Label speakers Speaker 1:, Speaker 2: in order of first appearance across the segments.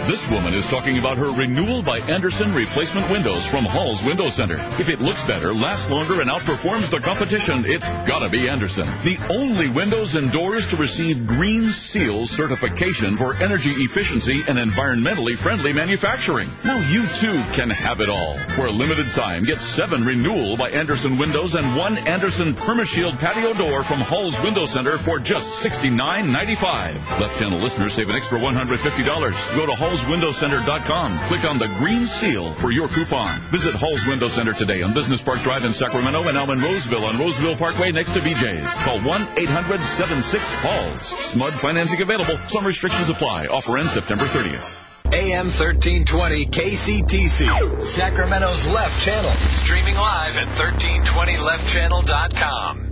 Speaker 1: This woman is talking about her Renewal by Andersen replacement windows from Hall's Window Center. If it looks better, lasts longer, and outperforms the competition, it's gotta be Andersen. The only windows and doors to receive Green Seal certification for energy efficiency and environmentally friendly manufacturing. Now you too can have it all. For a limited time, get 7 Renewal by Andersen windows and 1 Andersen PermaShield patio door from Hall's Window Center for just $69.95. Left Channel listeners save an extra $150. Go to hallswindowcenter.com. Click on the Green Seal for your coupon. Visit Hall's Window Center today on Business Park Drive in Sacramento and now in Roseville on Roseville Parkway next to BJ's. Call 1-800-76-HALLS. SMUD financing available. Some restrictions apply. Offer ends September 30th.
Speaker 2: AM 1320 KCTC, Sacramento's Left Channel. Streaming live at 1320leftchannel.com.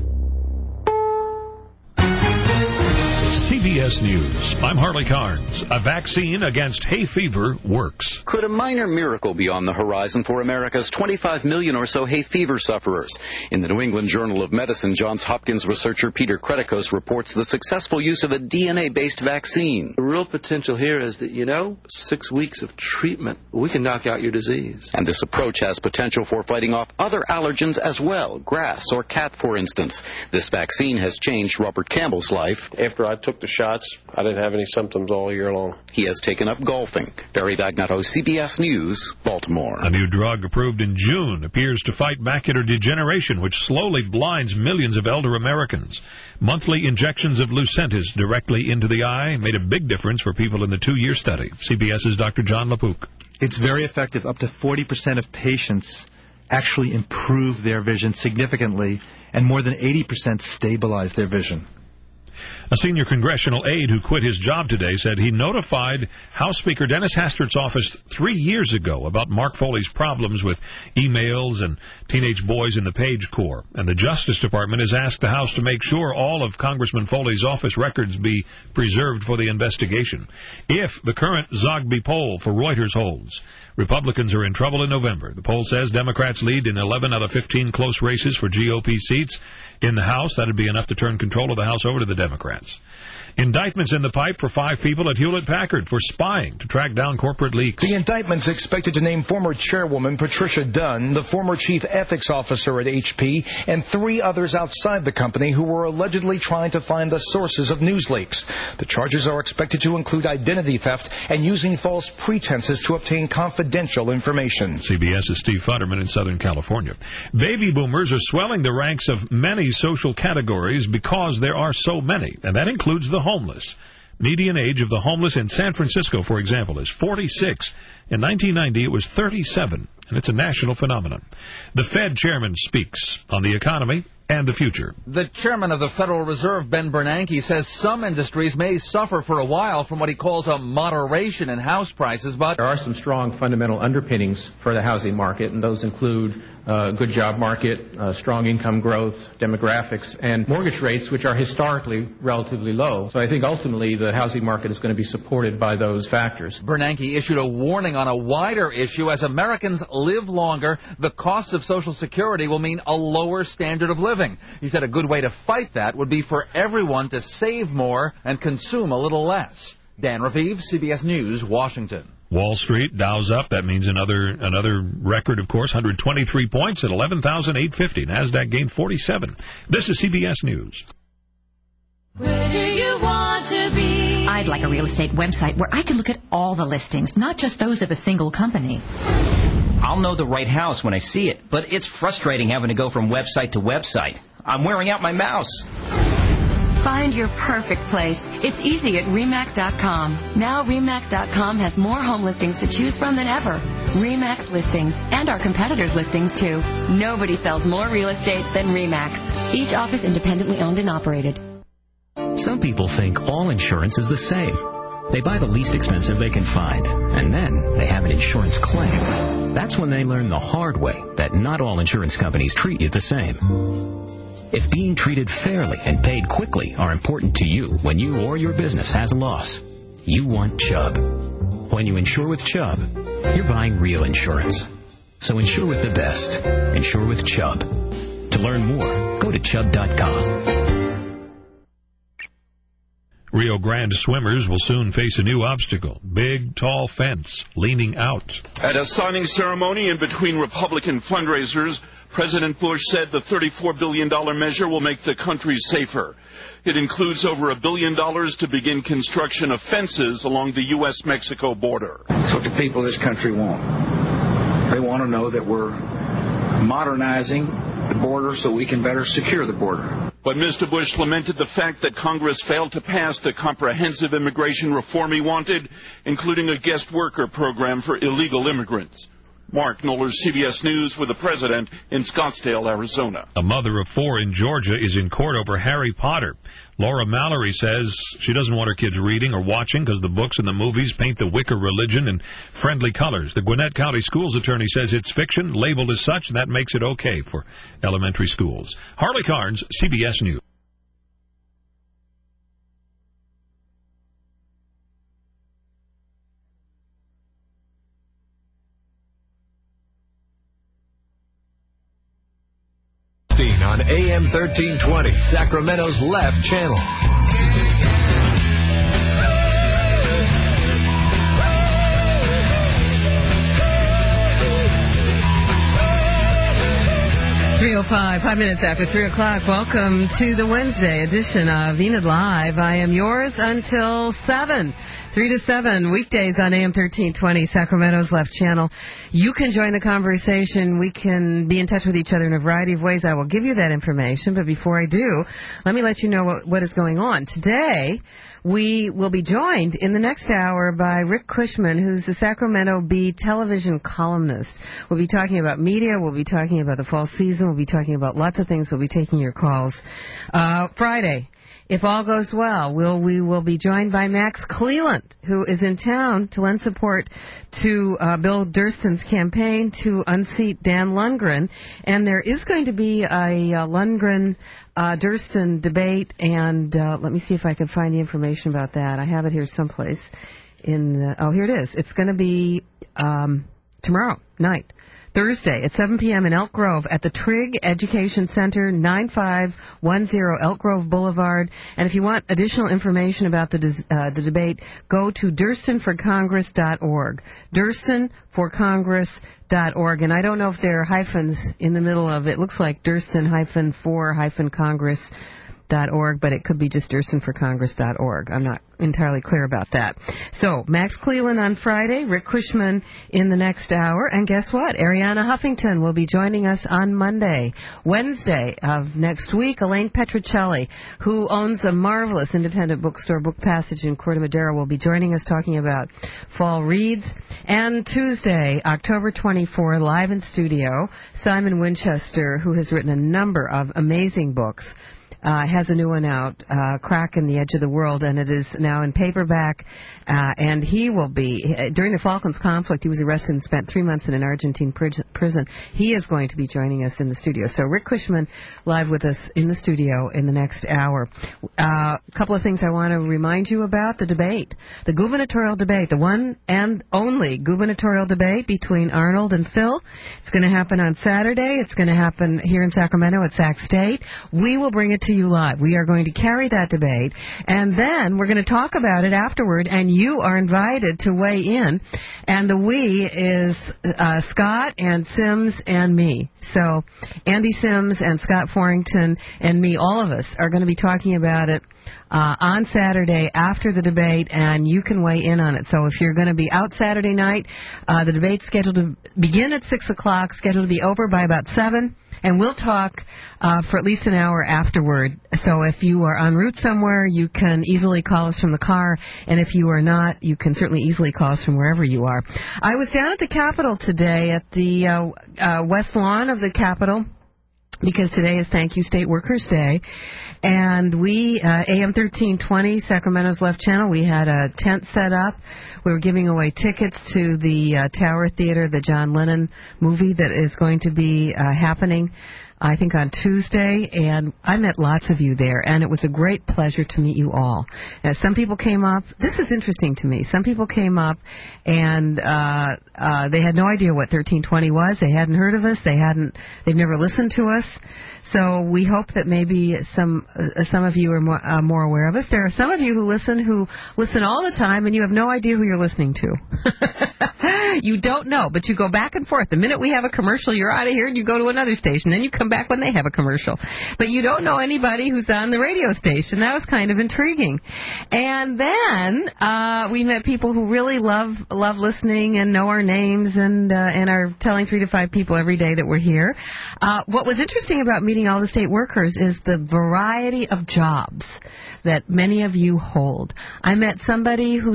Speaker 3: CBS News. I'm Harley Carnes. A vaccine against hay fever works.
Speaker 4: Could a minor miracle be on the horizon for America's 25 million or so hay fever sufferers? In the New England Journal of Medicine, Johns Hopkins researcher Peter Kretikos reports the successful use of a DNA-based vaccine.
Speaker 5: The real potential here is that, 6 weeks of treatment, we can knock out your disease.
Speaker 4: And this approach has potential for fighting off other allergens as well, grass or cat, for instance. This vaccine has changed Robert Campbell's life.
Speaker 6: After I took the shots, I didn't have any symptoms all year long.
Speaker 4: He has taken up golfing. Barry Bagnotto, CBS News, Baltimore.
Speaker 3: A new drug approved in June appears to fight macular degeneration, which slowly blinds millions of elder Americans. Monthly injections of Lucentis directly into the eye made a big difference for people in the 2-year study. CBS's Dr. John LaPook.
Speaker 7: It's very effective. Up to 40% of patients actually improve their vision significantly, and more than 80% stabilize their vision.
Speaker 3: A senior congressional aide who quit his job today said he notified House Speaker Dennis Hastert's office 3 years ago about Mark Foley's problems with emails and teenage boys in the Page Corps. And the Justice Department has asked the House to make sure all of Congressman Foley's office records be preserved for the investigation. If the current Zogby poll for Reuters holds, Republicans are in trouble in November. The poll says Democrats lead in 11 out of 15 close races for GOP seats in the House. That would be enough to turn control of the House over to the Democrats. Indictments in the pipe for 5 people at Hewlett-Packard for spying to track down corporate leaks.
Speaker 8: The indictment's expected to name former chairwoman Patricia Dunn, the former chief ethics officer at HP, and 3 others outside the company who were allegedly trying to find the sources of news leaks. The charges are expected to include identity theft and using false pretenses to obtain confidential information.
Speaker 3: CBS's Steve Futterman in Southern California. Baby boomers are swelling the ranks of many social categories because there are so many, and that includes the homeless. Median age of the homeless in San Francisco, for example, is 46. In 1990, it was 37, and it's a national phenomenon. The Fed chairman speaks on the economy and the future.
Speaker 9: The chairman of the Federal Reserve, Ben Bernanke, says some industries may suffer for a while from what he calls a moderation in house prices, but
Speaker 10: there are some strong fundamental underpinnings for the housing market, and those include good job market, strong income growth, demographics, and mortgage rates, which are historically relatively low. So I think ultimately the housing market is going to be supported by those factors.
Speaker 9: Bernanke issued a warning on a wider issue. As Americans live longer, the cost of Social Security will mean a lower standard of living. He said a good way to fight that would be for everyone to save more and consume a little less. Dan Raviv, CBS News, Washington.
Speaker 3: Wall Street, Dow's up. That means another record, of course, 123 points at 11,850. NASDAQ gained 47. This is CBS News.
Speaker 11: Where do you want to be? I'd like a real estate website where I can look at all the listings, not just those of a single company.
Speaker 12: I'll know the right house when I see it, but it's frustrating having to go from website to website. I'm wearing out my mouse.
Speaker 11: Find your perfect place. It's easy at RE/MAX.com. Now RE/MAX.com has more home listings to choose from than ever. RE/MAX listings and our competitors' listings, too. Nobody sells more real estate than RE/MAX. Each office independently owned and operated.
Speaker 13: Some people think all insurance is the same. They buy the least expensive they can find, and then they have an insurance claim. That's when they learn the hard way that not all insurance companies treat you the same. If being treated fairly and paid quickly are important to you when you or your business has a loss, you want Chubb. When you insure with Chubb, you're buying real insurance. So insure with the best. Insure with Chubb. To learn more, go to Chubb.com.
Speaker 3: Rio Grande swimmers will soon face a new obstacle. Big, tall fence leaning out.
Speaker 14: At a signing ceremony in between Republican fundraisers, President Bush said the $34 billion measure will make the country safer. It includes over $1 billion to begin construction of fences along the U.S.-Mexico border.
Speaker 15: That's what the people of this country want. They want to know that we're modernizing the border so we can better secure the border.
Speaker 14: But Mr. Bush lamented the fact that Congress failed to pass the comprehensive immigration reform he wanted, including a guest worker program for illegal immigrants. Mark Noller, CBS News, with the president in Scottsdale, Arizona.
Speaker 3: A mother of 4 in Georgia is in court over Harry Potter. Laura Mallory says she doesn't want her kids reading or watching because the books and the movies paint the Wicca religion in friendly colors. The Gwinnett County Schools attorney says it's fiction, labeled as such, and that makes it okay for elementary schools. Harley Carnes, CBS News.
Speaker 2: On AM 1320, Sacramento's left channel.
Speaker 16: .305, 5 minutes after 3 o'clock. Welcome to the Wednesday edition of Enid Live. I am yours until 7. 3 to 7, weekdays on AM 1320, Sacramento's left channel. You can join the conversation. We can be in touch with each other in a variety of ways. I will give you that information, but before I do, let me let you know what is going on. Today, we will be joined in the next hour by Rick Cushman, who's the Sacramento Bee television columnist. We'll be talking about media. We'll be talking about the fall season. We'll be talking about lots of things. We'll be taking your calls. Friday, if all goes well, we will be joined by Max Cleland, who is in town to lend support to Bill Durston's campaign to unseat Dan Lundgren. And there is going to be a Lundgren-Durston debate, and let me see if I can find the information about that. I have it here someplace. Here it is. It's going to be tomorrow night. Thursday at 7 p.m. in Elk Grove at the Trigg Education Center, 9510 Elk Grove Boulevard. And if you want additional information about the debate, go to DurstonForCongress.org. DurstonForCongress.org. And I don't know if there are hyphens in the middle of it. It looks like Durston-for-Congress.org, but it could be just DurstonForCongress.org. I'm not entirely clear about that. So, Max Cleland on Friday, Rick Cushman in the next hour, and guess what? Ariana Huffington will be joining us on Monday. Wednesday of next week, Elaine Petrocelli, who owns a marvelous independent bookstore, Book Passage in Corte Madera, will be joining us talking about fall reads. And Tuesday, October 24, live in studio, Simon Winchester, who has written a number of amazing books, has a new one out, Crack in the Edge of the World, and it is now in paperback. And he will be, during the Falklands conflict, he was arrested and spent 3 months in an Argentine prison. He is going to be joining us in the studio. So Rick Cushman live with us in the studio in the next hour. A couple of things I want to remind you about. The debate, the gubernatorial debate, the one and only gubernatorial debate between Arnold and Phil. It's going to happen on Saturday. It's going to happen here in Sacramento at Sac State. We will bring it to you live. We are going to carry that debate, and then we're going to talk about it afterward, and you are invited to weigh in. And the we is Scott and Sims and me. So Andy Sims and Scott Forrington and me, all of us, are going to be talking about it on Saturday after the debate, and you can weigh in on it. So if you're going to be out Saturday night, the debate's scheduled to begin at 6 o'clock, scheduled to be over by about 7. And we'll talk for at least an hour afterward. So if you are en route somewhere, you can easily call us from the car. And if you are not, you can certainly easily call us from wherever you are. I was down at the Capitol today at the West Lawn of the Capitol, because today is Thank You State Workers Day. And we, AM 1320, Sacramento's Left Channel, we had a tent set up. We were giving away tickets to the Tower Theater, the John Lennon movie that is going to be happening I think on Tuesday, and I met lots of you there, and it was a great pleasure to meet you all. Some people came up. This is interesting to me. Some people came up, and they had no idea what 1320 was. They hadn't heard of us. They've never listened to us. So we hope that maybe some of you are more aware of us. There are some of you who listen all the time, and you have no idea who you're listening to. You don't know, but you go back and forth. The minute we have a commercial, you're out of here and you go to another station. Then you come back when they have a commercial. But you don't know anybody who's on the radio station. That was kind of intriguing. And then we met people who really love listening and know our names and are telling 3 to 5 people every day that we're here. What was interesting about meeting all the state workers is the variety of jobs that many of you hold. I met somebody who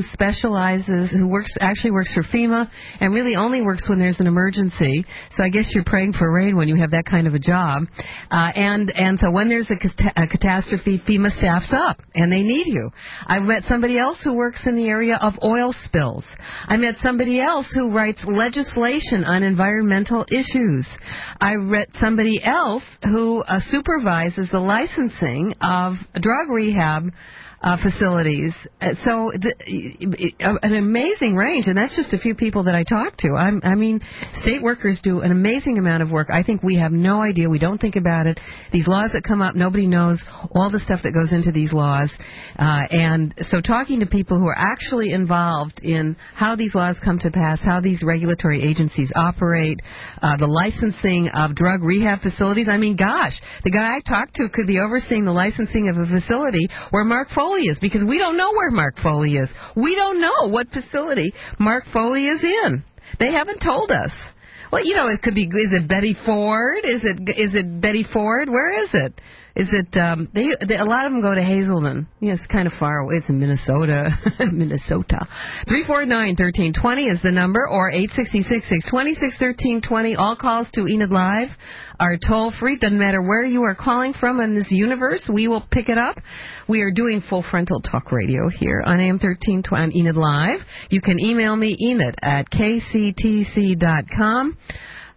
Speaker 16: actually works for FEMA and really only works when there's an emergency. So I guess you're praying for rain when you have that kind of a job. And so when there's a catastrophe, FEMA staffs up and they need you. I met somebody else who works in the area of oil spills. I met somebody else who writes legislation on environmental issues. I met somebody else who supervises the licensing of drug rehab facilities. So an amazing range, and that's just a few people that I talk to. I mean, state workers do an amazing amount of work. I think we have no idea. We don't think about it. These laws that come up, nobody knows all the stuff that goes into these laws. And so talking to people who are actually involved in how these laws come to pass, how these regulatory agencies operate, the licensing of drug rehab facilities. I mean, gosh, the guy I talked to could be overseeing the licensing of a facility where Mark Foley is, because we don't know where Mark Foley is. We don't know what facility Mark Foley is in. They haven't told us. Well, it could be, is it Betty Ford? Is it Betty Ford? Where is it? Is it, a lot of them go to Hazelden. Yeah, it's kind of far away. It's in Minnesota. Minnesota. 349-1320 is the number, or 866-626-1320. All calls to Enid Live are toll-free. Doesn't matter where you are calling from in this universe. We will pick it up. We are doing full frontal talk radio here on AM 1320 on Enid Live. You can email me, Enid, at kctc.com.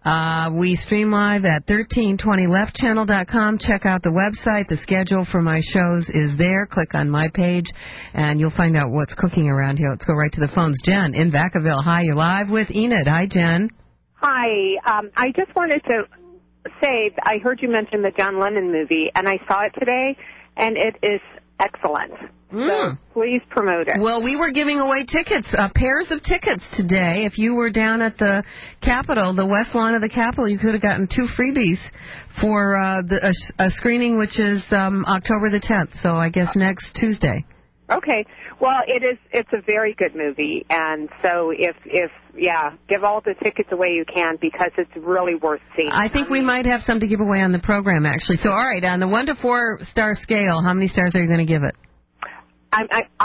Speaker 16: We stream live at 1320leftchannel.com. Check out the website. The schedule for my shows is there. Click on my page, and you'll find out what's cooking around here. Let's go right to the phones. Jen in Vacaville. Hi, you're live with Enid. Hi, Jen.
Speaker 17: Hi. I just wanted to say, I heard you mention the John Lennon movie, and I saw it today, and it is excellent. So please promote it.
Speaker 16: Well, we were giving away tickets, pairs of tickets today. If you were down at the Capitol, the West Lawn of the Capitol, you could have gotten 2 freebies for a screening, which is October the 10th, so I guess next Tuesday.
Speaker 17: Okay. Well, it's a very good movie, and so if give all the tickets away you can, because it's really worth seeing.
Speaker 16: I think we might have some to give away on the program, actually. So, all right, on the 1 to 4 star scale, how many stars are you going to give it?
Speaker 17: On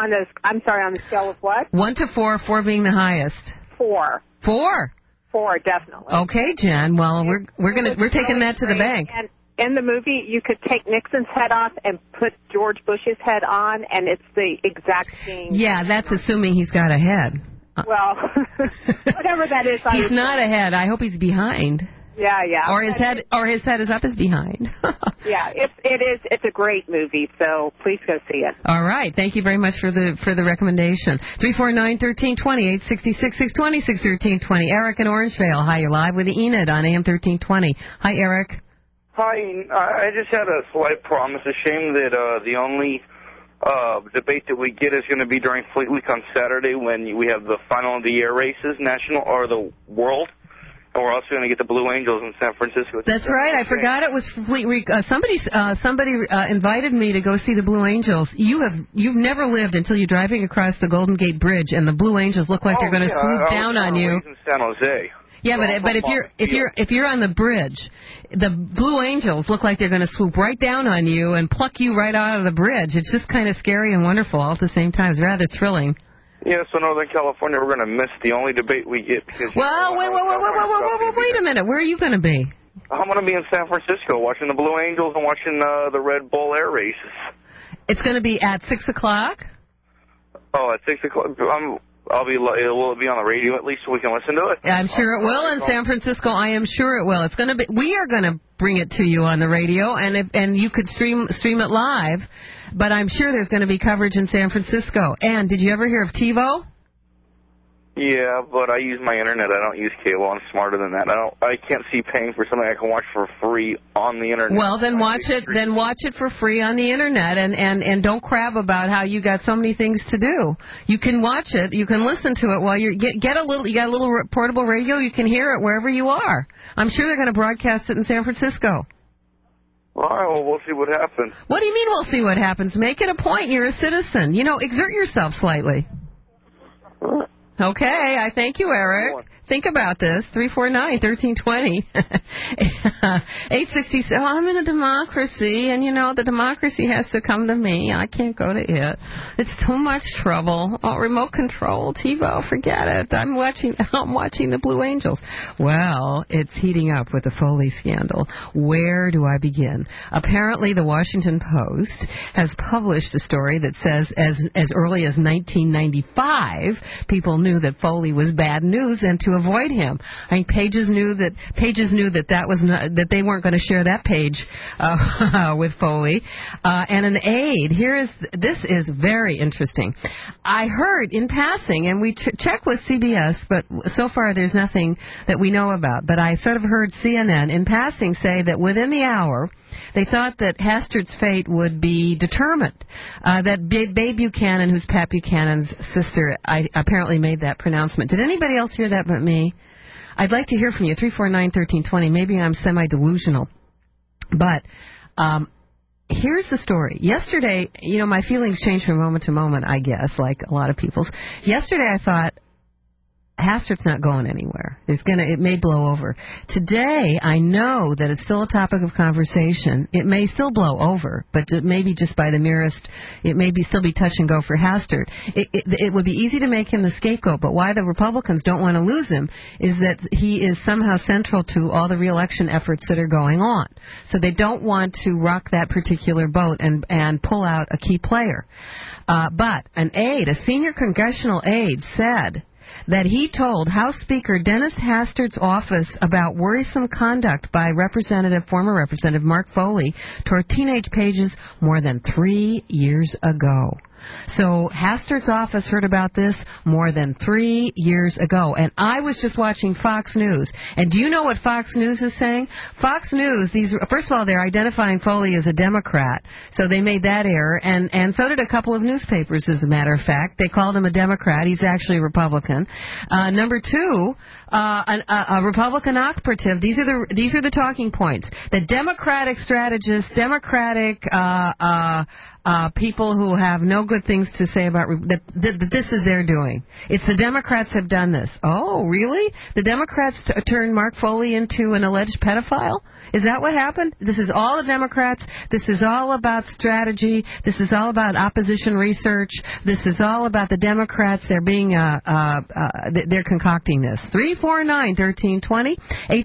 Speaker 17: the scale of what?
Speaker 16: 1 to 4, 4 being the highest.
Speaker 17: 4.
Speaker 16: 4?
Speaker 17: 4, definitely.
Speaker 16: Okay, Jen. Well, we're taking that to the bank.
Speaker 17: And in the movie, you could take Nixon's head off and put George Bush's head on, and it's the exact same.
Speaker 16: Yeah, that's assuming he's got a head.
Speaker 17: Well, whatever that is.
Speaker 16: He's not a head. I hope he's behind.
Speaker 17: Yeah.
Speaker 16: Or his head is up his behind.
Speaker 17: Yeah, it's a great movie, so please go see it.
Speaker 16: All right. Thank you very much for the recommendation. 349-1320, 866-620-1320. Eric in Orangevale. Hi, you're live with Enid on AM 1320. Hi, Eric.
Speaker 18: Hi, I just had a slight problem. It's a shame that the only debate that we get is going to be during Fleet Week on Saturday, when we have the final of the year races, national or the world. And we're also going to get the Blue Angels in San Francisco.
Speaker 16: That's right. I forgot it was Fleet Week. Somebody invited me to go see the Blue Angels. You've never lived until you're driving across the Golden Gate Bridge, and the Blue Angels look like they're going to swoop down on you.
Speaker 18: In San Jose.
Speaker 16: Yeah, but if you're on the bridge, the Blue Angels look like they're going to swoop right down on you and pluck you right out of the bridge. It's just kind of scary and wonderful all at the same time. It's rather thrilling.
Speaker 18: Yeah, so Northern California, we're going to miss the only debate we get. Because
Speaker 16: well, wait a minute. Where are you going to be?
Speaker 18: I'm going to be in San Francisco watching the Blue Angels and watching the Red Bull Air races.
Speaker 16: It's going to be at 6 o'clock?
Speaker 18: Oh, at 6 o'clock. Will it be on the radio at least so we can listen to it?
Speaker 16: I'm sure it will in San Francisco. I am sure it will. It's going to be. We are going to bring it to you on the radio, and you could stream it live. But I'm sure there's going to be coverage in San Francisco. And did you ever hear of TiVo?
Speaker 18: Yeah, but I use my internet. I don't use cable. I'm smarter than that. I can't see paying for something I can watch for free on the internet.
Speaker 16: Well, then watch it for free on the internet, and don't crab about how you got so many things to do. You can watch it. You can listen to it while you get a little. You got a little portable radio. You can hear it wherever you are. I'm sure they're going to broadcast it in San Francisco.
Speaker 18: All right, well, we'll see what happens.
Speaker 16: What do you mean we'll see what happens? Make it a point. You're a citizen. Exert yourself slightly. Okay, I thank you, Eric. Think about this. 349-1320. 866. Oh, I'm in a democracy, and the democracy has to come to me. I can't go to it. It's too much trouble. Oh, remote control, TiVo, forget it. I'm watching the Blue Angels. Well, it's heating up with the Foley scandal. Where do I begin? Apparently, the Washington Post has published a story that says as early as 1995, people knew that Foley was bad news, and to avoid him, I think Pages knew that that they weren't going to share that page with Foley. And an aide. This is very interesting. I heard in passing, and we checked with CBS, but so far there's nothing that we know about. But I sort of heard CNN in passing say that within the hour, they thought that Hastert's fate would be determined. That Babe Buchanan, who's Pat Buchanan's sister, apparently made that pronouncement. Did anybody else hear that but me? I'd like to hear from you. 349-1320. Maybe I'm semi-delusional. But here's the story. Yesterday, my feelings change from moment to moment, I guess, like a lot of people's. Yesterday I thought, Hastert's not going anywhere. It may blow over. Today, I know that it's still a topic of conversation. It may still blow over, but maybe just by the merest, it may still be touch and go for Hastert. It would be easy to make him the scapegoat, but why the Republicans don't want to lose him is that he is somehow central to all the re-election efforts that are going on. So they don't want to rock that particular boat and pull out a key player. But a senior congressional aide said that he told House Speaker Dennis Hastert's office about worrisome conduct by former Representative Mark Foley toward teenage pages more than 3 years ago. So Hastert's office heard about this more than 3 years ago. And I was just watching Fox News. And do you know what Fox News is saying? Fox News, first of all, they're identifying Foley as a Democrat. So they made that error. And so did a couple of newspapers, as a matter of fact. They called him a Democrat. He's actually a Republican. Number two, a Republican operative. These are the talking points. The Democratic strategists, Democratic people who have no good things to say about that this is their doing. It's the Democrats have done this. Oh, really? The Democrats turned Mark Foley into an alleged pedophile? Is that what happened? This is all the Democrats. This is all about strategy. This is all about opposition research. This is all about the Democrats. They're being they're concocting this. 349-1320,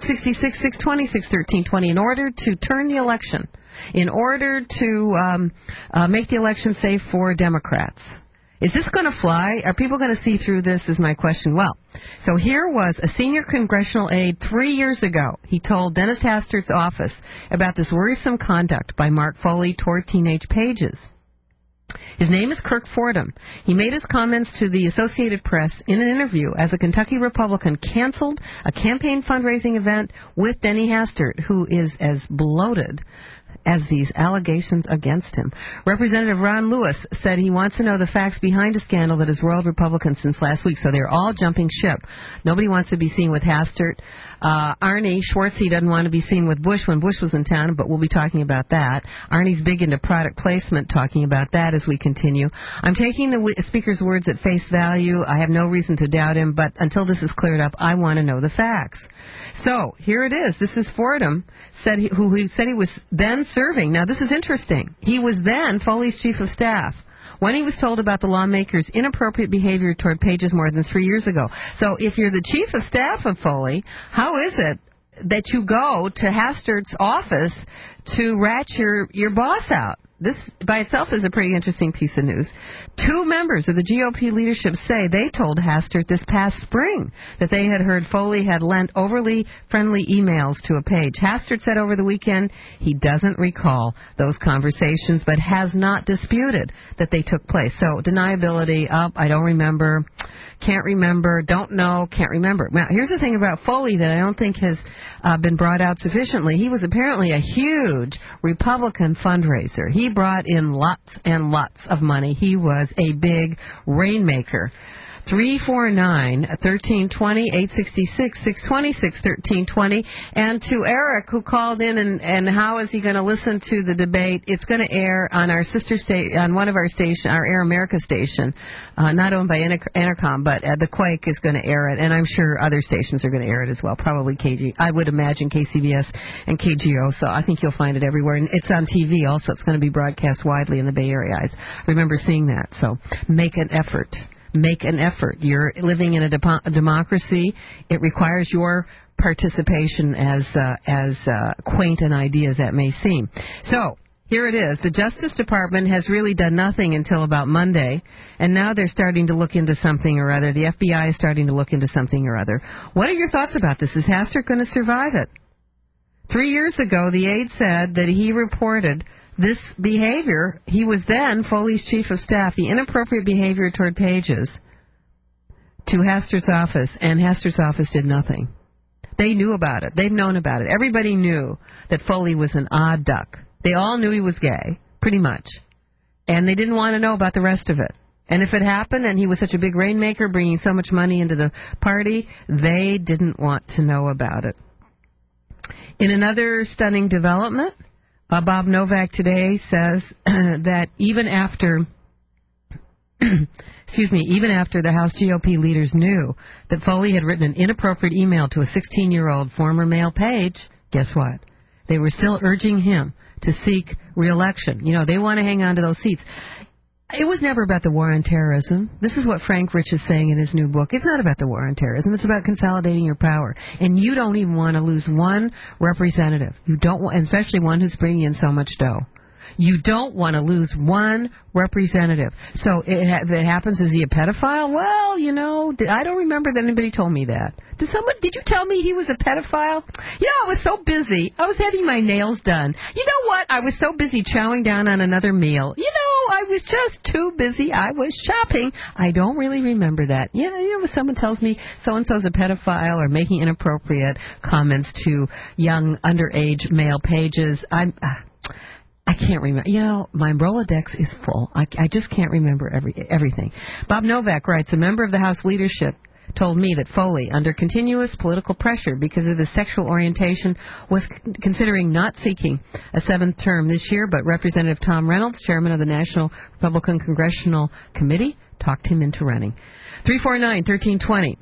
Speaker 16: 866-620-1320 in order to turn the election. In order to make the election safe for Democrats. Is this going to fly? Are people going to see through this is my question. Well, so here was a senior congressional aide 3 years ago. He told Dennis Hastert's office about this worrisome conduct by Mark Foley toward teenage pages. His name is Kirk Fordham. He made his comments to the Associated Press in an interview as a Kentucky Republican canceled a campaign fundraising event with Denny Hastert, who is as bloated as these allegations against him. Representative Ron Lewis said he wants to know the facts behind a scandal that has roiled Republicans since last week. So they're all jumping ship. Nobody wants to be seen with Hastert. Arnie Schwartzy doesn't want to be seen with Bush when Bush was in town, but we'll be talking about that. Arnie's big into product placement, talking about that as we continue. I'm taking the speaker's words at face value. I have no reason to doubt him, but until this is cleared up, I want to know the facts. So here it is. This is Fordham, who said he was then serving. Now, this is interesting. He was then Foley's chief of staff when he was told about the lawmakers' inappropriate behavior toward pages more than 3 years ago. So if you're the chief of staff of Foley, how is it that you go to Hastert's office to rat your boss out? this by itself is a pretty interesting piece of news. 2 members of the GOP leadership say they told Hastert this past spring that they had heard Foley had lent overly friendly emails to a page. Hastert said over the weekend he doesn't recall those conversations, but has not disputed that they took place. So deniability, I don't remember, can't remember, don't know, can't remember. Now, here's the thing about Foley that I don't think has been brought out sufficiently. He was apparently a huge Republican fundraiser. He brought in lots and lots of money. He was a big rainmaker. 349-1320, 866-626-1320. And to Eric, who called in, and how is he going to listen to the debate? It's going to air on our sister station, on one of our station, our Air America station, not owned by Entercom, but the Quake is going to air it, and I'm sure other stations are going to air it as well. Probably I would imagine KCBS and KGO. So I think you'll find it everywhere, and it's on TV also. It's going to be broadcast widely in the Bay Area. I remember seeing that. So make an effort. Make an effort. You're living in a democracy. It requires your participation, as quaint an idea as that may seem. So here it is. The Justice Department has really done nothing until about Monday, and now they're starting to look into something or other. The FBI is starting to look into something or other. What are your thoughts about this? Is Hastert going to survive it? 3 years ago, the aide said that he reported this behavior. He was then Foley's chief of staff, the inappropriate behavior toward pages, to Hastert's office, and Hastert's office did nothing. They knew about it. They've known about it. Everybody knew that Foley was an odd duck. They all knew he was gay, pretty much, and they didn't want to know about the rest of it. And if it happened, and he was such a big rainmaker, bringing so much money into the party, they didn't want to know about it. In another stunning development, Bob Novak today says that even after the House GOP leaders knew that Foley had written an inappropriate email to a 16-year-old former male page, guess what? They were still urging him to seek re-election. You know, they want to hang on to those seats. It was never about the war on terrorism. This is what Frank Rich is saying in his new book. It's not about the war on terrorism. It's about consolidating your power. And you don't even want to lose one representative. You don't want, especially one who's bringing in so much dough. You don't want to lose one representative. So if it happens, is he a pedophile? Well, you know, I don't remember that anybody told me that. Did you tell me he was a pedophile? You know, I was so busy. I was having my nails done. You know what? I was so busy chowing down on another meal. You know, I was just too busy. I was shopping. I don't really remember that. You know, if someone tells me so-and-so's a pedophile or making inappropriate comments to young underage male pages, I can't remember. You know, my Rolodex is full. I just can't remember everything. Bob Novak writes, a member of the House leadership told me that Foley, under continuous political pressure because of his sexual orientation, was considering not seeking a 7th term this year, but Representative Tom Reynolds, chairman of the National Republican Congressional Committee, talked him into running. 349-1320.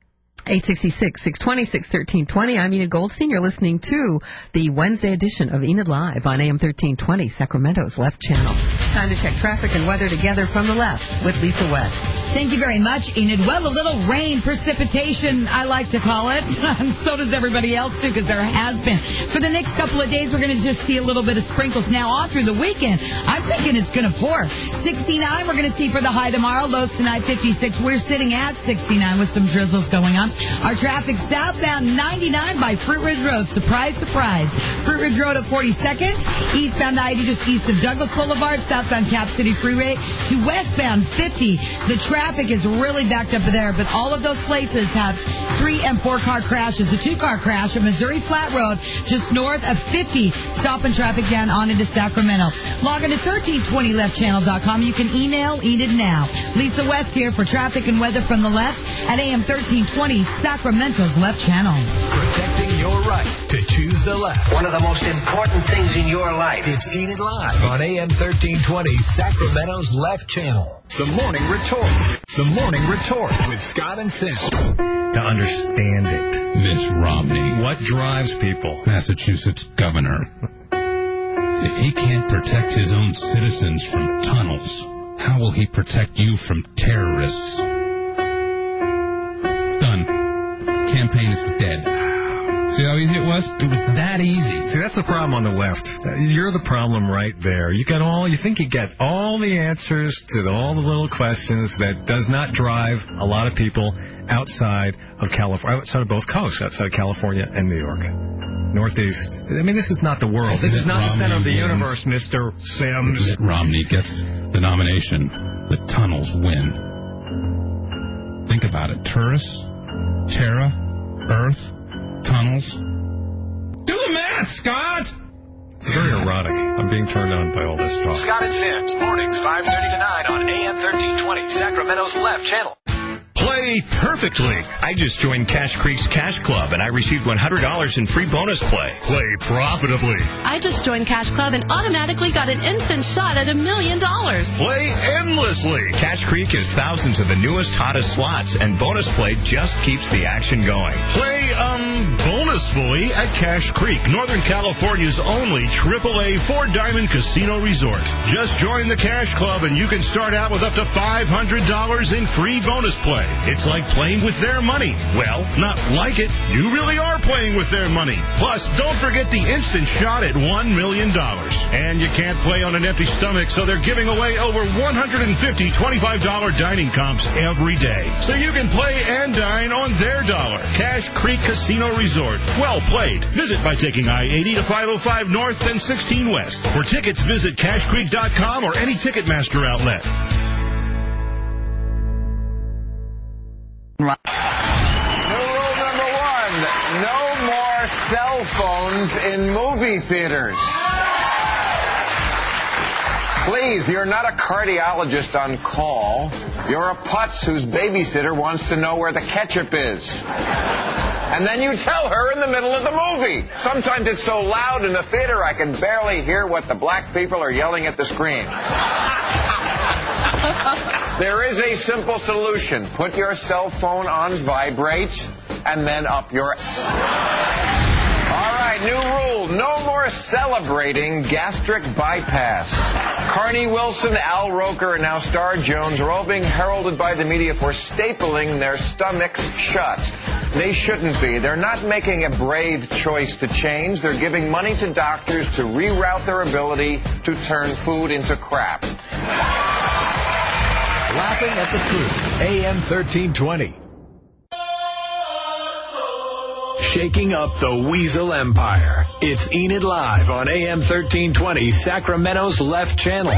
Speaker 16: 866-626-1320. I'm Enid Goldstein. You're listening to the Wednesday edition of Enid Live on AM 1320, Sacramento's Left Channel. Time to check traffic and weather together from the left with Lisa West.
Speaker 19: Thank you very much, Enid. Well, a little rain, precipitation, I like to call it. And so does everybody else, too, because there has been. For the next couple of days, we're going to just see a little bit of sprinkles. Now, on through the weekend, I'm thinking it's going to pour. 69, we're going to see for the high tomorrow. Lows tonight, 56. We're sitting at 69 with some drizzles going on. Our traffic southbound 99 by Fruit Ridge Road. Surprise, surprise. Fruit Ridge Road at 42nd. Eastbound 90 just east of Douglas Boulevard. Southbound Cap City Freeway to westbound 50. The traffic is really backed up there, but all of those places have 3 and 4 car crashes. The 2-car crash at Missouri Flat Road just north of 50. Stopping traffic down on into Sacramento. Log on to 1320leftchannel.com. You can email Enid now. Lisa West here for traffic and weather from the left at AM 1320. Sacramento's Left Channel.
Speaker 2: Protecting your right to choose the left. One of the most important things in your life. It's Enid Live on AM 1320, Sacramento's Left Channel. The Morning Retort. The Morning Retort with Scott and Sim.
Speaker 20: To understand it.
Speaker 21: Miss Romney.
Speaker 20: What drives people?
Speaker 21: Massachusetts governor. If he can't protect his own citizens from tunnels, how will he protect you from terrorists? Done. Campaign is dead. See how easy it was? It was that easy.
Speaker 20: See, that's the problem on the left. You're the problem right there. You think you get all the answers to all the little questions. That does not drive a lot of people outside of California, outside of both coasts, outside of California and New York. Northeast. I mean, this is not the world. This is not the center of the universe, Mr. Sims.
Speaker 21: Mitt Romney gets the nomination. The tunnels win. Think about it. Tourists, Terra, Earth, tunnels. Do the math, Scott!
Speaker 20: It's very erotic. I'm being turned on by all this talk.
Speaker 2: Scott and Sims, mornings 5:30 to 9 on AM 1320, Sacramento's Left Channel.
Speaker 1: Play perfectly. I just joined Cash Creek's Cash Club, and I received $100 in free bonus play. Play profitably.
Speaker 22: I just joined Cash Club and automatically got an instant shot at $1 million.
Speaker 1: Play endlessly. Cash Creek has thousands of the newest, hottest slots, and bonus play just keeps the action going. Play, bonusfully at Cash Creek, Northern California's only AAA 4-diamond casino resort. Just join the Cash Club, and you can start out with up to $500 in free bonus play. It's like playing with their money. Well, not like it. You really are playing with their money. Plus, don't forget the instant shot at $1 million. And you can't play on an empty stomach, so they're giving away over 150 $25 dining comps every day. So you can play and dine on their dollar. Cash Creek Casino Resort. Well played. Visit by taking I-80 to 505 North and 16 West. For tickets, visit cashcreek.com or any Ticketmaster outlet.
Speaker 23: New rule number 1, no more cell phones in movie theaters. Please, you're not a cardiologist on call. You're a putz whose babysitter wants to know where the ketchup is. And then you tell her in the middle of the movie. Sometimes it's so loud in the theater I can barely hear what the black people are yelling at the screen. There is a simple solution. Put your cell phone on vibrate and then up your... All right, new rule. No more celebrating gastric bypass. Carney Wilson, Al Roker, and now Star Jones are all being heralded by the media for stapling their stomachs shut. They shouldn't be. They're not making a brave choice to change. They're giving money to doctors to reroute their ability to turn food into crap.
Speaker 2: Laughing at the truth. AM 1320. Shaking up the Weasel Empire. It's Enid Live on AM 1320, Sacramento's Left Channel.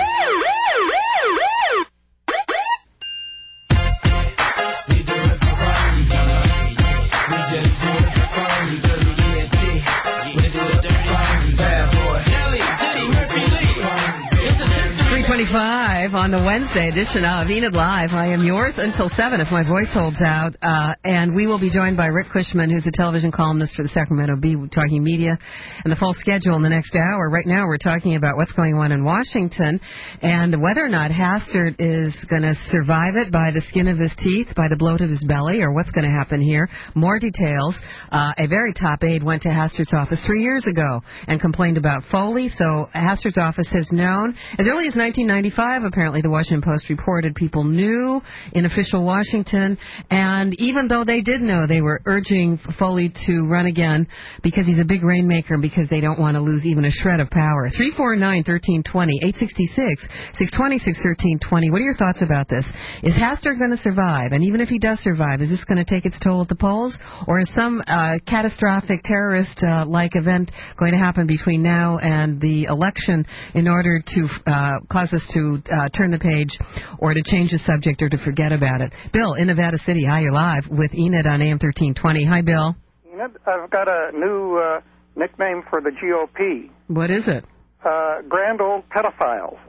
Speaker 16: 3:25 on the Wednesday edition of Enid Live. I am yours until 7 if my voice holds out. And we will be joined by Rick Cushman, who's a television columnist for the Sacramento Bee, talking media and the full schedule in the next hour. Right now we're talking about what's going on in Washington and whether or not Hastert is going to survive it by the skin of his teeth, by the bloat of his belly, or what's going to happen here. More details. A very top aide went to Hastert's office 3 years ago and complained about Foley. So Hastert's office has known as early as 1995, apparently, the Washington Post reported people knew in official Washington, and even though they did know, they were urging Foley to run again because he's a big rainmaker and because they don't want to lose even a shred of power. 349-1320, 866-620-1320. What are your thoughts about this? Is Hastert going to survive? And even if he does survive, is this going to take its toll at the polls? Or is some catastrophic terrorist-like event going to happen between now and the election in order to cause us to turn the page or to change the subject or to forget about it? Bill in Nevada City. Hi, you're live with Enid on AM 1320. Hi, Bill.
Speaker 24: Enid, I've got a new nickname for the GOP.
Speaker 16: What is it?
Speaker 24: Grand Old Pedophiles.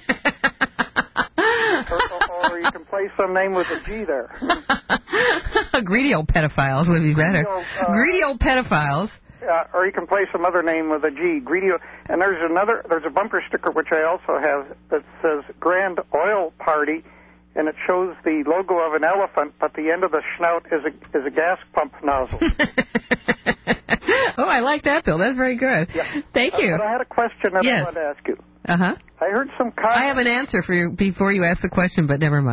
Speaker 24: or you can play some name with a G there.
Speaker 16: Greedy old pedophiles would be better. Greedy old pedophiles.
Speaker 24: Or you can play some other name with a G. Greedy. And there's a bumper sticker which I also have that says Grand Oil Party, and it shows the logo of an elephant, but the end of the snout is a gas pump nozzle.
Speaker 16: Oh, I like that, Bill. That's very good.
Speaker 24: Yeah.
Speaker 16: Thank you.
Speaker 24: But I had a question that I wanted to ask you.
Speaker 16: Uh-huh.
Speaker 24: I heard some comments.
Speaker 16: I have an answer for you before you ask the question, but never mind.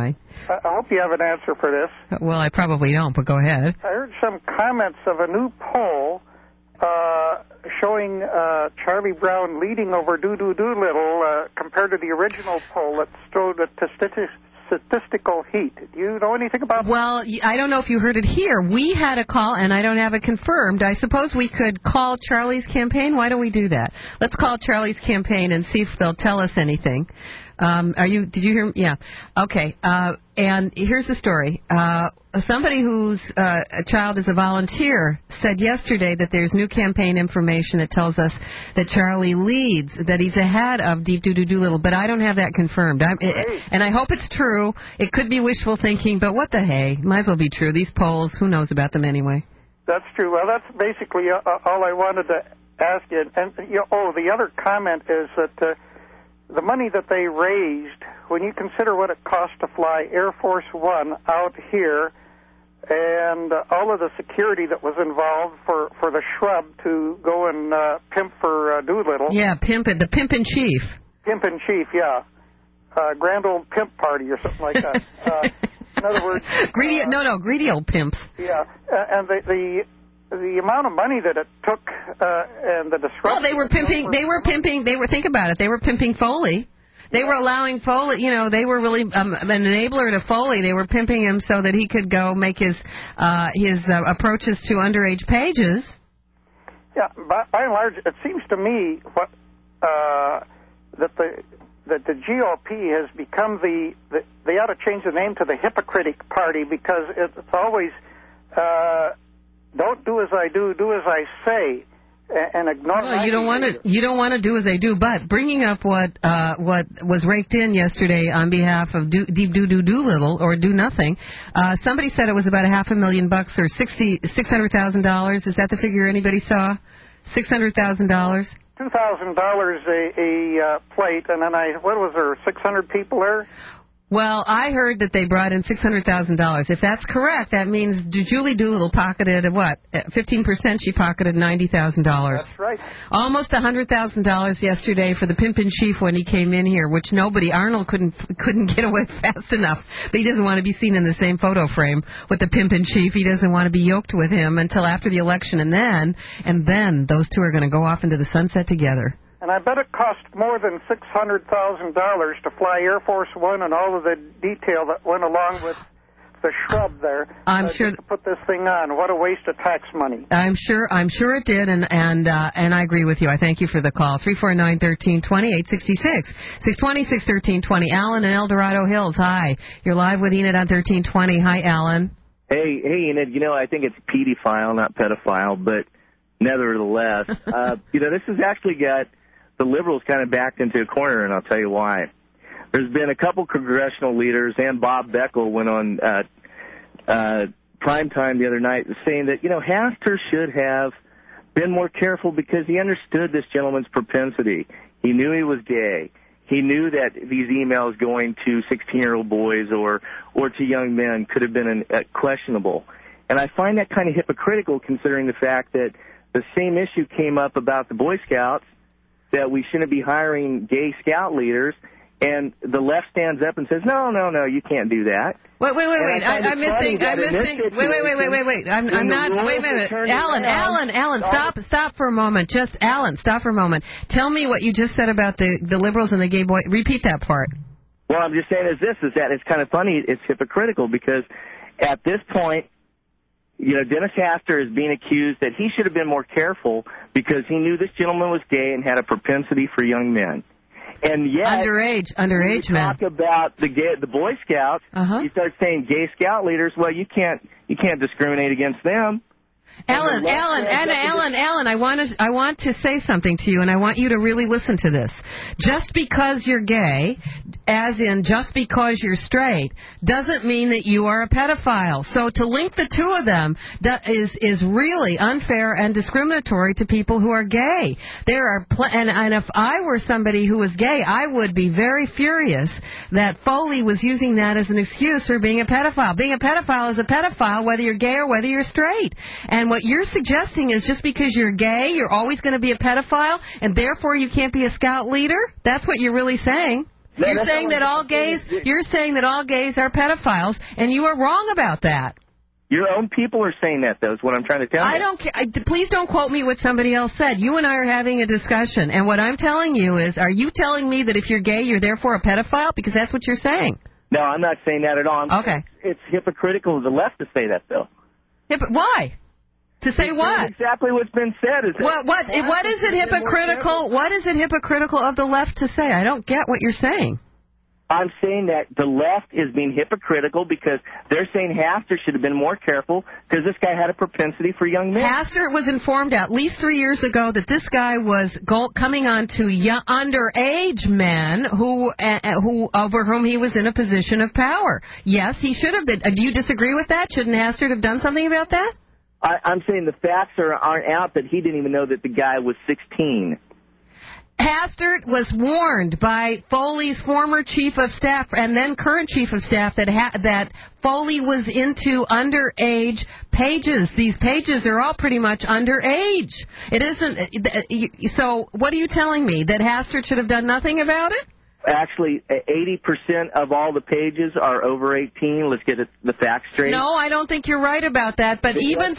Speaker 24: I hope you have an answer for this.
Speaker 16: Well, I probably don't, but go ahead.
Speaker 24: I heard some comments of a new poll showing Charlie Brown leading over Doolittle compared to the original poll that showed a statistical heat. Do you know anything about that?
Speaker 16: Well, I don't know if you heard it here. We had a call, and I don't have it confirmed. I suppose we could call Charlie's campaign. Why don't we do that? Let's call Charlie's campaign and see if they'll tell us anything. Did you hear? Yeah. Okay. And here's the story. Somebody whose a child is a volunteer said yesterday that there's new campaign information that tells us that Charlie leads, that he's ahead of Deep Doolittle, but I don't have that confirmed. And I hope it's true. It could be wishful thinking, but what the hey? Might as well be true. These polls, who knows about them anyway?
Speaker 24: That's true. Well, that's basically all I wanted to ask you. And the other comment is that the money that they raised, when you consider what it cost to fly Air Force One out here and all of the security that was involved for the shrub to go and pimp for Doolittle.
Speaker 16: Yeah, the pimp in chief.
Speaker 24: Pimp in chief, yeah. Grand old pimp party or something like that. In other words...
Speaker 16: greedy old pimps.
Speaker 24: Yeah, and the amount of money that it took and the disruption...
Speaker 16: Well, they were pimping, think about it, they were pimping Foley. They were allowing Foley, they were really an enabler to Foley. They were pimping him so that he could go make his approaches to underage pages.
Speaker 24: Yeah, by and large, it seems to me that the GOP has become they ought to change the name to the Hypocritic Party, because it's always don't do as I do as I say. And ignore.
Speaker 16: Well, you don't want to do as they do. But bringing up what was raked in yesterday on behalf of Deep Doolittle or Do Nothing, somebody said it was about $500,000 or $600,000. Is that the figure anybody saw? $600,000. $2,000
Speaker 24: a plate, and then what was there? 600 people there.
Speaker 16: Well, I heard that they brought in $600,000. If that's correct, that means Julie Doolittle pocketed 15%. She pocketed $90,000.
Speaker 24: That's right.
Speaker 16: Almost $100,000 yesterday for the pimp in chief when he came in here, which Arnold couldn't get away fast enough. But he doesn't want to be seen in the same photo frame with the pimp in chief. He doesn't want to be yoked with him until after the election, and then those two are going to go off into the sunset together.
Speaker 24: And I bet it cost more than $600,000 to fly Air Force One and all of the detail that went along with the shrub there.
Speaker 16: I'm sure
Speaker 24: to put this thing on. What a waste of tax money.
Speaker 16: I'm sure it did, and I agree with you. I thank you for the call. 349-1320, 866 620 1320. Alan in El Dorado Hills. Hi, you're live with Enid on 1320. Hi, Alan.
Speaker 4: Hey, Enid. I think it's pedophile, not pedophile, but nevertheless, this has actually got the liberals kind of backed into a corner, and I'll tell you why. There's been a couple congressional leaders, and Bob Beckel went on primetime the other night saying that, Hastert should have been more careful because he understood this gentleman's propensity. He knew he was gay. He knew that these emails going to 16-year-old boys or to young men could have been questionable. And I find that kind of hypocritical considering the fact that the same issue came up about the Boy Scouts, that we shouldn't be hiring gay scout leaders, and the left stands up and says, no, you can't do that.
Speaker 16: Wait. I'm missing. Wait. I'm not. Wait. Alan, stop for a moment. Alan, stop for a moment. Tell me what you just said about the liberals and the gay boy. Repeat that part.
Speaker 4: Well, I'm just saying is that it's kind of funny. It's hypocritical because at this point, Dennis Hastert is being accused that he should have been more careful because he knew this gentleman was gay and had a propensity for young men. And yet,
Speaker 16: underage men.
Speaker 4: Talk about the Boy Scouts. You start saying gay scout leaders. Well, you can't discriminate against them.
Speaker 16: Alan, I want to say something to you, and I want you to really listen to this. Just because you're gay, as in just because you're straight, doesn't mean that you are a pedophile. So to link the two of them is really unfair and discriminatory to people who are gay. There are and if I were somebody who was gay, I would be very furious that Foley was using that as an excuse for being a pedophile. Being a pedophile is a pedophile whether you're gay or whether you're straight. And what you're suggesting is just because you're gay, you're always going to be a pedophile, and therefore you can't be a scout leader? That's what you're really saying. You're saying that all gays are pedophiles, and you are wrong about that.
Speaker 4: Your own people are saying that, though, is what I'm trying to tell you.
Speaker 16: I don't care. Please don't quote me what somebody else said. You and I are having a discussion, and what I'm telling you is, are you telling me that if you're gay, you're therefore a pedophile? Because that's what you're saying.
Speaker 4: No, I'm not saying that at all.
Speaker 16: Okay.
Speaker 4: It's hypocritical of the left to say that, though.
Speaker 16: Why? To say what?
Speaker 4: Exactly what's been said.
Speaker 16: What is it hypocritical? What is it hypocritical of the left to say? I don't get what you're saying.
Speaker 4: I'm saying that the left is being hypocritical because they're saying Hastert should have been more careful because this guy had a propensity for young men.
Speaker 16: Hastert was informed at least 3 years ago that this guy was coming on to underage men who over whom he was in a position of power. Yes, he should have been. Do you disagree with that? Shouldn't Hastert have done something about that?
Speaker 4: I'm saying the facts aren't out that he didn't even know that the guy was 16.
Speaker 16: Hastert was warned by Foley's former chief of staff and then current chief of staff that Foley was into underage pages. These pages are all pretty much underage. It isn't. So what are you telling me, that Hastert should have done nothing about it?
Speaker 4: Actually, 80% of all the pages are over 18. Let's get the facts straight.
Speaker 16: No, I don't think you're right about that. But even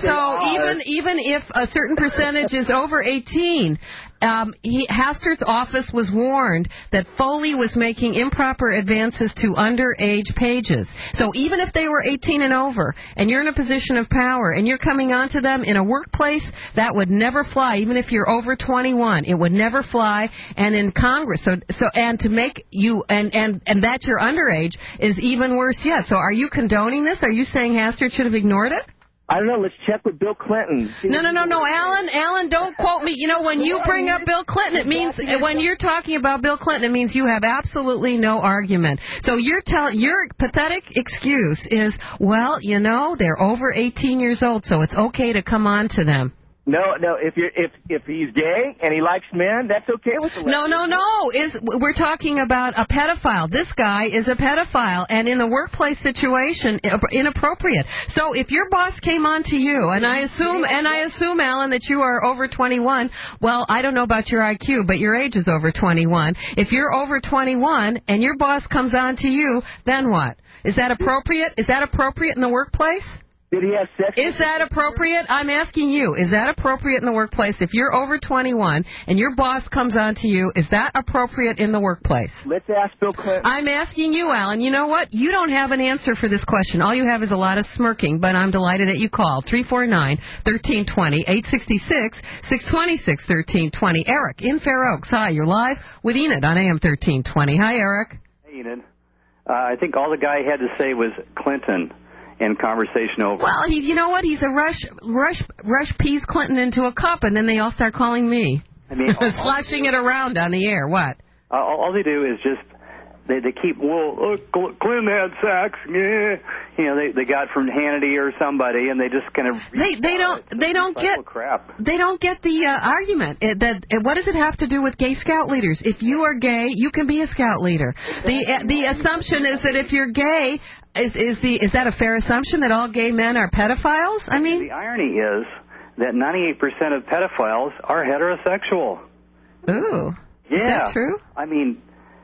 Speaker 16: if a certain percentage is over 18, Hastert's office was warned that Foley was making improper advances to underage pages. So even if they were 18 and over, and you're in a position of power, and you're coming onto them in a workplace, that would never fly. Even if you're over 21, it would never fly. And in Congress, and to make you and that you're underage is even worse yet. So are you condoning this? Are you saying Hastert should have ignored it?
Speaker 4: I don't know. Let's check with Bill Clinton.
Speaker 16: No, Alan, don't quote me. You know, when you bring up Bill Clinton, it means, when you're talking about Bill Clinton, it means you have absolutely no argument. So your pathetic excuse is, well, you know, they're over 18 years old, so it's okay to come on to them.
Speaker 4: No. If he's gay and he likes men, that's okay with the left.
Speaker 16: No. We're talking about a pedophile. This guy is a pedophile, and in a workplace situation, inappropriate. So if your boss came on to you, and I assume, Alan, that you are over 21. Well, I don't know about your IQ, but your age is over 21. If you're over 21 and your boss comes on to you, then what? Is that appropriate? Is that appropriate in the workplace?
Speaker 4: Did he have sex?
Speaker 16: Is that appropriate? I'm asking you. Is that appropriate in the workplace? If you're over 21 and your boss comes on to you, is that appropriate in the workplace?
Speaker 4: Let's ask Bill Clinton.
Speaker 16: I'm asking you, Alan. You know what? You don't have an answer for this question. All you have is a lot of smirking, but I'm delighted that you called. 349-1320, 866-626-1320. Eric in Fair Oaks. Hi, you're live with Enid on AM 1320. Hi, Eric.
Speaker 5: Hey, Enid. I think all the guy had to say was Clinton. And conversation over.
Speaker 16: Well, you know what? He's a rush peas Clinton into a cup, and then they all start calling me.
Speaker 5: I mean,
Speaker 16: sloshing it around on the air. What?
Speaker 5: All they do is just they keep. Well, Clinton had sex. Yeah, you know they got from Hannity or somebody, and they just kind of.
Speaker 16: They don't get
Speaker 5: crap.
Speaker 16: They don't get the argument. What does it have to do with gay scout leaders? If you are gay, you can be a scout leader. The assumption is that if you're gay. Is that a fair assumption that all gay men are pedophiles? I mean,
Speaker 5: the irony is that 98% of pedophiles are heterosexual.
Speaker 16: Ooh,
Speaker 5: yeah.
Speaker 16: Is that true?
Speaker 5: I mean,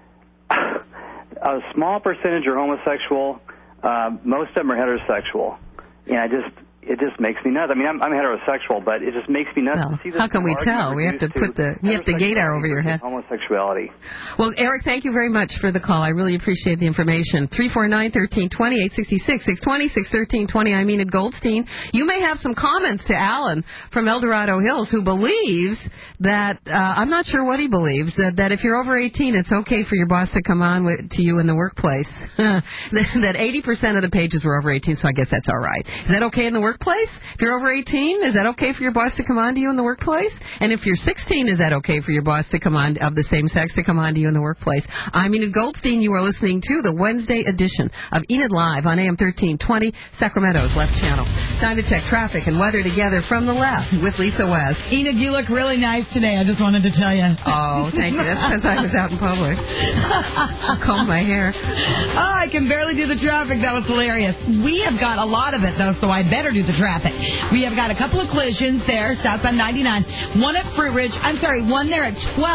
Speaker 5: a small percentage are homosexual. Most of them are heterosexual, and it just makes me nuts. I mean, I'm heterosexual, but it just makes me nuts to see this.
Speaker 16: How can we tell? We have to put the gaydar over your head.
Speaker 5: Homosexuality.
Speaker 16: Well, Eric, thank you very much for the call. I really appreciate the information. 349-1320, 866-626-1320. I'm Enid Goldstein. You may have some comments to Alan from El Dorado Hills, who believes that, I'm not sure what he believes, that if you're over 18, it's okay for your boss to come on to you in the workplace. That 80% of the pages were over 18, so I guess that's all right. Is that okay in the workplace? If you're over 18, is that okay for your boss to come on to you in the workplace? And if you're 16, is that okay for your boss to come on, of the same sex, to come on to you in the workplace? I'm Enid Goldstein. You are listening to the Wednesday edition of Enid Live on AM 1320, Sacramento's left channel. Time to check traffic and weather together from the left with Lisa West.
Speaker 19: Enid, you look really nice today. I just wanted to tell you.
Speaker 16: Oh, thank you. That's because I was out in public. I combed my hair.
Speaker 19: Oh, I can barely do the traffic. That was hilarious. We have got a lot of it, though, so I better do the traffic. We have got a couple of collisions there, southbound 99. One at Fruit Ridge. I'm sorry, one there at 12th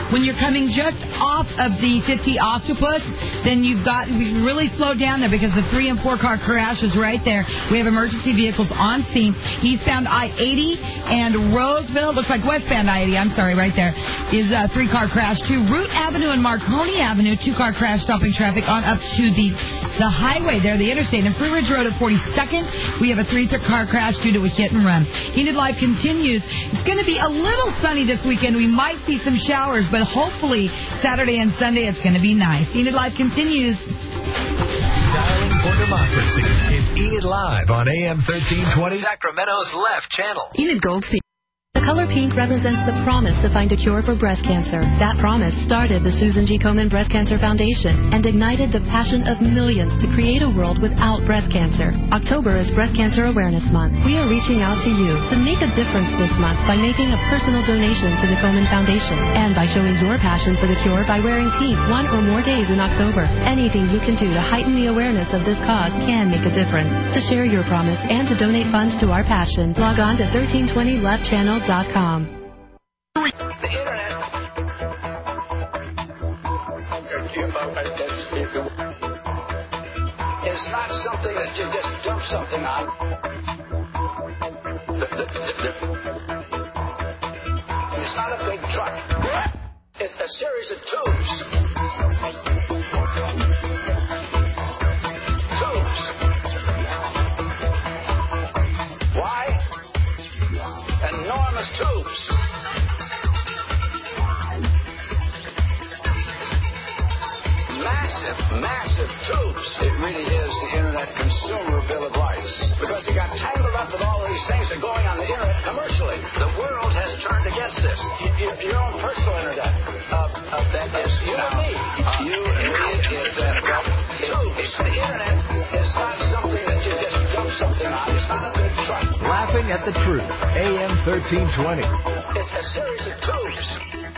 Speaker 19: When you're coming just off of the 50 Octopus, then we've really slowed down there because the 3 and 4 car crash is right there. We have emergency vehicles on scene. Eastbound I-80 and Roseville, looks like westbound I-80, I'm sorry, right there, is a 3-car crash too. Root Avenue and Marconi Avenue, 2-car crash stopping traffic on up to the highway there, the interstate. And Free Ridge Road at 42nd, we have a 3-car crash due to a hit and run. Enid Live continues. It's going to be a little sunny this weekend. We might see some showers, but hopefully Saturday and Sunday it's going to be nice. Enid Live continues.
Speaker 2: Dialing for democracy. It's Enid Live on AM 1320, Sacramento's Left Channel.
Speaker 16: Enid Goldstein.
Speaker 6: The color pink represents the promise to find a cure for breast cancer. That promise started the Susan G. Komen Breast Cancer Foundation and ignited the passion of millions to create a world without breast cancer. October is Breast Cancer Awareness Month. We are reaching out to you to make a difference this month by making a personal donation to the Komen Foundation and by showing your passion for the cure by wearing pink 1 or more days in October. Anything you can do to heighten the awareness of this cause can make a difference. To share your promise and to donate funds to our passion, log on to 1320leftchannel.com.
Speaker 2: The Internet.
Speaker 7: It's not something that you just dump something on. It's not a big truck. It's a series of tubes. Why? Enormous tubes. Massive tubes. It really is the Internet consumer bill of rights. Because you got tangled up with all of these things that are going on the Internet commercially. The world has turned against this. Your own personal Internet. That is you and me. You and me is tubes. The Internet is not something that you just dump something on. It's not a big truck.
Speaker 2: Laughing at the Truth, AM 1320.
Speaker 7: It's a series of tubes.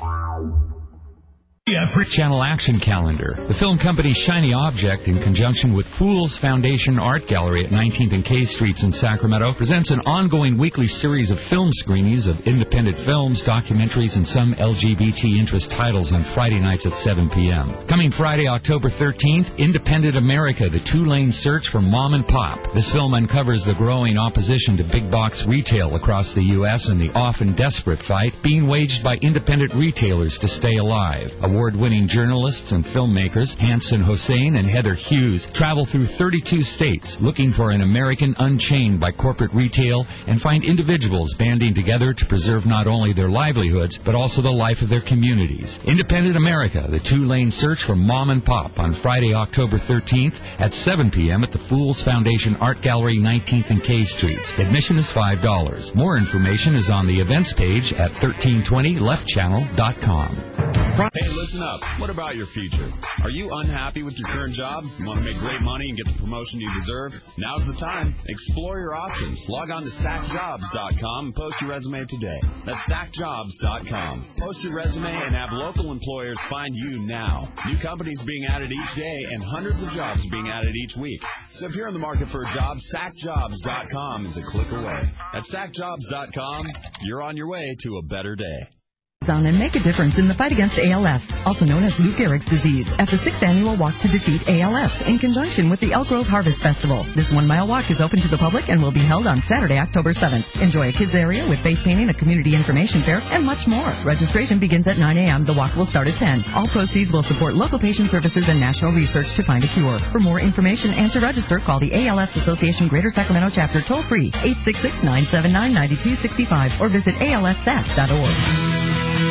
Speaker 8: Channel Action Calendar. The film company Shiny Object, in conjunction with Fools Foundation Art Gallery at 19th and K Streets in Sacramento, presents an ongoing weekly series of film screenings of independent films, documentaries, and some LGBT interest titles on Friday nights at 7 p.m. Coming Friday, October 13th, Independent America, the two-lane search for mom and pop. This film uncovers the growing opposition to big box retail across the U.S. and the often desperate fight being waged by independent retailers to stay alive. Award-winning journalists and filmmakers Hanson Hossein and Heather Hughes travel through 32 states looking for an American unchained by corporate retail and find individuals banding together to preserve not only their livelihoods but also the life of their communities. Independent America, the two-lane search for mom and pop on Friday, October 13th at 7 p.m. at the Fools Foundation Art Gallery, 19th and K Streets. Admission is $5. More information is on the events page at 1320leftchannel.com.
Speaker 10: Hey, listen up. What about your future? Are you unhappy with your current job? You want to make great money and get the promotion you deserve? Now's the time. Explore your options. Log on to sackjobs.com and post your resume today. That's sackjobs.com. Post your resume and have local employers find you now. New companies being added each day and hundreds of jobs being added each week. So if you're in the market for a job, sackjobs.com is a click away. At sackjobs.com, you're on your way to a better day.
Speaker 25: And make a difference in the fight against ALS, also known as Lou Gehrig's disease, at the 6th Annual Walk to Defeat ALS in conjunction with the Elk Grove Harvest Festival. This 1-mile walk is open to the public and will be held on Saturday, October 7th. Enjoy a kids area with face painting, a community information fair, and much more. Registration begins at 9 a.m. The walk will start at 10. All proceeds will support local patient services and national research to find a cure. For more information and to register, call the ALS Association Greater Sacramento Chapter toll-free 866-979-9265 or visit alssac.org.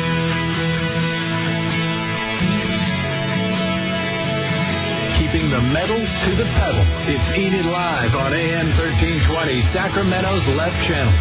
Speaker 2: Keeping the metal to the pedal. It's Enid Live on AM 1320, Sacramento's Left Channel.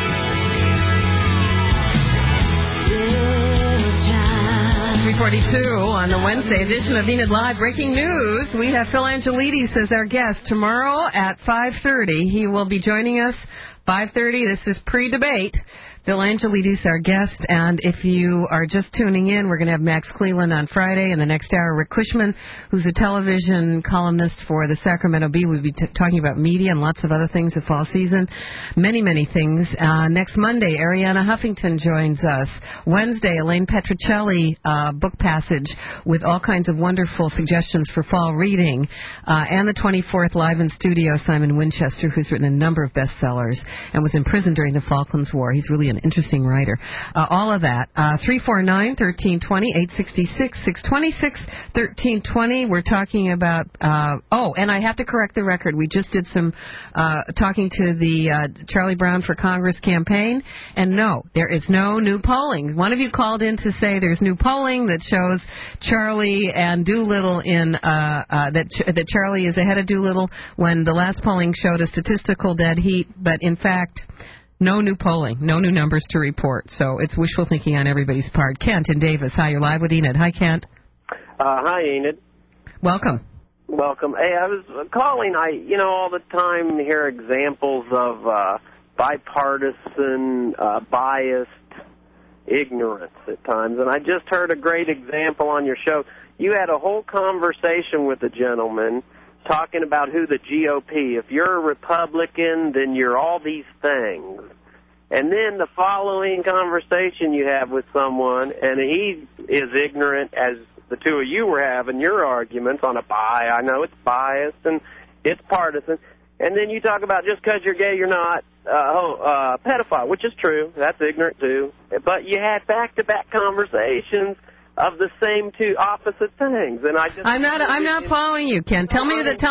Speaker 16: 3:42 on the Wednesday edition of Enid Live. Breaking news. We have Phil Angelides as our guest tomorrow at 5:30. He will be joining us 5:30. This is pre-debate. Bill Angelides, our guest, and if you are just tuning in, we're going to have Max Cleland on Friday. In the next hour, Rick Cushman, who's a television columnist for the Sacramento Bee. We'll be talking about media and lots of other things the fall season. Many, many things. Next Monday, Ariana Huffington joins us. Wednesday, Elaine Petrocelli, book passage with all kinds of wonderful suggestions for fall reading. And the 24th, live in studio, Simon Winchester, who's written a number of bestsellers and was in prison during the Falklands War. He's really an interesting writer. All of that. 349-1320, 866-626-1320. We're talking about, and I have to correct the record. We just did some talking to the Charlie Brown for Congress campaign, and no, there is no new polling. One of you called in to say there's new polling that shows Charlie and Doolittle that Charlie is ahead of Doolittle when the last polling showed a statistical dead heat, but in fact, no new polling, no new numbers to report. So it's wishful thinking on everybody's part. Kent in Davis. Hi, you're live with Enid. Hi, Kent.
Speaker 9: Hi, Enid.
Speaker 16: Welcome.
Speaker 9: Welcome. Hey, I was calling. All the time hear examples of bipartisan, biased ignorance at times. And I just heard a great example on your show. You had a whole conversation with a gentleman talking about who the GOP, if you're a Republican, then you're all these things. And then the following conversation you have with someone, and he is ignorant as the two of you were having your arguments on I know it's biased and it's partisan. And then you talk about just because you're gay, you're not a pedophile, which is true. That's ignorant, too. But you had back-to-back conversations of the same two opposite things, and I'm
Speaker 16: not following you, Ken. Ken,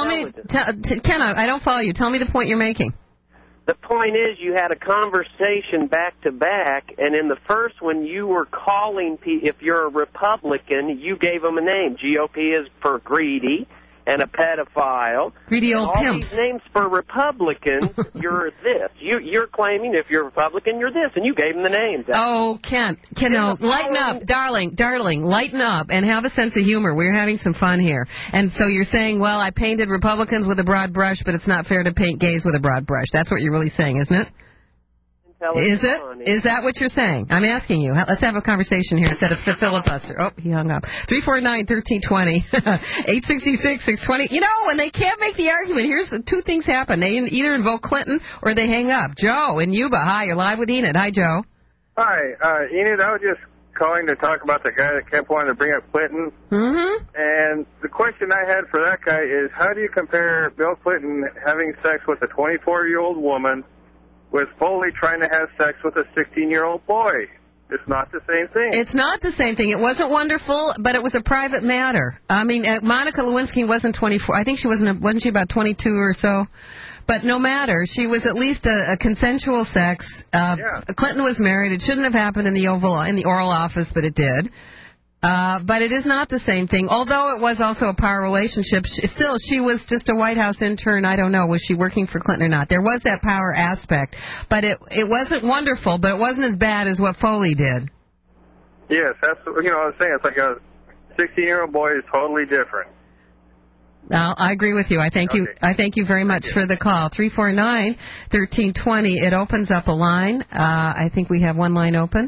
Speaker 16: I don't follow you. Tell me the point you're making.
Speaker 9: The point is, you had a conversation back to back, and in the first one, you were calling if you're a Republican, you gave them a name. GOP is for greedy and a pedophile.
Speaker 16: Greedy old
Speaker 9: all
Speaker 16: pimps.
Speaker 9: These names for Republicans, you're this. You're claiming if you're Republican, you're this, and you gave them the names.
Speaker 16: Oh, Kent, lighten up, darling, lighten up and have a sense of humor. We're having some fun here. And so you're saying, well, I painted Republicans with a broad brush, but it's not fair to paint gays with a broad brush. That's what you're really saying, isn't it? Is it? Is that what you're saying? I'm asking you. Let's have a conversation here instead of filibuster. Oh, he hung up. 349-1320, 866-620. When they can't make the argument, here's two things happen. They either invoke Clinton or they hang up. Joe in Yuba. Hi, you're live with Enid. Hi, Joe.
Speaker 11: Hi, Enid. I was just calling to talk about the guy that kept wanting to bring up Clinton. Mm-hmm. And the question I had for that guy is, how do you compare Bill Clinton having sex with a 24-year-old woman with Foley trying to have sex with a 16-year-old boy? It's not the same thing.
Speaker 16: It's not the same thing. It wasn't wonderful, but it was a private matter. I mean, Monica Lewinsky wasn't 24. I think she wasn't she about 22 or so? But no matter, she was at least a consensual sex. Clinton was married. It shouldn't have happened in the Oral Office, but it did. But it is not the same thing. Although it was also a power relationship, still, she was just a White House intern. I don't know, was she working for Clinton or not? There was that power aspect. But it wasn't wonderful, but it wasn't as bad as what Foley did.
Speaker 11: Yes, that's, I was saying, it's like a 16-year-old boy is totally different.
Speaker 16: Well, I agree with you. I thank you. I thank you very much for the call. 349-1320. It opens up a line. I think we have one line open.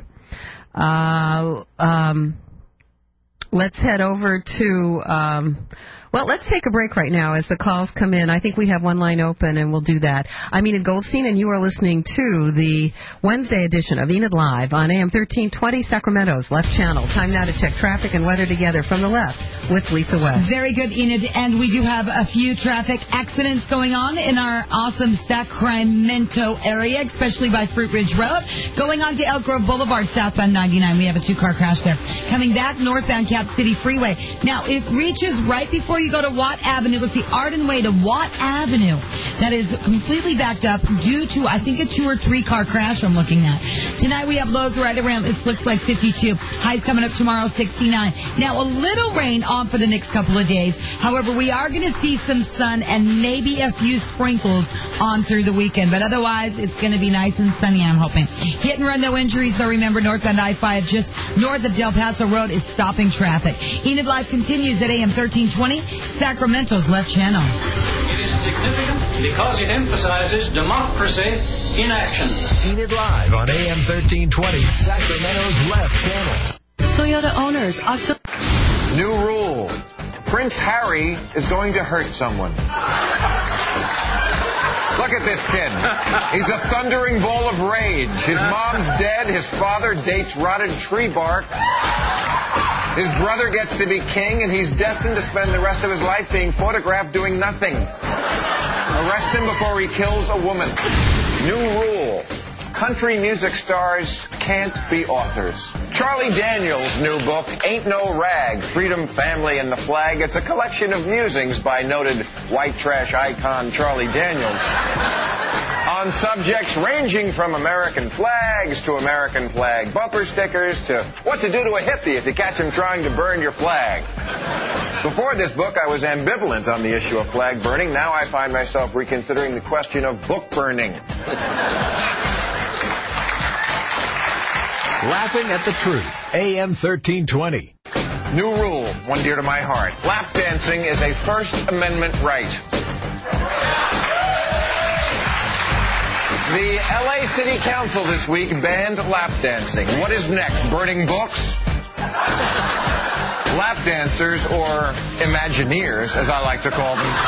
Speaker 16: Let's head over to, let's take a break right now as the calls come in. I think we have one line open, and we'll do that. I'm Enid Goldstein, and you are listening to the Wednesday edition of Enid Live on AM 1320, Sacramento's left channel. Time now to check traffic and weather together from the left with Lisa West.
Speaker 19: Very good, Enid, and we do have a few traffic accidents going on in our awesome Sacramento area, especially by Fruit Ridge Road. Going on to Elk Grove Boulevard, southbound 99, we have a two-car crash there. Coming back northbound Cap City Freeway. Now, it reaches right before you go to Watt Avenue. It's the Arden Way to Watt Avenue. That is completely backed up due to, I think, a 2 or 3 car crash I'm looking at. Tonight we have lows right around, it looks like 52. Highs coming up tomorrow, 69. Now, a little rain on for the next couple of days. However, we are going to see some sun and maybe a few sprinkles on through the weekend. But otherwise, it's going to be nice and sunny, I'm hoping. Hit and run, no injuries, though. Remember, northbound I-5 just north of Del Paso Road is stopping traffic. Enid Live continues at AM 1320, Sacramento's left channel.
Speaker 12: It is significant because it emphasizes democracy
Speaker 2: in action. Enid Live on AM 1320, Sacramento's Left Channel.
Speaker 6: Toyota owners,
Speaker 23: New rule. Prince Harry is going to hurt someone. Look at this kid. He's a thundering ball of rage. His mom's dead. His father dates rotted tree bark. His brother gets to be king, and he's destined to spend the rest of his life being photographed doing nothing. Arrest him before he kills a woman. New rule. Country music stars can't be authors. Charlie Daniels' new book, Ain't No Rag, Freedom, Family, and the Flag. It's a collection of musings by noted white trash icon Charlie Daniels on subjects ranging from American flags to American flag bumper stickers to what to do to a hippie if you catch him trying to burn your flag. Before this book, I was ambivalent on the issue of flag burning. Now I find myself reconsidering the question of book burning.
Speaker 2: Laughing at the Truth, AM 1320.
Speaker 23: New rule, one dear to my heart. Lap dancing is a First Amendment right. The L.A. City Council this week banned lap dancing. What is next? Burning books? Lap dancers, or Imagineers, as I like to call them,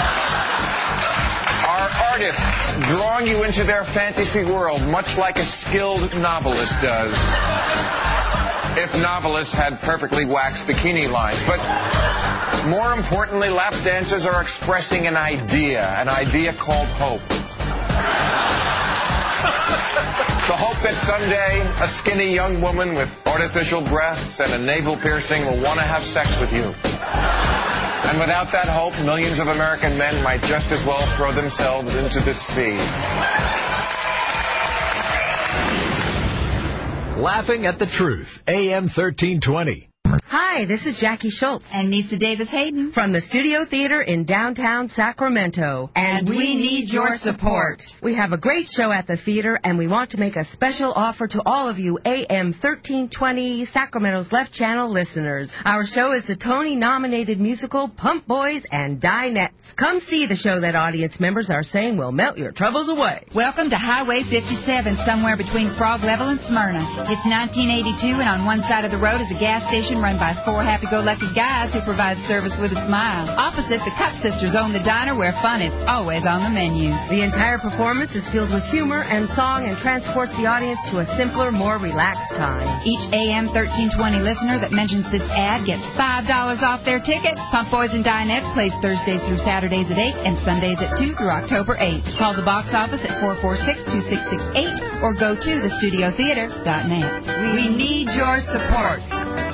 Speaker 23: are artists drawing you into their fantasy world, much like a skilled novelist does. If novelists had perfectly waxed bikini lines. But more importantly, lap dancers are expressing an idea called hope. The hope that someday a skinny young woman with artificial breasts and a navel piercing will want to have sex with you. And without that hope, millions of American men might just as well throw themselves into the sea.
Speaker 2: Laughing at the Truth, AM 1320.
Speaker 16: Hi, this is Jackie Schultz.
Speaker 19: And Nisa Davis Hayden.
Speaker 16: From the Studio Theater in downtown Sacramento.
Speaker 19: And we need your support.
Speaker 16: We have a great show at the theater, and we want to make a special offer to all of you AM 1320 Sacramento's Left Channel listeners. Our show is the Tony-nominated musical Pump Boys and Dinettes. Come see the show that audience members are saying will melt your troubles away.
Speaker 19: Welcome to Highway 57, somewhere between Frog Level and Smyrna. It's 1982, and on one side of the road is a gas station run by 4 happy-go-lucky guys who provide service with a smile. Opposite, the Cup Sisters own the diner where fun is always on the menu.
Speaker 16: The entire performance is filled with humor and song and transports the audience to a simpler, more relaxed time.
Speaker 19: Each AM 1320 listener that mentions this ad gets $5 off their ticket. Pump Boys and Dinettes plays Thursdays through Saturdays at 8 and Sundays at 2 through October 8. Call the box office at 446-2668 or go to thestudiotheater.net. We need your support.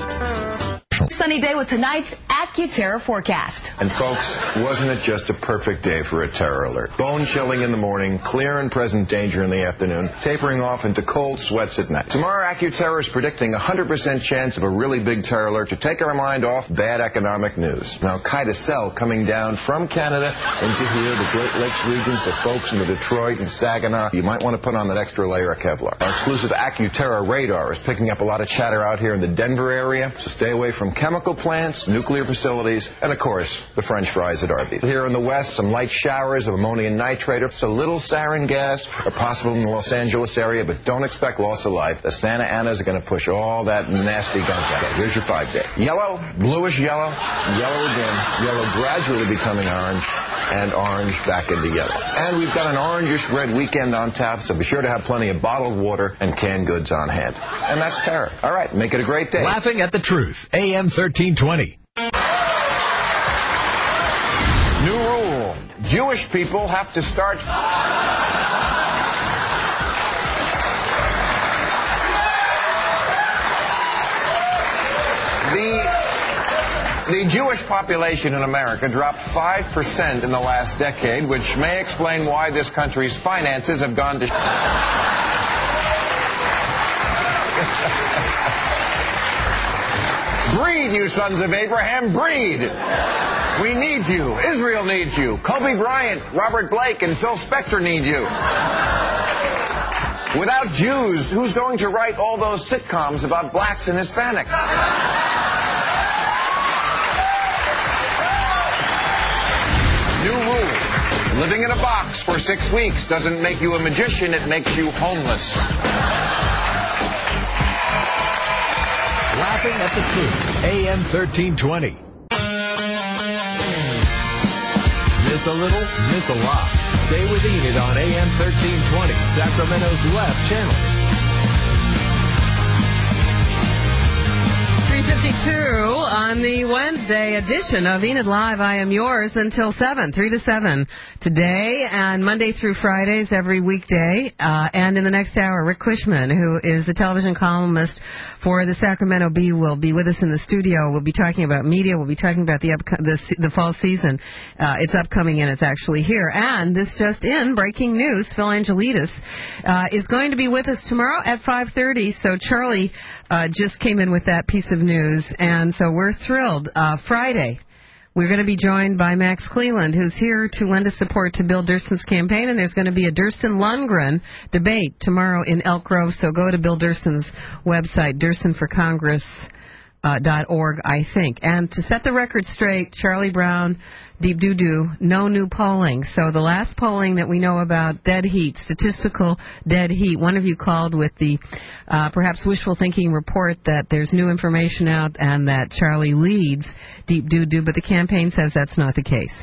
Speaker 22: Sunny day with tonight's AccuTerror forecast.
Speaker 23: And folks, wasn't it just a perfect day for a terror alert? Bone chilling in the morning, clear and present danger in the afternoon, tapering off into cold sweats at night. Tomorrow, AccuTerror is predicting a 100% chance of a really big terror alert to take our mind off bad economic news. An Al-Qaeda cell coming down from Canada into here, the Great Lakes regions, the folks in the Detroit and Saginaw. You might want to put on that extra layer of Kevlar. Our exclusive AccuTerror radar is picking up a lot of chatter out here in the Denver area, so stay away from chemical plants, nuclear facilities, and of course, the French fries at Arby's. Here in the west, some light showers of ammonium nitrate or so little sarin gas are possible in the Los Angeles area, but don't expect loss of life. The Santa Anas are going to push all that nasty gunk out. Here's your 5-day. Yellow, bluish yellow, yellow again, yellow gradually becoming orange, and orange back into yellow. And we've got an orangish red weekend on tap, so be sure to have plenty of bottled water and canned goods on hand. And that's terror. All right, make it a great day.
Speaker 2: Laughing at the Truth, AM 1320.
Speaker 23: New rule. Jewish people have to start... The Jewish population in America dropped 5% in the last decade, which may explain why this country's finances have gone to... Breed, you sons of Abraham, breed! We need you. Israel needs you. Kobe Bryant, Robert Blake, and Phil Spector need you. Without Jews, who's going to write all those sitcoms about blacks and Hispanics? New rule. Living in a box for 6 weeks doesn't make you a magician, it makes you homeless.
Speaker 2: Laughing at the Truth, AM 1320. Miss a little, miss a lot. Stay with Enid on AM 1320, Sacramento's left channel.
Speaker 16: 3:52 on the Wednesday edition of Enid Live. I am yours until 7, 3 to 7 today, and Monday through Fridays every weekday. And in the next hour, Rick Cushman, who is the television columnist for the Sacramento Bee, will be with us in the studio. We'll be talking about media. We'll be talking about the fall season. It's upcoming and it's actually here. And this just in, breaking news, Phil Angelides is going to be with us tomorrow at 5:30. So Charlie just came in with that piece of news, and so we're thrilled. Friday, we're going to be joined by Max Cleland, who's here to lend his support to Bill Durston's campaign, and there's going to be a Durston-Lundgren debate tomorrow in Elk Grove, so go to Bill Durston's website, DurstonForCongress.org, I think. And to set the record straight, Charlie Brown, Deep Doo-Doo, no new polling. So the last polling that we know about, dead heat, statistical dead heat. One of you called with the perhaps wishful thinking report that there's new information out and that Charlie leads Deep Doo-Doo, but the campaign says that's not the case.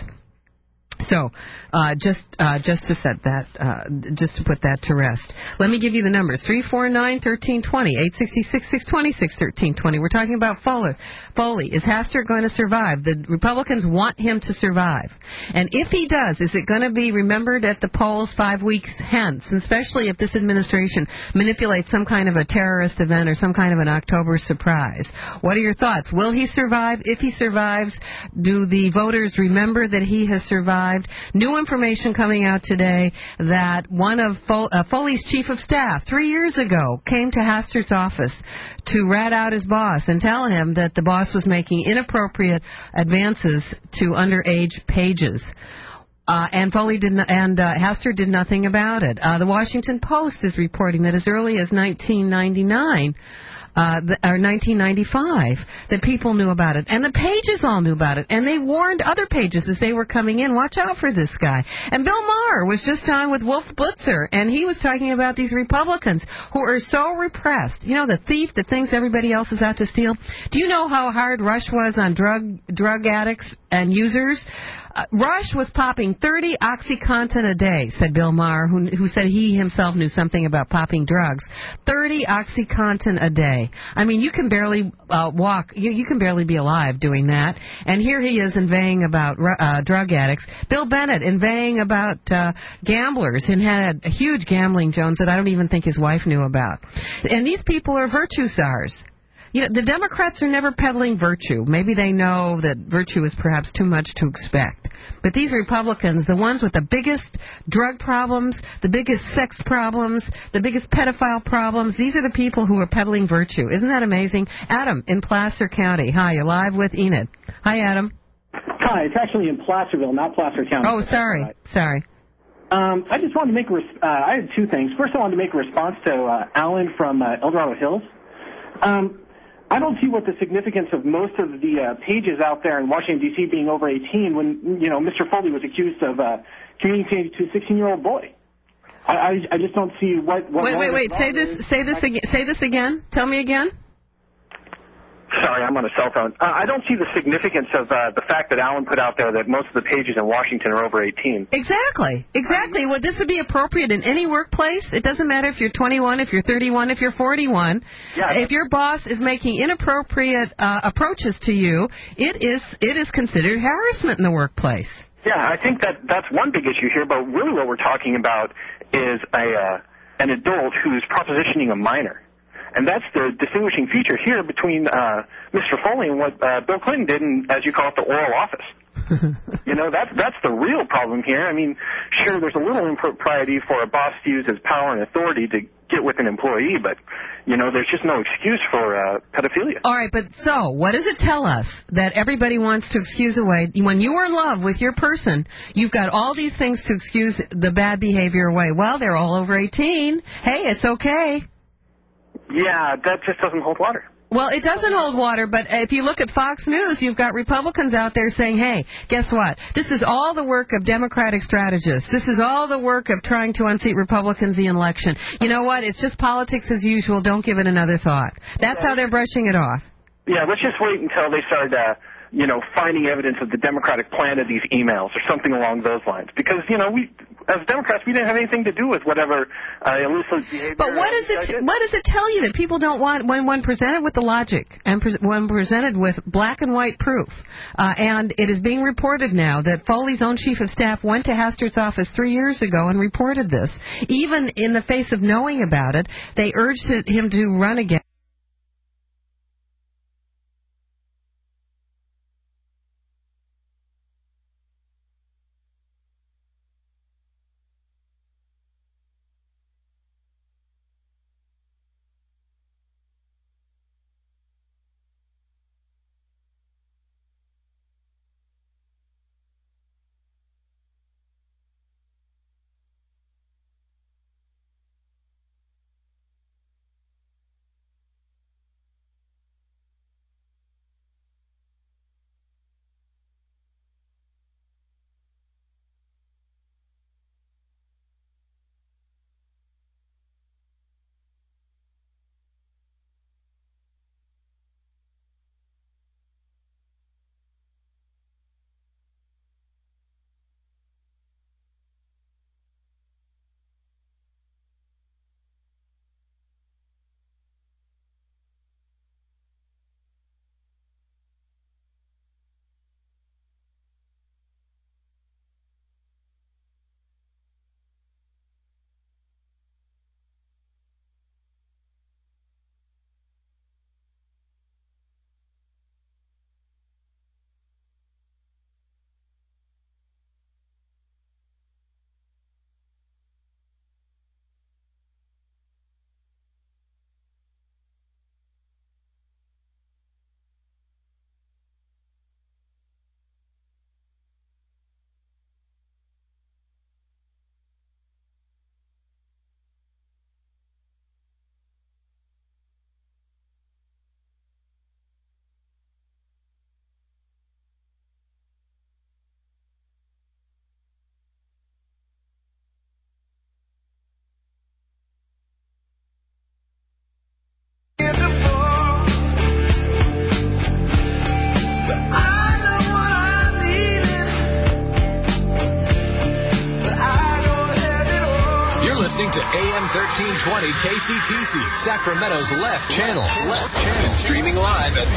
Speaker 16: So, just to set that, just to put that to rest. Let me give you the numbers: 349-1320, 866-620-1320. We're talking about Foley. Is Hastert going to survive? The Republicans want him to survive, and if he does, is it going to be remembered at the polls 5 weeks hence? And especially if this administration manipulates some kind of a terrorist event or some kind of an October surprise. What are your thoughts? Will he survive? If he survives, do the voters remember that he has survived? New information coming out today that one of Foley's chief of staff 3 years ago came to Hastert's office to rat out his boss and tell him that the boss was making inappropriate advances to underage pages. And Foley Hastert did nothing about it. The Washington Post is reporting that as early as 1999, or 1995, that people knew about it. And the pages all knew about it. And they warned other pages as they were coming in, watch out for this guy. And Bill Maher was just on with Wolf Blitzer, and he was talking about these Republicans who are so repressed. You know, the thief that thinks everybody else is out to steal? Do you know how hard Rush was on drug addicts and users? Rush was popping 30 OxyContin a day, said Bill Maher, who said he himself knew something about popping drugs. 30 OxyContin a day. I mean, you can barely walk. You can barely be alive doing that. And here he is inveighing about drug addicts. Bill Bennett inveighing about gamblers and had a huge gambling Jones that I don't even think his wife knew about. And these people are virtue czars. You know, the Democrats are never peddling virtue. Maybe they know that virtue is perhaps too much to expect. But these Republicans, the ones with the biggest drug problems, the biggest sex problems, the biggest pedophile problems, these are the people who are peddling virtue. Isn't that amazing? Adam in Placer County. Hi, you're live with Enid. Hi, Adam.
Speaker 3: Hi, it's actually in Placerville, not Placer County.
Speaker 16: Oh, sorry.
Speaker 3: I just wanted to make I had two things. First, I wanted to make a response to Alan from El Dorado Hills. I don't see what the significance of most of the pages out there in Washington, D.C. being over 18 when, you know, Mr. Foley was accused of communicating to a 16-year-old boy. I just don't see what
Speaker 16: Wait. Say this again. Tell me again.
Speaker 3: Sorry, I'm on a cell phone. I don't see the significance of the fact that Alan put out there that most of the pages in Washington are over 18.
Speaker 16: Exactly. Well, this would be appropriate in any workplace. It doesn't matter if you're 21, if you're 31, if you're 41. Yeah. If your boss is making inappropriate approaches to you, it is considered harassment in the workplace.
Speaker 3: Yeah, I think that's one big issue here, but really what we're talking about is an adult who's propositioning a minor. And that's the distinguishing feature here between Mr. Foley and what Bill Clinton did in, as you call it, the Oral Office. You know, that's the real problem here. I mean, sure, there's a little impropriety for a boss to use his power and authority to get with an employee, but, you know, there's just no excuse for pedophilia.
Speaker 16: All right, but so what does it tell us that everybody wants to excuse away? When you are in love with your person, you've got all these things to excuse the bad behavior away. Well, they're all over 18. Hey, it's okay.
Speaker 3: Yeah, that just doesn't hold water.
Speaker 16: Well, it doesn't hold water, but if you look at Fox News, you've got Republicans out there saying, hey, guess what? This is all the work of Democratic strategists. This is all the work of trying to unseat Republicans in the election. You know what? It's just politics as usual. Don't give it another thought. That's how they're brushing it off.
Speaker 3: Yeah, let's just wait until they start, finding evidence of the Democratic plan of these emails or something along those lines. Because, we, as Democrats, we didn't have anything to do with whatever illicit behavior.
Speaker 16: But what does it tell you that people don't want when presented with the logic and when presented with black and white proof? And it is being reported now that Foley's own chief of staff went to Hastert's office 3 years ago and reported this. Even in the face of knowing about it, they urged him to run again.
Speaker 2: To AM 1320 KCTC, Sacramento's Left Channel. And streaming live at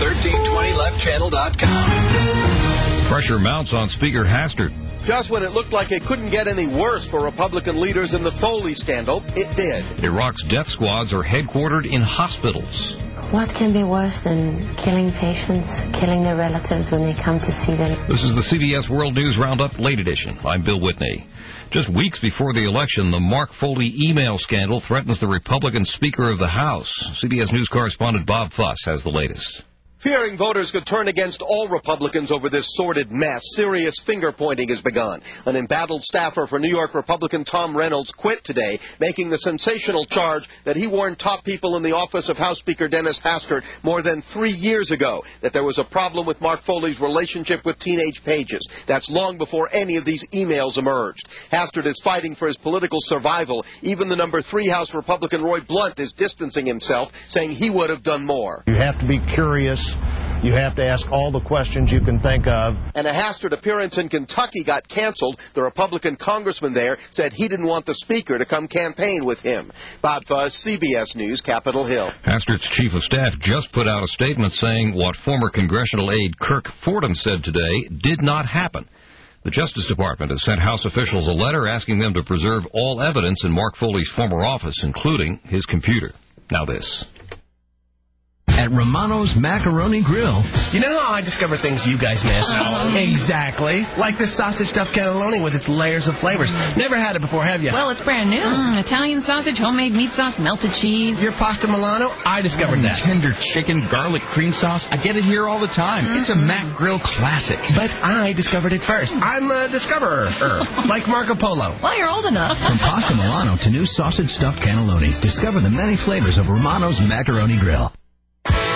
Speaker 2: 1320leftchannel.com.
Speaker 12: Pressure mounts on Speaker Hastert.
Speaker 13: Just when it looked like it couldn't get any worse for Republican leaders in the Foley scandal, it did.
Speaker 12: Iraq's death squads are headquartered in hospitals.
Speaker 14: What can be worse than killing patients, killing their relatives when they come to see them?
Speaker 12: This is the CBS World News Roundup Late Edition. I'm Bill Whitney. Just weeks before the election, the Mark Foley email scandal threatens the Republican Speaker of the House. CBS News correspondent Bob Fuss has the latest.
Speaker 13: Fearing voters could turn against all Republicans over this sordid mess, serious finger-pointing has begun. An embattled staffer for New York Republican Tom Reynolds quit today, making the sensational charge that he warned top people in the office of House Speaker Dennis Hastert more than 3 years ago that there was a problem with Mark Foley's relationship with teenage pages. That's long before any of these emails emerged. Hastert is fighting for his political survival. Even the number 3 House Republican Roy Blunt is distancing himself, saying he would have done more.
Speaker 15: You have to be curious. You have to ask all the questions you can think of.
Speaker 13: And a Hastert appearance in Kentucky got canceled. The Republican congressman there said he didn't want the speaker to come campaign with him. Bob Fuss, CBS News, Capitol Hill.
Speaker 12: Hastert's chief of staff just put out a statement saying what former congressional aide Kirk Fordham said today did not happen. The Justice Department has sent House officials a letter asking them to preserve all evidence in Mark Foley's former office, including his computer. Now this.
Speaker 2: At Romano's Macaroni Grill.
Speaker 17: You know how I discover things you guys miss? Exactly. Like this sausage stuffed cannelloni with its layers of flavors. Never had it before, have you?
Speaker 26: Well, it's brand new. Italian sausage, homemade meat sauce, melted cheese.
Speaker 17: Your pasta Milano? I discovered that.
Speaker 27: Tender chicken, garlic cream sauce. I get it here all the time. It's a Mac Grill classic.
Speaker 17: But I discovered it first. I'm a discoverer. Like Marco Polo.
Speaker 26: Well, you're old enough.
Speaker 2: From pasta Milano to new sausage stuffed cannelloni, discover the many flavors of Romano's Macaroni Grill.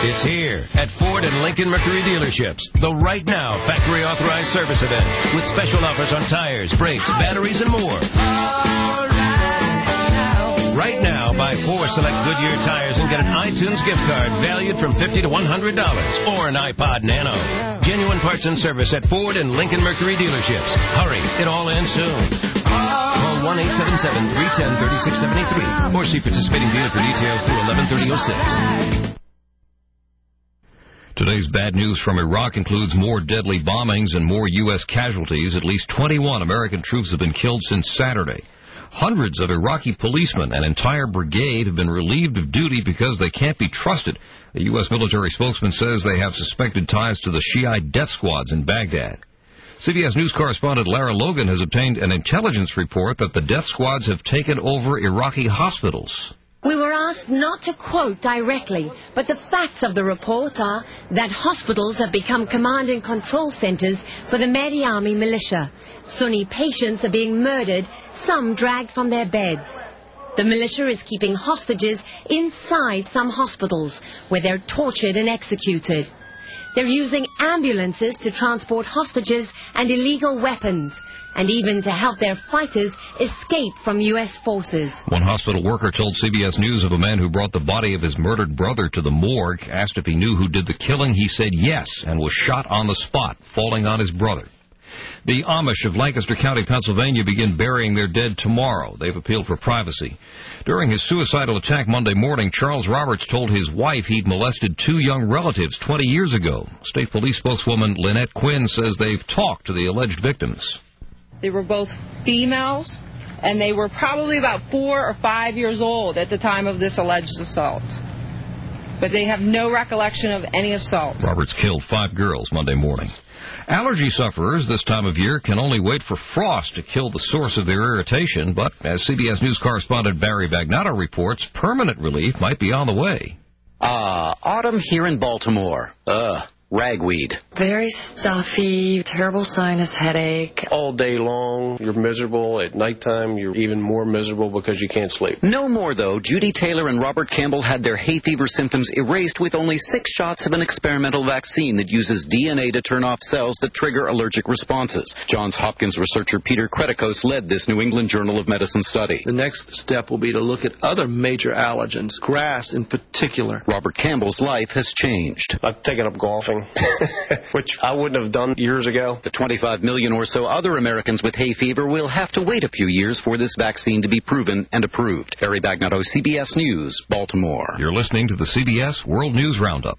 Speaker 1: It's here at Ford and Lincoln Mercury dealerships. The Right Now factory authorized service event with special offers on tires, brakes, batteries, and more. Right now, buy 4 select Goodyear tires and get an iTunes gift card valued from $50 to $100 or an iPod Nano. Genuine parts and service at Ford and Lincoln Mercury dealerships. Hurry, it all ends soon. Call 1-877-310-3673 or see participating dealer for details through 11/30/06.
Speaker 12: Today's bad news from Iraq includes more deadly bombings and more U.S. casualties. At least 21 American troops have been killed since Saturday. Hundreds of Iraqi policemen, an entire brigade, have been relieved of duty because they can't be trusted. A U.S. military spokesman says they have suspected ties to the Shiite death squads in Baghdad. CBS News correspondent Lara Logan has obtained an intelligence report that the death squads have taken over Iraqi hospitals.
Speaker 4: We were asked not to quote directly, but the facts of the report are that hospitals have become command and control centers for the Mahdi Army militia. Sunni patients are being murdered, some dragged from their beds. The militia is keeping hostages inside some hospitals, where they're tortured and executed. They're using ambulances to transport hostages and illegal weapons, and even to help their fighters escape from U.S. forces.
Speaker 12: One hospital worker told CBS News of a man who brought the body of his murdered brother to the morgue. Asked if he knew who did the killing, he said yes, and was shot on the spot, falling on his brother. The Amish of Lancaster County, Pennsylvania, begin burying their dead tomorrow. They've appealed for privacy. During his suicidal attack Monday morning, Charles Roberts told his wife he'd molested 2 young relatives 20 years ago. State Police spokeswoman Lynette Quinn says they've talked to the alleged victims.
Speaker 5: They were both females, and they were probably about 4 or 5 years old at the time of this alleged assault. But they have no recollection of any assault.
Speaker 12: Roberts killed 5 girls Monday morning. Allergy sufferers this time of year can only wait for frost to kill the source of their irritation, but as CBS News correspondent Barry Bagnotto reports, permanent relief might be on the way.
Speaker 18: Autumn here in Baltimore. Ragweed.
Speaker 20: Very stuffy, terrible sinus headache.
Speaker 21: All day long, you're miserable. At nighttime, you're even more miserable because you can't sleep.
Speaker 18: No more, though. Judy Taylor and Robert Campbell had their hay fever symptoms erased with only 6 shots of an experimental vaccine that uses DNA to turn off cells that trigger allergic responses. Johns Hopkins researcher Peter Kretikos led this New England Journal of Medicine study.
Speaker 24: The next step will be to look at other major allergens, grass in particular.
Speaker 18: Robert Campbell's life has changed.
Speaker 21: I've taken up golfing. Which I wouldn't have done years ago.
Speaker 18: The 25 million or so other Americans with hay fever will have to wait a few years for this vaccine to be proven and approved. Barry Bagnotto, CBS News, Baltimore.
Speaker 12: You're listening to the CBS World News Roundup.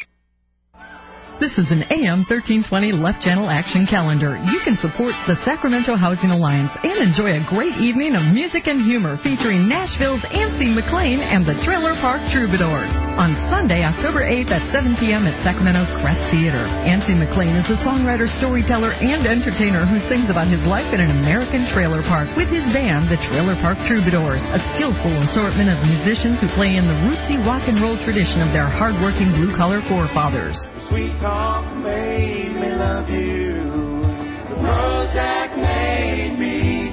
Speaker 25: This is an AM 1320 Left Channel Action Calendar. You can support the Sacramento Housing Alliance and enjoy a great evening of music and humor featuring Nashville's Ancy McLean and the Trailer Park Troubadours. On Sunday, October 8th at 7 p.m. at Sacramento's Crest Theater. Ancy McLean is a songwriter, storyteller, and entertainer who sings about his life in an American trailer park with his band, the Trailer Park Troubadours, a skillful assortment of musicians who play in the rootsy rock and roll tradition of their hardworking blue-collar forefathers.
Speaker 28: Sweet talk made me love you. The Prozac made me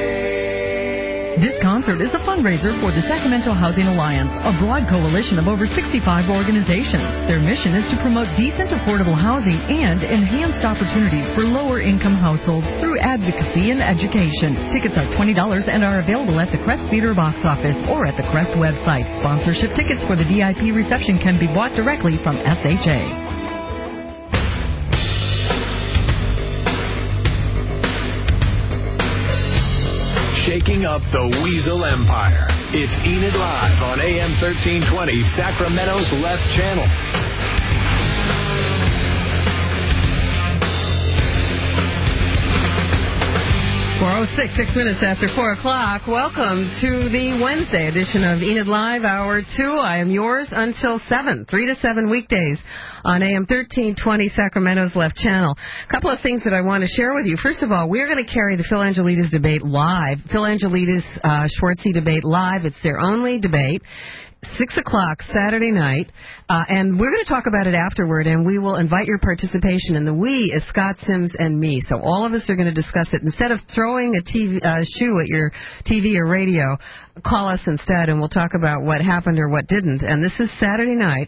Speaker 28: stay.
Speaker 25: This concert is a fundraiser for the Sacramento Housing Alliance, a broad coalition of over 65 organizations. Their mission is to promote decent, affordable housing and enhanced opportunities for lower-income households through advocacy and education. Tickets are $20 and are available at the Crest Theater box office or at the Crest website. Sponsorship tickets for the VIP reception can be bought directly from SHA.
Speaker 2: Shaking up the Weasel Empire. It's Enid Live on AM 1320, Sacramento's Left Channel.
Speaker 16: 4:06, 6 minutes after 4 o'clock. Welcome to the Wednesday edition of Enid Live, Hour 2. I am yours until 7, 3 to 7 weekdays on AM 1320, Sacramento's Left Channel. A couple of things that I want to share with you. First of all, we're going to carry the Phil Angelides debate live. Phil Angelides, Schwartzy debate live. It's their only debate. 6 o'clock Saturday night, and we're going to talk about it afterward, and we will invite your participation, and the we is Scott Sims and me, so all of us are going to discuss it. Instead of throwing a shoe at your TV or radio, call us instead, and we'll talk about what happened or what didn't, and this is Saturday night.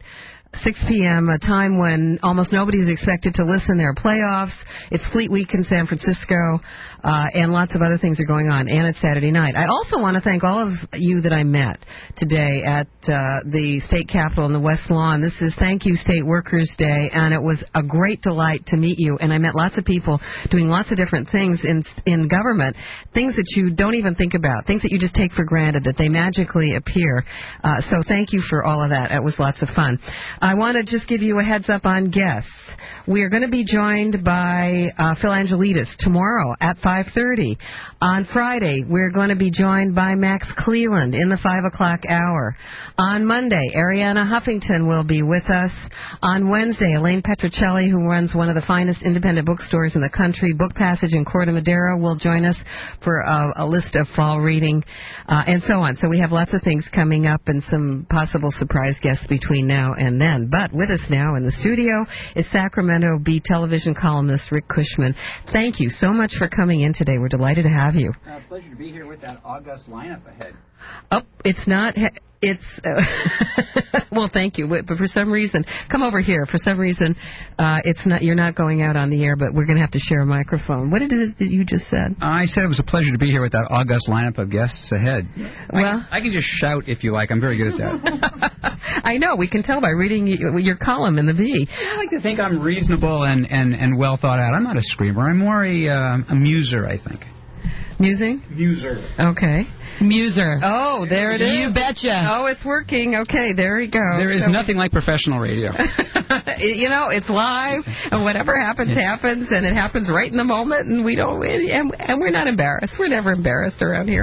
Speaker 16: 6 p.m., a time when almost nobody's expected to listen. There are playoffs. It's Fleet Week in San Francisco, and lots of other things are going on. And it's Saturday night. I also want to thank all of you that I met today at the state capitol in the West Lawn. This is Thank You State Workers Day, and it was a great delight to meet you. And I met lots of people doing lots of different things in government, things that you don't even think about, things that you just take for granted, that they magically appear. So thank you for all of that. It was lots of fun. I want to just give you a heads up on guests. We are going to be joined by Phil Angelides tomorrow at 5:30. On Friday, we're going to be joined by Max Cleland in the 5 o'clock hour. On Monday, Ariana Huffington will be with us. On Wednesday, Elaine Petrocelli, who runs one of the finest independent bookstores in the country, Book Passage in Corte Madera, will join us for a list of fall reading, and so on. So we have lots of things coming up and some possible surprise guests between now and then. But with us now in the studio is Sacramento Bee television columnist Rick Cushman. Thank you so much for coming in today. We're delighted to have you.
Speaker 6: Pleasure to be here with that august lineup ahead.
Speaker 16: Oh, it's not... It's well, thank you. But for some reason, come over here. For some reason, it's not. You're not going out on the air, but we're going to have to share a microphone. What did it that you just said?
Speaker 6: I said it was a pleasure to be here with that august lineup of guests ahead.
Speaker 16: Well,
Speaker 6: I can just shout if you like. I'm very good at that.
Speaker 16: I know. We can tell by reading your column in the Bee.
Speaker 6: I like to think I'm reasonable and well thought out. I'm not a screamer. I'm more a muser, I think.
Speaker 16: Musing?
Speaker 6: Muser.
Speaker 16: Okay.
Speaker 25: Muser.
Speaker 16: Oh, there it is.
Speaker 25: You betcha.
Speaker 16: Oh, it's working. Okay, there we go.
Speaker 6: There is nothing like professional radio.
Speaker 16: You know, it's live, and whatever happens, happens, and it happens right in the moment, and we don't, and we're not embarrassed. We're never embarrassed around here.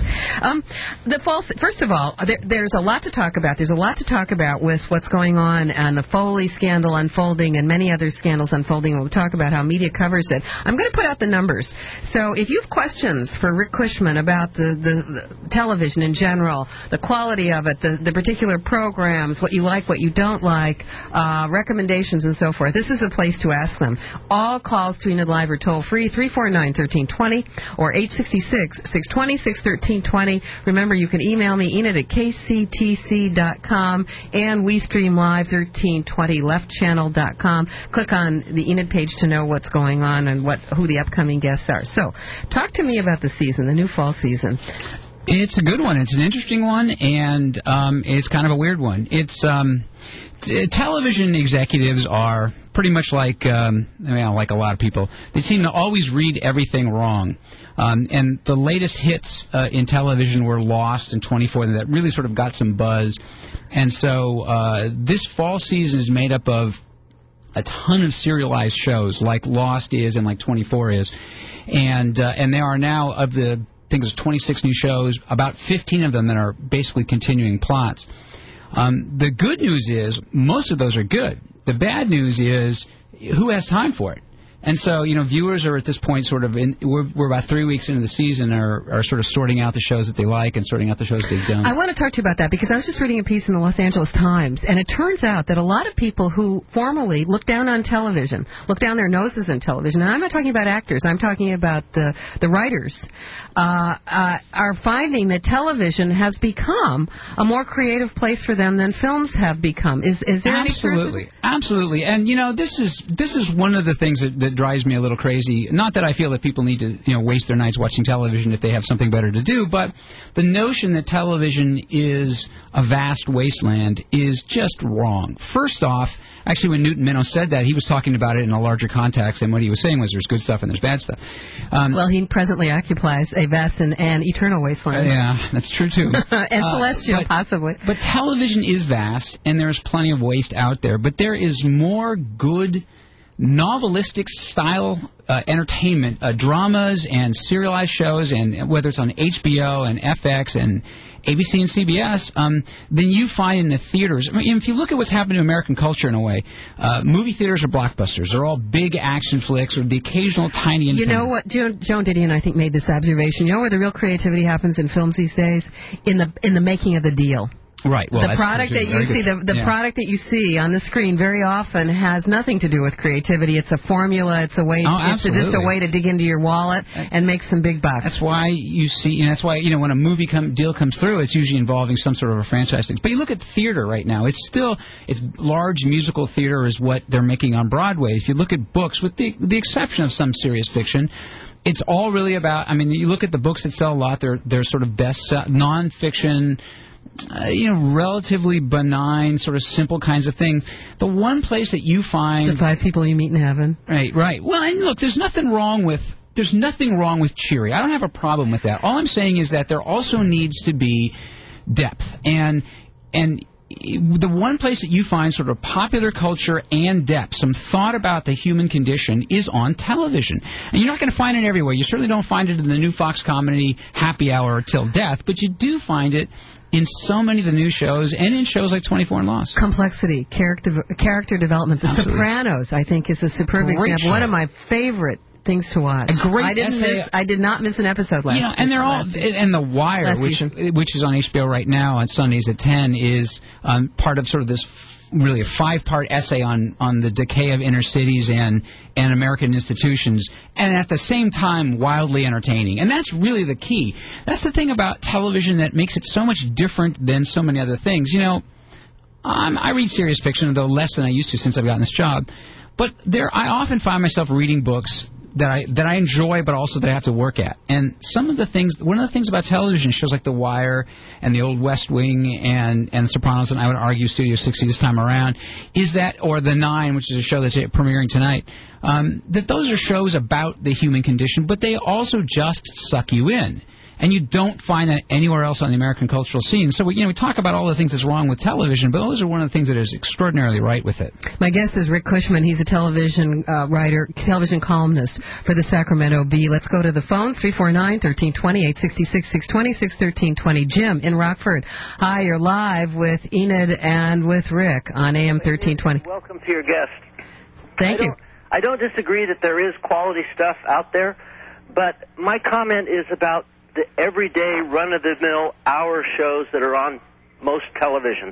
Speaker 16: First of all, there's a lot to talk about. There's a lot to talk about with what's going on and the Foley scandal unfolding and many other scandals unfolding. We'll talk about how media covers it. I'm going to put out the numbers. So if you have questions for Rick Cushman about the television in general, the quality of it, the particular programs, what you like, what you don't like, recommendations and so forth, this is a place to ask them. All calls to Enid Live are toll free, 349-1320 or 866-620-61320. Remember, you can email me, Enid at kctc.com, and we stream live 1320 leftchannel.com. Click on the Enid page to know what's going on and who the upcoming guests are. So, talk to me about the season, the new fall season.
Speaker 6: It's a good one. It's an interesting one, and it's kind of a weird one. It's television executives are pretty much like like a lot of people. They seem to always read everything wrong. And the latest hits in television were Lost and 24 that really sort of got some buzz. And so this fall season is made up of a ton of serialized shows like Lost is and like 24 is. And there are now, of the, I think there's 26 new shows, about 15 of them that are basically continuing plots. The good news is most of those are good. The bad news is who has time for it? And so, viewers are at this point sort of we're about 3 weeks into the season are sort of sorting out the shows that they like and sorting out the shows they don't.
Speaker 16: I want to talk to you about that because I was just reading a piece in the Los Angeles Times, and it turns out that a lot of people who formerly look down on television, look down their noses in television, and I'm not talking about actors, I'm talking about the writers, are finding that television has become a more creative place for them than films have become. Is there any truth?
Speaker 6: Absolutely. And this is one of the things that drives me a little crazy. Not that I feel that people need to waste their nights watching television if they have something better to do, but the notion that television is a vast wasteland is just wrong. First off, actually, when Newton Minow said that, he was talking about it in a larger context, and what he was saying was there's good stuff and there's bad stuff.
Speaker 16: Well, he presently occupies a vast and eternal wasteland.
Speaker 6: Yeah, that's true, too.
Speaker 16: And celestial, possibly.
Speaker 6: But television is vast, and there's plenty of waste out there, but there is more good novelistic style entertainment, dramas and serialized shows, and whether it's on HBO and FX and ABC and CBS, than you find in the theaters. I mean, if you look at what's happened to American culture in a way, movie theaters are blockbusters. They're all big action flicks or the occasional tiny...
Speaker 16: You know what? Joan Didion, I think, made this observation. You know where the real creativity happens in films these days? In the making of the deal.
Speaker 6: Right. Well,
Speaker 16: the product that you see, the product that you see on the screen very often has nothing to do with creativity. It's a formula. It's a way. It's just a way to dig into your wallet and make some big bucks.
Speaker 6: That's why you see, and that's why when a movie deal comes through, it's usually involving some sort of a franchise thing. But you look at theater right now; it's large musical theater is what they're making on Broadway. If you look at books, with the exception of some serious fiction, it's all really about. I mean, you look at the books that sell a lot; they're sort of nonfiction. Relatively benign, sort of simple kinds of thing. The one place that you find...
Speaker 16: The 5 people you meet in heaven.
Speaker 6: Right. Well, and look, there's nothing wrong with cheery. I don't have a problem with that. All I'm saying is that there also needs to be depth. And the one place that you find sort of popular culture and depth, some thought about the human condition, is on television. And you're not going to find it everywhere. You certainly don't find it in the new Fox comedy Happy Hour Till Death, but you do find it in so many of the new shows and in shows like 24 and Lost.
Speaker 16: Complexity, character development. The
Speaker 6: Absolutely.
Speaker 16: Sopranos, I think, is a superb example.
Speaker 6: Show.
Speaker 16: One of my favorite things to watch.
Speaker 6: A great
Speaker 16: I did not miss an episode last week.
Speaker 6: And they're all, and The Wire, which is on HBO right now on Sundays at 10, is part of sort of this really a 5-part essay on the decay of inner cities and American institutions, and at the same time wildly entertaining. And that's really the key. That's the thing about television that makes it so much different than so many other things. I read serious fiction, though less than I used to since I've gotten this job. But I often find myself reading books that I enjoy, but also that I have to work at. And one of the things about television shows like The Wire and The Old West Wing and The Sopranos, and I would argue Studio 60 this time around, is that, or The Nine, which is a show that's premiering tonight, that those are shows about the human condition, but they also just suck you in. And you don't find that anywhere else on the American cultural scene. So we talk about all the things that's wrong with television, but those are one of the things that is extraordinarily right with it.
Speaker 16: My guest is Rick Cushman. He's a television writer, television columnist for the Sacramento Bee. Let's go to the phones, 349-1320, 866-620, 613-20. Jim in Rockford. Hi, you're live with Enid and with Rick on AM 1320.
Speaker 7: Welcome to your guest.
Speaker 16: Thank you.
Speaker 7: I don't disagree that there is quality stuff out there, but my comment is about the everyday run-of-the-mill hour shows that are on most television.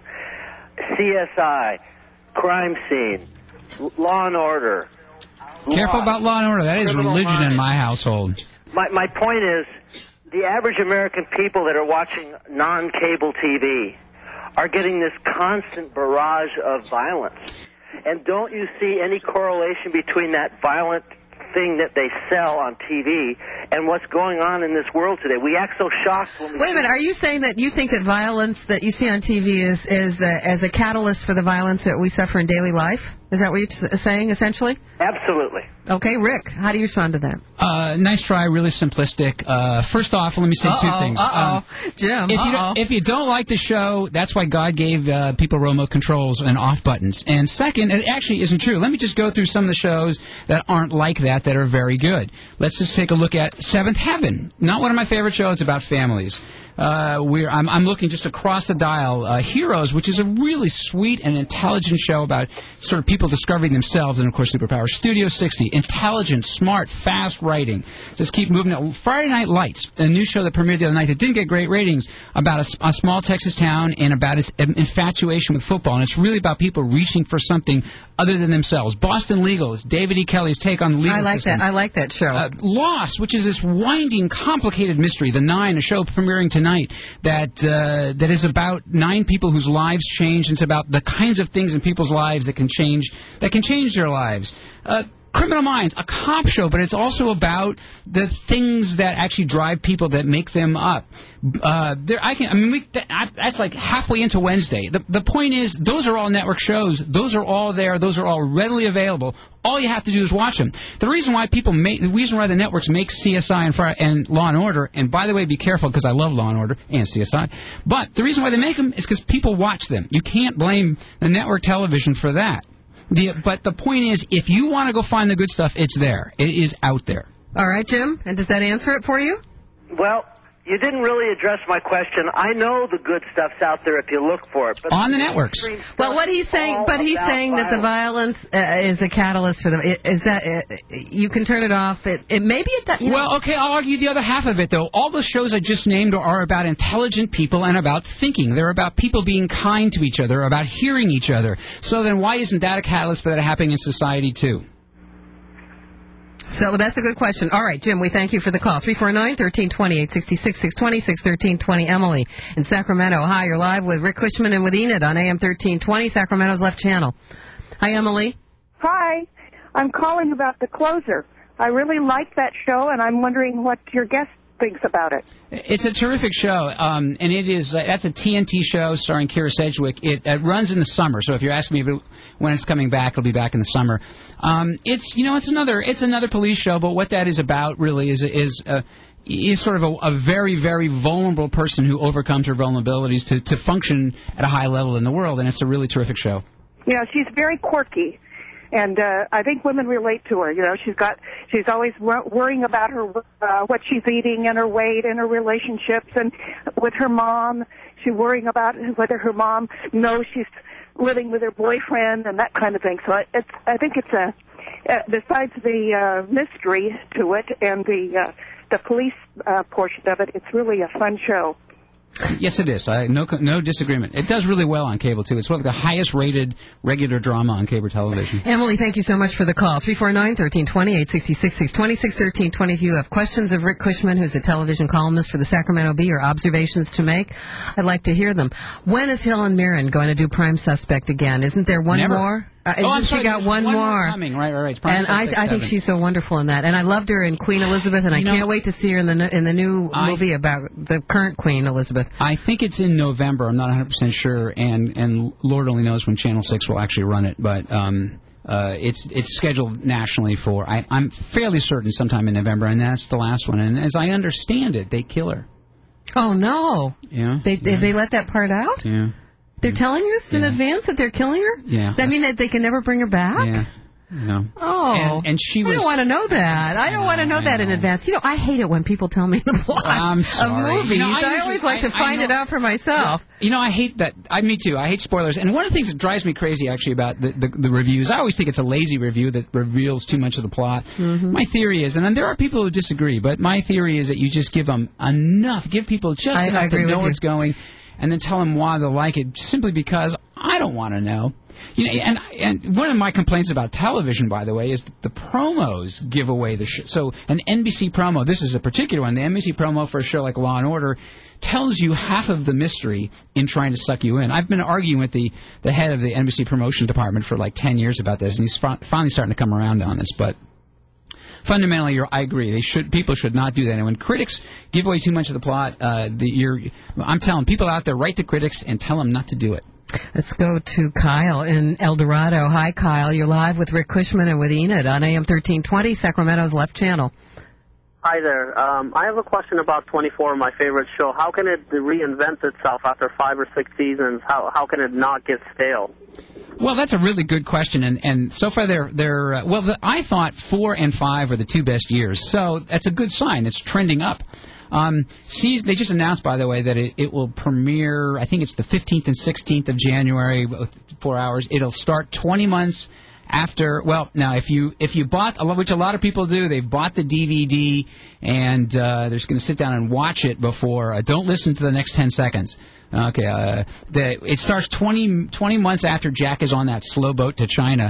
Speaker 7: CSI, Crime Scene, Law and Order.
Speaker 6: Careful about Law and Order. That is religion in my household.
Speaker 7: My point is, the average American people that are watching non-cable TV are getting this constant barrage of violence. And don't you see any correlation between that violent thing that they sell on TV and what's going on in this world today? We act so shocked when we...
Speaker 16: Wait a minute, are you saying that you think that violence that you see on TV is as a catalyst for the violence that we suffer in daily life? Is that what you're saying, essentially?
Speaker 7: Absolutely.
Speaker 16: Okay, Rick, how do you respond to that?
Speaker 6: Nice try, really simplistic. First off, let me say two things.
Speaker 16: Jim,
Speaker 6: if you don't like the show, that's why God gave people remote controls and off buttons. And second, it actually isn't true. Let me just go through some of the shows that aren't like that are very good. Let's just take a look at Seventh Heaven. Not one of my favorite shows. It's about families. I'm looking just across the dial. Heroes, which is a really sweet and intelligent show about sort of people discovering themselves and, of course, superpowers. Studio 60, intelligent, smart, fast writing. Just keep moving it. Friday Night Lights, a new show that premiered the other night that didn't get great ratings, about a small Texas town and about its infatuation with football. And it's really about people reaching for something other than themselves. Boston Legal is David E. Kelly's take on the legal system.
Speaker 16: I like that show.
Speaker 6: Lost, which is this winding, complicated mystery. The Nine, a show premiering tonight that is about 9 people whose lives change. It's about the kinds of things in people's lives that can change their lives. Criminal Minds, a cop show, but it's also about the things that actually drive people, that make them up. That's like halfway into Wednesday. The point is, those are all network shows. Those are all there. Those are all readily available. All you have to do is watch them. The reason why the networks make CSI and Law and Order, and by the way, be careful because I love Law and Order and CSI, but the reason why they make them is because people watch them. You can't blame the network television for that. But the point is, if you want to go find the good stuff, it's there. It is out there.
Speaker 16: All right, Jim. And does that answer it for you?
Speaker 7: Well, You didn't really address my question. I know the good stuff's out there if you look for it. But
Speaker 6: on the networks.
Speaker 16: Well, what he's saying, but he's saying that the violence is a catalyst for them. Is that you can turn it off? Maybe it does.
Speaker 6: Well, okay, I'll argue the other half of it, though. All the shows I just named are about intelligent people and about thinking. They're about people being kind to each other, about hearing each other. So then why isn't that a catalyst for that happening in society, too?
Speaker 16: So that's a good question. All right, Jim, we thank you for the call. 349-1320, 866-620-6320. Emily in Sacramento. Hi, you're live with Rick Cushman and with Enid on AM 1320, Sacramento's Left Channel. Hi, Emily.
Speaker 3: Hi. I'm calling about The Closer. I really like that show, and I'm wondering what your guest thinks about it.
Speaker 6: It's a terrific show, and it is. That's a TNT show starring Kira Sedgwick. It runs in the summer, so if you're asking me when it's coming back, it'll be back in the summer. It's another police show, but what that is about really is sort of a very, very vulnerable person who overcomes her vulnerabilities to function at a high level in the world, and it's a really terrific show.
Speaker 3: Yeah, she's very quirky. And I think women relate to her. You know, she's always worrying about her what she's eating and her weight and her relationships, and with her mom, she's worrying about whether her mom knows she's living with her boyfriend and that kind of thing. So I think it's besides the mystery to it and the police portion of it, it's really a fun show.
Speaker 6: Yes, it is. No disagreement. It does really well on cable, too. It's one of the highest-rated regular drama on cable television.
Speaker 16: Emily, thank you so much for the call. 349-1320, 866-620-1320. If you have questions of Rick Cushman, who's a television columnist for the Sacramento Bee, or observations to make, I'd like to hear them. When is Helen Mirren going to do Prime Suspect again? Isn't there one more?
Speaker 6: She
Speaker 16: got one more.
Speaker 6: Coming. Right.
Speaker 16: And I think she's so wonderful in that. And I loved her in Queen Elizabeth, and I can't wait to see her in the new movie about the current Queen Elizabeth.
Speaker 6: I think it's in November. I'm not 100% sure, and Lord only knows when Channel 6 will actually run it. But it's scheduled nationally for, I'm fairly certain, sometime in November, and that's the last one. And as I understand it, they kill her.
Speaker 16: Oh, no.
Speaker 6: Yeah.
Speaker 16: They let that part out?
Speaker 6: Yeah.
Speaker 16: They're telling us in advance that they're killing her?
Speaker 6: Yeah.
Speaker 16: That mean that they can never bring her back?
Speaker 6: Yeah. Yeah.
Speaker 16: Oh,
Speaker 6: and she was.
Speaker 16: I don't want to know that. I don't want to know that in advance. You know, I hate it when people tell me the plots of movies.
Speaker 6: You know,
Speaker 16: I always like to find it out for myself.
Speaker 6: You know, I hate that. Me too. I hate spoilers. And one of the things that drives me crazy, actually, about the reviews, I always think it's a lazy review that reveals too much of the plot. Mm-hmm. My theory is, and there are people who disagree, but my theory is that you just give them enough, give people just enough to know where it's going, and then tell them why they'll like it, simply because I don't want to know. You know, and one of my complaints about television, by the way, is that the promos give away the show. So an NBC promo, this is a particular one, the NBC promo for a show like Law & Order tells you half of the mystery in trying to suck you in. I've been arguing with the head of the NBC promotion department for like 10 years about this, and he's finally starting to come around on this. But fundamentally, I agree. People should not do that. And when critics give away too much of the plot, I'm telling people out there, write to critics and tell them not to do it.
Speaker 16: Let's go to Kyle in El Dorado. Hi, Kyle. You're live with Rick Cushman and with Enid on AM 1320, Sacramento's Left Channel.
Speaker 8: Hi there. I have a question about 24, my favorite show. How can it reinvent itself after 5 or 6 seasons? How can it not get stale?
Speaker 6: Well, that's a really good question, and so far I thought 4 and 5 are the 2 best years, so that's a good sign. It's trending up. They just announced, by the way, that it will premiere, I think it's the 15th and 16th of January, 4 hours. It'll start 20 months after, well, now if you bought, which a lot of people do, they've bought the DVD and they're just going to sit down and watch it before, don't listen to the next 10 seconds. Okay, it starts 20 months after Jack is on that slow boat to China.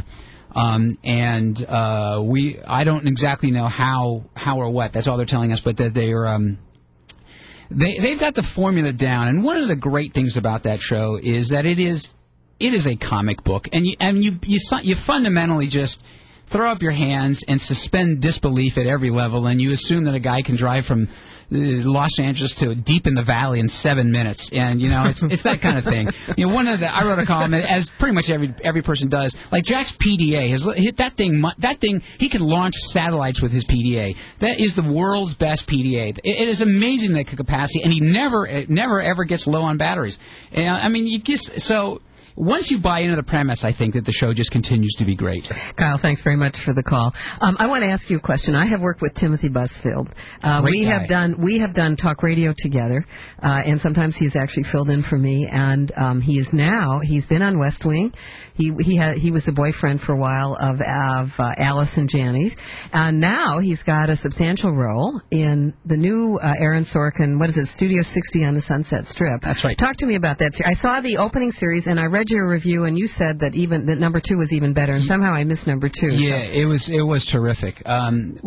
Speaker 6: I don't exactly know how or what. That's all they're telling us, but that they've got the formula down. And one of the great things about that show is that it is a comic book, and you fundamentally just throw up your hands and suspend disbelief at every level, and you assume that a guy can drive from Los Angeles to deep in the valley in 7 minutes, and you know it's that kind of thing. You know, I wrote a column, as pretty much every person does. Like Jack's PDA, that thing he can launch satellites with his PDA. That is the world's best PDA. It is amazing the capacity, and he never ever gets low on batteries. And I mean, once you buy into the premise, I think that the show just continues to be great.
Speaker 16: Kyle, thanks very much for the call. I want to ask you a question. I have worked with Timothy Busfield. We have done talk radio together, and sometimes he's actually filled in for me. And he's been on West Wing. He was the boyfriend for a while of Alice and Janney's, and now he's got a substantial role in the new Aaron Sorkin, what is it, Studio 60 on the Sunset Strip.
Speaker 6: That's right.
Speaker 16: Talk to me about that. I saw the opening series, and I read your review, and you said that number 2 was even better, and somehow I missed number 2.
Speaker 6: Yeah, it was terrific. There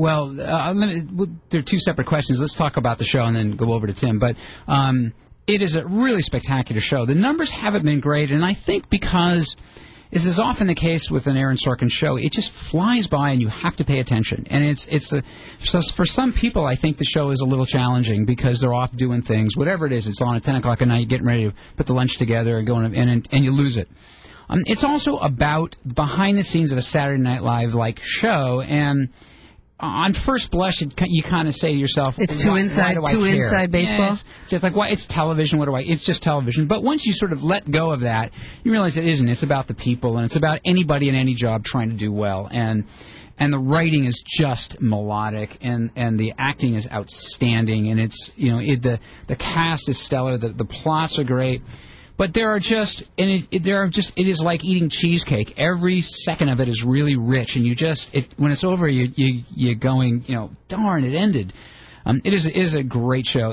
Speaker 6: are 2 separate questions. Let's talk about the show and then go over to Tim. But it is a really spectacular show. The numbers haven't been great, and I think because, as is often the case with an Aaron Sorkin show, it just flies by and you have to pay attention. And so for some people, I think the show is a little challenging because they're off doing things. Whatever it is, it's on at 10 o'clock at night, getting ready to put the lunch together and going, and you lose it. It's also about behind the scenes of a Saturday Night Live-like show, and on first blush, you kind of say to yourself,
Speaker 16: it's too inside baseball.
Speaker 6: Yeah, it's like, why? It's television. It's just television. But once you sort of let go of that, you realize it isn't. It's about the people, and it's about anybody in any job trying to do well. And the writing is just melodic, and the acting is outstanding, and it's the cast is stellar. The plots are great. But it is like eating cheesecake. Every second of it is really rich, and when it's over, you're going, darn, it ended. It is a great show.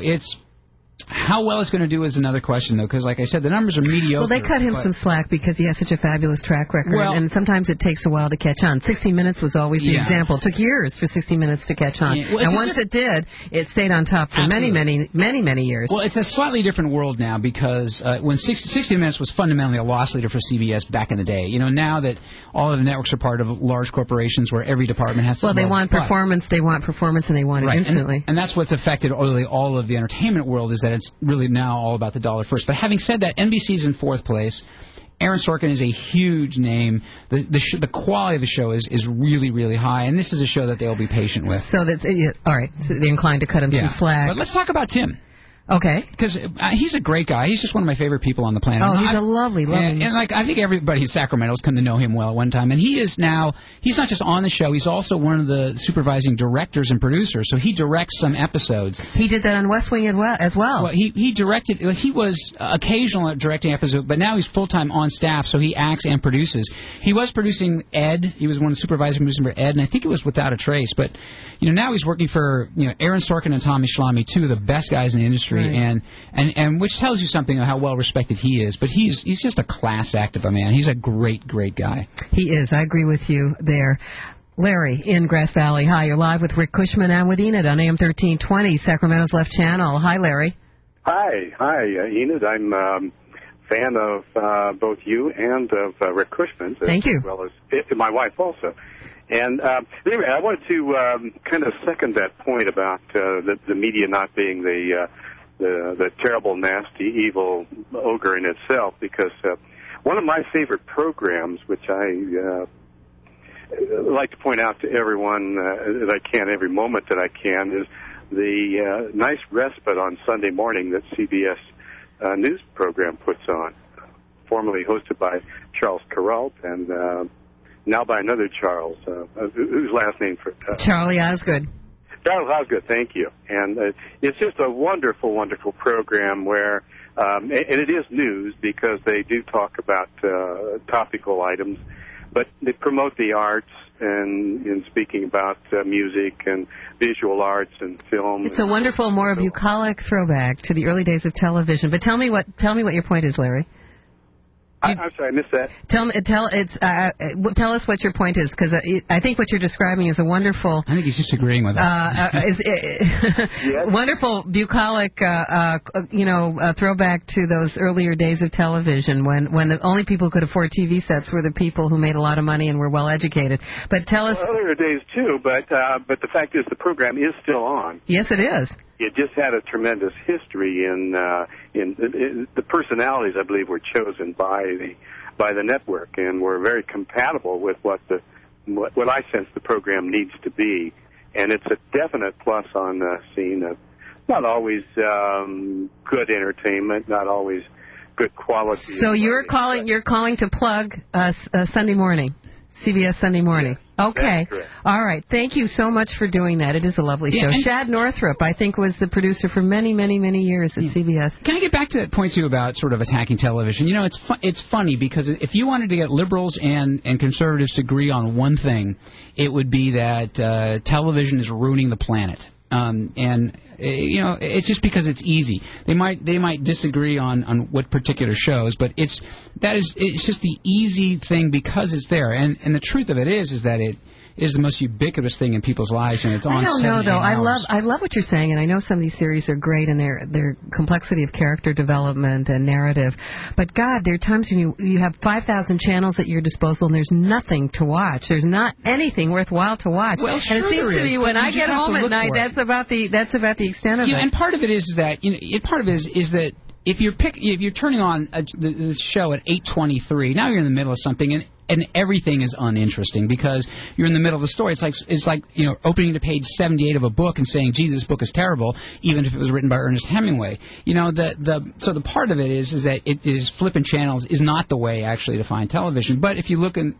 Speaker 6: How well it's going to do is another question, though, because, like I said, the numbers are mediocre.
Speaker 16: Well, they cut him some slack because he has such a fabulous track record, and sometimes it takes a while to catch on. 60 Minutes was always the example. It took years for 60 Minutes to catch on. Yeah. And once it did, it stayed on top for many years.
Speaker 6: Well, it's a slightly different world now because when 60 Minutes was fundamentally a loss leader for CBS back in the day. Now that all of the networks are part of large corporations where every department has to...
Speaker 16: Well, they want performance, and they want it instantly.
Speaker 6: And that's what's affected all of the entertainment world, is that it's really now all about the dollar first. But having said that, NBC's in 4th place. Aaron Sorkin is a huge name. The quality of the show is really, really high, and this is a show that they'll be patient with.
Speaker 16: So that's all right. So they're inclined to cut him some slack.
Speaker 6: But let's talk about Tim.
Speaker 16: Okay.
Speaker 6: Because he's a great guy. He's just one of my favorite people on the planet.
Speaker 16: Oh, he's a lovely
Speaker 6: and I think everybody in Sacramento's come to know him well at one time. And he's not just on the show, he's also one of the supervising directors and producers. So he directs some episodes.
Speaker 16: He did that on West Wing as well.
Speaker 6: Well, he directed, he was occasional at directing episodes, but now he's full-time on staff, so he acts and produces. He was producing Ed. He was one of the supervising producers for Ed, and I think it was Without a Trace. But, now he's working for, Aaron Sorkin and Tommy Schlamme, 2 of the best guys in the industry. Right. And which tells you something of how well respected he is. But he's just a class act of a man. He's a great, great guy.
Speaker 16: He is. I agree with you there. Larry in Grass Valley. Hi, you're live with Rick Cushman and with Enid on AM 1320, Sacramento's Left Channel. Hi, Larry.
Speaker 9: Hi, Enid. I'm a fan of both you and of Rick Cushman.
Speaker 16: Thank you.
Speaker 9: As well as my wife also. And anyway, I wanted to kind of second that point about the media not being the terrible, nasty, evil ogre in itself, because one of my favorite programs, which I like to point out to everyone that I can, every moment that I can, is the nice respite on Sunday morning that CBS news program puts on, formerly hosted by Charles Kuralt and now by another Charles, whose last name for...
Speaker 16: Charlie Osgood.
Speaker 9: Charles Osgood, thank you. And it's just a wonderful, wonderful program where, and it is news because they do talk about topical items, but they promote the arts and in speaking about music and visual arts and film.
Speaker 16: It's a wonderful, more bucolic throwback to the early days of television. But tell me what your point is, Larry.
Speaker 9: I'm sorry, I missed that.
Speaker 16: Tell us what your point is, because I think what you're describing is a wonderful...
Speaker 6: I think he's just agreeing with us.
Speaker 16: Yes. Wonderful, bucolic, throwback to those earlier days of television when the only people who could afford TV sets were the people who made a lot of money and were well educated. But tell us...
Speaker 9: Earlier days, too, but the fact is the program is still on.
Speaker 16: Yes, it is.
Speaker 9: It just had a tremendous history in the personalities, I believe, were chosen by the network and were very compatible with what I sense the program needs to be. And it's a definite plus on the scene of not always good entertainment, not always good quality.
Speaker 16: So you're calling to plug Sunday morning, CBS Sunday morning. Okay. All right. Thank you so much for doing that. It is a lovely show. Shad Northrup, I think, was the producer for many, many, many years at CBS.
Speaker 6: Can I get back to that point, too, about sort of attacking television? You know, it's funny because if you wanted to get liberals and conservatives to agree on one thing, it would be that television is ruining the planet. And you know, it's just because it's easy. They might disagree on what particular shows, but it's just the easy thing because it's there. And the truth of it is that it is the most ubiquitous thing in people's lives, and it's on.
Speaker 16: I don't know though.
Speaker 6: Hours.
Speaker 16: I love what you're saying, and I know some of these series are great in their complexity of character development and narrative. But God, there are times when you have 5,000 channels at your disposal, and there's nothing to watch. There's not anything worthwhile to watch.
Speaker 6: Well,
Speaker 16: and
Speaker 6: sure
Speaker 16: it seems to me when I get home at night, that's about the extent of it.
Speaker 6: And part of it is that that if you're turning on the show at 8:23, now you're in the middle of something, and everything is uninteresting because you're in the middle of the story. It's like you know, opening to page 78 of a book and saying, "Gee, this book is terrible," even if it was written by Ernest Hemingway. You know, so the part of it is that it is flipping channels is not the way actually to find television. But if you look, and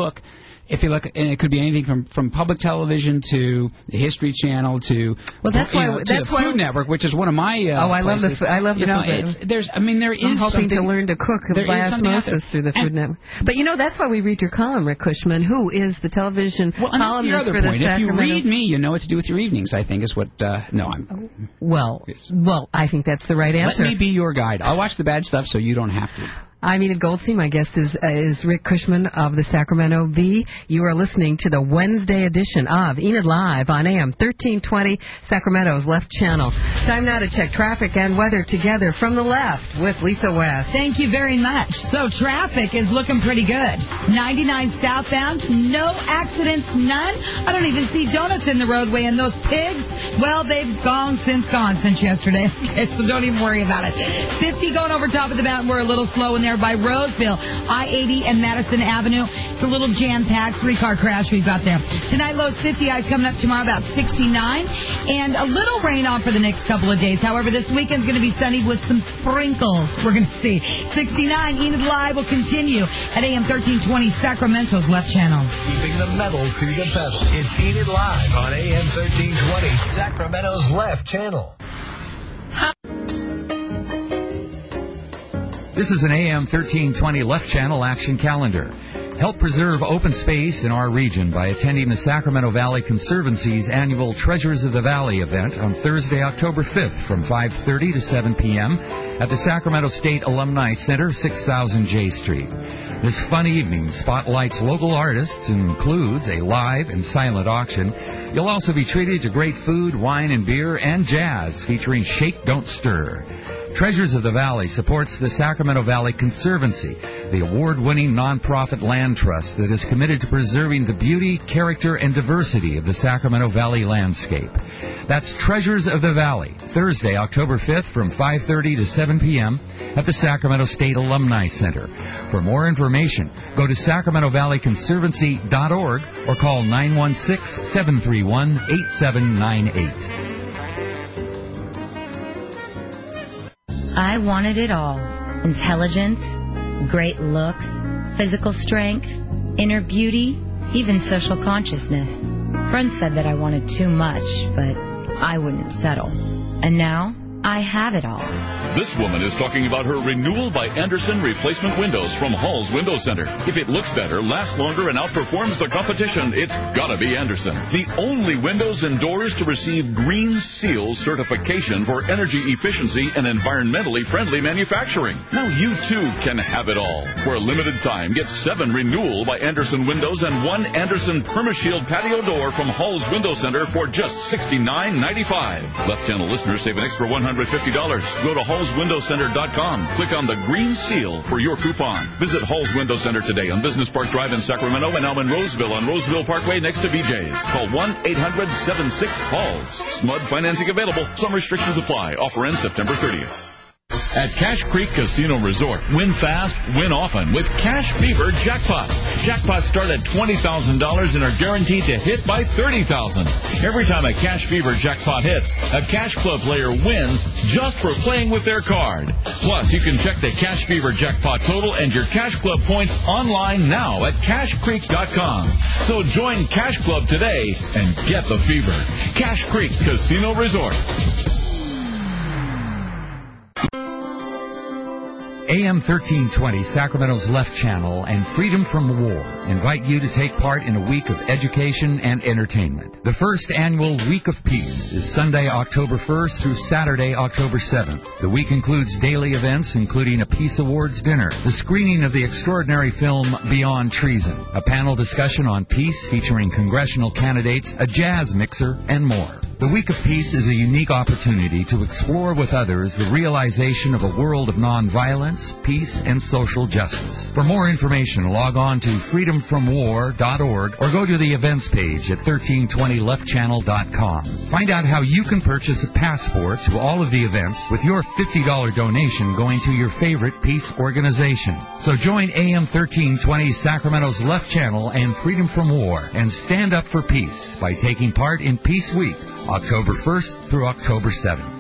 Speaker 6: it could be anything from public television to the History Channel to the Food Network, which is one of my
Speaker 16: I love the Food
Speaker 6: Network. I'm
Speaker 16: hoping to learn to cook by osmosis through the Food Network. But you know, that's why we read your column, Rick Cushman, who is the television columnist for the Sacramento.
Speaker 6: If you read me, you know what to do with your evenings, I think is what.
Speaker 16: Well, I think that's the right answer.
Speaker 6: Let me be your guide. I'll watch the bad stuff so you don't have to.
Speaker 16: I'm Enid Goldstein. My guest is Rick Cushman of the Sacramento Bee. You are listening to the Wednesday edition of Enid Live on AM 1320, Sacramento's left channel. Time now to check traffic and weather together from the left with Lisa West.
Speaker 10: Thank you very much. So traffic is looking pretty good. 99 southbound, no accidents, none. I don't even see donuts in the roadway, and those pigs, well, they've gone since yesterday. Okay, so don't even worry about it. 50 going over top of the mountain. We're a little slow in there by Roseville, I-80 and Madison Avenue. It's a little jam-packed 3-car crash we've got there. Tonight, lows 50, highs coming up tomorrow about 69, and a little rain on for the next couple of days. However, this weekend's going to be sunny with some sprinkles. We're going to see 69. Enid Live will continue at AM 1320, Sacramento's left channel.
Speaker 2: Keeping the metal to the pedal. It's Enid Live on AM 1320, Sacramento's left channel.
Speaker 11: This is an AM 1320 Left Channel Action Calendar. Help preserve open space in our region by attending the Sacramento Valley Conservancy's annual Treasures of the Valley event on Thursday, October 5th from 5:30 to 7 p.m. at the Sacramento State Alumni Center, 6000 J Street. This fun evening spotlights local artists and includes a live and silent auction. You'll also be treated to great food, wine and beer, and jazz featuring Shake, Don't Stir. Treasures of the Valley supports the Sacramento Valley Conservancy, the award-winning nonprofit land trust that is committed to preserving the beauty, character, and diversity of the Sacramento Valley landscape. That's Treasures of the Valley, Thursday, October 5th from 5:30 to 7 p.m. at the Sacramento State Alumni Center. For more information, go to sacramentovalleyconservancy.org or call 916-731-8798.
Speaker 13: I wanted it all. Intelligence, great looks, physical strength, inner beauty, even social consciousness. Friends said that I wanted too much, but I wouldn't settle. And now, I have it all.
Speaker 14: This woman is talking about her renewal by Anderson replacement windows from Hall's Window Center. If it looks better, lasts longer, and outperforms the competition, it's gotta be Anderson. The only windows and doors to receive Green Seal certification for energy efficiency and environmentally friendly manufacturing. Now you too can have it all. For a limited time, get 7 renewal by Anderson windows and 1 Anderson PermaShield patio door from Hall's Window Center for just $69.95. Left Channel listeners save an extra $150. Go to hallswindowcenter.com. Click on the Green Seal for your coupon. Visit Hall's Window Center today on Business Park Drive in Sacramento and now in Roseville on Roseville Parkway next to BJ's. Call 1-800-76-HALLS. SMUD financing available. Some restrictions apply. Offer ends September 30th. At Cache Creek Casino Resort, win fast, win often with Cash Fever Jackpots. Jackpots start at $20,000 and are guaranteed to hit by $30,000. Every time a Cash Fever Jackpot hits, a Cash Club player wins just for playing with their card. Plus, you can check the Cash Fever Jackpot total and your Cash Club points online now at CashCreek.com. So join Cash Club today and get the fever. Cache Creek Casino Resort.
Speaker 11: AM 1320, Sacramento's Left Channel, and Freedom from War invite you to take part in a week of education and entertainment. The first annual Week of Peace is Sunday, October 1st through Saturday, October 7th. The week includes daily events, including a Peace Awards dinner, the screening of the extraordinary film Beyond Treason, a panel discussion on peace featuring congressional candidates, a jazz mixer, and more. The Week of Peace is a unique opportunity to explore with others the realization of a world of nonviolence, peace, and social justice. For more information, log on to freedomfromwar.org or go to the events page at 1320leftchannel.com. Find out how you can purchase a passport to all of the events with your $50 donation going to your favorite peace organization. So join AM 1320 Sacramento's Left Channel and Freedom from War and stand up for peace by taking part in Peace Week, October 1st through October 7th.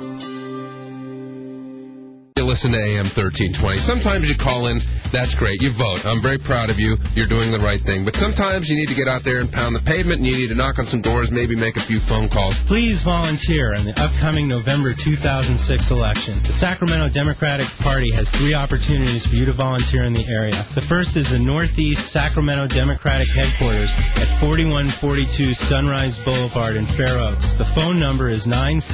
Speaker 1: You listen to AM 1320. Sometimes you call in, that's great, you vote. I'm very proud of you, you're doing the right thing. But sometimes you need to get out there and pound the pavement, and you need to knock on some doors, maybe make a few phone calls.
Speaker 15: Please volunteer in the upcoming November 2006 election. The Sacramento Democratic Party has 3 opportunities for you to volunteer in the area. The first is the Northeast Sacramento Democratic Headquarters at 4142 Sunrise Boulevard in Fair Oaks. The phone number is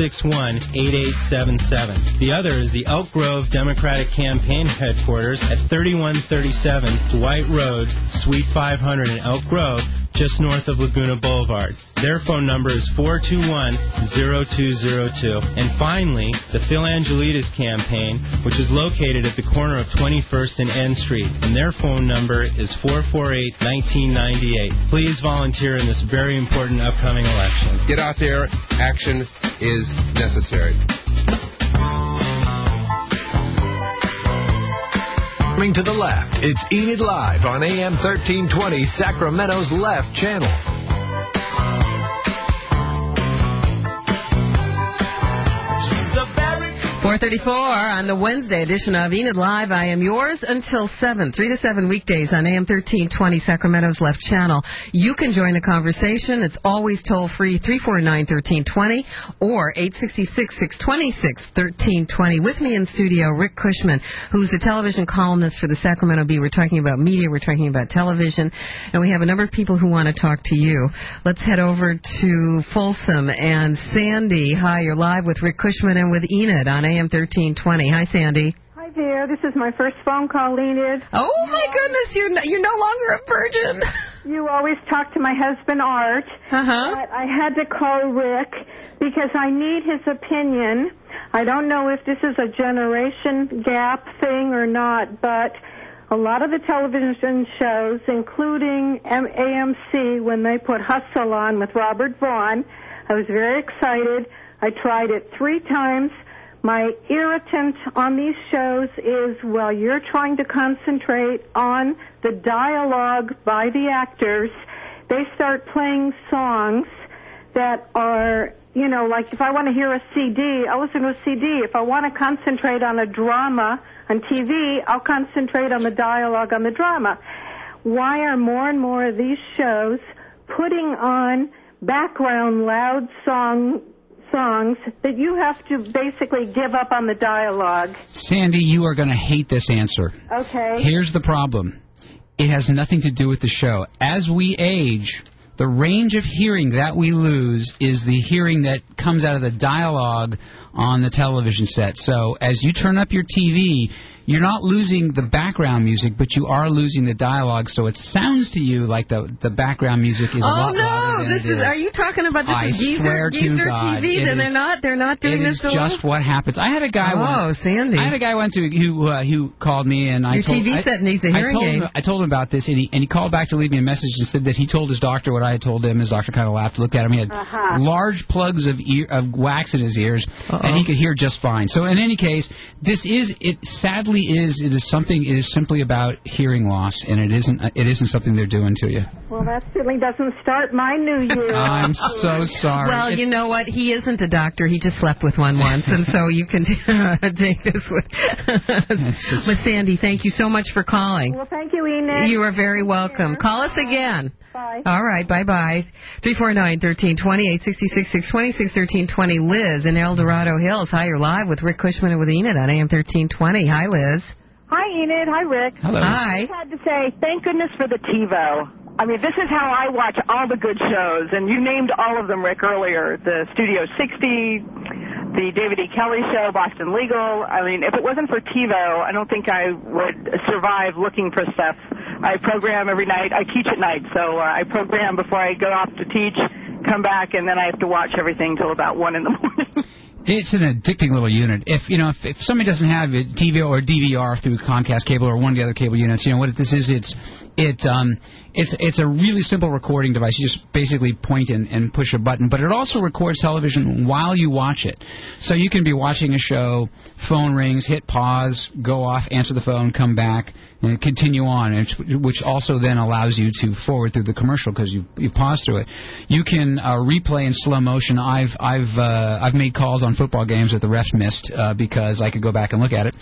Speaker 15: 961-8877. The other is the Elk Grove Democratic Campaign Headquarters at 3137 Dwight Road, Suite 500 in Elk Grove, just north of Laguna Boulevard. Their phone number is 421-0202. And finally, the Phil Angelides Campaign, which is located at the corner of 21st and N Street, and their phone number is 448-1998. Please volunteer in this very important upcoming election.
Speaker 1: Get out there. Action is necessary.
Speaker 2: Coming to the left, it's Enid Live on AM 1320, Sacramento's Left Channel.
Speaker 16: 4:34 on the Wednesday edition of Enid Live. I am yours until 7, 3 to 7 weekdays on AM 1320, Sacramento's Left Channel. You can join the conversation. It's always toll-free, 349-1320 or 866-626-1320. With me in studio, Rick Cushman, who's a television columnist for the Sacramento Bee. We're talking about media, we're talking about television, and we have a number of people who want to talk to you. Let's head over to Folsom and Sandy. Hi, you're live with Rick Cushman and with Enid on AM 1320. Hi, Sandy.
Speaker 17: Hi there. This is my first phone call, Enid.
Speaker 16: Oh, my goodness. You're no longer a virgin.
Speaker 17: You always talk to my husband, Art. But I had to call Rick because I need his opinion. I don't know if this is a generation gap thing or not, but a lot of the television shows, including AMC, when they put Hustle on with Robert Vaughn, I was very excited. I tried it 3 times. My irritant on these shows is, while you're trying to concentrate on the dialogue by the actors, they start playing songs that are, like if I want to hear a CD, I'll listen to a CD. If I want to concentrate on a drama on TV, I'll concentrate on the dialogue on the drama. Why are more and more of these shows putting on background loud songs that you have to basically give up on the dialogue?
Speaker 6: Sandy, you are going to hate this answer.
Speaker 17: Okay.
Speaker 6: Here's the problem. It has nothing to do with the show. As we age, the range of hearing that we lose is the hearing that comes out of the dialogue on the television set. So as you turn up your TV, you're not losing the background music, but you are losing the dialogue. So it sounds to you like the background music is a lot louder than it is.
Speaker 16: Are you talking about this is Geezer TV? Then they're not doing this to
Speaker 6: just what happens. I had a guy once.
Speaker 16: Sandy.
Speaker 6: I had a guy once who called me and
Speaker 16: Your TV set needs a hearing aid.
Speaker 6: I told him about this, and he called back to leave me a message and said that he told his doctor what I had told him. His doctor kind of laughed, looked at him. He had large plugs of wax in his ears, and he could hear just fine. So in any case, it is simply about hearing loss, and it isn't something they're doing to you.
Speaker 17: Well, that certainly doesn't start my new year.
Speaker 6: I'm so sorry.
Speaker 16: Well, you know what? He isn't a doctor. He just slept with one once, and so you can take this with Sandy. Thank you so much for calling.
Speaker 17: Well, thank you, Enid.
Speaker 16: You are very welcome. Call us again.
Speaker 17: Bye.
Speaker 16: All right, bye-bye. 349-1320, 866-620-1320. Liz in El Dorado Hills. Hi, you're live with Rick Cushman and with Enid on AM 1320. Hi, Liz.
Speaker 4: Hi, Enid. Hi, Rick.
Speaker 6: Hello.
Speaker 16: Hi.
Speaker 4: I just had to say, thank goodness for the TiVo. I mean, this is how I watch all the good shows, and you named all of them, Rick, earlier. The Studio 60, the David E. Kelly Show, Boston Legal. I mean, if it wasn't for TiVo, I don't think I would survive looking for stuff. I program every night. I teach at night, so I program before I go off to teach, come back, and then I have to watch everything till about 1 in the morning.
Speaker 6: It's an addicting little unit. If somebody doesn't have a TiVo or DVR through Comcast cable or one of the other cable units, you know what this is? It's a really simple recording device. You just basically point and push a button, but it also records television while you watch it. So you can be watching a show, phone rings, hit pause, go off, answer the phone, come back, and continue on, which also then allows you to forward through the commercial because you pause through it. You can replay in slow motion. I've made calls on football games that the refs missed because I could go back and look at it.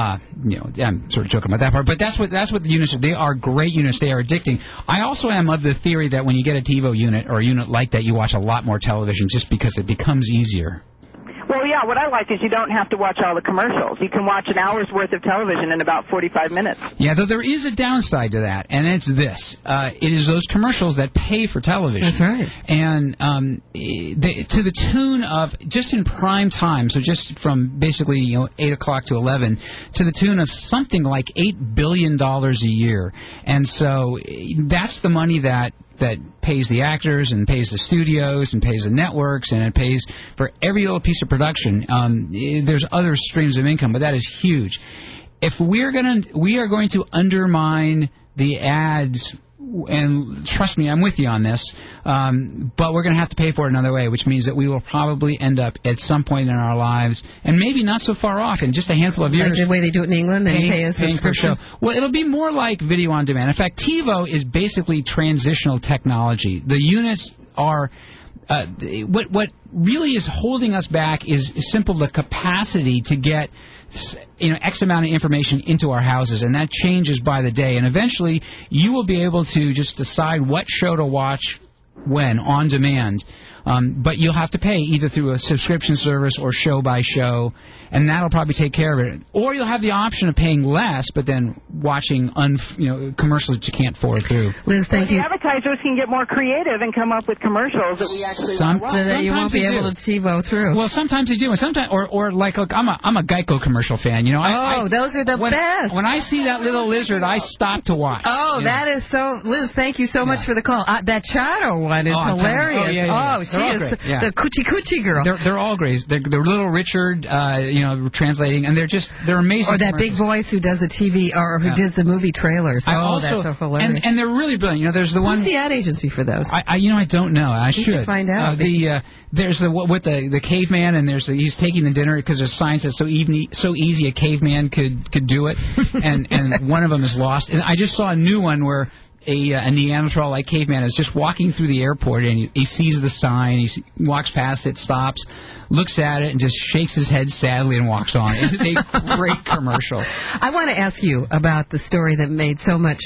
Speaker 6: I'm sort of joking about that part, but that's what the units are. They are great units. They are addicting. I also am of the theory that when you get a TiVo unit or a unit like that, you watch a lot more television just because it becomes easier.
Speaker 4: Well, yeah, what I like is you don't have to watch all the commercials. You can watch an hour's worth of television in about 45 minutes.
Speaker 6: Yeah, though there is a downside to that, and it's this. It is those commercials that pay for television.
Speaker 16: That's right.
Speaker 6: And to the tune of, just in prime time, so just from basically 8 o'clock to 11, to the tune of something like $8 billion a year. And so that's the money that pays the actors and pays the studios and pays the networks and it pays for every little piece of production. There's other streams of income, but that is huge. If we are going to undermine the ads, and trust me, I'm with you on this, but we're going to have to pay for it another way, which means that we will probably end up at some point in our lives, and maybe not so far off, in just a handful of years.
Speaker 16: Like the way they do it in England, and you pay a
Speaker 6: paying per show. Well, it'll be more like video on demand. In fact, TiVo is basically transitional technology. The units are... what really is holding us back is simple the capacity to get X amount of information into our houses, and that changes by the day. And eventually, you will be able to just decide what show to watch when, on demand. But you'll have to pay either through a subscription service or show by show, and that'll probably take care of it. Or you'll have the option of paying less, but then watching commercials that you can't forward through.
Speaker 16: Liz, thank you.
Speaker 4: The advertisers can get more creative and come up with commercials that we actually want to watch.
Speaker 16: So that you won't be able to TiVo through.
Speaker 6: Well, sometimes they do, and sometimes, or like, look, I'm a Geico commercial fan.
Speaker 16: Those are the best.
Speaker 6: When I see that little lizard, I stop to watch.
Speaker 16: Oh, that is so. Liz, thank you so much for the call. That Charo one is hilarious. She is the coochie girl.
Speaker 6: They're all great. They're Little Richard, translating, and they're amazing.
Speaker 16: Or that big voice who does the TV or who does the movie trailers. That's so hilarious.
Speaker 6: And they're really brilliant. There's the one.
Speaker 16: Who's the ad agency for those?
Speaker 6: I don't know. I should
Speaker 16: find out.
Speaker 6: There's the caveman, and he's taking the dinner because there's signs that so easy a caveman could do it, and one of them is lost. And I just saw a new one where a Neanderthal-like caveman is just walking through the airport, and he sees the sign, he walks past it, stops, looks at it, and just shakes his head sadly and walks on. It is a great commercial.
Speaker 16: I want to ask you about the story that made so much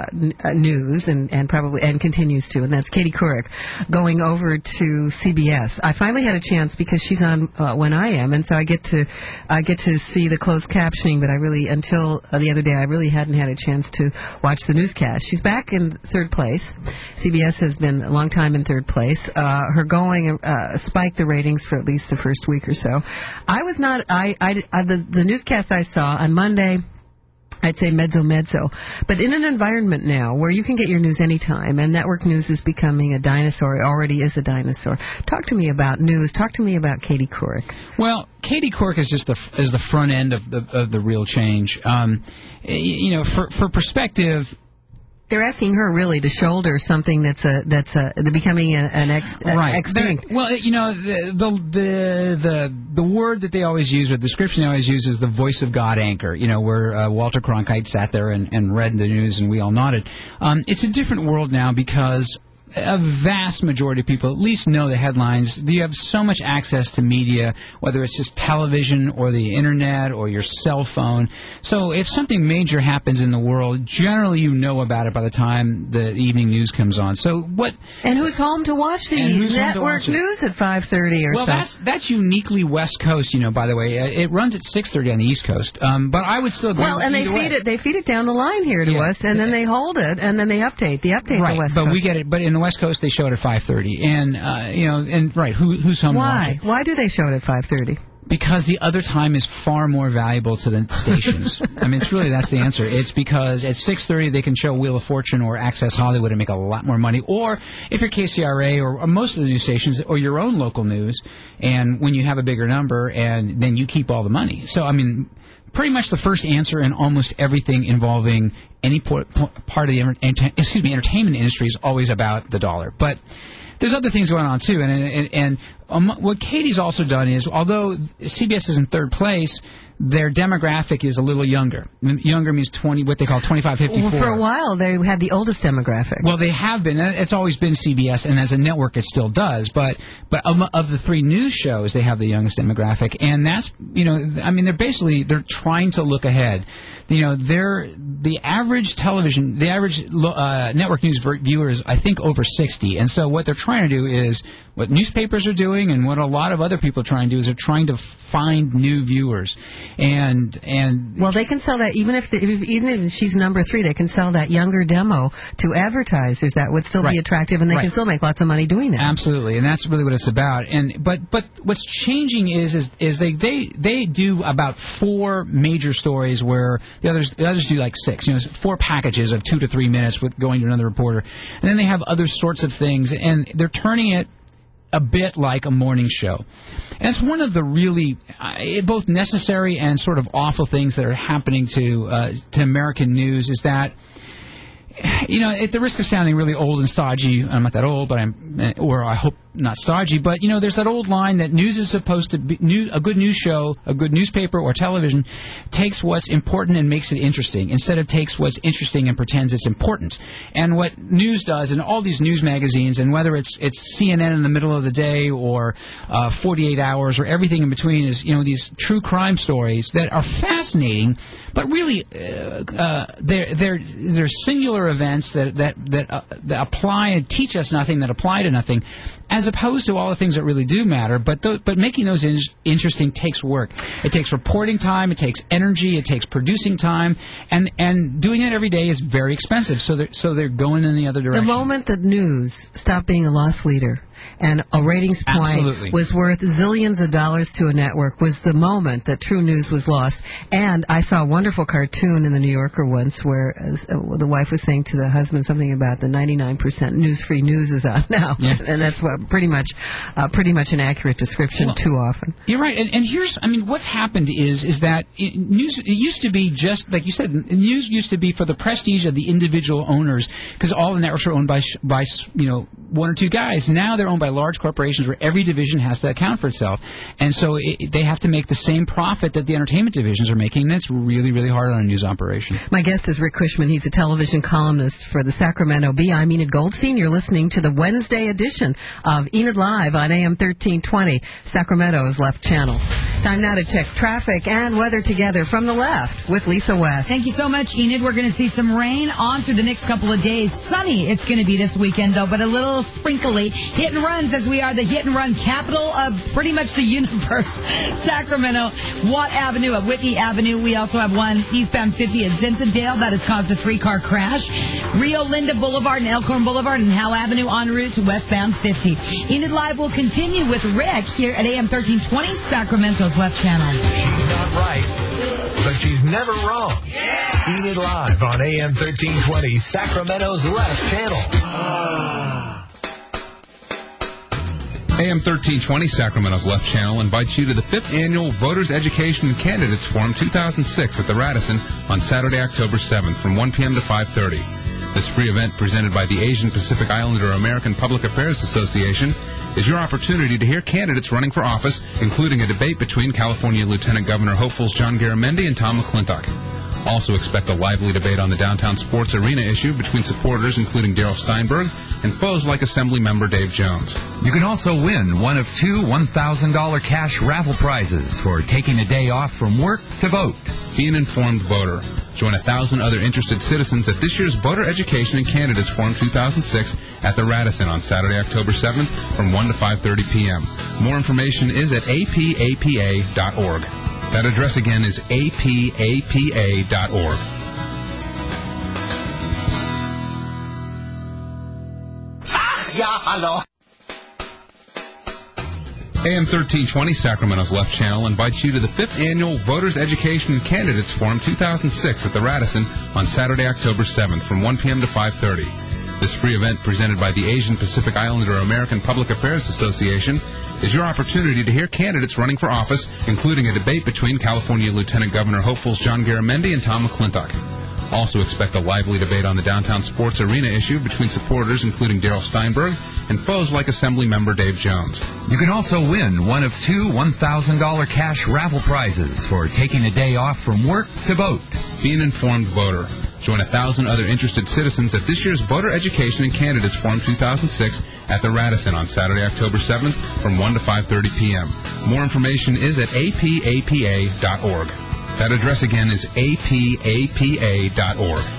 Speaker 16: news and probably continues to, and that's Katie Couric going over to CBS. I finally had a chance because she's on when I am, and so I get to see the closed captioning, but until the other day, I really hadn't had a chance to watch the newscast. She's back in third place. CBS has been a long time in third place. Her going spiked the ratings for at least the first week or so. I was not. The newscast I saw on Monday, I'd say mezzo. But in an environment now where you can get your news anytime, and network news is becoming a dinosaur, it already is a dinosaur. Talk to me about news. Talk to me about Katie Couric.
Speaker 6: Well, Katie Couric is just the front end of the real change. For perspective.
Speaker 16: They're asking her really to shoulder something that's becoming an extinct.
Speaker 6: Well, the word that they always use, or the description they always use, is the voice of God anchor. Where Walter Cronkite sat there and read the news, and we all nodded. It's a different world now because a vast majority of people at least know the headlines. You have so much access to media, whether it's just television or the internet or your cell phone. So if something major happens in the world, generally you know about it by the time the evening news comes on. So what?
Speaker 16: And who's home to watch the network news at 5:30 or so?
Speaker 6: Well, that's uniquely West Coast. By the way, it runs at 6:30 on the East Coast. But I would still go.
Speaker 16: Well, and they feed it down the line here to us, and then they hold it, and then they update the West Coast.
Speaker 6: But we get it. But in the West Coast, they show it at 5:30, and who's home?
Speaker 16: Why? Why do they show it at 5:30?
Speaker 6: Because the other time is far more valuable to the stations. I mean, that's the answer. It's because at 6:30 they can show Wheel of Fortune or Access Hollywood and make a lot more money. Or if you're KCRA or most of the news stations or your own local news, and when you have a bigger number, and then you keep all the money. So I mean, pretty much the first answer in almost everything involving any part of the entertainment industry is always about the dollar. But there's other things going on too, and what Katie's also done is, although CBS is in third place, their demographic is a little younger. Younger means what they call 25-54.
Speaker 16: Well, for a while, they had the oldest demographic.
Speaker 6: Well, they have been. It's always been CBS, and as a network, it still does. But of the three news shows, they have the youngest demographic, and that's they're trying to look ahead. The average network news viewer is, I think, over 60, and so what they're trying to do is what newspapers are doing, and what a lot of other people are trying to do is they're trying to find new viewers. And
Speaker 16: well, they can sell that even if she's number 3, they can sell that younger demo to advertisers. That would still be attractive, and they can still make lots of money doing that.
Speaker 6: Absolutely, and that's really what it's about. But what's changing is they do about 4 major stories where the others do like 6. 4 packages of 2 to 3 minutes with going to another reporter, and then they have other sorts of things, and they're turning it a bit like a morning show. And it's one of the really both necessary and sort of awful things that are happening to American news is that, at the risk of sounding really old and stodgy, I'm not that old, but I hope not stodgy, but, there's that old line that news is supposed to be, a good news show, a good newspaper or television takes what's important and makes it interesting, instead of takes what's interesting and pretends it's important. And what news does, and all these news magazines, and whether it's CNN in the middle of the day or 48 Hours or everything in between, is, these true crime stories that are fascinating, but really they're singular events that apply and teach us nothing, that apply to nothing, as opposed to all the things that really do matter. But making those interesting takes work. It takes reporting time. It takes energy. It takes producing time. And doing it every day is very expensive. So they're going in the other direction.
Speaker 16: The moment that news stopped being a loss leader and a ratings point was worth zillions of dollars to a network was the moment that true news was lost. And I saw a wonderful cartoon in the New Yorker once where the wife was saying to the husband something about the 99% news-free news is on now. Yeah. And that's what pretty much an accurate description too often.
Speaker 6: You're right. And here's, what's happened is that news, it used to be just, like you said, news used to be for the prestige of the individual owners, because all the networks are owned by 1 or 2 guys. Now they're owned by large corporations where every division has to account for itself. And so they have to make the same profit that the entertainment divisions are making, and it's really, really hard on a news operation.
Speaker 16: My guest is Rick Cushman. He's a television columnist for the Sacramento Bee. I'm Enid Goldstein. You're listening to the Wednesday edition of Enid Live on AM 1320, Sacramento's left channel. Time now to check traffic and weather together from the left with Lisa West.
Speaker 10: Thank you so much, Enid. We're going to see some rain on through the next couple of days. Sunny it's going to be this weekend, though, but a little sprinkly. Hit and runs, as we are the hit and run capital of pretty much the universe. Sacramento, Watt Avenue at Whitney Avenue. We also have one eastbound 50 at Zinsendale. That has caused a 3-car crash. Rio Linda Boulevard and Elkhorn Boulevard and Howe Avenue en route to westbound 50. Enid Live will continue with Rick here at AM 1320, Sacramento's left channel.
Speaker 2: She's not right. but she's never wrong. Yeah. Enid Live on AM 1320, Sacramento's Left Channel.
Speaker 1: AM 1320, Sacramento's Left Channel, invites you to the 5th Annual Voters Education and Candidates Forum 2006 at the Radisson on Saturday, October 7th from 1 p.m. to 5:30. This free event, presented by the Asian Pacific Islander American Public Affairs Association, is your opportunity to hear candidates running for office, including a debate between California Lieutenant Governor hopefuls John Garamendi and Tom McClintock. Also expect a lively debate on the downtown sports arena issue between supporters including Darrell Steinberg and foes like Assemblymember Dave Jones.
Speaker 11: You can also win one of two $1,000 cash raffle prizes for taking a day off from work to vote.
Speaker 1: Be an informed voter. Join 1,000 other interested citizens at this year's Voter Education and Candidates Forum 2006 at the Radisson on Saturday, October 7th from 1 to 5:30 p.m. More information is at apapa.org. That address again is apapa.org.
Speaker 28: Yeah, hello.
Speaker 1: AM 1320, Sacramento's Left Channel, invites you to the 5th Annual Voters Education and Candidates Forum 2006 at the Radisson on Saturday, October 7th from 1 p.m. to 5:30. This free event, presented by the Asian Pacific Islander American Public Affairs Association, is your opportunity to hear candidates running for office, including a debate between California Lieutenant Governor hopefuls John Garamendi and Tom McClintock. Also expect a lively debate on the downtown sports arena issue between supporters including Darrell Steinberg and foes like Assemblymember Dave Jones.
Speaker 11: You can also win one of two $1,000 cash raffle prizes for taking a day off from work to vote.
Speaker 1: Be an informed voter. Join 1,000 other interested citizens at this year's Voter Education and Candidates Forum 2006 at the Radisson on Saturday, October 7th from 1 to 5:30 p.m. More information is at apapa.org. That address again is apapa.org.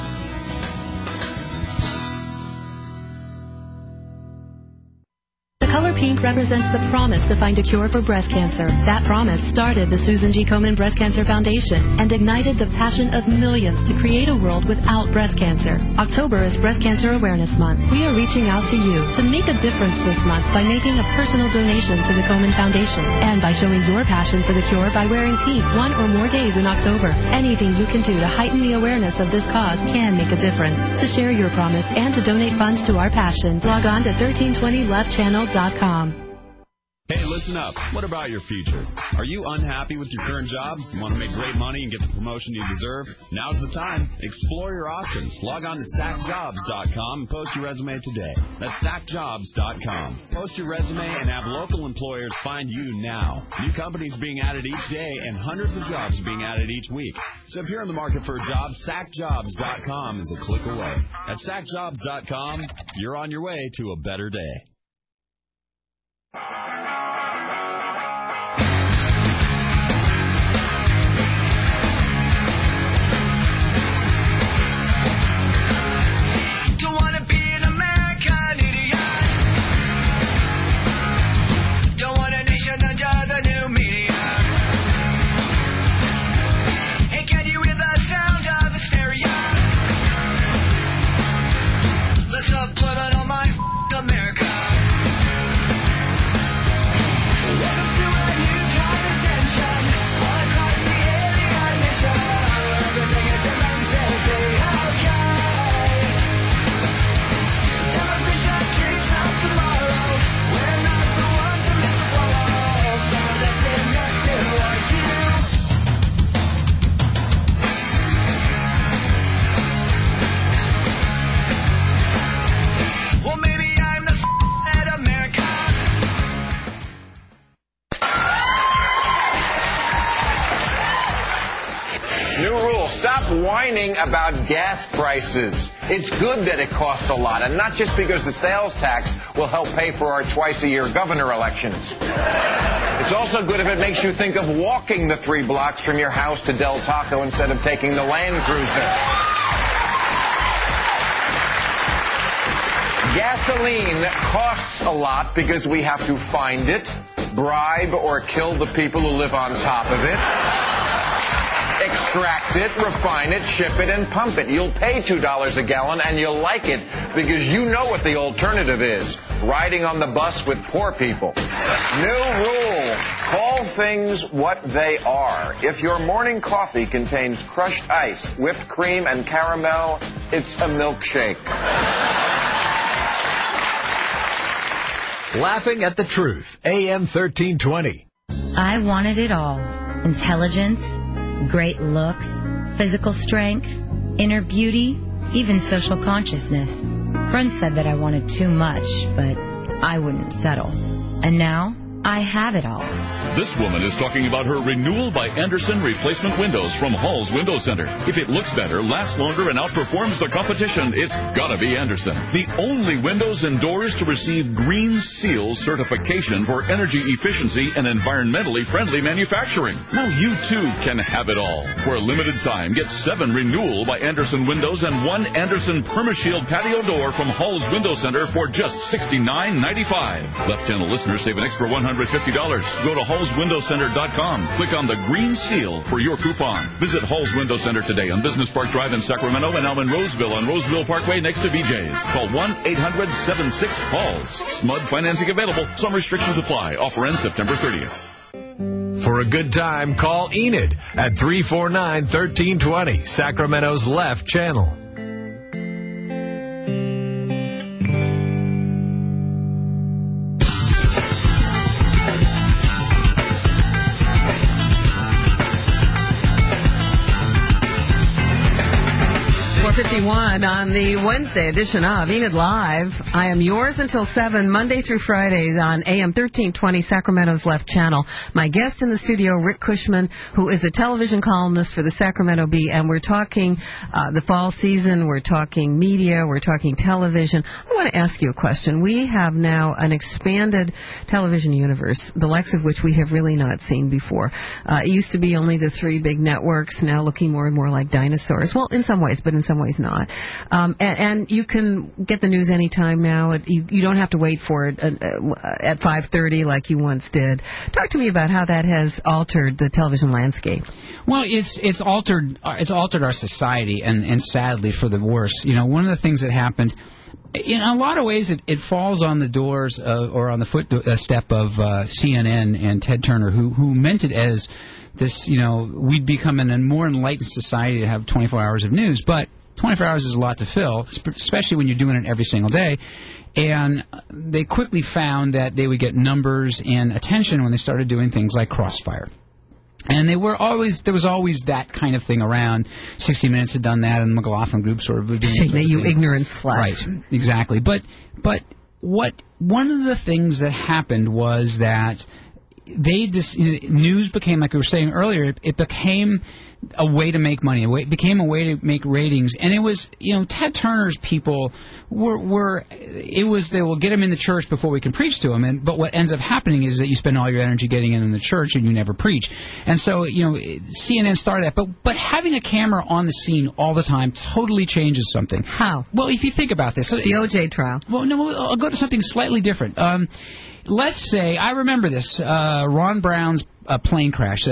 Speaker 5: The color pink represents the promise to find a cure for breast cancer. That promise started the Susan G. Komen Breast Cancer Foundation and ignited the passion of millions to create a world without breast cancer. October is Breast Cancer Awareness Month. We are reaching out to you to make a difference this month by making a personal donation to the Komen Foundation and by showing your passion for the cure by wearing pink 1 or more days in October. Anything you can do to heighten the awareness of this cause can make a difference. To share your promise and to donate funds to our passion, log on to 1320leftchannel.com.
Speaker 19: Hey, listen up. What about your future? Are you unhappy with your current job? You want to make great money and get the promotion you deserve? Now's the time. Explore your options. Log on to sackjobs.com and post your resume today. That's sackjobs.com. Post your resume and have local employers find you now. New companies being added each day and hundreds of jobs being added each week. So if you're in the market for a job, sackjobs.com is a click away. At sackjobs.com, you're on your way to a better day.
Speaker 20: Whining about gas prices. It's good that it costs a lot, and not just because the sales tax will help pay for our twice-a-year governor elections. It's also good if it makes you think of walking the 3 blocks from your house to Del Taco instead of taking the Land Cruiser. Gasoline costs a lot because we have to find it, bribe or kill the people who live on top of it. Extract it, refine it, ship it, and pump it. You'll pay $2 a gallon, and you'll like it because you know what the alternative is. Riding on the bus with poor people. New rule. Call things what they are. If your morning coffee contains crushed ice, whipped cream, and caramel, it's a milkshake.
Speaker 2: Laughing at the Truth, AM 1320.
Speaker 13: I wanted it all. Intelligence, great looks, physical strength, inner beauty, even social consciousness. Friends said that I wanted too much, but I wouldn't settle. And now, I have it all.
Speaker 14: This woman is talking about her renewal by Anderson replacement windows from Hall's Window Center. If it looks better, lasts longer, and outperforms the competition, it's gotta be Anderson. The only windows and doors to receive Green Seal certification for energy efficiency and environmentally friendly manufacturing. Now you too can have it all. For a limited time, get 7 renewal by Anderson windows and 1 Anderson PermaShield patio door from Hall's Window Center for just $69.95. Left Channel listeners save an extra $150. Go to hallswindowcenter.com. Click on the Green Seal for your coupon. Visit Hall's Window Center today on Business Park Drive in Sacramento and now in Roseville on Roseville Parkway next to BJ's. Call 1-800-76-HALLS. SMUD financing available. Some restrictions apply. Offer ends September 30th.
Speaker 2: For a good time, call Enid at 349-1320, Sacramento's Left Channel.
Speaker 16: On the Wednesday edition of Enid Live. I am yours until 7, Monday through Fridays on AM 1320, Sacramento's Left Channel. My guest in the studio, Rick Cushman, who is a television columnist for the Sacramento Bee, and we're talking the fall season, we're talking media, we're talking television. I want to ask you a question. We have now an expanded television universe, the likes of which we have really not seen before. It used to be only the 3 big networks, now looking more and more like dinosaurs. Well, in some ways, but in some ways not. And you can get the news anytime now. You don't have to wait for it at 5:30 like you once did. Talk to me about how that has altered the television landscape.
Speaker 6: Well, it's altered our society, and sadly for the worse. You know, one of the things that happened, in a lot of ways, it falls on the doors or on the footstep of CNN and Ted Turner, who meant it as this. You know, we'd become a more enlightened society to have 24 hours of news, but 24 hours is a lot to fill, especially when you're doing it every single day. And they quickly found that they would get numbers and attention when they started doing things like Crossfire. And there was always that kind of thing around. 60 Minutes had done that, and the McLaughlin Group sort of doing
Speaker 16: that. You ignorant slut.
Speaker 6: Right, exactly. But one of the things that happened was that news became, like we were saying earlier, it became a way to make money. It became a way to make ratings, and it was, Ted Turner's people they will get him in the church before we can preach to him. But what ends up happening is that you spend all your energy getting in the church and you never preach. And so CNN started that, but having a camera on the scene all the time totally changes something.
Speaker 16: How?
Speaker 6: Well, if you think about this,
Speaker 16: the O.J. trial.
Speaker 6: Well, no, I'll go to something slightly different. Let's say, I remember this, Ron Brown's plane crash,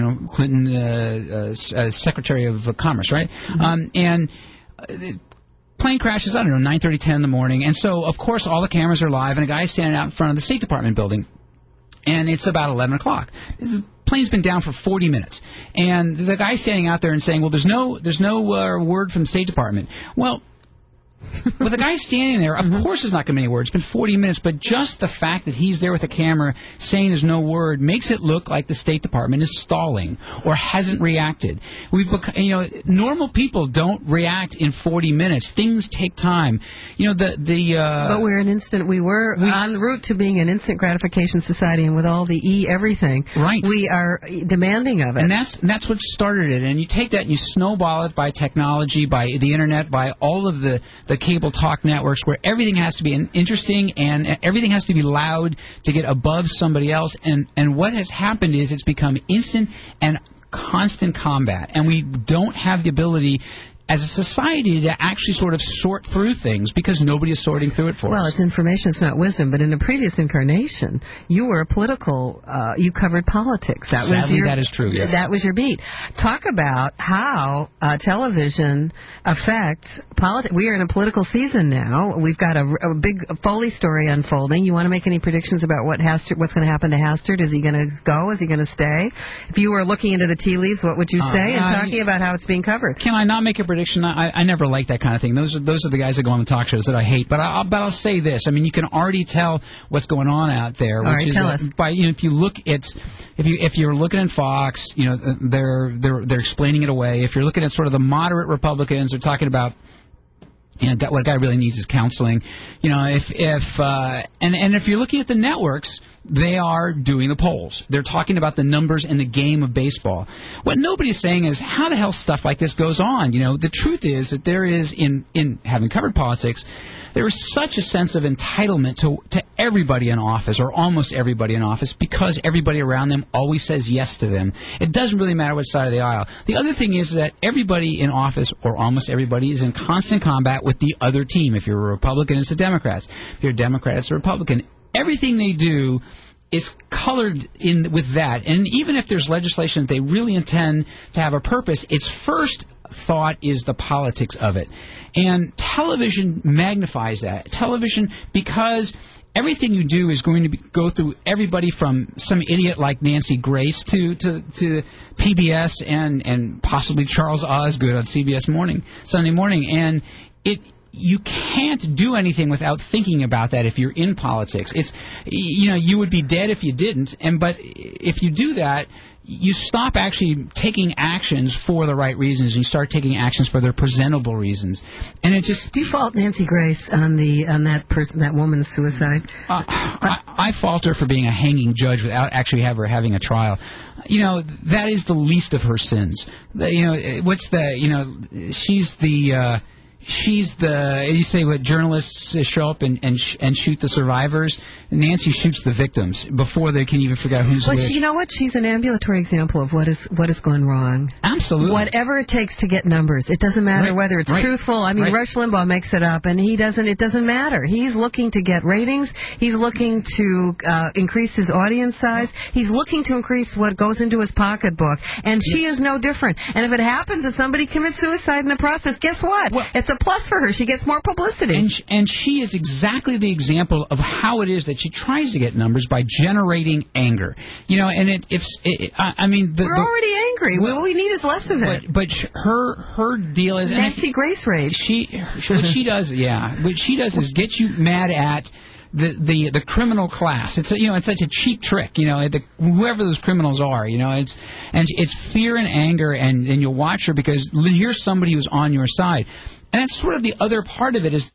Speaker 6: Clinton, Secretary of Commerce, right? Mm-hmm. Plane crashes, 9:30, 10 in the morning, and so, of course, all the cameras are live, and a guy's standing out in front of the State Department building, and it's about 11 o'clock. This plane's been down for 40 minutes, and the guy's standing out there and saying, well, there's no word from the State Department. Well, with the guy standing there, of course there's not going to be any word. It's been 40 minutes, but just the fact that he's there with a camera saying there's no word makes it look like the State Department is stalling or hasn't reacted. Normal people don't react in 40 minutes. Things take time. But we were en route to being an instant gratification society, and with all the everything, right, we are demanding of it. And that's what started it. And you take that and you snowball it by technology, by the internet, by all of the cable talk networks, where everything has to be interesting and everything has to be loud to get above somebody else. And what has happened is it's become instant and constant combat, and we don't have the ability as a society to actually sort of sort through things because nobody is sorting through it for us.
Speaker 16: Well, it's information, it's not wisdom. But in a previous incarnation, you were a political, you covered politics.
Speaker 6: Sadly, that is true, yes.
Speaker 16: That was your beat. Talk about how television affects politics. We are in a political season now. We've got a big Foley story unfolding. You want to make any predictions about what's going to happen to Hastert? Is he going to go? Is he going to stay? If you were looking into the tea leaves, what would you say? And talking about how it's being covered.
Speaker 6: Can I not make a prediction? I never like that kind of thing. Those are the guys that go on the talk shows that I hate. But I'll say this. I mean, you can already tell what's going on out there.
Speaker 16: All right, tell us.
Speaker 6: If you look at if you're looking at Fox, they're explaining it away. If you're looking at sort of the moderate Republicans, they're talking about. What a guy really needs is counseling. If you're looking at the networks, they are doing the polls. They're talking about the numbers in the game of baseball. What nobody's saying is how the hell stuff like this goes on. The truth is that there is, in having covered politics, there is such a sense of entitlement to everybody in office, or almost everybody in office, because everybody around them always says yes to them. It doesn't really matter which side of the aisle. The other thing is that everybody in office, or almost everybody, is in constant combat with the other team. If you're a Republican, it's the Democrats. If you're a Democrat, it's a Republican. Everything they do is colored in with that. And even if there's legislation that they really intend to have a purpose, its first thought is the politics of it. And television magnifies that. Television, because everything you do is going to go through everybody from some idiot like Nancy Grace to PBS and possibly Charles Osgood on CBS Sunday morning. And you can't do anything without thinking about that if you're in politics. It's you would be dead if you didn't. But if you do that, you stop actually taking actions for the right reasons, and you start taking actions for their presentable reasons. And it just.
Speaker 16: Do you fault Nancy Grace on that woman's suicide?
Speaker 6: I fault her for being a hanging judge without actually having a trial. That is the least of her sins. She's the, you say what, journalists show up and shoot the survivors. Nancy shoots the victims before they can even figure out who's which.
Speaker 16: You know what? She's an ambulatory example of what is going wrong.
Speaker 6: Absolutely.
Speaker 16: Whatever it takes to get numbers. It doesn't matter whether it's truthful. I mean, Rush Limbaugh makes it up, and it doesn't matter. He's looking to get ratings. He's looking to increase his audience size. He's looking to increase what goes into his pocketbook. And she is no different. And if it happens that somebody commits suicide in the process, guess what? It's a plus for her. She gets more publicity.
Speaker 6: And she is exactly the example of how it is that she tries to get numbers by generating anger. We're already
Speaker 16: angry. What we need is less of it.
Speaker 6: But her deal is
Speaker 16: Nancy Grace rage.
Speaker 6: What she does is get you mad at the criminal class. It's such a cheap trick. Whoever those criminals are. It's fear and anger, and you'll watch her because here's somebody who's on your side. And that's sort of the other part of it is.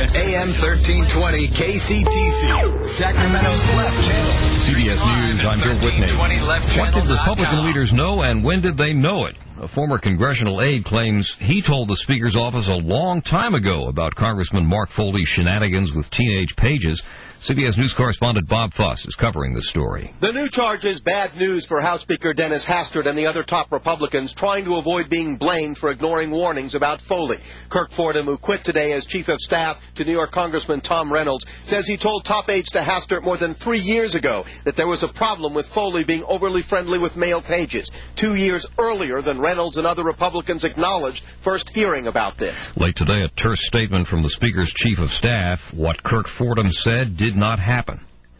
Speaker 2: AM 1320 KCTC, Sacramento's left channel.
Speaker 12: CBS News, I'm Bill Whitney. What did Republican leaders know, and when did they know it? A former congressional aide claims he told the Speaker's office a long time ago about Congressman Mark Foley's shenanigans with teenage pages. CBS News correspondent Bob Fuss is covering this story.
Speaker 18: The new charge is bad news for House Speaker Dennis Hastert and the other top Republicans trying to avoid being blamed for ignoring warnings about Foley. Kirk Fordham, who quit today as Chief of Staff to New York Congressman Tom Reynolds, says he told top aides to Hastert more than 3 years ago that there was a problem with Foley being overly friendly with male pages, 2 years earlier than Reynolds and other Republicans acknowledged first hearing about this.
Speaker 12: Late today, a terse statement from the Speaker's Chief of Staff. What Kirk Fordham said did not happen.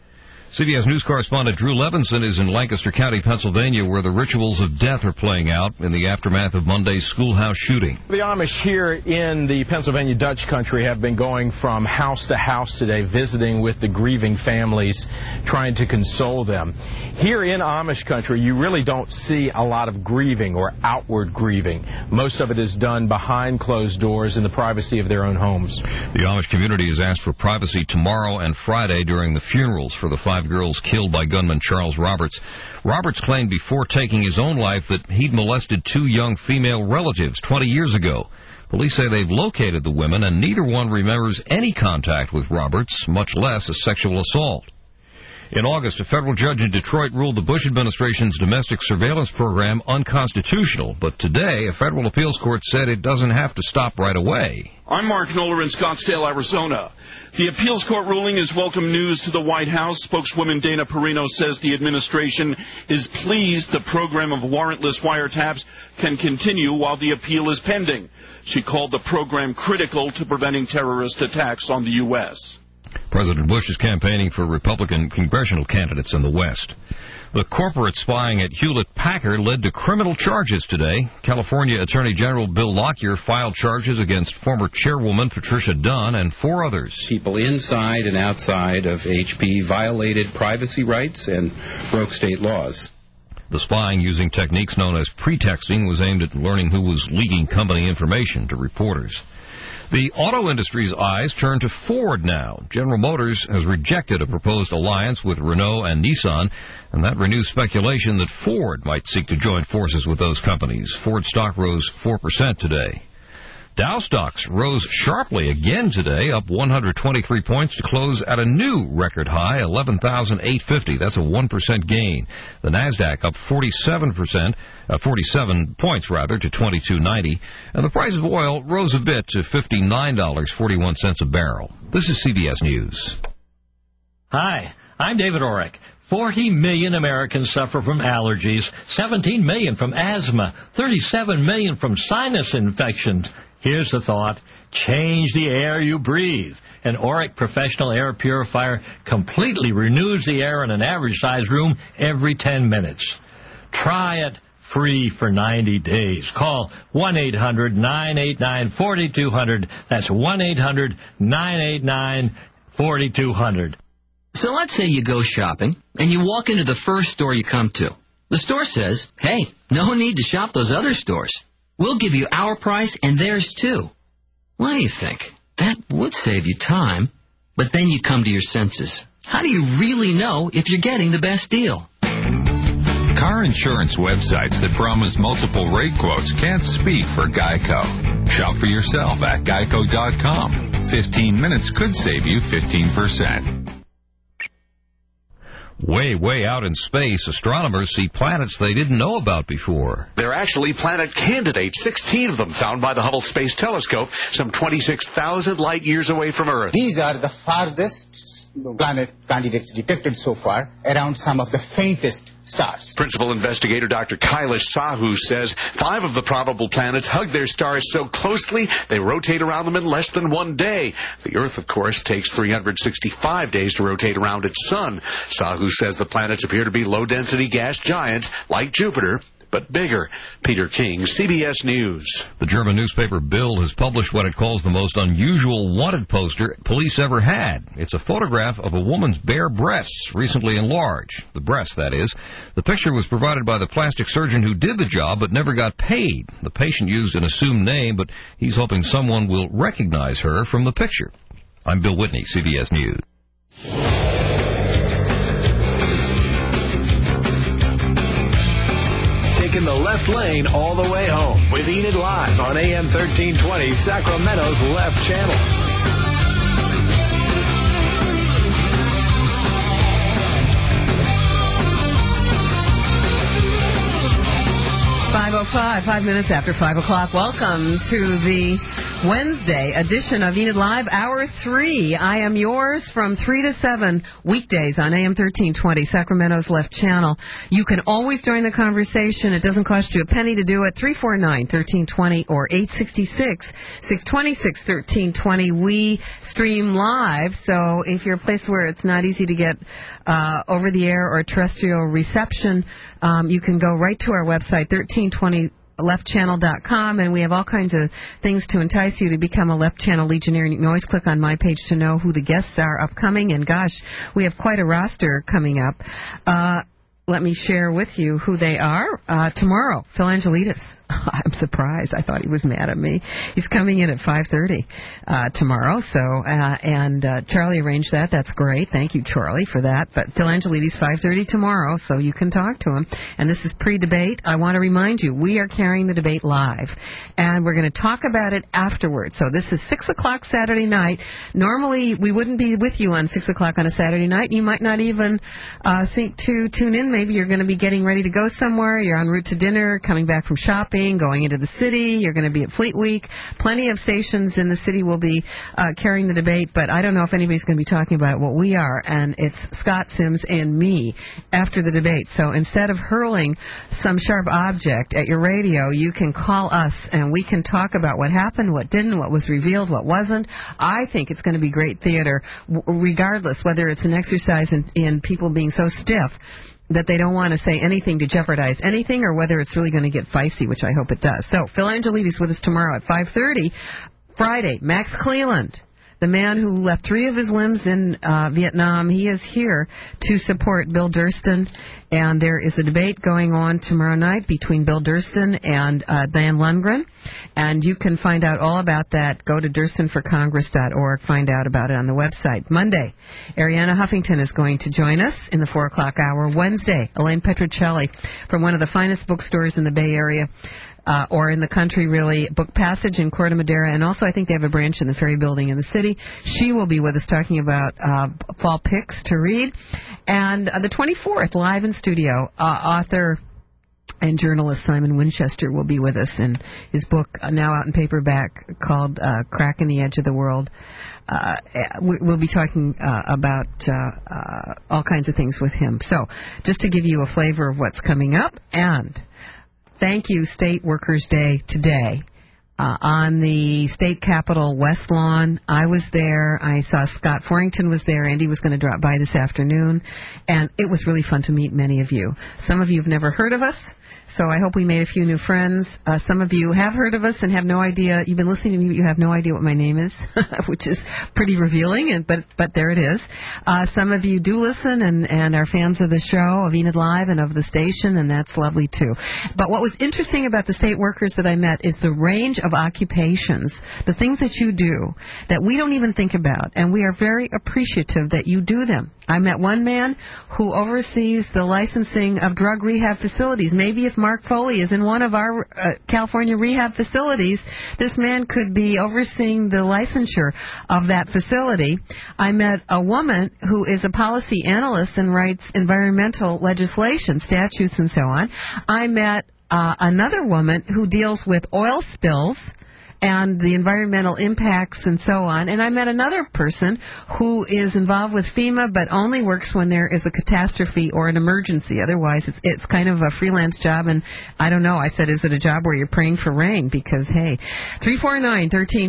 Speaker 12: CBS News correspondent Drew Levinson is in Lancaster County, Pennsylvania, where the rituals of death are playing out in the aftermath of Monday's schoolhouse shooting.
Speaker 21: The Amish here in the Pennsylvania Dutch country have been going from house to house today, visiting with the grieving families, trying to console them. Here in Amish country, you really don't see a lot of grieving or outward grieving. Most of it is done behind closed doors in the privacy of their own homes.
Speaker 12: The Amish community has asked for privacy tomorrow and Friday during the funerals for the 5 girls killed by gunman Charles Roberts. Roberts claimed before taking his own life that he'd molested 2 young female relatives 20 years ago. Police say they've located the women, and neither one remembers any contact with Roberts, much less a sexual assault. In August, a federal judge in Detroit ruled the Bush administration's domestic surveillance program unconstitutional. But today, a federal appeals court said it doesn't have to stop right away.
Speaker 22: I'm Mark Knoller in Scottsdale, Arizona. The appeals court ruling is welcome news to the White House. Spokeswoman Dana Perino says the administration is pleased the program of warrantless wiretaps can continue while the appeal is pending. She called the program critical to preventing terrorist attacks on the U.S.
Speaker 12: President Bush is campaigning for Republican congressional candidates in the West. The corporate spying at Hewlett-Packard led to criminal charges today. California Attorney General Bill Lockyer filed charges against former chairwoman Patricia Dunn and 4 others.
Speaker 23: People inside and outside of HP violated privacy rights and broke state laws.
Speaker 12: The spying using techniques known as pretexting was aimed at learning who was leaking company information to reporters. The auto industry's eyes turn to Ford now. General Motors has rejected a proposed alliance with Renault and Nissan, and that renews speculation that Ford might seek to join forces with those companies. Ford stock rose 4% today. Dow stocks rose sharply again today, up 123 points to close at a new record high, 11,850. That's a 1% gain. The Nasdaq up 47 points to 2290. And the price of oil rose a bit to $59.41 a barrel. This is CBS News.
Speaker 24: Hi, I'm David Orrick. 40 million Americans suffer from allergies, 17 million from asthma, 37 million from sinus infections. Here's the thought. Change the air you breathe. An Orrick Professional Air Purifier completely renews the air in an average-sized room every 10 minutes. Try it free for 90 days. Call 1-800-989-4200. That's 1-800-989-4200.
Speaker 26: So let's say you go shopping, and you walk into the first store you come to. The store says, hey, no need to shop those other stores. We'll give you our price and theirs too. Well, you think, that would save you time, but then you come to your senses. How do you really know if you're getting the best deal?
Speaker 27: Car insurance websites that promise multiple rate quotes can't speak for Geico. Shop for yourself at geico.com. 15 minutes could save you 15%.
Speaker 12: Way out in space, astronomers see planets they didn't know about before.
Speaker 29: They're actually planet candidates, 16 of them found by the Hubble Space Telescope, some 26,000 light years away from Earth.
Speaker 30: These are the farthest planet candidates detected so far, around some of the faintest stars.
Speaker 29: Principal investigator Dr. Kailash Sahu says 5 of the probable planets hug their stars so closely they rotate around them in less than 1 day. The Earth, of course, takes 365 days to rotate around its sun. Sahu says the planets appear to be low-density gas giants like Jupiter, but bigger. Peter King, CBS News.
Speaker 12: The German newspaper Bild has published what it calls the most unusual wanted poster police ever had. It's a photograph of a woman's bare breasts, recently enlarged. The breast, that is. The picture was provided by the plastic surgeon who did the job but never got paid. The patient used an assumed name, but he's hoping someone will recognize her from the picture. I'm Bill Whitney, CBS News.
Speaker 2: Taking the left lane all the way home with Enid Live on AM 1320, Sacramento's Left Channel.
Speaker 16: .505, 5 minutes after 5 o'clock. Welcome to the Wednesday edition of Enid Live, Hour 3. I am yours from 3 to 7 weekdays on AM 1320, Sacramento's Left Channel. You can always join the conversation. It doesn't cost you a penny to do it. 349-1320 or 866-626-1320. We stream live, so if you're a place where it's not easy to get over the air or terrestrial reception, you can go right to our website, 1320leftchannel.com, and we have all kinds of things to entice you to become a Left Channel Legionnaire. And you can always click on my page to know who the guests are upcoming. And gosh, we have quite a roster coming up. Let me share with you who they are. Tomorrow, Phil Angelides. I'm surprised. I thought he was mad at me. He's coming in at 5:30 tomorrow. So, and Charlie arranged that. That's great. Thank you, Charlie, for that. But Phil Angelides, 5:30 tomorrow, so you can talk to him. And this is pre-debate. I want to remind you, we are carrying the debate live, and we're going to talk about it afterwards. So this is 6 o'clock Saturday night. Normally, we wouldn't be with you on 6 o'clock on a Saturday night. You might not even think to tune in. Maybe you're going to be getting ready to go somewhere. You're en route to dinner, coming back from shopping, going into the city. You're going to be at Fleet Week. Plenty of stations in the city will be carrying the debate, but I don't know if anybody's going to be talking about it. What we are, and it's Scott Sims and me after the debate. So instead of hurling some sharp object at your radio, you can call us and we can talk about what happened, what didn't, what was revealed, what wasn't. I think it's going to be great theater, regardless whether it's an exercise in people being so stiff that they don't want to say anything to jeopardize anything, or whether it's really going to get feisty, which I hope it does. So, Phil Angelides with us tomorrow at 5:30. Friday, Max Cleland, the man who left 3 of his limbs in Vietnam. He is here to support Bill Durston, and there is a debate going on tomorrow night between Bill Durston and Dan Lundgren, and you can find out all about that. Go to DurstonForCongress.org, find out about it on the website. Monday, Arianna Huffington is going to join us in the 4 o'clock hour. Wednesday, Elaine Petrocelli from one of the finest bookstores in the Bay Area, or in the country, really, Book Passage in Corte Madera, and also I think they have a branch in the Ferry Building in the city. She will be with us talking about fall picks to read. And the 24th, live in studio, author and journalist Simon Winchester will be with us, and his book, now out in paperback, called Cracking the Edge of the World. We'll be talking about all kinds of things with him. So, just to give you a flavor of what's coming up, and thank you, State Workers' Day today. On the state capitol West Lawn, I was there. I saw Scott Forrington was there. Andy was going to drop by this afternoon. And it was really fun to meet many of you. Some of you have never heard of us, so I hope we made a few new friends. Some of you have heard of us and have no idea. You've been listening to me, but you have no idea what my name is, which is pretty revealing, but there it is. Some of you do listen and are fans of the show, of Enid Live, and of the station, and that's lovely, too. But what was interesting about the state workers that I met is the range of occupations, the things that you do that we don't even think about, and we are very appreciative that you do them. I met one man who oversees the licensing of drug rehab facilities. Maybe if Mark Foley is in one of our California rehab facilities, this man could be overseeing the licensure of that facility. I met a woman who is a policy analyst and writes environmental legislation, statutes, and so on. I met another woman who deals with oil spills and the environmental impacts and so on. And I met another person who is involved with FEMA but only works when there is a catastrophe or an emergency. Otherwise, it's kind of a freelance job. And I don't know. I said, is it a job where you're praying for rain? Because, hey, 349-1320,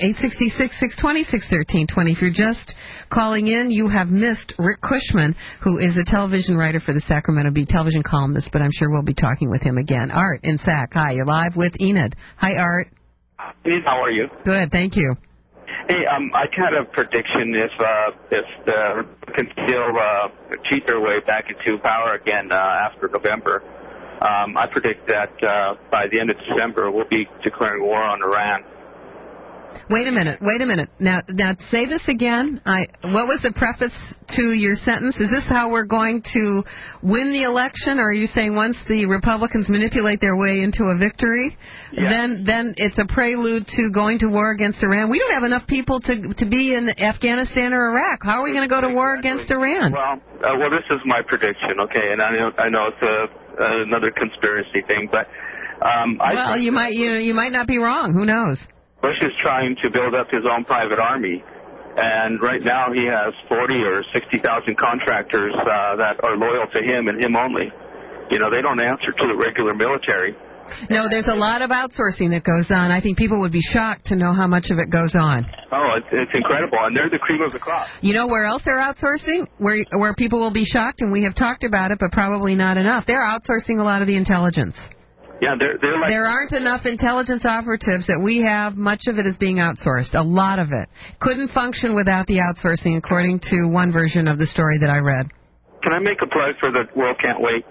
Speaker 16: 866-620-1320. If you're just calling in, you have missed Rick Cushman, who is a television writer for the Sacramento Bee, television columnist, but I'm sure we'll be talking with him again. Art in Sac. Hi, you're live with Enid. Hi, Art.
Speaker 3: How are you?
Speaker 16: Good, thank you.
Speaker 3: Hey, I had a prediction if the Republicans still cheat their way back into power again after November. I predict that by the end of December we'll be declaring war on Iran.
Speaker 16: Wait a minute. Now say this again. What was the preface to your sentence? Is this how we're going to win the election, or are you saying once the Republicans manipulate their way into a victory, then it's a prelude to going to war against Iran? We don't have enough people to be in Afghanistan or Iraq. How are we going to go to war against Iran?
Speaker 3: Well, this is my prediction, okay, and I know it's another conspiracy thing, but
Speaker 16: you might not be wrong. Who knows?
Speaker 3: Bush is trying to build up his own private army, and right now he has 40 or 60,000 contractors that are loyal to him and him only. You know, they don't answer to the regular military.
Speaker 16: No, there's a lot of outsourcing that goes on. I think people would be shocked to know how much of it goes on.
Speaker 3: Oh, it's incredible, and they're the cream of the crop.
Speaker 16: You know where else they're outsourcing? Where people will be shocked, and we have talked about it, but probably not enough. They're outsourcing a lot of the intelligence.
Speaker 3: Yeah, they're like...
Speaker 16: There aren't enough intelligence operatives that we have. Much of it is being outsourced. A lot of it. Couldn't function without the outsourcing, according to one version of the story that I read.
Speaker 3: Can I make a plug for the World Can't Wait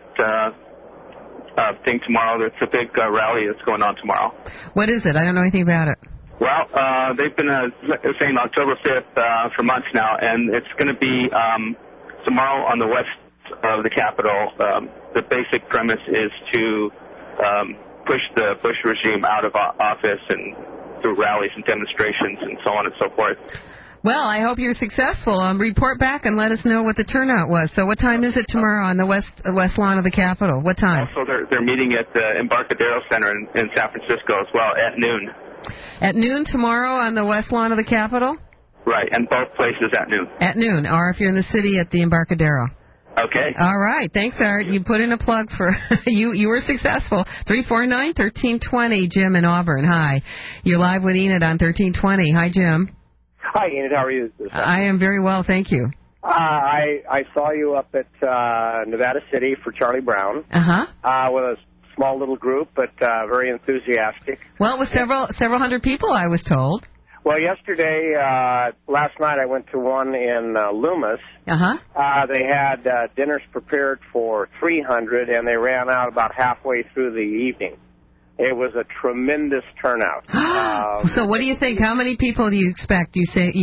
Speaker 3: thing tomorrow? There's a big rally that's going on tomorrow.
Speaker 16: What is it? I don't know anything about it.
Speaker 3: Well, they've been saying October 5th for months now, and it's going to be tomorrow on the west of the Capitol. The basic premise is to push the Bush regime out of office and through rallies and demonstrations and so on and so forth.
Speaker 16: Well, I hope you're successful. Report back and let us know what the turnout was. So what time is it tomorrow on the west lawn of the Capitol? What time?
Speaker 3: Also, they're meeting at the Embarcadero Center in San Francisco as well at noon.
Speaker 16: At noon tomorrow on the west lawn of the Capitol?
Speaker 3: Right, and both places at noon.
Speaker 16: At noon, or if you're in the city at the Embarcadero.
Speaker 3: Okay.
Speaker 16: All right. Thanks, Art. You put in a plug for you were successful. 349-1320, Jim in Auburn. Hi. You're live with Enid on 1320. Hi, Jim.
Speaker 4: Hi, Enid. How are you?
Speaker 16: I am very well, thank you.
Speaker 4: I saw you up at Nevada City for Charlie Brown. With a small little group, but very enthusiastic.
Speaker 16: Well, it was several hundred people, I was told.
Speaker 4: Well, yesterday, last night, I went to one in Loomis. They had dinners prepared for 300, and they ran out about halfway through the evening. It was a tremendous turnout.
Speaker 16: So, what do you think? How many people do you expect? You say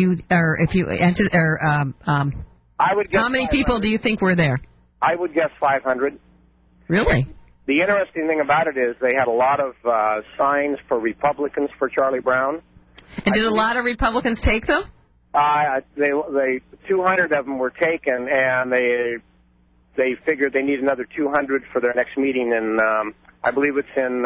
Speaker 4: I would guess
Speaker 16: how many people do you think were there?
Speaker 4: I would guess 500.
Speaker 16: Really?
Speaker 4: The interesting thing about it is they had a lot of signs for Republicans for Charlie Brown.
Speaker 16: And did a lot of Republicans take them?
Speaker 4: They 200 of them were taken, and they figured they need another 200 for their next meeting, and I believe it's in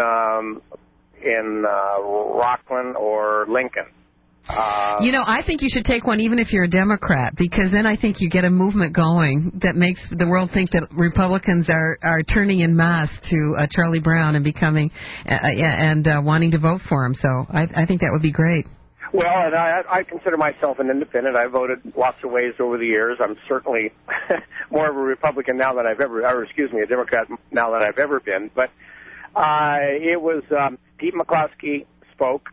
Speaker 4: Rockland or Lincoln.
Speaker 16: I think you should take one even if you're a Democrat, because then I think you get a movement going that makes the world think that Republicans are turning en masse to Charlie Brown and becoming and wanting to vote for him. So I think that would be great.
Speaker 4: Well, and I consider myself an independent. I voted lots of ways over the years. I'm certainly more of a Republican now than a Democrat now than I've ever been. But it was Pete McCloskey spoke,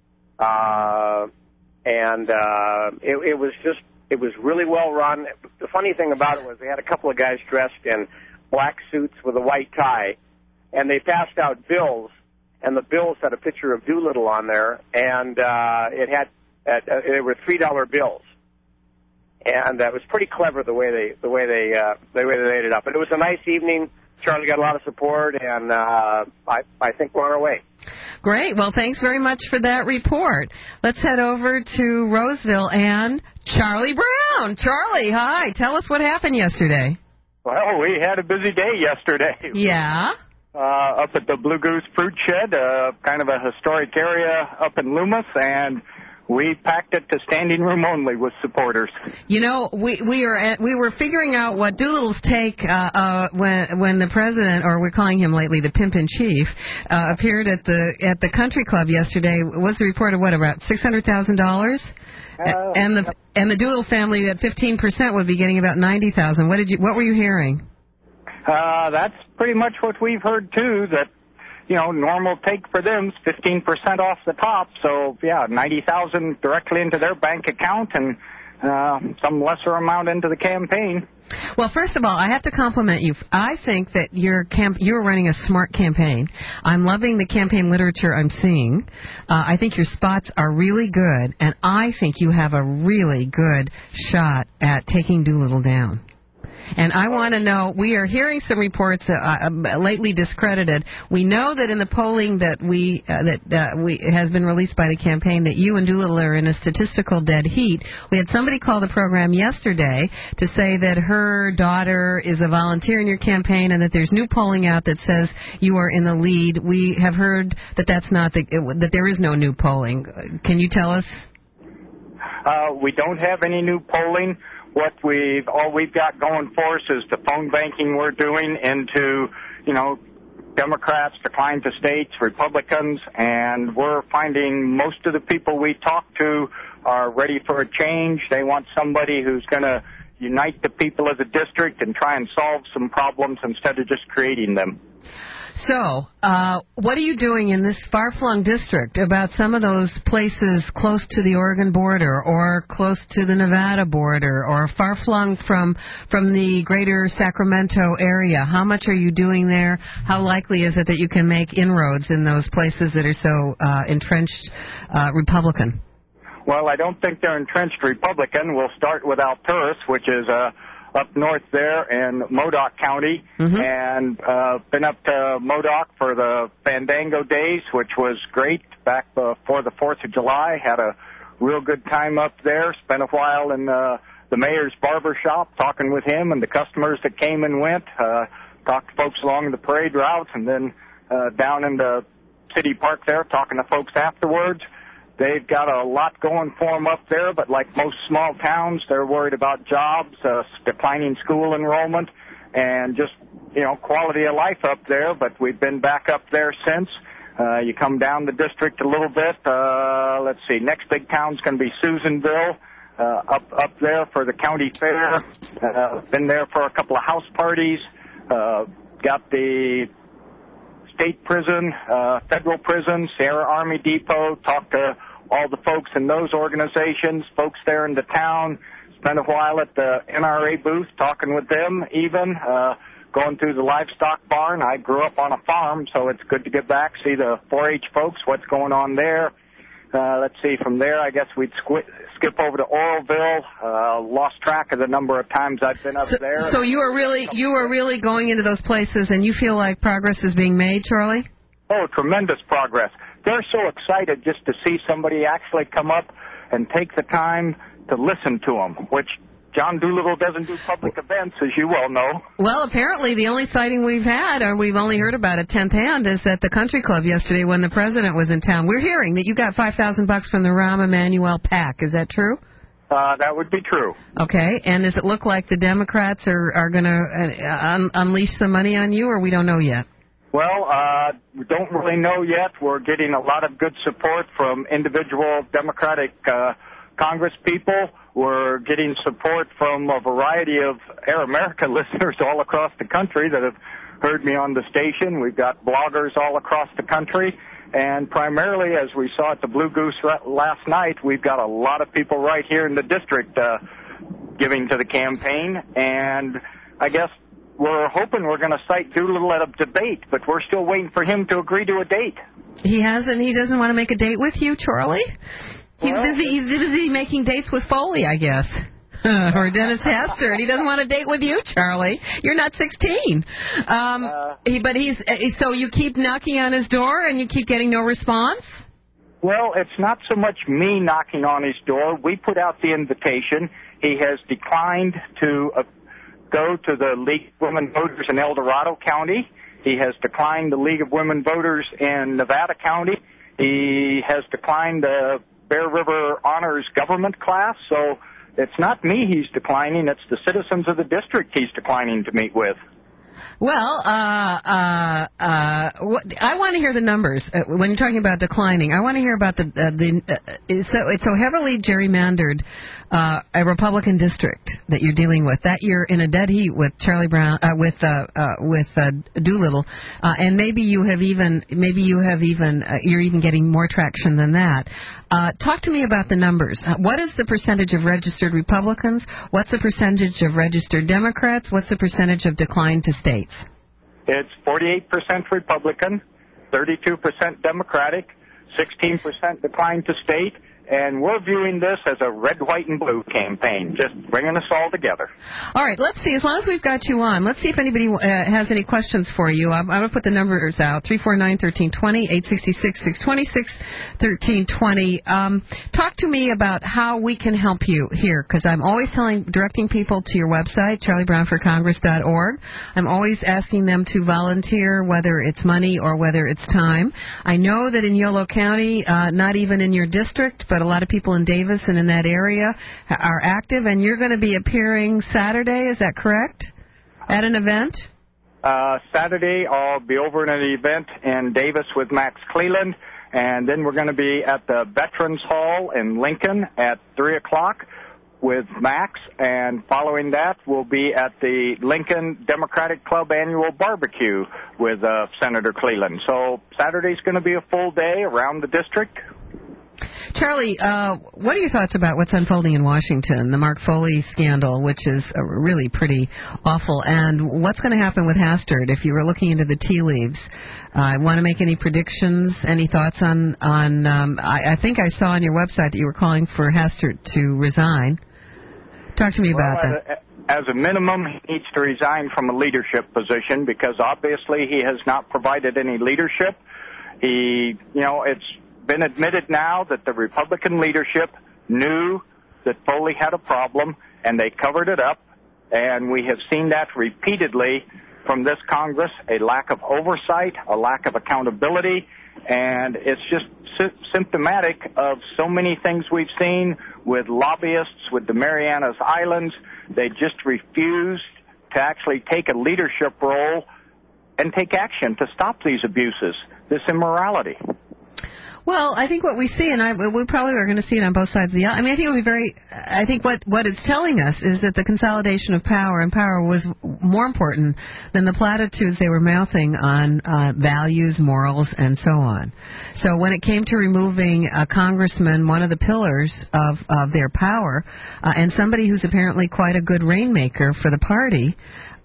Speaker 4: and it was really well run. The funny thing about it was they had a couple of guys dressed in black suits with a white tie, and they passed out bills. And the bills had a picture of Doolittle on there, and they were $3 bills, and that was pretty clever the way they laid it up. But it was a nice evening. Charlie got a lot of support, and I think we're on our way.
Speaker 16: Great. Well, thanks very much for that report. Let's head over to Roseville and Charlie Brown. Charlie, hi. Tell us what happened yesterday.
Speaker 7: Well, we had a busy day yesterday.
Speaker 16: Yeah.
Speaker 7: Up at the Blue Goose Fruit Shed, kind of a historic area up in Loomis, and we packed it to standing room only with supporters.
Speaker 16: You know, we were figuring out what Doolittle's take when the president, or we're calling him lately the pimp in chief, appeared at the country club yesterday. Was the report of what, about $600,000? And the Doolittle family at 15% would be getting about $90,000. What were you hearing?
Speaker 7: That's pretty much what we've heard, too, that, normal take for them is 15% off the top. So, yeah, $90,000 directly into their bank account, and some lesser amount into the campaign.
Speaker 16: Well, first of all, I have to compliment you. I think that you're running a smart campaign. I'm loving the campaign literature I'm seeing. I think your spots are really good, and I think you have a really good shot at taking Doolittle down. And I want to know, we are hearing some reports lately discredited. We know that in the polling that has been released by the campaign that you and Doolittle are in a statistical dead heat. We had somebody call the program yesterday to say that her daughter is a volunteer in your campaign and that there's new polling out that says you are in the lead. We have heard that that there is no new polling. Can you tell us?
Speaker 7: We don't have any new polling. All we've got going for us is the phone banking we're doing into, Democrats, decline to states, Republicans, and we're finding most of the people we talk to are ready for a change. They want somebody who's going to unite the people of the district and try and solve some problems instead of just creating them.
Speaker 16: So, what are you doing in this far-flung district about some of those places close to the Oregon border or close to the Nevada border or far-flung from the greater Sacramento area? How much are you doing there? How likely is it that you can make inroads in those places that are so entrenched Republican?
Speaker 7: Well, I don't think they're entrenched Republican. We'll start with Alturas, which is up north there in Modoc County, and been up to Modoc for the Fandango days, which was great back before the 4th of July. Had a real good time up there. Spent a while in the mayor's barber shop talking with him and the customers that came and went. Talked to folks along the parade routes, and then down in the city park there talking to folks afterwards. They've got a lot going for them up there, but like most small towns, they're worried about jobs, declining school enrollment, and just, quality of life up there. But we've been back up there since. You come down the district a little bit. Let's see, next big town's going to be Susanville, up there for the county fair. Been there for a couple of house parties. Got the state prison, federal prison, Sierra Army Depot, talked to all the folks in those organizations, folks there in the town, spent a while at the NRA booth talking with them even, going through the livestock barn. I grew up on a farm, so it's good to get back, see the 4-H folks, what's going on there. Let's see, from there I guess we'd skip over to Oroville. Lost track of the number of times I've been up there.
Speaker 16: So you are really going into those places, and you feel like progress is being made, Charlie?
Speaker 7: Oh, tremendous progress. They're so excited just to see somebody actually come up and take the time to listen to them, which John Doolittle doesn't do public events, as you well know.
Speaker 16: Well, apparently the only sighting we've had, or we've only heard about at 10th hand, is at the country club yesterday when the president was in town. We're hearing that you got $5,000 from the Rahm Emanuel PAC. Is that true?
Speaker 7: That would be true.
Speaker 16: Okay, and does it look like the Democrats are going to unleash some money on you, or we don't know yet?
Speaker 7: Well, we don't really know yet. We're getting a lot of good support from individual Democratic Congress people. We're getting support from a variety of Air America listeners all across the country that have heard me on the station. We've got bloggers all across the country. And primarily, as we saw at the Blue Goose last night, we've got a lot of people right here in the district giving to the campaign. And I guess we're hoping we're going to cite Doolittle at a debate, but we're still waiting for him to agree to a date.
Speaker 16: He doesn't want to make a date with you, Charlie? He's busy making dates with Foley, I guess. Or Dennis Hastert. He doesn't want to date with you, Charlie. You're not 16. So you keep knocking on his door and you keep getting no response?
Speaker 7: Well, it's not so much me knocking on his door. We put out the invitation. He has declined to go to the League of Women Voters in El Dorado County. He has declined the League of Women Voters in Nevada County. He has declined the Bear River Honors Government class. So it's not me he's declining. It's the citizens of the district he's declining to meet with.
Speaker 16: Well, I want to hear the numbers. When you're talking about declining, I want to hear about it's so heavily gerrymandered a Republican district that you're dealing with. That you're in a dead heat with Charlie Brown, with Doolittle, and maybe you're even getting more traction than that. Talk to me about the numbers. What is the percentage of registered Republicans? What's the percentage of registered Democrats? What's the percentage of decline to states?
Speaker 7: It's 48% Republican, 32% Democratic, 16% decline to state, and we're viewing this as a red, white, and blue campaign, just bringing us all together.
Speaker 16: All right, let's see. As long as we've got you on, let's see if anybody has any questions for you. I'm going to put the numbers out, 349-1320, 866-626-1320. Talk to me about how we can help you here, because I'm always directing people to your website, charliebrownforcongress.org. I'm always asking them to volunteer, whether it's money or whether it's time. I know that in Yolo County, not even in your district, but a lot of people in Davis and in that area are active, and you're going to be appearing Saturday, is that correct, at an event?
Speaker 7: Saturday, I'll be over at an event in Davis with Max Cleland, and then we're going to be at the Veterans Hall in Lincoln at 3 o'clock with Max, and following that, we'll be at the Lincoln Democratic Club annual barbecue with Senator Cleland. So Saturday's going to be a full day around the district.
Speaker 16: Charlie, what are your thoughts about what's unfolding in Washington, the Mark Foley scandal, which is really pretty awful, and what's going to happen with Hastert if you were looking into the tea leaves? Want to make any predictions, any thoughts on I think I saw on your website that you were calling for Hastert to resign. Talk to me about that.
Speaker 7: As a minimum, he needs to resign from a leadership position because obviously he has not provided any leadership. It's been admitted now that the Republican leadership knew that Foley had a problem, and they covered it up, and we have seen that repeatedly from this Congress, a lack of oversight, a lack of accountability, and it's just symptomatic of so many things we've seen with lobbyists, with the Marianas Islands. They just refused to actually take a leadership role and take action to stop these abuses, this immorality.
Speaker 16: Well, I think what we see, and we probably are going to see it on both sides of the aisle. I mean, I think it will be I think what it's telling us is that the consolidation of power was more important than the platitudes they were mouthing on values, morals, and so on. So when it came to removing a congressman, one of the pillars of their power, and somebody who's apparently quite a good rainmaker for the party,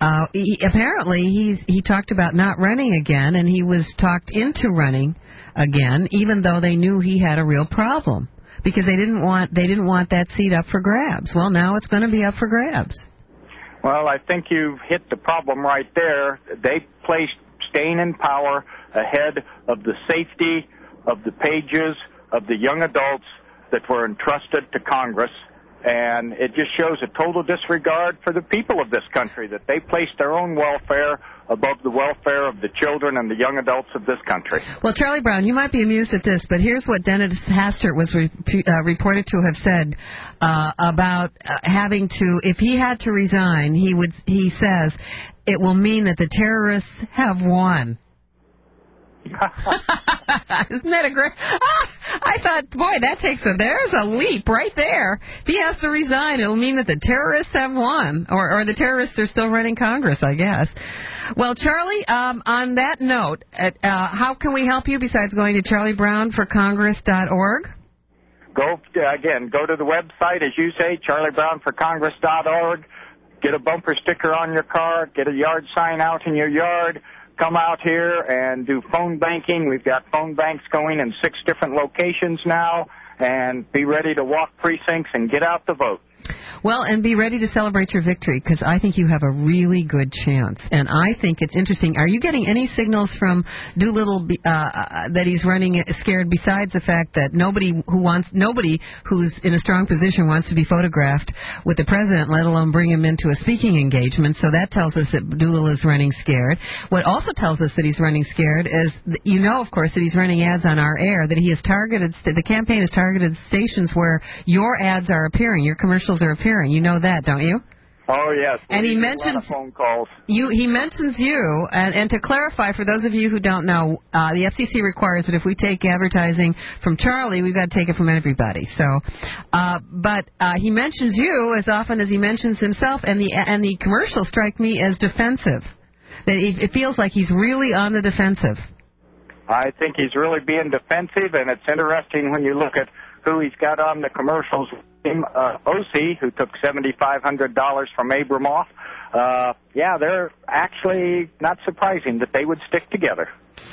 Speaker 16: he talked about not running again, and he was talked into running again, even though they knew he had a real problem, because they didn't want that seat up for grabs. Well, now it's going to be up for grabs.
Speaker 7: Well, I think you've hit the problem right there. They placed staying in power ahead of the safety of the pages of the young adults that were entrusted to Congress. And it just shows a total disregard for the people of this country, that they placed their own welfare above the welfare of the children and the young adults of this country.
Speaker 16: Well, Charlie Brown, you might be amused at this, but here's what Dennis Hastert was reported to have said about having to, if he had to resign, he says, it will mean that the terrorists have won. Isn't that a great... I thought, boy, there's a leap right there. If he has to resign, it'll mean that the terrorists have won, or the terrorists are still running Congress, I guess. Well, Charlie, on that note, how can we help you besides going to charliebrownforcongress.org?
Speaker 7: Go to the website, as you say, charliebrownforcongress.org. Get a bumper sticker on your car, get a yard sign out in your yard. Come out here and do phone banking. We've got phone banks going in 6 different locations now, and be ready to walk precincts and get out the vote.
Speaker 16: Well, and be ready to celebrate your victory, because I think you have a really good chance. And I think it's interesting. Are you getting any signals from Doolittle that he's running scared, besides the fact that nobody who's in a strong position wants to be photographed with the president, let alone bring him into a speaking engagement? So that tells us that Doolittle is running scared. What also tells us that he's running scared is, of course, that he's running ads on our air, that he has targeted, the campaign has targeted stations where your ads are appearing, your commercials are appearing. You know that, don't you?
Speaker 7: Oh, yes.
Speaker 16: And he
Speaker 7: A lot
Speaker 16: mentions
Speaker 7: of phone calls.
Speaker 16: He mentions you, and to clarify, for those of you who don't know, the FCC requires that if we take advertising from Charlie, we've got to take it from everybody. So, but he mentions you as often as he mentions himself, and the commercials strike me as defensive. That it feels like he's really on the defensive.
Speaker 7: I think he's really being defensive, and it's interesting when you look at who he's got on the commercials. OC, who took $7,500 from Abramoff. Yeah, they're actually not surprising that they would stick together.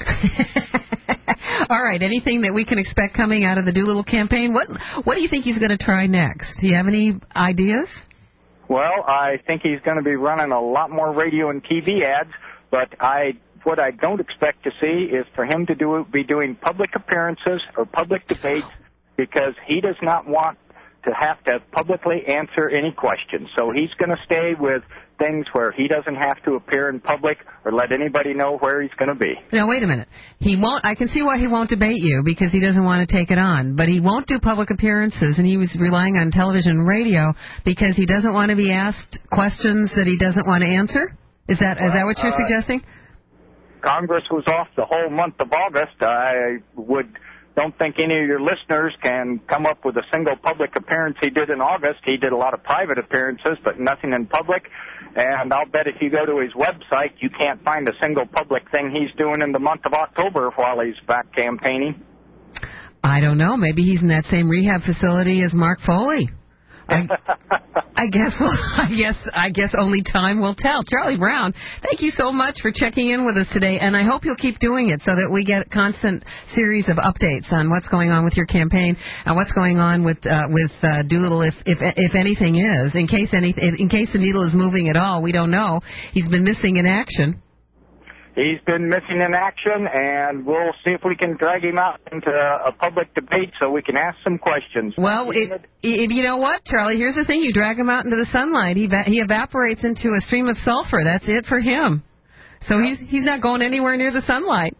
Speaker 16: All right, anything that we can expect coming out of the Doolittle campaign? What do you think he's going to try next? Do you have any ideas?
Speaker 7: Well, I think he's going to be running a lot more radio and TV ads, but what I don't expect to see is for him to be doing public appearances or public debates, because he does not want to have to publicly answer any questions. So he's going to stay with things where he doesn't have to appear in public or let anybody know where he's going to be.
Speaker 16: Now, wait a minute. He won't. I can see why he won't debate you, because he doesn't want to take it on. But he won't do public appearances, and he was relying on television and radio because he doesn't want to be asked questions that he doesn't want to answer? Is that what you're suggesting?
Speaker 7: Congress was off the whole month of August. I don't think any of your listeners can come up with a single public appearance he did in August. He did a lot of private appearances, but nothing in public. And I'll bet if you go to his website, you can't find a single public thing he's doing in the month of October while he's back campaigning.
Speaker 16: I don't know. Maybe he's in that same rehab facility as Mark Foley. I guess only time will tell. Charlie Brown, thank you so much for checking in with us today, and I hope you'll keep doing it so that we get a constant series of updates on what's going on with your campaign and what's going on with Doolittle, if anything is. In case the needle is moving at all, we don't know. He's been missing in action.
Speaker 7: He's been missing in action, and we'll see if we can drag him out into a public debate so we can ask some questions.
Speaker 16: Well, if you know what, Charlie, here's the thing. You drag him out into the sunlight, he evaporates into a stream of sulfur. That's it for him. So he's not going anywhere near the sunlight.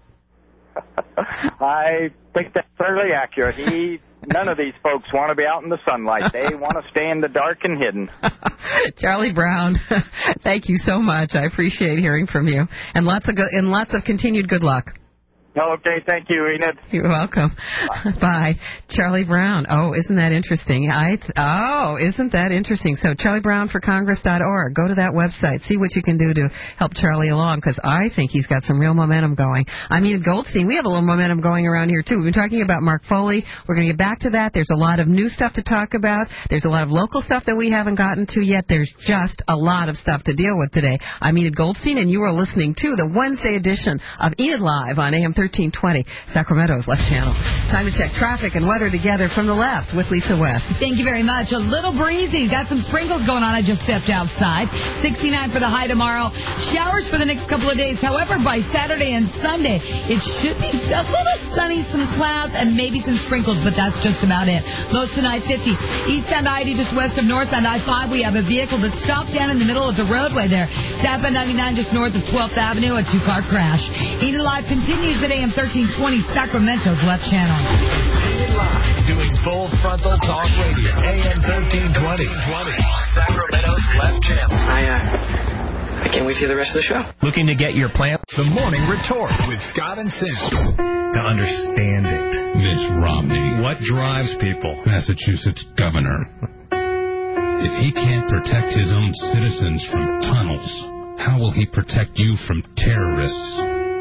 Speaker 7: I think that's fairly accurate. None of these folks want to be out in the sunlight. They want to stay in the dark and hidden.
Speaker 16: Charlie Brown, thank you so much. I appreciate hearing from you, and lots of continued good luck.
Speaker 7: Okay, thank you, Enid.
Speaker 16: You're welcome. Bye. Charlie Brown. Oh, isn't that interesting? Isn't that interesting? So, CharlieBrownForCongress.org. Go to that website. See what you can do to help Charlie along, because I think he's got some real momentum going. I mean, at Goldstein, we have a little momentum going around here, too. We've been talking about Mark Foley. We're going to get back to that. There's a lot of new stuff to talk about. There's a lot of local stuff that we haven't gotten to yet. There's just a lot of stuff to deal with today. I'm Enid Goldstein, and you are listening to the Wednesday edition of Enid Live on AM 1320, Sacramento's left channel. Time to check traffic and weather together from the left with Lisa West.
Speaker 1: Thank you very much. A little breezy. Got some sprinkles going on. I just stepped outside. 69 for the high tomorrow. Showers for the next couple of days. However, by Saturday and Sunday, it should be a little sunny, some clouds, and maybe some sprinkles, but that's just about it. Lows tonight, 50. Eastbound I-80 just west of northbound I-5. We have a vehicle that stopped down in the middle of the roadway there. Southbound 99 just north of 12th Avenue, a two-car crash. Enid Live continues at AM 1320, Sacramento's left channel.
Speaker 2: Doing full frontal talk radio. AM 1320. Sacramento's left channel.
Speaker 5: I can't wait to hear the rest of the show.
Speaker 2: Looking to get your plan? The Morning Retort with Scott and Sims.
Speaker 8: To understand it. Mitt Romney. What drives people? Massachusetts governor. If he can't protect his own citizens from tunnels, how will he protect you from terrorists?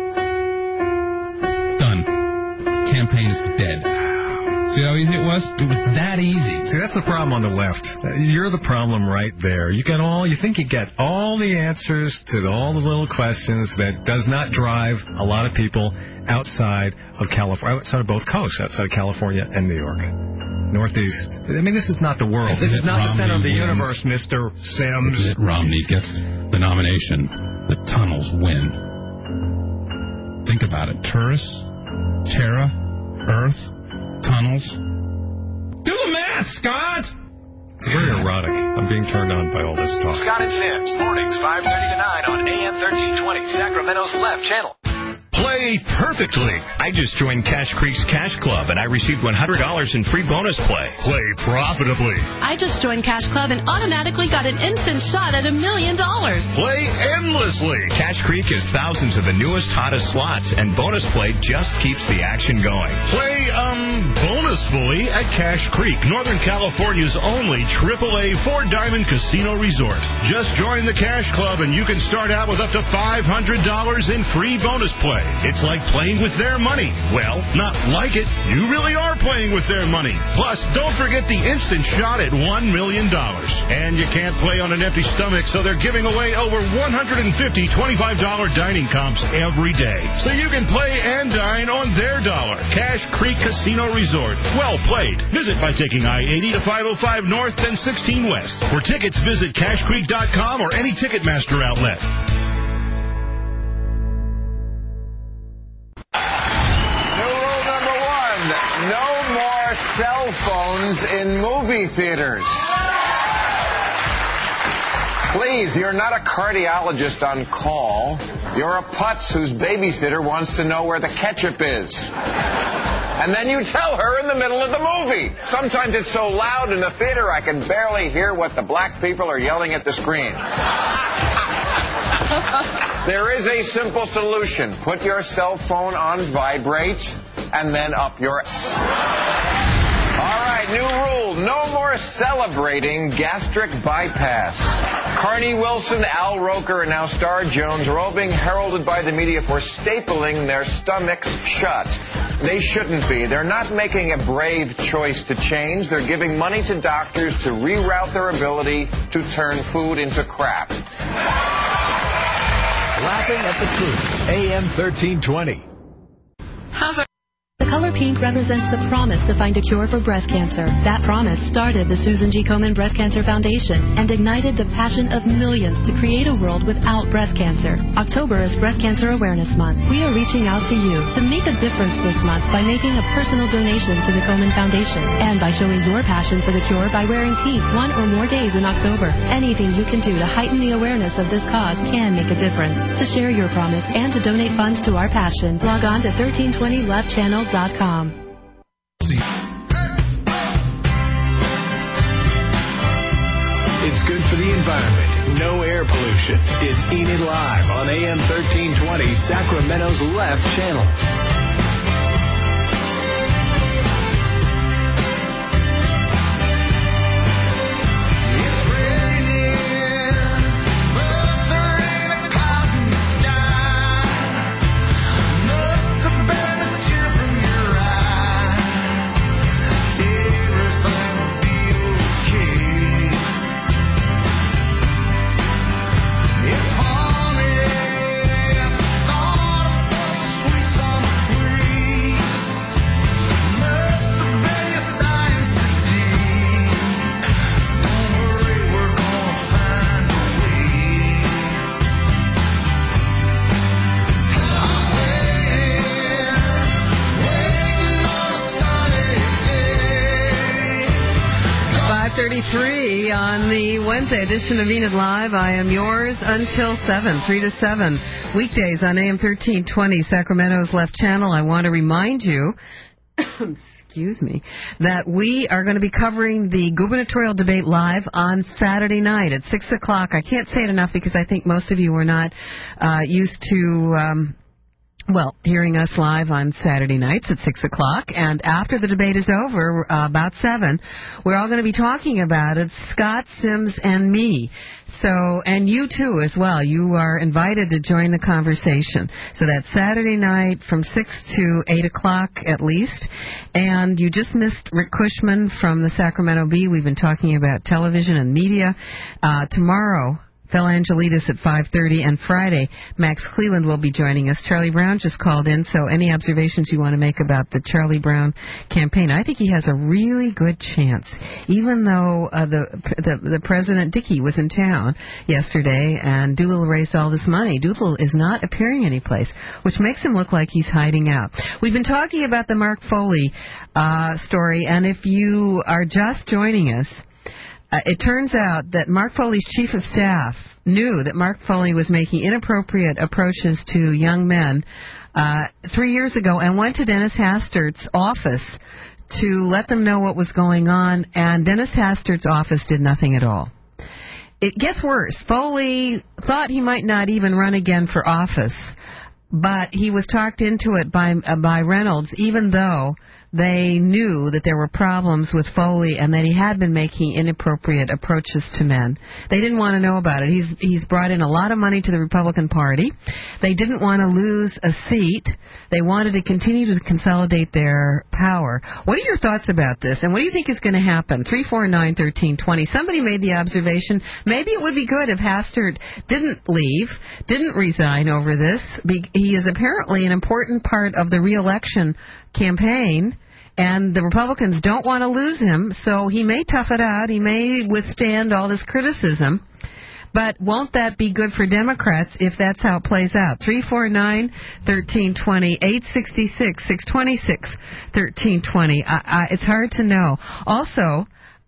Speaker 8: Done. Campaign is dead. See how easy it was? It was that easy.
Speaker 21: See, that's the problem on the left. You're the problem right there. You think you get all the answers to all the little questions that does not drive a lot of people outside of California, outside of both coasts, outside of California and New York. Northeast. I mean, this is not the world. This is not the center of the universe, Mr. Sims.
Speaker 8: If Mitt Romney gets the nomination, the tunnels win. Think about it. Tourists, Terra, Earth, tunnels. Do the math, Scott!
Speaker 21: It's very erotic. I'm being turned on by all this talk.
Speaker 2: Scott and Sims, mornings 5:30 to 9 on AM 1320, Sacramento's left channel. Play
Speaker 9: Play perfectly. I just joined Cash Creek's Cash Club, and I received $100 in free bonus play. Play profitably.
Speaker 10: I just joined Cash Club and automatically got an instant shot at $1 million.
Speaker 9: Play endlessly. Cash Creek has thousands of the newest, hottest slots, and bonus play just keeps the action going. Play, bonusfully at Cash Creek, Northern California's only AAA 4-diamond casino resort. Just join the Cash Club, and you can start out with up to $500 in free bonus play. It's like playing with their money. Well, not like it. You really are playing with their money. Plus, don't forget the instant shot at $1 million. And you can't play on an empty stomach, so they're giving away over 150 $25 dining comps every day. So you can play and dine on their dollar. Cash Creek Casino Resort. Well played. Visit by taking I-80 to 505 North and 16 West. For tickets, visit cashcreek.com or any Ticketmaster outlet.
Speaker 11: No more cell phones in movie theaters. Please, you're not a cardiologist on call. You're a putz whose babysitter wants to know where the ketchup is. And then you tell her in the middle of the movie. Sometimes it's so loud in the theater I can barely hear what the black people are yelling at the screen. There is a simple solution. Put your cell phone on vibrate and then up your... All right, new rule. No more celebrating gastric bypass. Carney Wilson, Al Roker, and now Star Jones are all being heralded by the media for stapling their stomachs shut. They shouldn't be. They're not making a brave choice to change. They're giving money to doctors to reroute their ability to turn food into crap.
Speaker 2: Laughing at the Truth, AM 1320.
Speaker 10: The color pink represents the promise to find a cure for breast cancer. That promise started the Susan G. Komen Breast Cancer Foundation and ignited the passion of millions to create a world without breast cancer. October is Breast Cancer Awareness Month. We are reaching out to you to make a difference this month by making a personal donation to the Komen Foundation and by showing your passion for the cure by wearing pink 1 or more days in October. Anything you can do to heighten the awareness of this cause can make a difference. To share your promise and to donate funds to our passion, log on to 1320leftchannel.com.
Speaker 2: It's good for the environment. No air pollution. It's Enid Live on AM 1320, Sacramento's Left Channel.
Speaker 16: On the Wednesday edition of Enid Live, I am yours until 7, 3 to 7. Weekdays on AM 1320, Sacramento's Left Channel. I want to remind you, excuse me, that we are going to be covering the gubernatorial debate live on Saturday night at 6 o'clock. I can't say it enough because I think most of you are not used to... hearing us live on Saturday nights at 6 o'clock. And after the debate is over, about 7, we're all going to be talking about it, Scott, Sims, and me. So, and you too as well. You are invited to join the conversation. So that's Saturday night from 6 to 8 o'clock at least. And you just missed Rick Cushman from the Sacramento Bee. We've been talking about television and media. Tomorrow, Phil Angelides at 5:30, and Friday, Max Cleland will be joining us. Charlie Brown just called in, so any observations you want to make about the Charlie Brown campaign? I think he has a really good chance, even though the President Dickey was in town yesterday and Doolittle raised all this money. Doolittle is not appearing anyplace, which makes him look like he's hiding out. We've been talking about the Mark Foley story, and if you are just joining us, it turns out that Mark Foley's chief of staff knew that Mark Foley was making inappropriate approaches to young men 3 years ago and went to Dennis Hastert's office to let them know what was going on, and Dennis Hastert's office did nothing at all. It gets worse. Foley thought he might not even run again for office, but he was talked into it by Reynolds, even though they knew that there were problems with Foley and that he had been making inappropriate approaches to men. They didn't want to know about it. He's brought in a lot of money to the Republican Party. They didn't want to lose a seat. They wanted to continue to consolidate their power. What are your thoughts about this, and what do you think is going to happen? 349-1320. Somebody made the observation, maybe it would be good if Hastert didn't leave, didn't resign over this. He is apparently an important part of the re-election campaign, and the Republicans don't want to lose him, so he may tough it out. He may withstand all this criticism. But won't that be good for Democrats if that's how it plays out? 349-1320, 866-626-1320. It's hard to know. Also,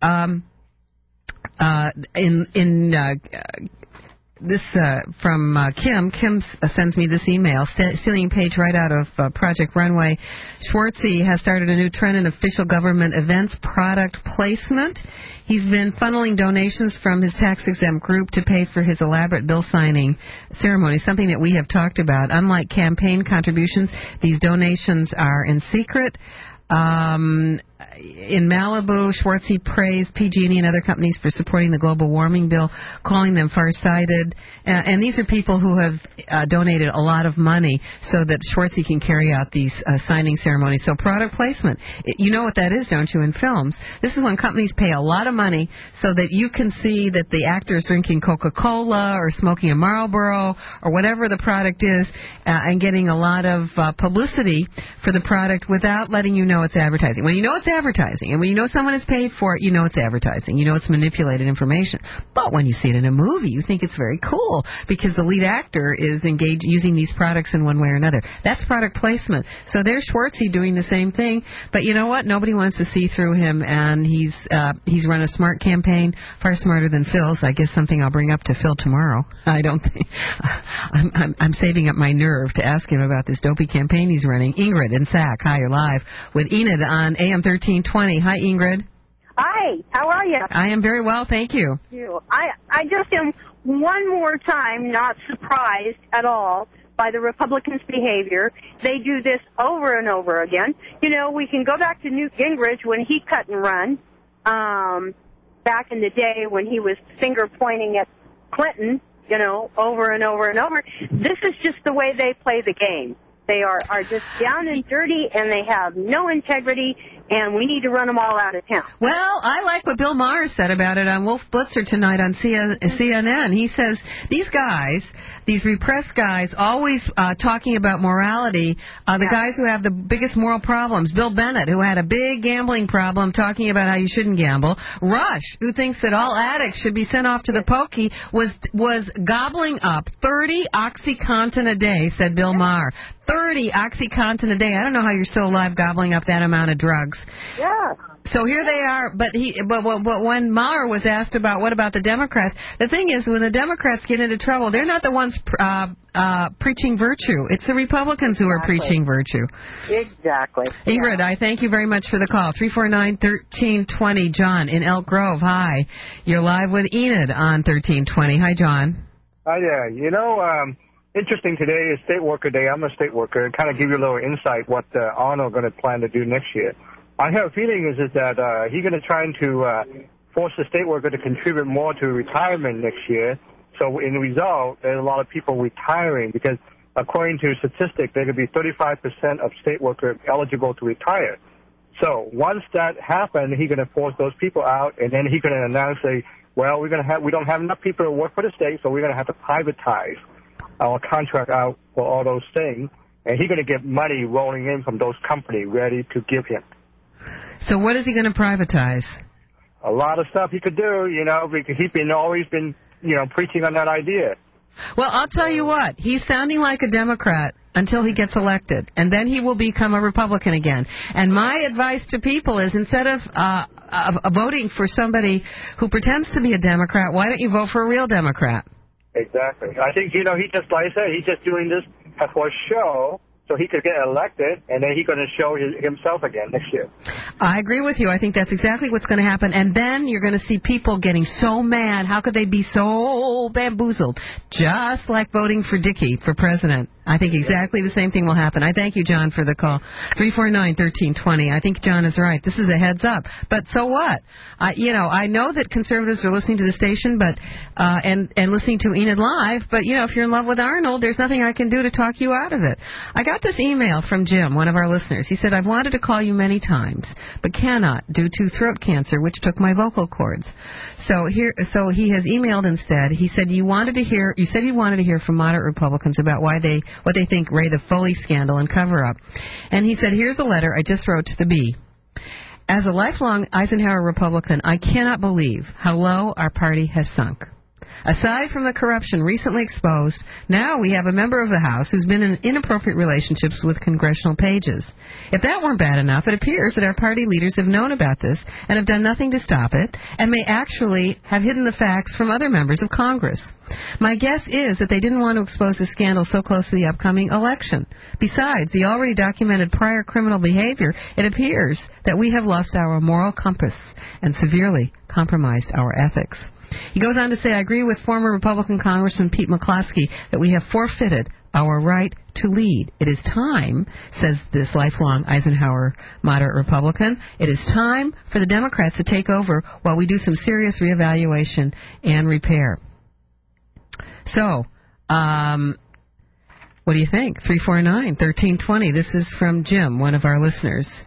Speaker 16: this from Kim. Kim sends me this email, stealing a page right out of Project Runway. Schwartzy has started a new trend in official government events, product placement. He's been funneling donations from his tax-exempt group to pay for his elaborate bill signing ceremony, something that we have talked about. Unlike campaign contributions, these donations are in secret. In Malibu, Schwartzy praised PG&E and other companies for supporting the global warming bill, calling them far-sighted. And these are people who have donated a lot of money so that Schwartzy can carry out these signing ceremonies. So product placement, you know what that is, don't you, in films? This is when companies pay a lot of money so that you can see that the actor is drinking Coca-Cola or smoking a Marlboro or whatever the product is, and getting a lot of publicity for the product without letting you know it's advertising. When you know it's advertising, and when you know someone is paid for it, you know it's advertising. You know it's manipulated information. But when you see it in a movie, you think it's very cool because the lead actor is engaged using these products in one way or another. That's product placement. So there's Schwartzy doing the same thing. But you know what? Nobody wants to see through him, and he's run a smart campaign, far smarter than Phil's. I guess something I'll bring up to Phil tomorrow. I don't think I'm saving up my nerve to ask him about this dopey campaign he's running. Ingrid in Sac. Hi, you're live with Enid on AM 1320. Hi, Ingrid.
Speaker 6: Hi, how are you?
Speaker 16: I am very well, thank you.
Speaker 6: I just am one more time not surprised at all by the Republicans' behavior. They do this over and over again. You know, we can go back to Newt Gingrich when he cut and run back in the day when he was finger-pointing at Clinton, you know, over and over and over. This is just the way they play the game. They are just down and dirty, and they have no integrity, and we need to run them all out of town.
Speaker 16: Well, I like what Bill Maher said about it on Wolf Blitzer tonight on CNN. He says these guys, these repressed guys, always talking about morality, the guys who have the biggest moral problems. Bill Bennett, who had a big gambling problem, talking about how you shouldn't gamble. Rush, who thinks that all addicts should be sent off to the pokey, was gobbling up 30 OxyContin a day, said Bill Maher. 30 OxyContin a day. I don't know how you're still alive gobbling up that amount of drugs.
Speaker 6: Yeah.
Speaker 16: So here they are, but when Maher was asked about what about the Democrats, the thing is, when the Democrats get into trouble, they're not the ones preaching virtue. It's the Republicans who are preaching virtue.
Speaker 6: Exactly.
Speaker 16: Ingrid, I thank you very much for the call. 349-1320. John in Elk Grove. Hi. You're live with Enid on 1320. Hi, John.
Speaker 13: Hi there. You know, interesting today is State Worker Day. I'm a state worker. Kind of give you a little insight what Arnold going to plan to do next year. I have a feeling is that he's going to try to force the state worker to contribute more to retirement next year. So in the result, there's a lot of people retiring because according to statistics, there could be 35% of state workers eligible to retire. So once that happens, he's going to force those people out, and then he's going to announce, well, we don't have enough people to work for the state, so we're going to have to privatize our contract out for all those things, and he's going to get money rolling in from those companies ready to give him.
Speaker 16: So what is he going to privatize?
Speaker 13: A lot of stuff he could do, you know, because he's always been, you know, preaching on that idea.
Speaker 16: Well, I'll tell you what, he's sounding like a Democrat until he gets elected, and then he will become a Republican again. And my advice to people is instead of voting for somebody who pretends to be a Democrat, why don't you vote for a real Democrat?
Speaker 13: Exactly. I think, you know, he just, like I said, he's just doing this for show so he could get elected, and then he's going to show himself again next year.
Speaker 16: I agree with you. I think that's exactly what's going to happen. And then you're going to see people getting so mad. How could they be so bamboozled? Just like voting for Dickey for president. I think exactly the same thing will happen. I thank you, John, for the call. 349-1320. I think John is right. This is a heads up. But so what? I know that conservatives are listening to the station, but and listening to Enid Live. But if you're in love with Arnold, there's nothing I can do to talk you out of it. I got this email from Jim, one of our listeners. He said, "I've wanted to call you many times, but cannot due to throat cancer, which took my vocal cords." So he has emailed instead. He said you wanted to hear from moderate Republicans about what they think Ray the Foley scandal and cover-up. And he said, "Here's a letter I just wrote to the Bee. As a lifelong Eisenhower Republican, I cannot believe how low our party has sunk. Aside from the corruption recently exposed, now we have a member of the House who's been in inappropriate relationships with congressional pages. If that weren't bad enough, it appears that our party leaders have known about this and have done nothing to stop it, and may actually have hidden the facts from other members of Congress. My guess is that they didn't want to expose the scandal so close to the upcoming election. Besides the already documented prior criminal behavior, it appears that we have lost our moral compass and severely compromised our ethics." He goes on to say, "I agree with former Republican Congressman Pete McCloskey that we have forfeited our right to lead. It is time," says this lifelong Eisenhower moderate Republican, "it is time for the Democrats to take over while we do some serious reevaluation and repair." So, what do you think? 349-1320. This is from Jim, one of our listeners.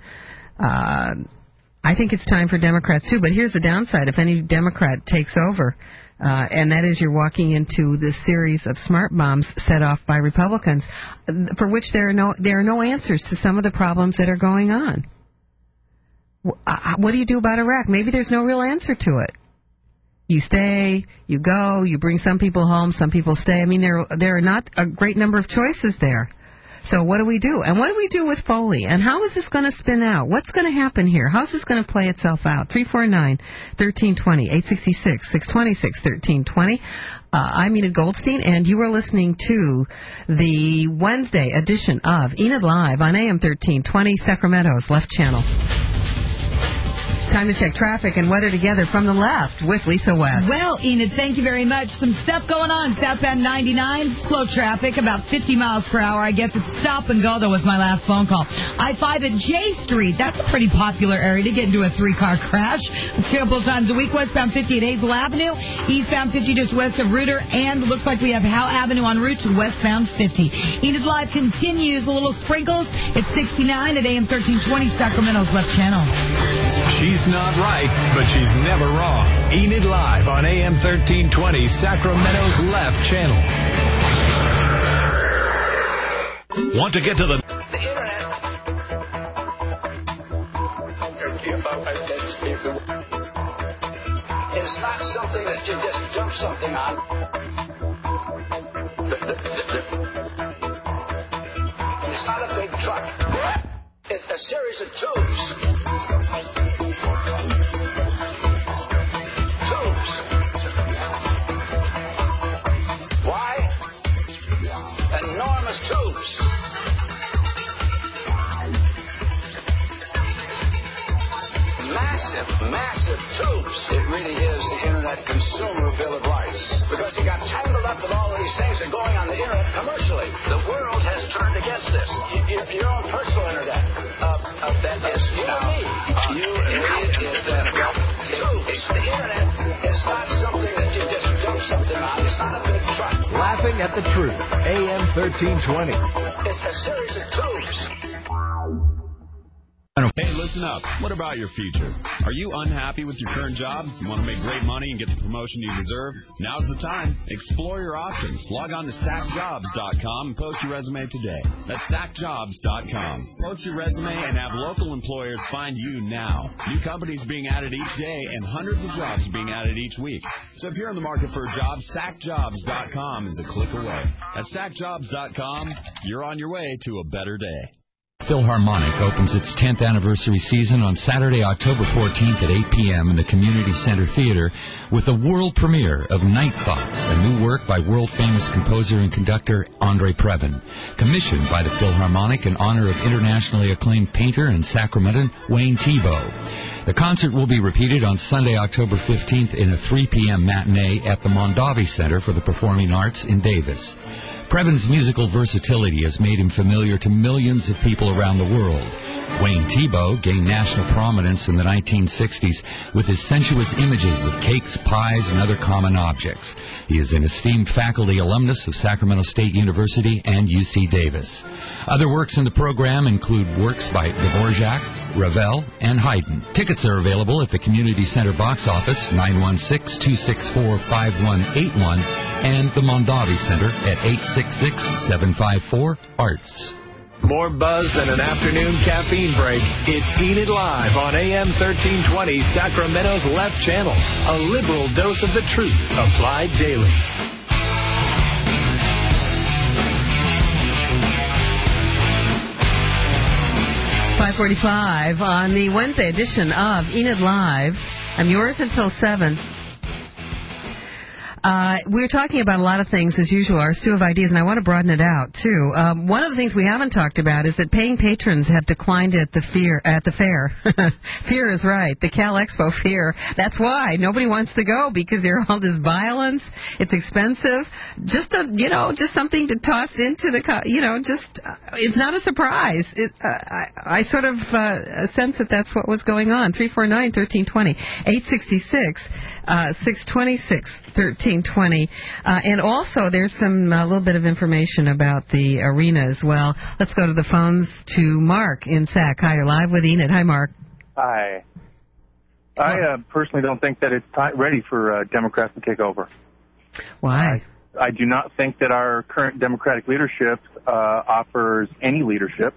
Speaker 16: I think it's time for Democrats, too. But here's the downside. If any Democrat takes over, and that is you're walking into this series of smart bombs set off by Republicans, for which there are no answers to some of the problems that are going on. What do you do about Iraq? Maybe there's no real answer to it. You stay, you go, you bring some people home, some people stay. I mean, there are not a great number of choices there. So what do we do? And what do we do with Foley? And how is this going to spin out? What's going to happen here? How's this going to play itself out? 349-1320, 866-626-1320. I'm Enid Goldstein, and you are listening to the Wednesday edition of Enid Live on AM 1320, Sacramento's Left Channel. Time to check traffic and weather together from the left with Lisa West.
Speaker 1: Well, Enid, thank you very much. Some stuff going on. Southbound 99, slow traffic, about 50 miles per hour. I guess it's stop and go. That was my last phone call. I-5 at J Street. That's a pretty popular area to get into a three-car crash a couple of times a week. Westbound 50 at Hazel Avenue. Eastbound 50 just west of Reuter. And looks like we have Howe Avenue en route to westbound 50. Enid Live continues. A little sprinkles. It's 69 at AM 1320, Sacramento's Left Channel.
Speaker 2: She's not right, but she's never wrong. Enid Live on AM 1320, Sacramento's Left Channel. Want to get to the
Speaker 14: internet? It's not something that you just dump something on. It's not a big truck. It's a series of tubes. Why? Enormous tubes. Massive tubes. It really is the Internet Consumer Bill of Rights. Because you got tangled up with all of these things that are going on the Internet commercially. The world has turned against this. Your own personal Internet. That is you and me. You and me is tubes. The Internet is not something that you just dump something on. It's not a big truck.
Speaker 2: Laughing at the Truth, AM 1320.
Speaker 14: It's a series of tubes.
Speaker 15: Hey, listen up. What about your future? Are you unhappy with your current job? You want to make great money and get the promotion you deserve? Now's the time. Explore your options. Log on to sackjobs.com and post your resume today. That's sackjobs.com. Post your resume and have local employers find you now. New companies being added each day and hundreds of jobs being added each week. So if you're in the market for a job, sackjobs.com is a click away. At sackjobs.com, you're on your way to a better day.
Speaker 17: Philharmonic opens its 10th anniversary season on Saturday, October 14th at 8 p.m. in the Community Center Theater with the world premiere of Night Thoughts, a new work by world-famous composer and conductor Andre Previn, commissioned by the Philharmonic in honor of internationally acclaimed painter and Sacramentan Wayne Thiebaud. The concert will be repeated on Sunday, October 15th in a 3 p.m. matinee at the Mondavi Center for the Performing Arts in Davis. Previn's musical versatility has made him familiar to millions of people around the world. Wayne Thiebaud gained national prominence in the 1960s with his sensuous images of cakes, pies, and other common objects. He is an esteemed faculty alumnus of Sacramento State University and UC Davis. Other works in the program include works by Dvorak, Ravel, and Haydn. Tickets are available at the Community Center box office, 916-264-5181, and the Mondavi Center at 866-754-ARTS.
Speaker 2: More buzz than an afternoon caffeine break. It's Enid Live on AM 1320, Sacramento's left channel. A liberal dose of the truth applied daily.
Speaker 16: .45 on the Wednesday edition of Enid Live. I'm yours until 7. We're talking about a lot of things, as usual, our stew of ideas, and I want to broaden it out, too. One of the things we haven't talked about is that paying patrons have declined at the fair. Fear is right. The Cal Expo Fair. That's why. Nobody wants to go, because there's all this violence. It's expensive. Just something to toss into the, it's not a surprise. I sort of sense that that's what was going on. 349-1320. 866-626-1320. And also, there's some a little bit of information about the arena as well. Let's go to the phones to Mark in Sac. Hi, you're live with Enid. Hi, Mark.
Speaker 18: Hi. I personally don't think that it's ready for Democrats to take over.
Speaker 16: Why?
Speaker 18: I do not think that our current Democratic leadership offers any leadership.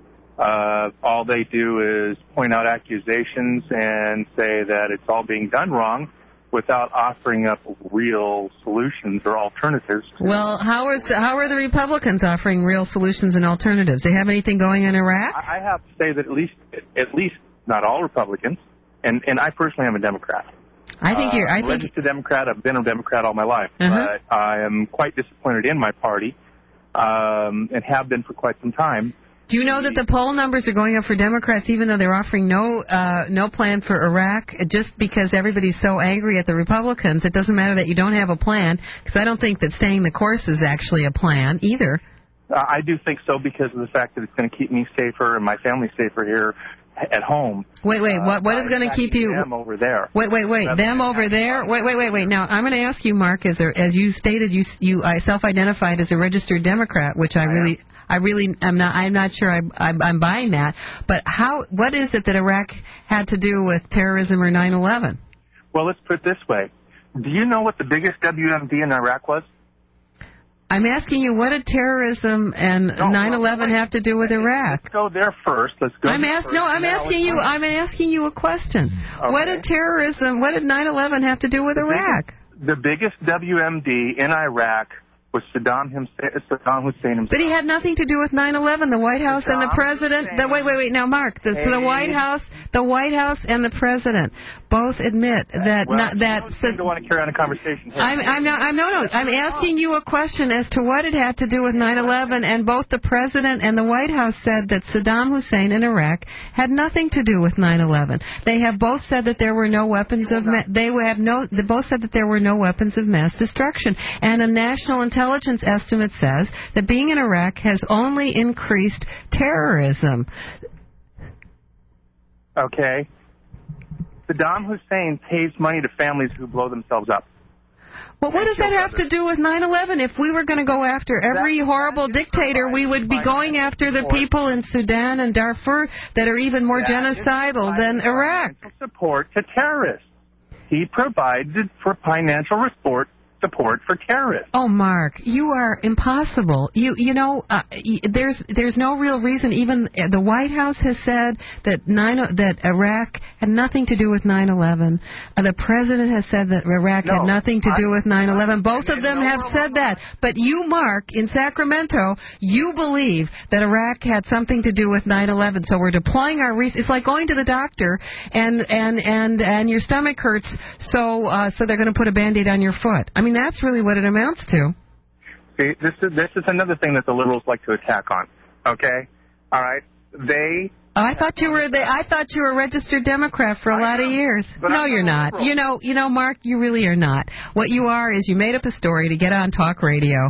Speaker 18: All they do is point out accusations and say that it's all being done wrong, without offering up real solutions or alternatives.
Speaker 16: Well, how are the Republicans offering real solutions and alternatives? Do they have anything going in Iraq?
Speaker 18: I have to say that at least not all Republicans, and I personally am a Democrat.
Speaker 16: I'm
Speaker 18: a registered Democrat. I've been a Democrat all my life. But I am quite disappointed in my party, and have been for quite some time.
Speaker 16: Do you know that the poll numbers are going up for Democrats, even though they're offering no plan for Iraq, just because everybody's so angry at the Republicans? It doesn't matter that you don't have a plan, because I don't think that staying the course is actually a plan either.
Speaker 18: I do think so, because of the fact that it's going to keep me safer and my family safer here at home.
Speaker 16: Wait, what is going to keep you...
Speaker 18: Them over there.
Speaker 16: Wait, them over there? Wait. Now, I'm going to ask you, Mark, as you stated, you self-identified as a registered Democrat, which I'm not sure I'm buying that. But what is it that Iraq had to do with terrorism or 9/11?
Speaker 18: Well, let's put it this way. Do you know what the biggest WMD in Iraq was?
Speaker 16: I'm asking you, what did terrorism and 9/11 have to do with Iraq?
Speaker 18: Let's go there first. I'm
Speaker 16: asking you a question. Okay. What did 9/11 have to do with Iraq?
Speaker 18: The biggest WMD in Iraq was Saddam Hussein himself.
Speaker 16: But he had nothing to do with 9/11. The White House and the President. Wait. Now, Mark, the White House and the President both admit that
Speaker 18: I don't want to carry on a conversation here.
Speaker 16: I'm asking you a question as to what it had to do with 9/11, and both the President and the White House said that Saddam Hussein in Iraq had nothing to do with 9/11. They have both said that there were no weapons of they both said that there were no weapons of mass destruction, and a national intelligence estimate says that being in Iraq has only increased terrorism.
Speaker 18: Okay. Saddam Hussein pays money to families who blow themselves up.
Speaker 16: Well, what does that have to do with 9/11? If we were going to go after every horrible dictator, we would be going after the people in Sudan and Darfur that are even more genocidal than Iraq.
Speaker 18: Support to terrorists. He provided for financial support support for terrorists.
Speaker 16: Oh, Mark, you are impossible. There's no real reason. Even the White House has said that Iraq had nothing to do with 9/11. The president has said that Iraq had nothing to do with 9/11. Both of them have said that. But you, Mark, in Sacramento, you believe that Iraq had something to do with 9/11. So we're deploying our resources. It's like going to the doctor and your stomach hurts, so they're going to put a Band-Aid on your foot. I mean, that's really what it amounts to.
Speaker 18: See, this is another thing that the liberals like to attack on. Okay, all right.
Speaker 16: I thought you were a registered Democrat for a lot of years. No, you're not. You know, Mark, you really are not. What you are is you made up a story to get on talk radio.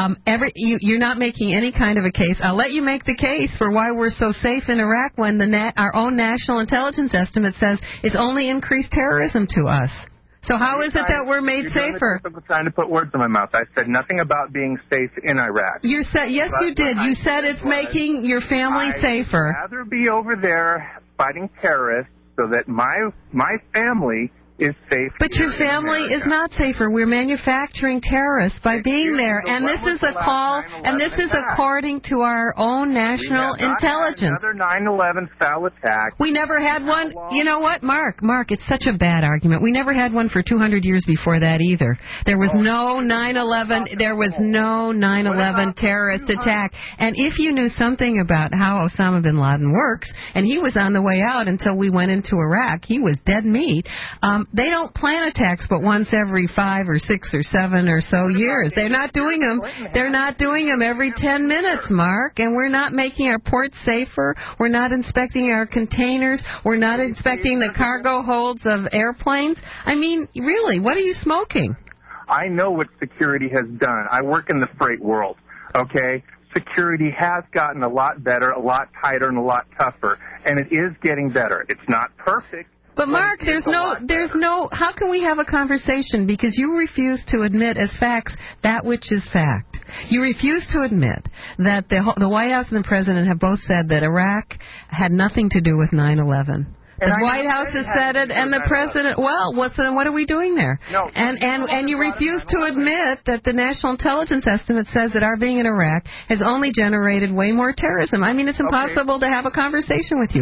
Speaker 16: You're not making any kind of a case. I'll let you make the case for why we're so safe in Iraq when our own national intelligence estimate says it's only increased terrorism to us. So how is it that we're made safer?
Speaker 18: You're trying to put words in my mouth. I said nothing about being safe in Iraq.
Speaker 16: Yes, you did. You said it's making your family safer.
Speaker 18: I'd rather be over there fighting terrorists so that my family is safe.
Speaker 16: But your family is not safer. We're manufacturing terrorists by being there. And this is a call, and this is according to our own national intelligence.
Speaker 18: Another 9/11 style attack.
Speaker 16: We never had one. You know what, Mark, it's such a bad argument. We never had one for 200 years before that either. There was no 9/11. There was no 9/11 terrorist attack. And if you knew something about how Osama bin Laden works, and he was on the way out until we went into Iraq, he was dead meat. They don't plan attacks but once every 5 or 6 or 7 or so years. They're not doing them. They're not doing them every 10 minutes, Mark. And we're not making our ports safer. We're not inspecting our containers. We're not inspecting the cargo holds of airplanes. I mean, really, what are you smoking?
Speaker 18: I know what security has done. I work in the freight world, okay? Security has gotten a lot better, a lot tighter, and a lot tougher. And it is getting better. It's not perfect.
Speaker 16: But Mark, there's no, how can we have a conversation? Because you refuse to admit as facts that which is fact. You refuse to admit that the White House and the President have both said that Iraq had nothing to do with 9/11. The White House has said it, and the President, well, what are we doing there?
Speaker 18: No.
Speaker 16: And you refuse to admit that the National Intelligence Estimate says that our being in Iraq has only generated way more terrorism. I mean, it's impossible to have a conversation with you.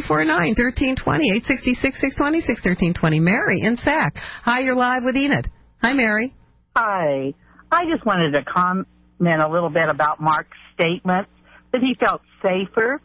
Speaker 16: 349-1320, 866-620-61320. Mary in Sac. Hi, you're live with Enid. Hi, Mary.
Speaker 19: Hi. I just wanted to comment a little bit about Mark's statement that he felt safer.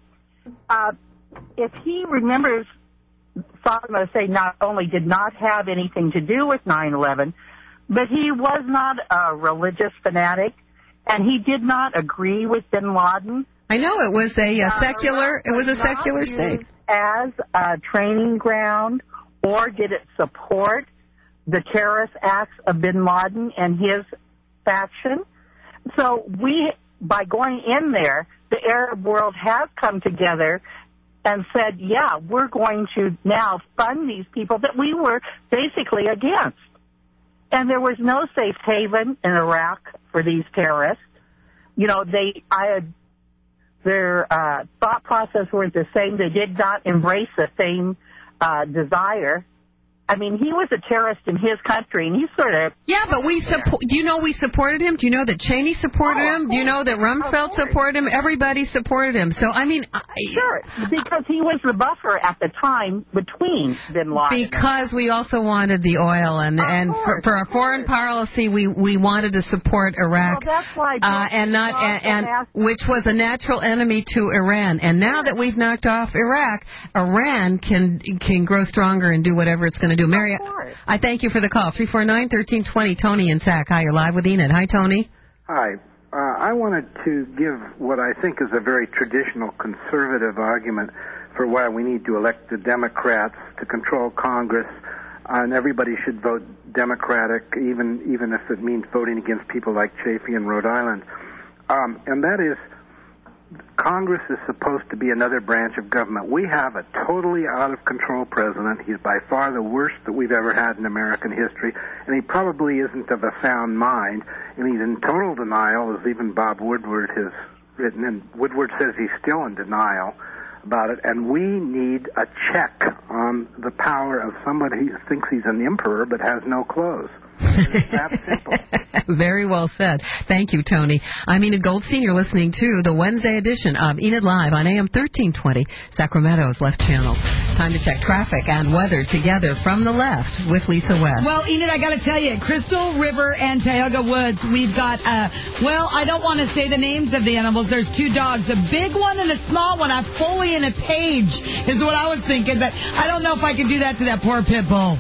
Speaker 19: If he remembers, Saddam Hussein not only did not have anything to do with 9/11, but he was not a religious fanatic, and he did not agree with bin Laden.
Speaker 16: I know it was a secular state.
Speaker 19: As a training ground, or did it support the terrorist acts of bin Laden and his faction? So by going in there, the Arab world has come together and said, yeah, we're going to now fund these people that we were basically against. And there was no safe haven in Iraq for these terrorists. You know, their thought process weren't the same. They did not embrace the same desire. I mean, he was a terrorist in his country, and he sort of...
Speaker 16: Yeah, but do you know we supported him? Do you know that Cheney supported him? Do you know that Rumsfeld supported him? Everybody supported him. So, I mean...
Speaker 19: Sure, because he was the buffer at the time between bin Laden.
Speaker 16: Because we also wanted the oil, and for our foreign policy, we wanted to support Iraq,
Speaker 19: well, that's why
Speaker 16: which was a natural enemy to Iran. And now that we've knocked off Iraq, Iran can grow stronger and do whatever it's going to do. Mary, I thank you for the call. 349-1320, Tony in Sac. Hi, you're live with Enid. Hi, Tony.
Speaker 20: Hi. I wanted to give what I think is a very traditional conservative argument for why we need to elect the Democrats to control Congress, and everybody should vote Democratic, even if it means voting against people like Chafee in Rhode Island. And that is, Congress is supposed to be another branch of government. We have a totally out-of-control president. He's by far the worst that we've ever had in American history, and he probably isn't of a sound mind, and he's in total denial, as even Bob Woodward has written, and Woodward says he's still in denial about it, and we need a check on the power of somebody who thinks he's an emperor but has no clothes. It's that simple.
Speaker 16: Very well said. Thank you, Tony. I'm Enid Goldstein. You're listening to the Wednesday edition of Enid Live on AM 1320, Sacramento's Left Channel. Time to check traffic and weather together from the left with Lisa West.
Speaker 1: Well, Enid, I got to tell you, Crystal River and Tioga Woods, we've got, I don't want to say the names of the animals. There's two dogs, a big one and a small one. I'm fully in a cage, is what I was thinking, but I don't know if I can do that to that poor pit bull.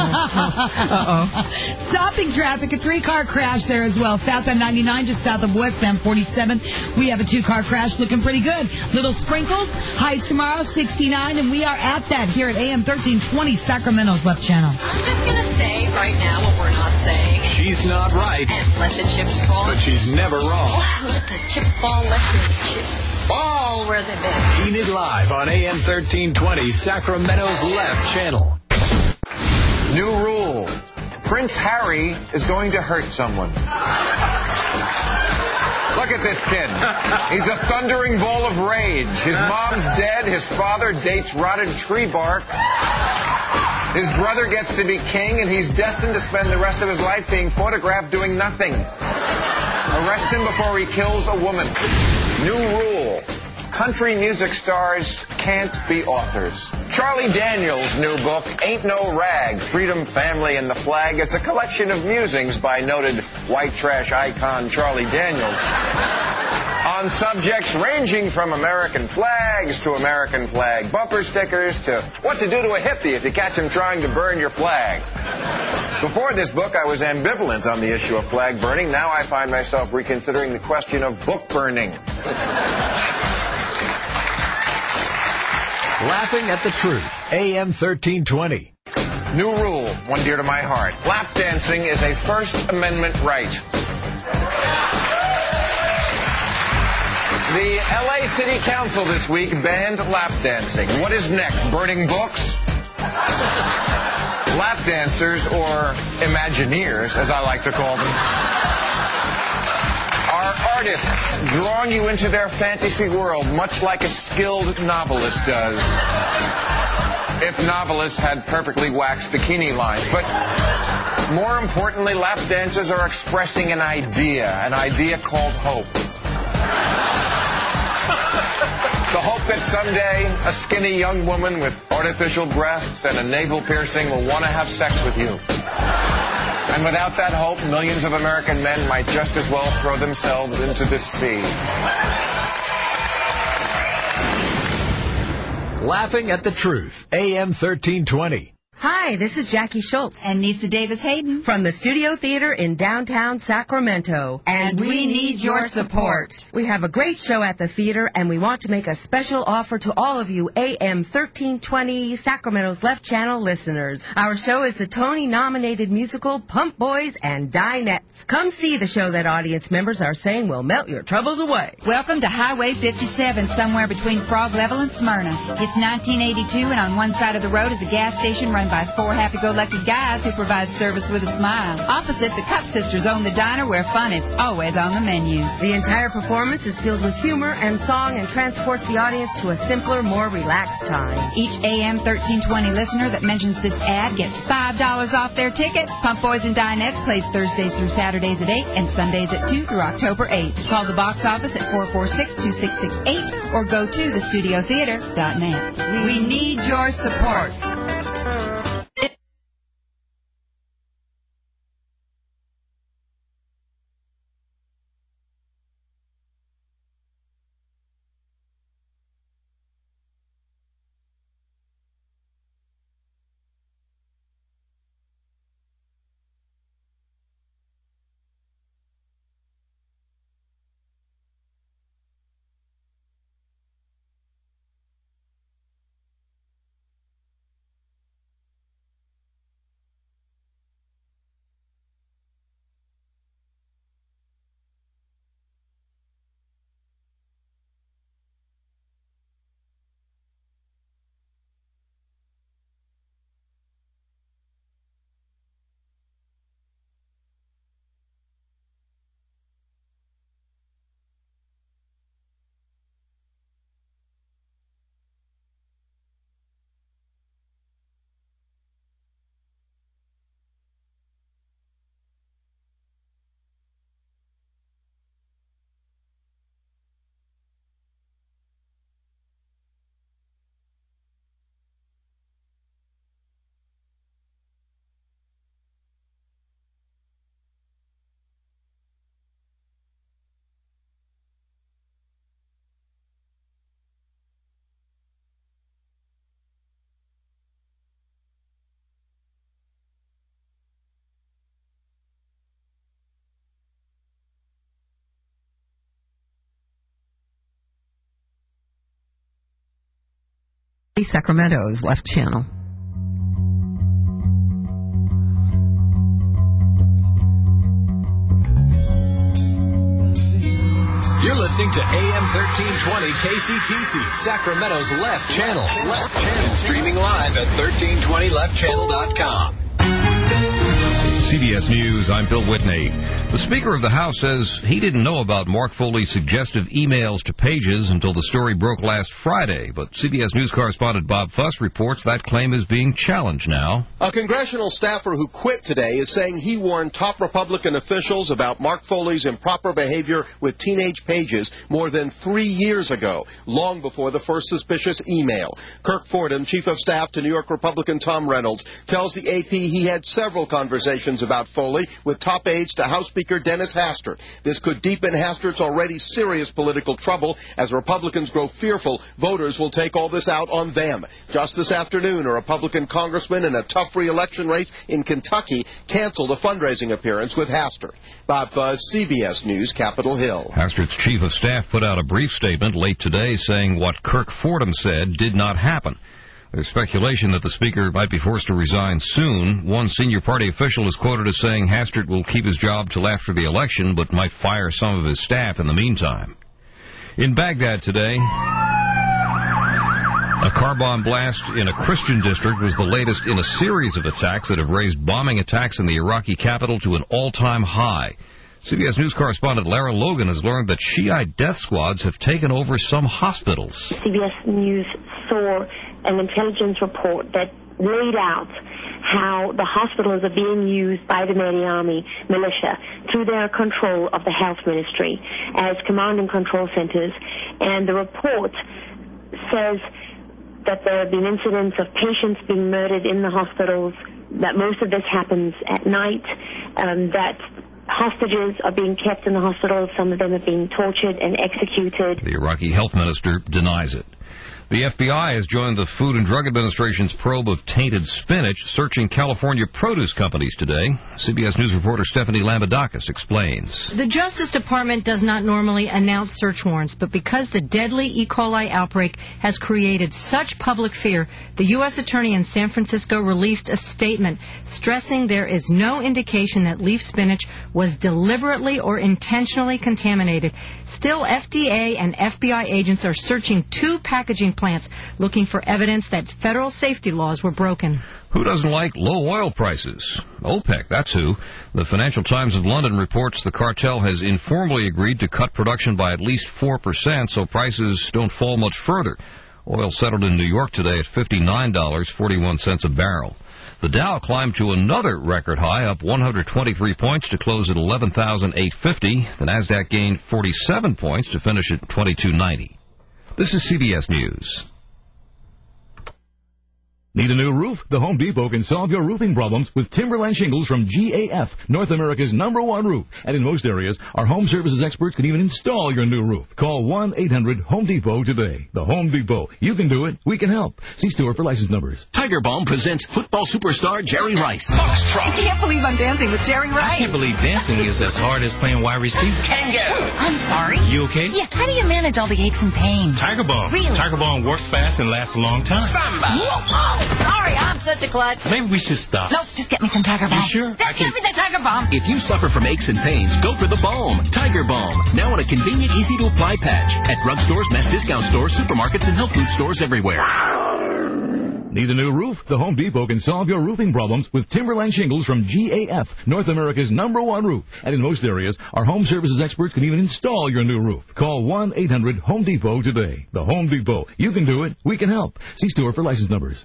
Speaker 1: Stopping traffic, a 3-car crash there as well. South on 99, just south of westbound 47. We have a 2-car crash looking pretty good. Little sprinkles, highs tomorrow, 69, and we are at that here at AM 1320, Sacramento's Left Channel.
Speaker 12: I'm just going to say right now what we're not saying.
Speaker 2: She's not right.
Speaker 12: And let the chips fall.
Speaker 2: But she's never wrong.
Speaker 12: Let the chips fall. Let the chips fall where they belong.
Speaker 2: Enid Live on AM 1320, Sacramento's Left Channel.
Speaker 11: New rule. Prince Harry is going to hurt someone. Look at this kid. He's a thundering ball of rage. His mom's dead. His father dates rotted tree bark. His brother gets to be king, and he's destined to spend the rest of his life being photographed doing nothing. Arrest him before he kills a woman. New rule. Country music stars can't be authors. Charlie Daniels' new book, Ain't No Rag, Freedom, Family, and the Flag, is a collection of musings by noted white trash icon Charlie Daniels on subjects ranging from American flags to American flag bumper stickers to what to do to a hippie if you catch him trying to burn your flag. Before this book, I was ambivalent on the issue of flag burning. Now I find myself reconsidering the question of book burning.
Speaker 2: Laughing at the Truth, AM 1320.
Speaker 11: New rule, one dear to my heart. Lap dancing is a First Amendment right. The L.A. City Council this week banned lap dancing. What is next? Burning books? Lap dancers, or Imagineers, as I like to call them, are artists drawing you into their fantasy world, much like a skilled novelist does. If novelists had perfectly waxed bikini lines. But more importantly, lap dancers are expressing an idea called hope. The hope that someday a skinny young woman with artificial breasts and a navel piercing will want to have sex with you. And without that hope, millions of American men might just as well throw themselves into the sea.
Speaker 2: Laughing at the Truth, AM 1320.
Speaker 22: Hi, this is Jackie Schultz.
Speaker 12: And Nisa Davis Hayden.
Speaker 22: From the Studio Theater in downtown Sacramento.
Speaker 12: And we need your support.
Speaker 22: We have a great show at the theater, and we want to make a special offer to all of you AM 1320 Sacramento's Left Channel listeners. Our show is the Tony-nominated musical Pump Boys and Dinettes. Come see the show that audience members are saying will melt your troubles away.
Speaker 12: Welcome to Highway 57, somewhere between Frog Level and Smyrna. It's 1982, and on one side of the road is a gas station run by 4 happy-go-lucky guys who provide service with a smile. Opposite, the Cup Sisters own the diner where fun is always on the menu.
Speaker 22: The entire performance is filled with humor and song and transports the audience to a simpler, more relaxed time.
Speaker 12: Each AM 1320 listener that mentions this ad gets $5 off their ticket. Pump Boys and Dinettes plays Thursdays through Saturdays at 8 and Sundays at 2 through October 8th. Call the box office at 446-2668 or go to thestudiotheater.net. We need your support.
Speaker 16: Sacramento's Left Channel.
Speaker 2: You're listening to AM 1320 KCTC, Sacramento's Left Channel. And streaming live at 1320leftchannel.com.
Speaker 3: CBS News, I'm Bill Whitney. The Speaker of the House says he didn't know about Mark Foley's suggestive emails to pages until the story broke last Friday. But CBS News correspondent Bob Fuss reports that claim is being challenged now.
Speaker 4: A congressional staffer who quit today is saying he warned top Republican officials about Mark Foley's improper behavior with teenage pages more than 3 years ago, long before the first suspicious email. Kirk Fordham, Chief of Staff to New York Republican Tom Reynolds, tells the AP he had several conversations about Foley with top aides to House Speaker Dennis Hastert. This could deepen Hastert's already serious political trouble. As Republicans grow fearful, voters will take all this out on them. Just this afternoon, a Republican congressman in a tough re-election race in Kentucky canceled a fundraising appearance with Hastert. Bob Fuss, CBS News, Capitol Hill.
Speaker 3: Hastert's Chief of Staff put out a brief statement late today saying what Kirk Fordham said did not happen. There's speculation that the Speaker might be forced to resign soon. One senior party official is quoted as saying Hastert will keep his job till after the election, but might fire some of his staff in the meantime. In Baghdad today, a car bomb blast in a Christian district was the latest in a series of attacks that have raised bombing attacks in the Iraqi capital to an all-time high. CBS News correspondent Lara Logan has learned that Shiite death squads have taken over some hospitals.
Speaker 23: CBS News saw an intelligence report that laid out how the hospitals are being used by the Mahdi Army militia through their control of the health ministry as command and control centers. And the report says that there have been incidents of patients being murdered in the hospitals, that most of this happens at night, that hostages are being kept in the hospitals. Some of them are being tortured and executed.
Speaker 3: The Iraqi health minister denies it. The FBI has joined the Food and Drug Administration's probe of tainted spinach, searching California produce companies today. CBS News reporter Stephanie Lambadakis explains.
Speaker 24: The Justice Department does not normally announce search warrants, but because the deadly E. coli outbreak has created such public fear, the U.S. Attorney in San Francisco released a statement stressing there is no indication that leaf spinach was deliberately or intentionally contaminated. Still, FDA and FBI agents are searching 2 packaging plants looking for evidence that federal safety laws were broken.
Speaker 3: Who doesn't like low oil prices? OPEC, that's who. The Financial Times of London reports the cartel has informally agreed to cut production by at least 4% so prices don't fall much further. Oil settled in New York today at $59.41 a barrel. The Dow climbed to another record high, up 123 points to close at 11,850. The Nasdaq gained 47 points to finish at 2290. This is CBS News.
Speaker 25: Need a new roof? The Home Depot can solve your roofing problems with Timberland shingles from GAF, North America's #1 roof. And in most areas, our home services experts can even install your new roof. Call 1-800-HOME-DEPOT today. The Home Depot. You can do it. We can help. See store for license numbers.
Speaker 26: Tiger Balm presents football superstar Jerry Rice.
Speaker 27: Foxtrot. I can't believe I'm dancing with Jerry Rice.
Speaker 26: I can't believe dancing is as hard as playing wide receiver.
Speaker 27: Tango. I'm sorry.
Speaker 26: You okay?
Speaker 27: Yeah, how do you manage all the aches and pains?
Speaker 26: Tiger Balm.
Speaker 27: Really?
Speaker 26: Tiger Balm works fast and lasts a long time.
Speaker 27: Samba. Whoa. Sorry, I'm such a klutz.
Speaker 26: Maybe we should stop.
Speaker 27: Nope, just get me some Tiger Balm.
Speaker 26: You sure?
Speaker 27: Just give me the Tiger Balm.
Speaker 26: If you suffer from aches and pains, go for the balm. Tiger Balm. Now in a convenient, easy-to-apply patch. At drugstores, mass discount stores, supermarkets, and health food stores everywhere.
Speaker 25: Need a new roof? The Home Depot can solve your roofing problems with Timberland shingles from GAF, North America's #1 roof. And in most areas, our home services experts can even install your new roof. Call 1-800-HOME-DEPOT today. The Home Depot. You can do it. We can help. See store for license numbers.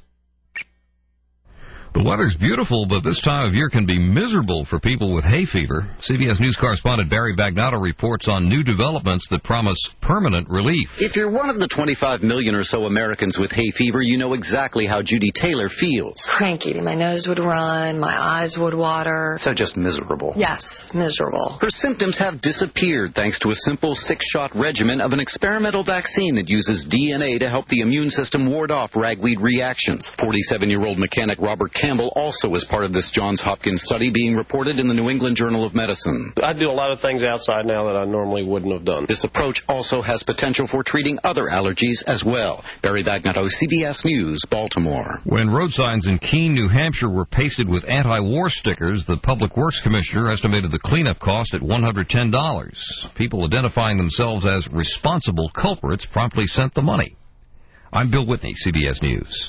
Speaker 3: The weather's beautiful, but this time of year can be miserable for people with hay fever. CBS News correspondent Barry Bagnotto reports on new developments that promise permanent relief.
Speaker 28: If you're one of the 25 million or so Americans with hay fever, you know exactly how Judy Taylor feels.
Speaker 29: Cranky. My nose would run, my eyes would water.
Speaker 28: So just miserable.
Speaker 29: Yes, miserable.
Speaker 28: Her symptoms have disappeared thanks to a simple 6-shot regimen of an experimental vaccine that uses DNA to help the immune system ward off ragweed reactions. 47-year-old mechanic Robert Campbell also is part of this Johns Hopkins study being reported in the New England Journal of Medicine.
Speaker 5: I do a lot of things outside now that I normally wouldn't have done.
Speaker 28: This approach also has potential for treating other allergies as well. Barry Bagnetto, CBS News, Baltimore.
Speaker 3: When road signs in Keene, New Hampshire were pasted with anti-war stickers, the Public Works Commissioner estimated the cleanup cost at $110. People identifying themselves as responsible culprits promptly sent the money. I'm Bill Whitney, CBS News.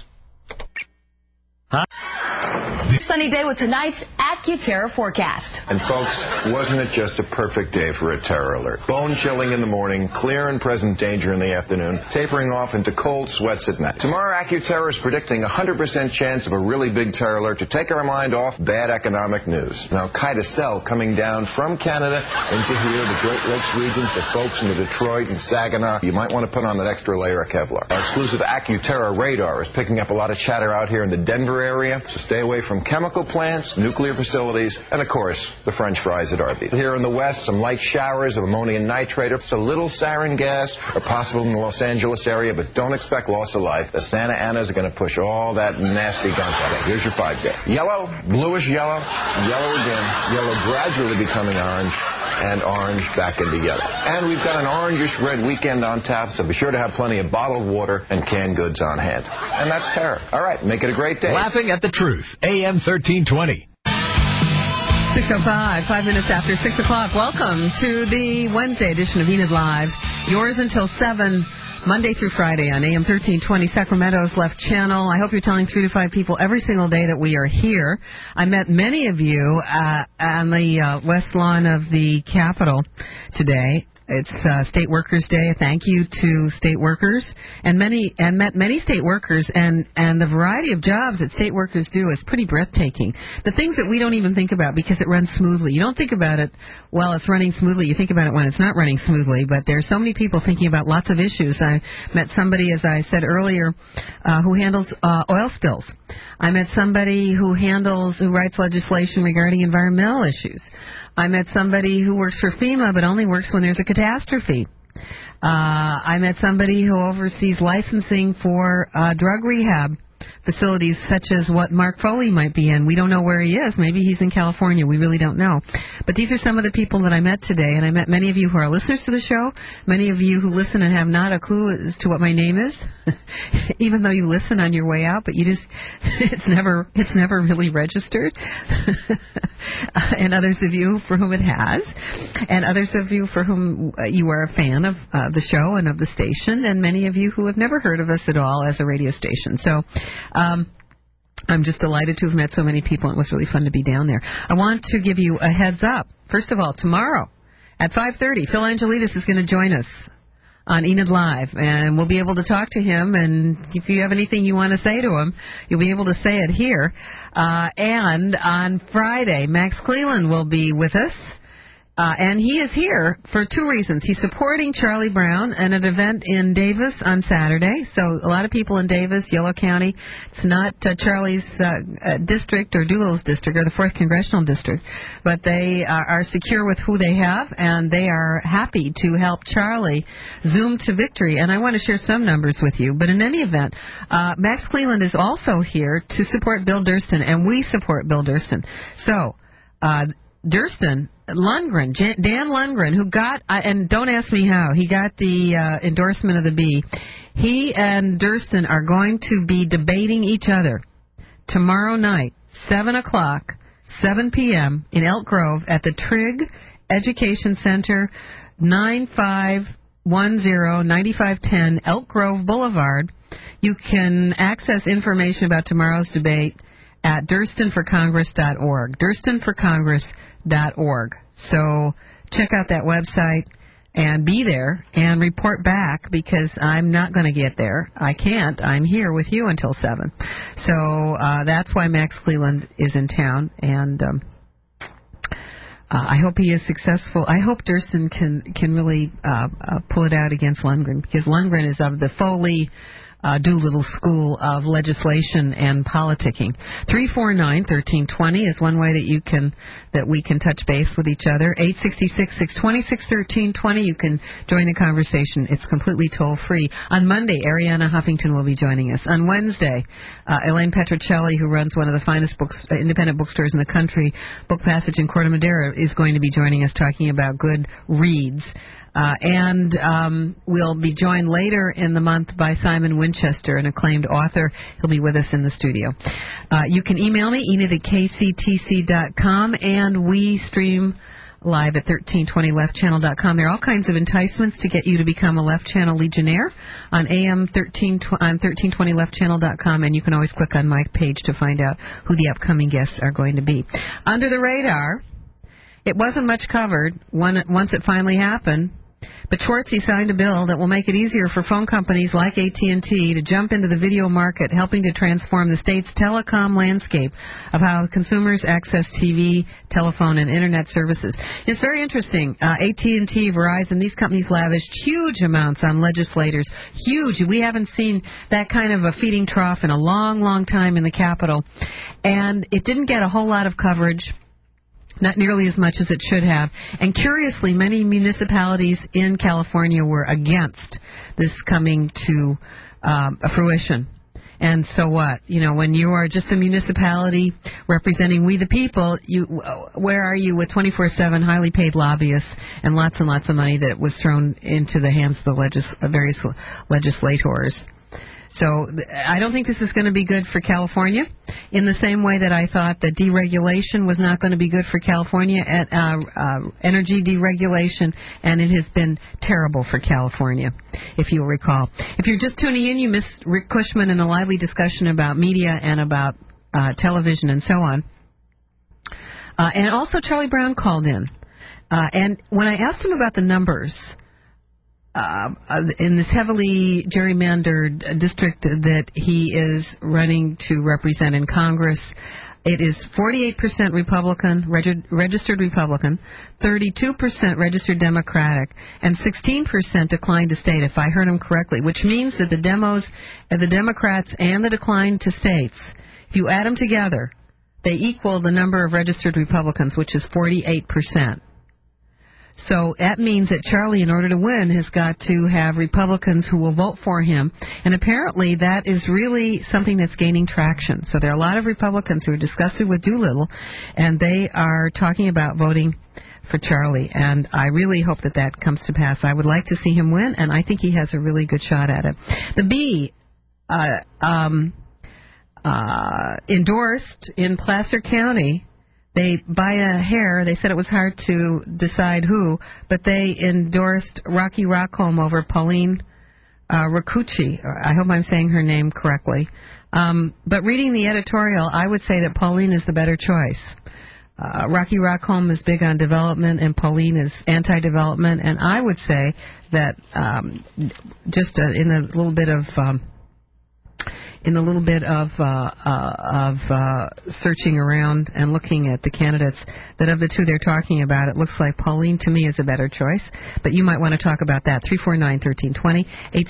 Speaker 6: Sunny day with tonight's AccuTerra forecast.
Speaker 11: And folks, wasn't it just a perfect day for a terror alert? Bone chilling in the morning, clear and present danger in the afternoon, tapering off into cold sweats at night. Tomorrow, AccuTerra is predicting a 100% chance of a really big terror alert to take our mind off bad economic news. Now, Al-Qaeda cell coming down from Canada into here, the Great Lakes regions, the folks in the Detroit and Saginaw. You might want to put on that extra layer of Kevlar. Our exclusive AccuTerra radar is picking up a lot of chatter out here in the Denver area, so stay away from chemical plants, nuclear facilities, and, of course, the French fries at Arby's. Here in the west, some light showers of ammonium nitrate, a little sarin gas are possible in the Los Angeles area, but don't expect loss of life. The Santa Anas are going to push all that nasty gunk out. Here's your 5-day. Yellow, bluish yellow, yellow again, yellow gradually becoming orange, and orange back into yellow. And we've got an orangish red weekend on tap, so be sure to have plenty of bottled water and canned goods on hand. And that's terror. All right, make it a great day.
Speaker 2: Laughing at the Truth, AM 1320.
Speaker 16: 6:05, 5 minutes after 6 o'clock. Welcome to the Wednesday edition of Enid Live. Yours until 7, Monday through Friday on AM 1320, Sacramento's Left Channel. I hope you're telling 3 to 5 people every single day that we are here. I met many of you on the west lawn of the Capitol today. It's State Workers Day. Thank you to state workers and met many state workers, and the variety of jobs that state workers do is pretty breathtaking. The things that we don't even think about because it runs smoothly. You don't think about it while it's running smoothly. You think about it when it's not running smoothly. But there's so many people thinking about lots of issues. I met somebody, as I said earlier, who handles oil spills. I met somebody who writes legislation regarding environmental issues. I met somebody who works for FEMA but only works when there's a catastrophe. I met somebody who oversees licensing for drug rehab facilities such as what Mark Foley might be in. We don't know where he is. Maybe he's in California. We really don't know. But these are some of the people that I met today, and I met many of you who are listeners to the show, many of you who listen and have not a clue as to what my name is, even though you listen on your way out, but you just, it's never really registered. And others of you for whom it has, and others of you for whom you are a fan of the show and of the station, and many of you who have never heard of us at all as a radio station. So I'm just delighted to have met so many people. It was really fun to be down there. I want to give you a heads up. First of all, tomorrow at 5:30, Phil Angelides is going to join us on Enid Live, and we'll be able to talk to him, and if you have anything you want to say to him, you'll be able to say it here. And on Friday, Max Cleland will be with us. And he is here for 2 reasons. He's supporting Charlie Brown at an event in Davis on Saturday. So a lot of people in Davis, Yolo County. It's not Charlie's district or Doolittle's district or the 4th Congressional District. But they are secure with who they have, and they are happy to help Charlie zoom to victory. And I want to share some numbers with you. But in any event, Max Cleland is also here to support Bill Durston, and we support Bill Durston. So Durston, Lundgren, Dan Lundgren, who got, and don't ask me how, he got the endorsement of the B. He and Durston are going to be debating each other tomorrow night, 7 o'clock, 7 p.m. in Elk Grove at the Trigg Education Center, 9510 Elk Grove Boulevard. You can access information about tomorrow's debate at DurstonForCongress.org, DurstonForCongress.org. So check out that website and be there and report back, because I'm not going to get there. I can't. I'm here with you until 7. So that's why Max Cleland is in town, and I hope he is successful. I hope Durston can really pull it out against Lundgren, because Lundgren is of the Foley Doolittle School of Legislation and Politicking. 349-1320 is one way that we can touch base with each other. 866-626-1320. You can join the conversation. It's completely toll-free. On Monday, Ariana Huffington will be joining us. On Wednesday, Elaine Petrocelli, who runs one of the finest independent bookstores in the country, Book Passage in Corte Madera, is going to be joining us talking about good reads. And we'll be joined later in the month by Simon Winchester, an acclaimed author. He'll be with us in the studio. You can email me, enid@kctc.com, and we stream live at 1320leftchannel.com. There are all kinds of enticements to get you to become a Left Channel Legionnaire on on 1320leftchannel.com, and you can always click on my page to find out who the upcoming guests are going to be. Under the radar, it wasn't much covered once it finally happened. But Schwartzy signed a bill that will make it easier for phone companies like AT&T to jump into the video market, helping to transform the state's telecom landscape of how consumers access TV, telephone, and Internet services. It's very interesting. AT&T, Verizon, these companies lavished huge amounts on legislators. Huge. We haven't seen that kind of a feeding trough in a long, long time in the Capitol. And it didn't get a whole lot of coverage. Not nearly as much as it should have. And curiously, many municipalities in California were against this coming to fruition. And so what? You know, when you are just a municipality representing we the people, where are you with 24/7 highly paid lobbyists and lots of money that was thrown into the hands of the various legislators? So I don't think this is going to be good for California, in the same way that I thought that deregulation was not going to be good for California, energy deregulation, and it has been terrible for California, if you'll recall. If you're just tuning in, you missed Rick Cushman in a lively discussion about media and about television and so on. And also Charlie Brown called in. And when I asked him about the numbers, in this heavily gerrymandered district that he is running to represent in Congress, it is 48% Republican, registered Republican, 32% registered Democratic, and 16% declined to state, if I heard him correctly, which means that the Democrats and the decline to states, if you add them together, they equal the number of registered Republicans, which is 48%. So that means that Charlie, in order to win, has got to have Republicans who will vote for him. And apparently that is really something that's gaining traction. So there are a lot of Republicans who are disgusted with Doolittle, and they are talking about voting for Charlie. And I really hope that that comes to pass. I would like to see him win, and I think he has a really good shot at it. The Bee endorsed in Placer County. They, by a hair, they said it was hard to decide who, but they endorsed Rocky Rockholm over Pauline Rakucci. I hope I'm saying her name correctly. But reading the editorial, I would say that Pauline is the better choice. Rocky Rockholm is big on development, and Pauline is anti-development. And I would say that just in a little bit of searching around and looking at the candidates, that of the two they're talking about, it looks like Pauline, to me, is a better choice. But you might want to talk about that. 349-1320,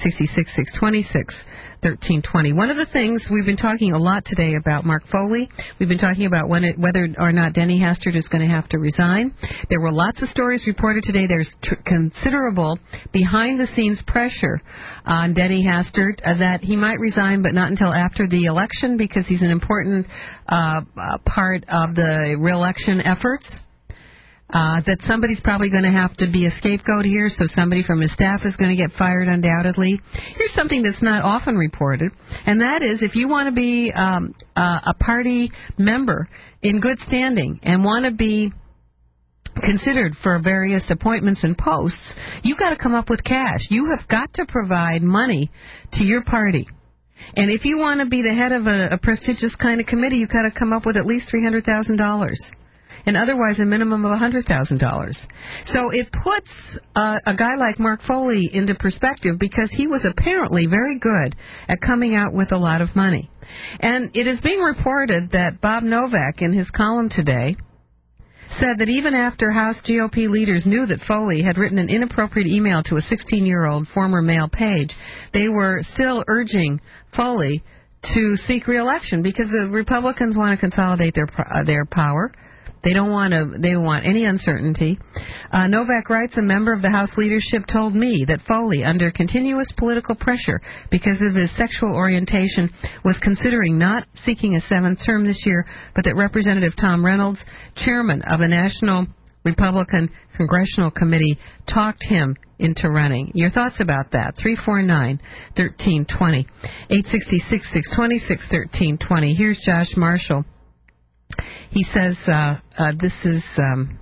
Speaker 16: 866-626-1320. One of the things, we've been talking a lot today about Mark Foley. We've been talking about whether or not Denny Hastert is going to have to resign. There were lots of stories reported today. There's considerable behind-the-scenes pressure on Denny Hastert that he might resign, but not until after the election, because he's an important part of the re-election efforts. That somebody's probably going to have to be a scapegoat here, so somebody from his staff is going to get fired undoubtedly. Here's something that's not often reported, and that is if you want to be a party member in good standing and want to be considered for various appointments and posts, you've got to come up with cash. You have got to provide money to your party. And if you want to be the head of a prestigious kind of committee, you've got to come up with at least $300,000. And otherwise a minimum of $100,000. So it puts a guy like Mark Foley into perspective, because he was apparently very good at coming out with a lot of money. And it is being reported that Bob Novak, in his column today, said that even after House GOP leaders knew that Foley had written an inappropriate email to a 16-year-old former male page, they were still urging Foley to seek re-election because the Republicans want to consolidate their power. They don't want any uncertainty. Novak writes, a member of the House leadership told me that Foley, under continuous political pressure because of his sexual orientation, was considering not seeking a 7th term this year, but that Representative Tom Reynolds, chairman of the National Republican Congressional Committee, talked him into running. Your thoughts about that? 349-1320. 866-620-1320. Here's Josh Marshall. He says, this is, I'm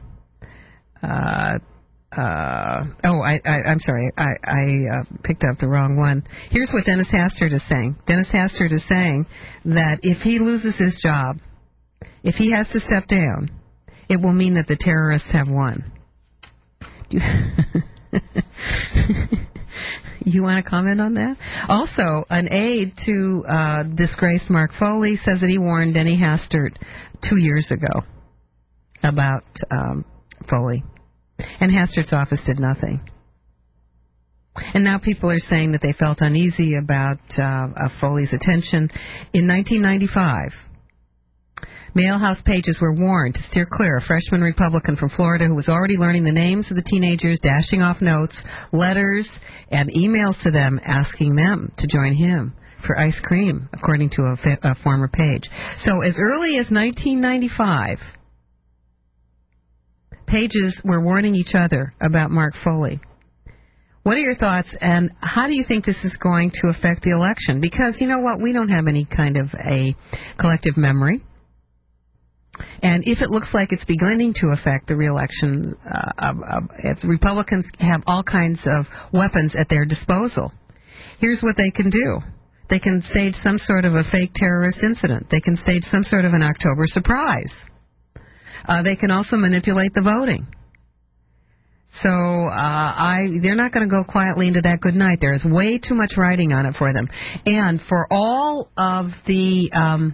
Speaker 16: sorry, I picked up the wrong one. Here's what Dennis Hastert is saying. Dennis Hastert is saying that if he loses his job, if he has to step down, it will mean that the terrorists have won. You want to comment on that? Also, an aide to disgraced Mark Foley says that he warned Denny Hastert 2 years ago about Foley. And Hastert's office did nothing. And now people are saying that they felt uneasy about Foley's attention. In 1995, Mail House pages were warned to steer clear. A freshman Republican from Florida who was already learning the names of the teenagers, dashing off notes, letters, and emails to them asking them to join him for ice cream, according to a former page. So as early as 1995, pages were warning each other about Mark Foley. What are your thoughts, and how do you think this is going to affect the election? Because, you know what, we don't have any kind of a collective memory. And if it looks like it's beginning to affect the re-election, if the Republicans have all kinds of weapons at their disposal, here's what they can do. They can stage some sort of a fake terrorist incident. They can stage some sort of an October surprise. They can also manipulate the voting. So they're not going to go quietly into that good night. There is way too much writing on it for them. And for all of the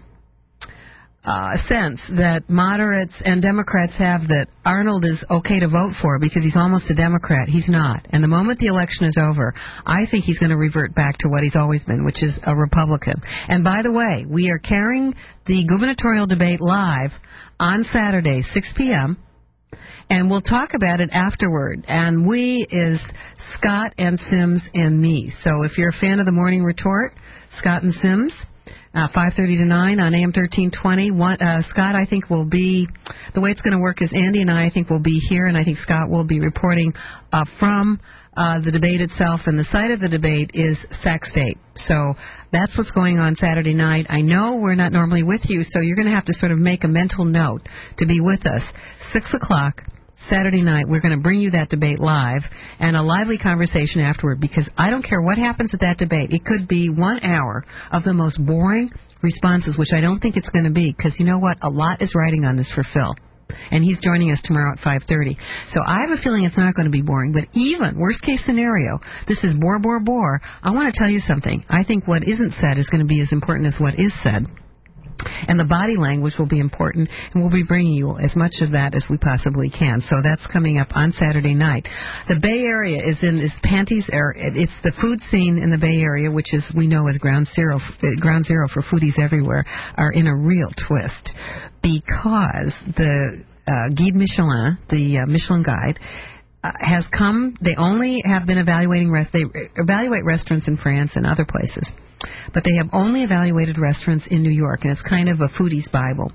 Speaker 16: sense that moderates and Democrats have that Arnold is okay to vote for because he's almost a Democrat, he's not. And the moment the election is over, I think he's going to revert back to what he's always been, which is a Republican. And by the way, we are carrying the gubernatorial debate live on Saturday, 6 p.m., and we'll talk about it afterward. And we is Scott and Sims and me. So if you're a fan of the Morning Retort, Scott and Sims, 5:30 to 9 on AM 1320. Scott, I think, will be, the way it's going to work is Andy and I think, will be here, and I think Scott will be reporting from the debate itself, and the site of the debate is Sac State. So that's what's going on Saturday night. I know we're not normally with you, so you're going to have to sort of make a mental note to be with us. 6 o'clock. Saturday night, we're going to bring you that debate live and a lively conversation afterward, because I don't care what happens at that debate. It could be 1 hour of the most boring responses, which I don't think it's going to be, because you know what? A lot is writing on this for Phil, and he's joining us tomorrow at 5:30. So I have a feeling it's not going to be boring, but even worst case scenario, this is bore. I want to tell you something. I think what isn't said is going to be as important as what is said. And the body language will be important, and we'll be bringing you as much of that as we possibly can. So that's coming up on Saturday night. The Bay Area is in this panties area. It's the food scene in the Bay Area, which is, we know, is ground zero for foodies everywhere, are in a real twist, because the Guide Michelin, the Michelin Guide, has come. They only have been evaluating they evaluate restaurants in France and other places, but they have only evaluated restaurants in New York, and it's kind of a foodie's Bible.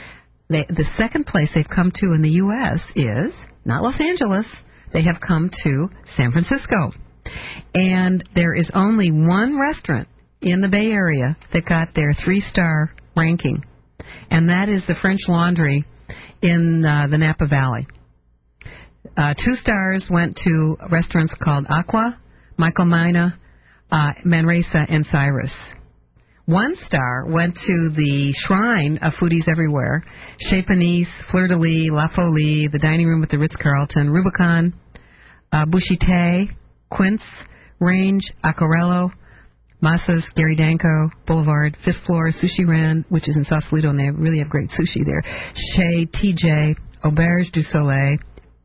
Speaker 16: The second place they've come to in the U.S. is not Los Angeles. They have come to San Francisco. And there is only one restaurant in the Bay Area that got their 3-star ranking, and that is the French Laundry in the Napa Valley. 2 stars went to restaurants called Aqua, Michael Mina, Manresa, and Cyrus. 1 star went to the Shrine of Foodies Everywhere, Chez Panisse, Fleur de Lis, La Folie, the Dining Room at the Ritz-Carlton, Rubicon, Bouchité, Quince, Range, Acquarello, Massa's, Gary Danko, Boulevard, 5th Floor, Sushi Ran, which is in Sausalito, and they really have great sushi there, Chez TJ, Auberge du Soleil,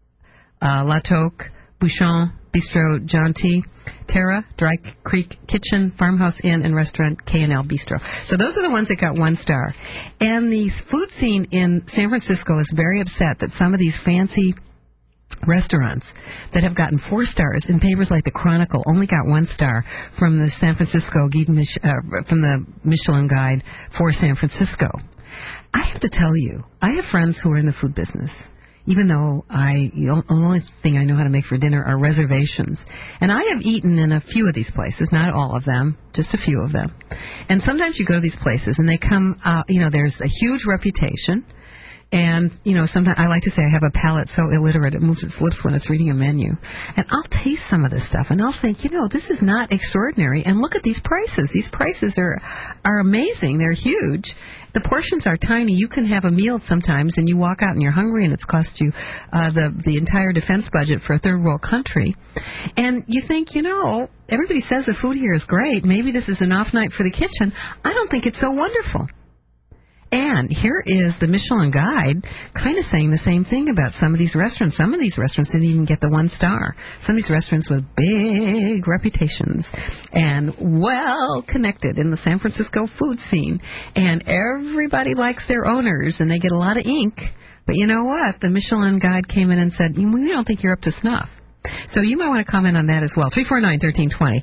Speaker 16: La Toque, Bouchon, Bistro John T., Terra, Dry Creek Kitchen, Farmhouse Inn, and Restaurant K&L Bistro. So those are the ones that got 1 star. And the food scene in San Francisco is very upset that some of these fancy restaurants that have gotten 4 stars in papers like the Chronicle only got 1 star from the San Francisco from the Michelin Guide for San Francisco. I have to tell you, I have friends who are in the food business. Even though the only thing I know how to make for dinner are reservations. And I have eaten in a few of these places, not all of them, just a few of them. And sometimes you go to these places and they come out, there's a huge reputation. And, sometimes I like to say I have a palate so illiterate it moves its lips when it's reading a menu. And I'll taste some of this stuff and I'll think, this is not extraordinary. And look at these prices. These prices are amazing. They're huge. The portions are tiny. You can have a meal sometimes and you walk out and you're hungry and it's cost you the entire defense budget for a third world country. And you think, everybody says the food here is great. Maybe this is an off night for the kitchen. I don't think it's so wonderful. And here is the Michelin Guide kind of saying the same thing about some of these restaurants. Some of these restaurants didn't even get the 1 star. Some of these restaurants with big reputations and well connected in the San Francisco food scene. And everybody likes their owners and they get a lot of ink. But you know what? The Michelin Guide came in and said, we don't think you're up to snuff. So you might want to comment on that as well. 349-1320,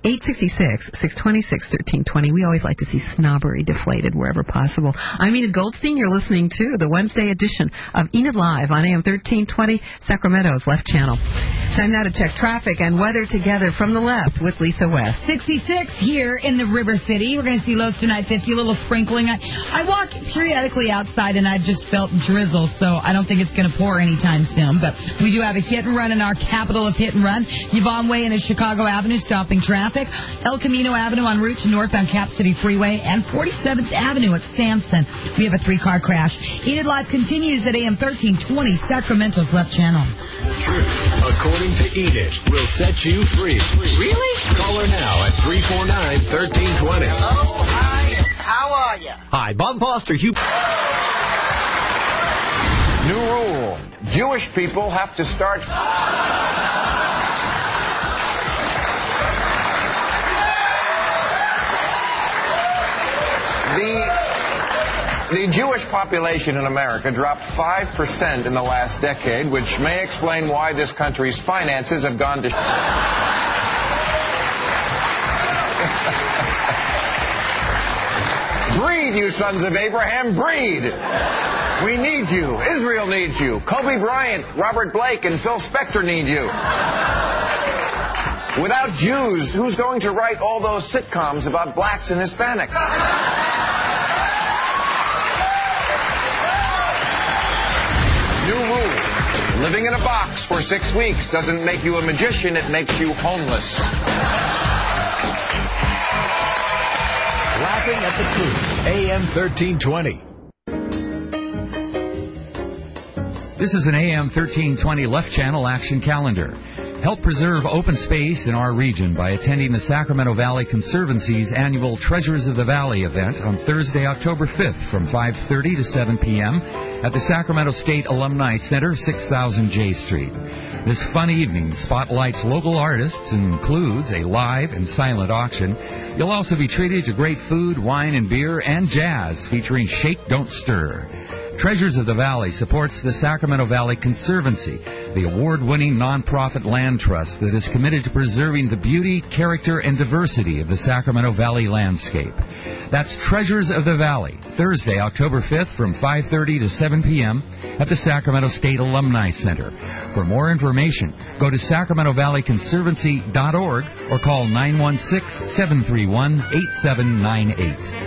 Speaker 16: 866-626-1320. We always like to see snobbery deflated wherever possible. I'm Enid Goldstein. You're listening to the Wednesday edition of Enid Live on AM 1320, Sacramento's Left Channel. Time now to check traffic and weather together from the left with Lisa West.
Speaker 1: 66 here in the River City. We're going to see lows tonight, 50, a little sprinkling. I walk periodically outside and I've just felt drizzle, so I don't think it's going to pour anytime soon. But we do have a hit and run in our capital of hit and run. Yvonne Way and Chicago Avenue stopping traffic. El Camino Avenue en route to northbound Cap City Freeway and 47th Avenue at Sampson. We have a 3-car crash. Enid Live continues at AM 1320, Sacramento's Left Channel.
Speaker 2: Truth, according to Enid, will set you free. Really? Call her now at 349-1320.
Speaker 7: Hello, hi, how are you?
Speaker 8: Hi, Bob Foster.
Speaker 11: New rule. Jewish people have to start... The Jewish population in America dropped 5% in the last decade, which may explain why this country's finances have gone to... Breed, you sons of Abraham, breed! We need you. Israel needs you. Kobe Bryant, Robert Blake, and Phil Spector need you. Without Jews, who's going to write all those sitcoms about blacks and Hispanics? New rule. Living in a box for 6 weeks doesn't make you a magician, it makes you homeless.
Speaker 2: Laughing at the Truth, AM 1320.
Speaker 9: This is an AM 1320 Left Channel action calendar. Help preserve open space in our region by attending the Sacramento Valley Conservancy's annual Treasures of the Valley event on Thursday, October 5th from 5:30 to 7 p.m. at the Sacramento State Alumni Center, 6000 J Street. This fun evening spotlights local artists and includes a live and silent auction. You'll also be treated to great food, wine and beer, and jazz featuring Shake, Don't Stir. Treasures of the Valley supports the Sacramento Valley Conservancy, the award-winning nonprofit land trust that is committed to preserving the beauty, character, and diversity of the Sacramento Valley landscape. That's Treasures of the Valley, Thursday, October 5th from 5:30 to 7 p.m. at the Sacramento State Alumni Center. For more information, go to sacramentovalleyconservancy.org or call 916-731-8798.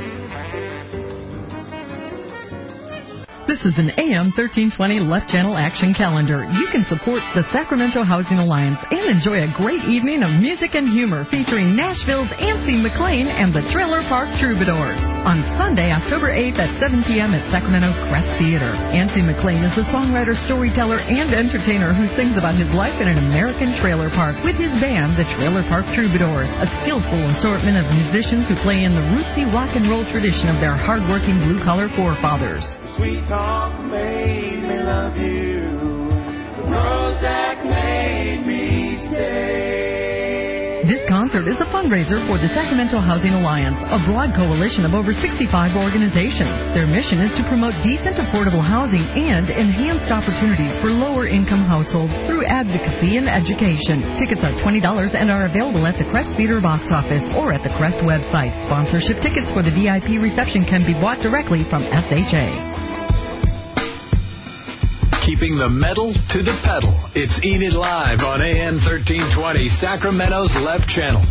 Speaker 10: This is an AM 1320 Left Channel action calendar. You can support the Sacramento Housing Alliance and enjoy a great evening of music and humor featuring Nashville's Ancy McLean and the Trailer Park Troubadours. on Sunday, October 8th at 7 p.m. at Sacramento's Crest Theater. Anthony McLean is a songwriter, storyteller, and entertainer who sings about his life in an American trailer park with his band, the Trailer Park Troubadours, a skillful assortment of musicians who play in the rootsy rock and roll tradition of their hardworking blue-collar forefathers.
Speaker 8: Sweet talk made me love you. Prozac made me stay.
Speaker 10: This concert is a fundraiser for the Sacramento Housing Alliance, a broad coalition of over 65 organizations. Their mission is to promote decent, affordable housing and enhanced opportunities for lower-income households through advocacy and education. Tickets are $20 and are available at the Crest Theater box office or at the Crest website. Sponsorship tickets for the VIP reception can be bought directly from SHA.
Speaker 2: Keeping the metal to the pedal. It's Enid Live on AM 1320, Sacramento's Left Channel.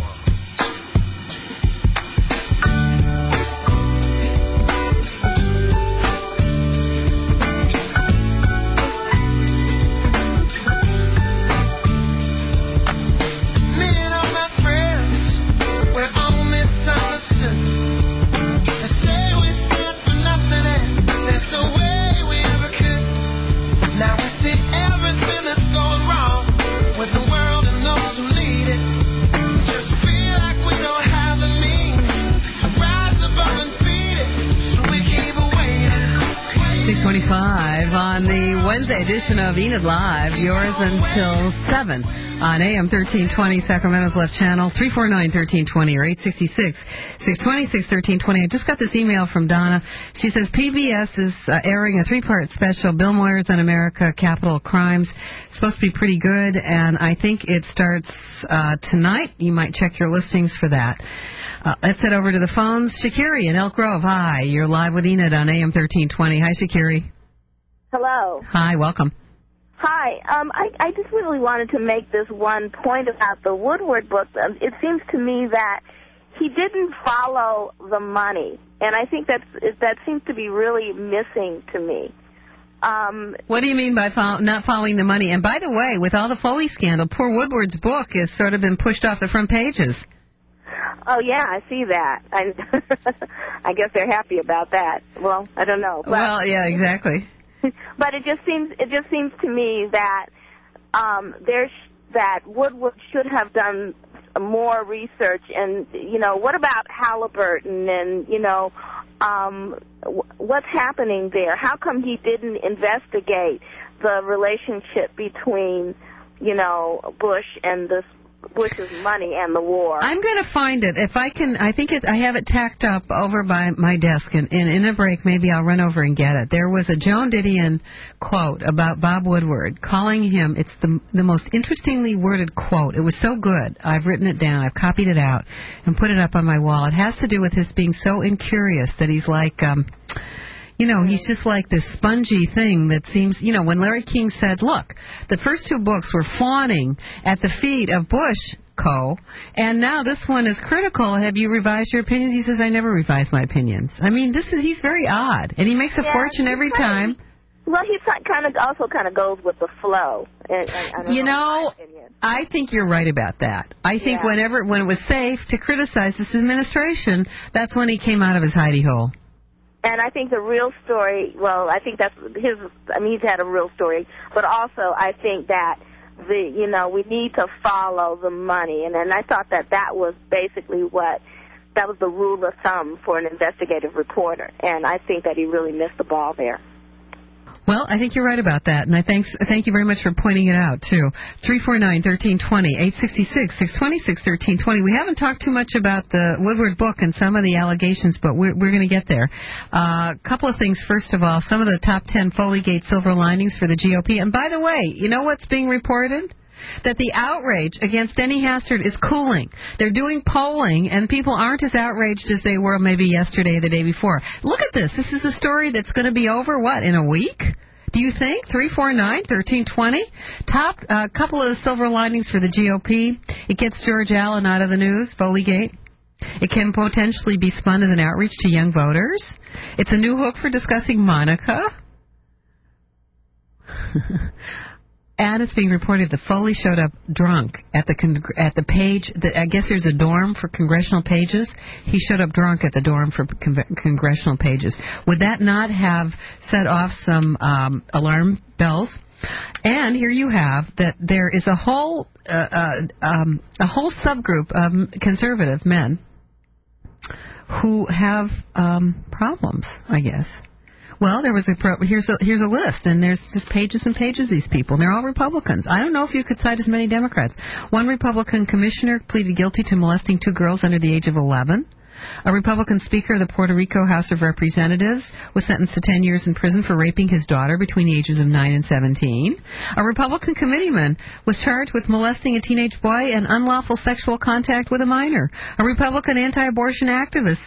Speaker 8: With the world and those who lead it, just feel like we don't have the means to rise above and beat it, so we keep waiting.
Speaker 16: 6:25 on the Wednesday edition of Enid Live, yours until 7 on AM 1320, Sacramento's Left Channel, 349-1320 or 866-626-1320. I just got this email from Donna. She says PBS is airing a 3-part special, Bill Moyers on America, Capital Crimes. It's supposed to be pretty good, and I think it starts tonight. You might check your listings for that. Let's head over to the phones. Shakiri in Elk Grove. Hi, you're live with Enid on AM 1320. Hi, Shakiri.
Speaker 13: Hello.
Speaker 16: Hi, welcome.
Speaker 13: Hi. I just really wanted to make this one point about the Woodward book. It seems to me that he didn't follow the money, and I think that seems to be really missing to me.
Speaker 16: What do you mean by not following the money? And by the way, with all the Foley scandal, poor Woodward's book has sort of been pushed off the front pages.
Speaker 13: Oh, yeah, I see that. I guess they're happy about that. Well, I don't know. But,
Speaker 16: well, yeah, exactly.
Speaker 13: But it just seems to me that that Woodward should have done more research. And what about Halliburton? And what's happening there? How come he didn't investigate the relationship between Bush and Bush's money and the war?
Speaker 16: I'm going to find it. If I can, I have it tacked up over by my desk, and in a break, maybe I'll run over and get it. There was a Joan Didion quote about Bob Woodward, calling him, it's the most interestingly worded quote. It was so good. I've written it down. I've copied it out and put it up on my wall. It has to do with his being so incurious that he's like, he's just like this spongy thing that seems, when Larry King said, look, the first 2 books were fawning at the feet of Bush Co., and now this one is critical. Have you revised your opinions? He says, I never revised my opinions. I mean, he's very odd, and he makes a fortune every time.
Speaker 13: Well, he also kind of goes with the flow.
Speaker 16: I think you're right about that. I think when it was safe to criticize this administration, that's when he came out of his hidey hole.
Speaker 13: And I think the real story, I think that's he's had a real story, but also I think that we need to follow the money. And I thought that was basically that was the rule of thumb for an investigative reporter. And I think that he really missed the ball there.
Speaker 16: Well, I think you're right about that, and thank you very much for pointing it out, too. 349-1320, 866-626-1320. We haven't talked too much about the Woodward book and some of the allegations, but we're going to get there. A couple of things. First of all, some of the top 10 Foley-Gate silver linings for the GOP. And by the way, you know what's being reported? That the outrage against Denny Hastert is cooling. They're doing polling, and people aren't as outraged as they were maybe yesterday or the day before. Look at this. This is a story that's going to be over, in a week? Do you think? 349-1320. Top couple of the silver linings for the GOP. It gets George Allen out of the news, Foley-Gate. It can potentially be spun as an outreach to young voters. It's a new hook for discussing Monica. And it's being reported that Foley showed up drunk at the page. I guess there's a dorm for congressional pages. He showed up drunk at the dorm for congressional pages. Would that not have set off some alarm bells? And here you have that there is a whole subgroup of conservative men who have problems, I guess. Well, there was here's a list, and there's just pages and pages of these people, and they're all Republicans. I don't know if you could cite as many Democrats. One Republican commissioner pleaded guilty to molesting 2 girls under the age of 11. A Republican speaker of the Puerto Rico House of Representatives was sentenced to 10 years in prison for raping his daughter between the ages of 9 and 17. A Republican committeeman was charged with molesting a teenage boy and unlawful sexual contact with a minor. A Republican anti-abortion activist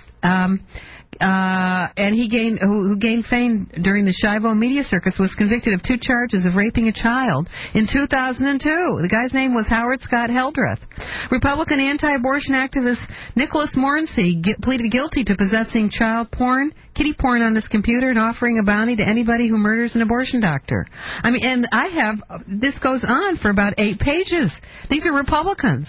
Speaker 16: and who gained fame during the Shivo media circus was convicted of 2 charges of raping a child in 2002. The guy's name was Howard Scott Heldreth. Republican anti-abortion activist Nicholas Morency pleaded guilty to possessing child porn, kitty porn on his computer, and offering a bounty to anybody who murders an abortion doctor. I mean, and this goes on for about 8 pages. These are Republicans.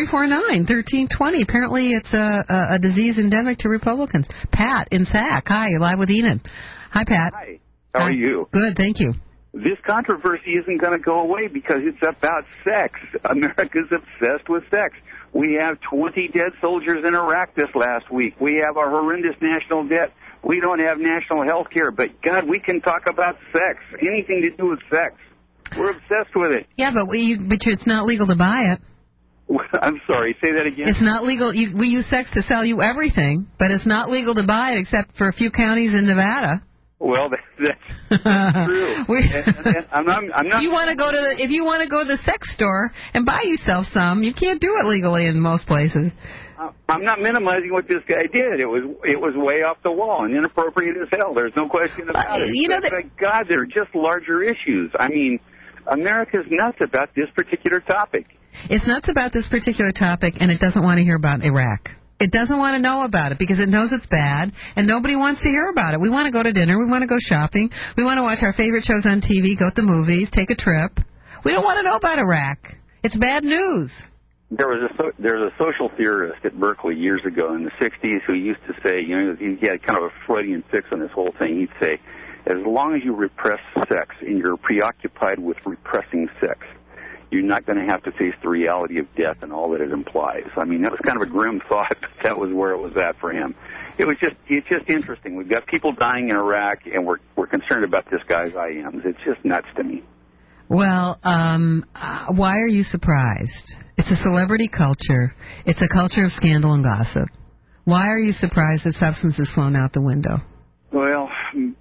Speaker 16: 349-1320. Apparently it's a disease endemic to Republicans. Pat in Sac. Hi, you're live with Enid. Hi, Pat.
Speaker 12: Hi. How are you?
Speaker 16: Good, thank you.
Speaker 12: This controversy isn't going to go away because it's about sex. America's obsessed with sex. We have 20 dead soldiers in Iraq this last week. We have a horrendous national debt. We don't have national health care. But, God, we can talk about sex. Anything to do with sex. We're obsessed with it.
Speaker 16: Yeah, but it's not legal to buy it.
Speaker 12: I'm sorry, say that again.
Speaker 16: It's not legal. We use sex to sell you everything, but it's not legal to buy it except for a few counties in Nevada.
Speaker 12: Well, that's true. I'm not.
Speaker 16: You want to go to if you want to go to the sex store and buy yourself some, you can't do it legally in most places.
Speaker 12: I'm not minimizing what this guy did. It was way off the wall and inappropriate as hell. There's no question about it. But God, there are just larger issues. I mean, America's nuts about this particular topic.
Speaker 16: It's nuts about this particular topic, and it doesn't want to hear about Iraq. It doesn't want to know about it because it knows it's bad, and nobody wants to hear about it. We want to go to dinner. We want to go shopping. We want to watch our favorite shows on TV, go to the movies, take a trip. We don't want to know about Iraq. It's bad news.
Speaker 12: There's a social theorist at Berkeley years ago in the 60s who used to say, he had kind of a Freudian fix on this whole thing. He'd say, as long as you repress sex and you're preoccupied with repressing sex, you're not going to have to face the reality of death and all that it implies. I mean, that was kind of a grim thought, but that was where it was at for him. It's just interesting. We've got people dying in Iraq, and we're concerned about this guy's IMs. It's just nuts to me.
Speaker 16: Well, why are you surprised? It's a celebrity culture. It's a culture of scandal and gossip. Why are you surprised that substance has flown out the window?
Speaker 12: Well,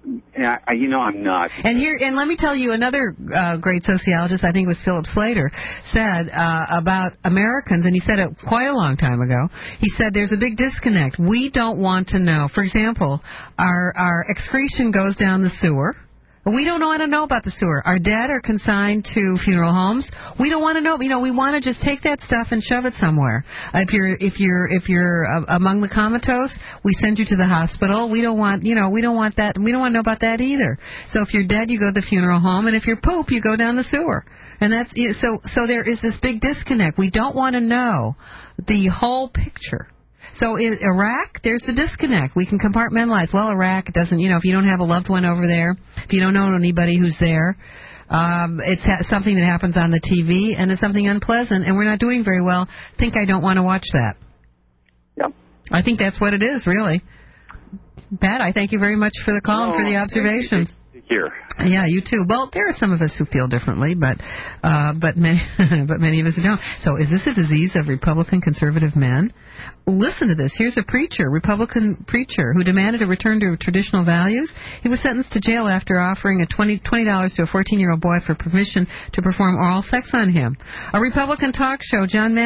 Speaker 12: I'm not.
Speaker 16: And let me tell you, another great sociologist, I think it was Philip Slater, said about Americans, and he said it quite a long time ago, he said there's a big disconnect. We don't want to know. For example, our excretion goes down the sewer. We don't want to know about the sewer. Our dead are consigned to funeral homes. We don't want to know. We want to just take that stuff and shove it somewhere. If you're among the comatose, we send you to the hospital. We don't want that. We don't want to know about that either. So if you're dead, you go to the funeral home, and if you're poop, you go down the sewer. And that's so there is this big disconnect. We don't want to know the whole picture. So in Iraq, there's a disconnect. We can compartmentalize. Well, Iraq doesn't, if you don't have a loved one over there, if you don't know anybody who's there, it's something that happens on the TV, and it's something unpleasant, and we're not doing very well. I don't want to watch that.
Speaker 12: Yep.
Speaker 16: I think that's what it is, really. Pat, I thank you very much for the call and for the observations.
Speaker 12: Here.
Speaker 16: Yeah, you too. Well, there are some of us who feel differently, but many of us don't. So is this a disease of Republican conservative men? Listen to this. Here's a Republican preacher, who demanded a return to traditional values. He was sentenced to jail after offering $20 to a 14-year-old boy for permission to perform oral sex on him. A Republican talk show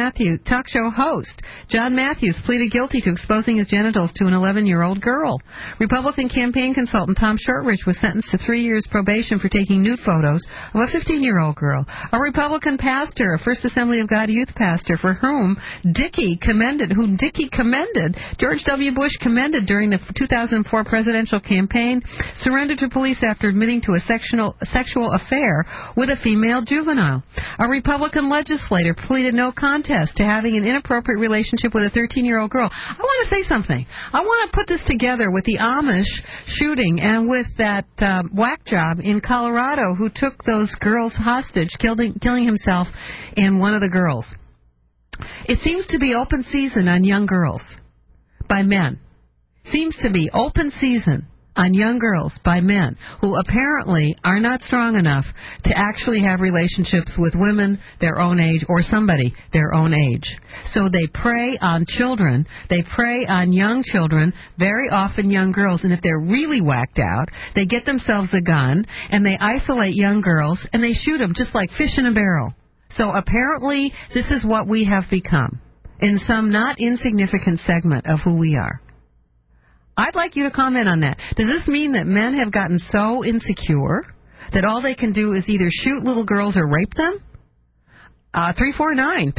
Speaker 16: host, John Matthews, pleaded guilty to exposing his genitals to an 11-year-old girl. Republican campaign consultant Tom Shortridge was sentenced to 3 years probation for taking nude photos of a 15-year-old girl. A Republican pastor, a First Assembly of God youth pastor, for whom Dickey commended, George W. Bush commended during the 2004 presidential campaign, surrendered to police after admitting to a sexual affair with a female juvenile. A Republican legislator pleaded no contest to having an inappropriate relationship with a 13-year-old girl. I want to say something. I want to put this together with the Amish shooting and with that whack job in Colorado who took those girls hostage, killing himself and one of the girls. It seems to be open season on young girls by men. Seems to be open season on young girls by men who apparently are not strong enough to actually have relationships with women their own age or somebody their own age. So they prey on children. They prey on young children, very often young girls, and if they're really whacked out, they get themselves a gun and they isolate young girls and they shoot them just like fish in a barrel. So apparently this is what we have become in some not insignificant segment of who we are. I'd like you to comment on that. Does this mean that men have gotten so insecure that all they can do is either shoot little girls or rape them? 349-1320,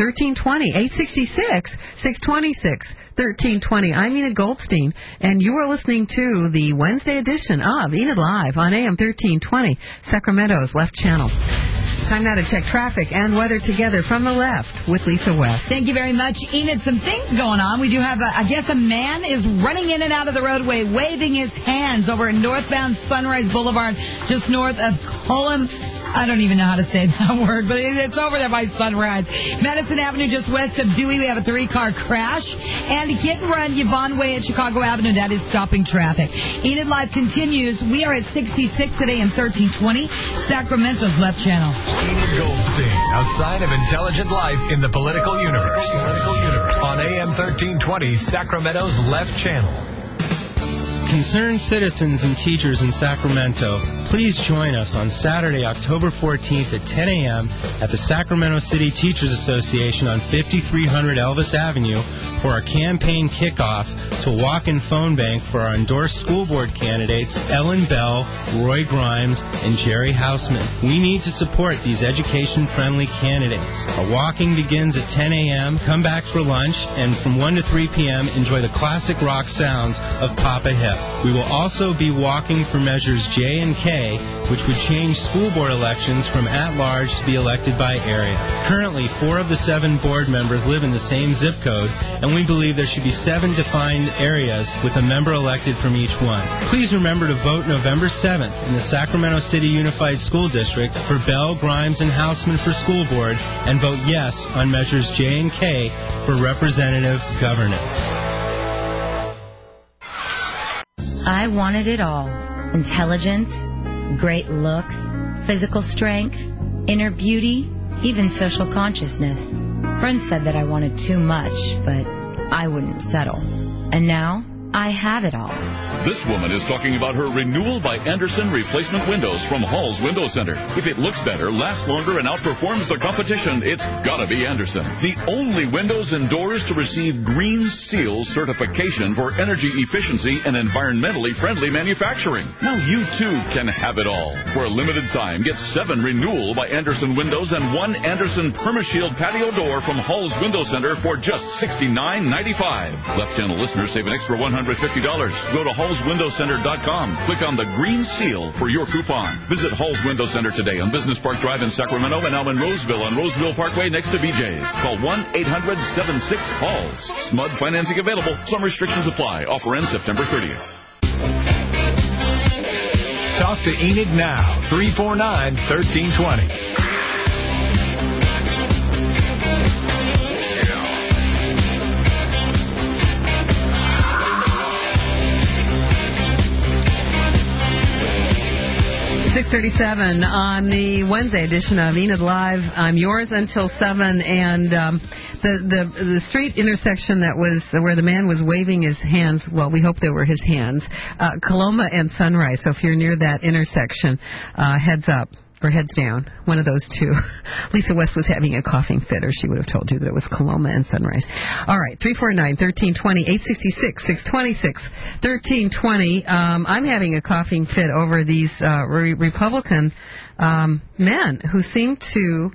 Speaker 16: 866-626-1320. I'm Enid Goldstein, and you are listening to the Wednesday edition of Enid Live on AM 1320, Sacramento's Left Channel. Time now to check traffic and weather together from the left with Lisa West.
Speaker 1: Thank you very much, Enid. Some things going on. We do have, I guess a man is running in and out of the roadway, waving his hands over northbound Sunrise Boulevard, just north of Cullum. I don't even know how to say that word, but it's over there by Sunrise. Madison Avenue, just west of Dewey, we have a 3-car crash. And hit and run Yvonne Way at Chicago Avenue. That is stopping traffic. Enid Live continues. We are at 66 at AM 1320, Sacramento's Left Channel.
Speaker 2: Enid Goldstein, a sign of intelligent life in the political universe. On AM 1320, Sacramento's Left Channel.
Speaker 4: Concerned citizens and teachers in Sacramento, please join us on Saturday, October 14th at 10 a.m. at the Sacramento City Teachers Association on 5300 Elvis Avenue for our campaign kickoff to walk-in phone bank for our endorsed school board candidates Ellen Bell, Roy Grimes, and Jerry Hausman. We need to support these education-friendly candidates. Our walking begins at 10 a.m. Come back for lunch, and from 1 to 3 p.m. enjoy the classic rock sounds of Papa Hip. We will also be walking for measures J and K, which would change school board elections from at-large to be elected by area. Currently, 4 of the 7 board members live in the same zip code, and we believe there should be 7 defined areas with a member elected from each one. Please remember to vote November 7th in the Sacramento City Unified School District for Bell, Grimes, and Hausman for school board, and vote yes on measures J and K for representative governance.
Speaker 14: I wanted it all. Intelligence, great looks, physical strength, inner beauty, even social consciousness. Friends said that I wanted too much, but I wouldn't settle. And now, I have it all.
Speaker 15: This woman is talking about her renewal by Andersen replacement windows from Hall's Window Center. If it looks better, lasts longer, and outperforms the competition, it's gotta be Andersen. The only windows and doors to receive Green Seal certification for energy efficiency and environmentally friendly manufacturing. Now you too can have it all. For a limited time, get 7 renewal by Andersen windows and 1 Andersen PermaShield patio door from Hall's Window Center for just $69.95. Left Channel listeners save an extra $150. Go to hallswindowcenter.com. Click on the Green Seal for your coupon. Visit Hall's Window Center today on Business Park Drive in Sacramento and now in Roseville on Roseville Parkway next to BJ's. Call 1-800-76-HALLS. SMUD financing available. Some restrictions apply. Offer ends September 30th.
Speaker 2: Talk to Enid now. 349-1320.
Speaker 16: 6:37 on the Wednesday edition of Enid Live. I'm yours until 7, and the street intersection that was where the man was waving his hands, well, we hope they were his hands, Coloma and Sunrise. So if you're near that intersection, heads up. or heads down. One of those two. Lisa West was having a coughing fit, or she would have told you that it was Coloma and Sunrise. All right, 349-1320, 866-626-1320. I'm having a coughing fit over these Republican men who seem to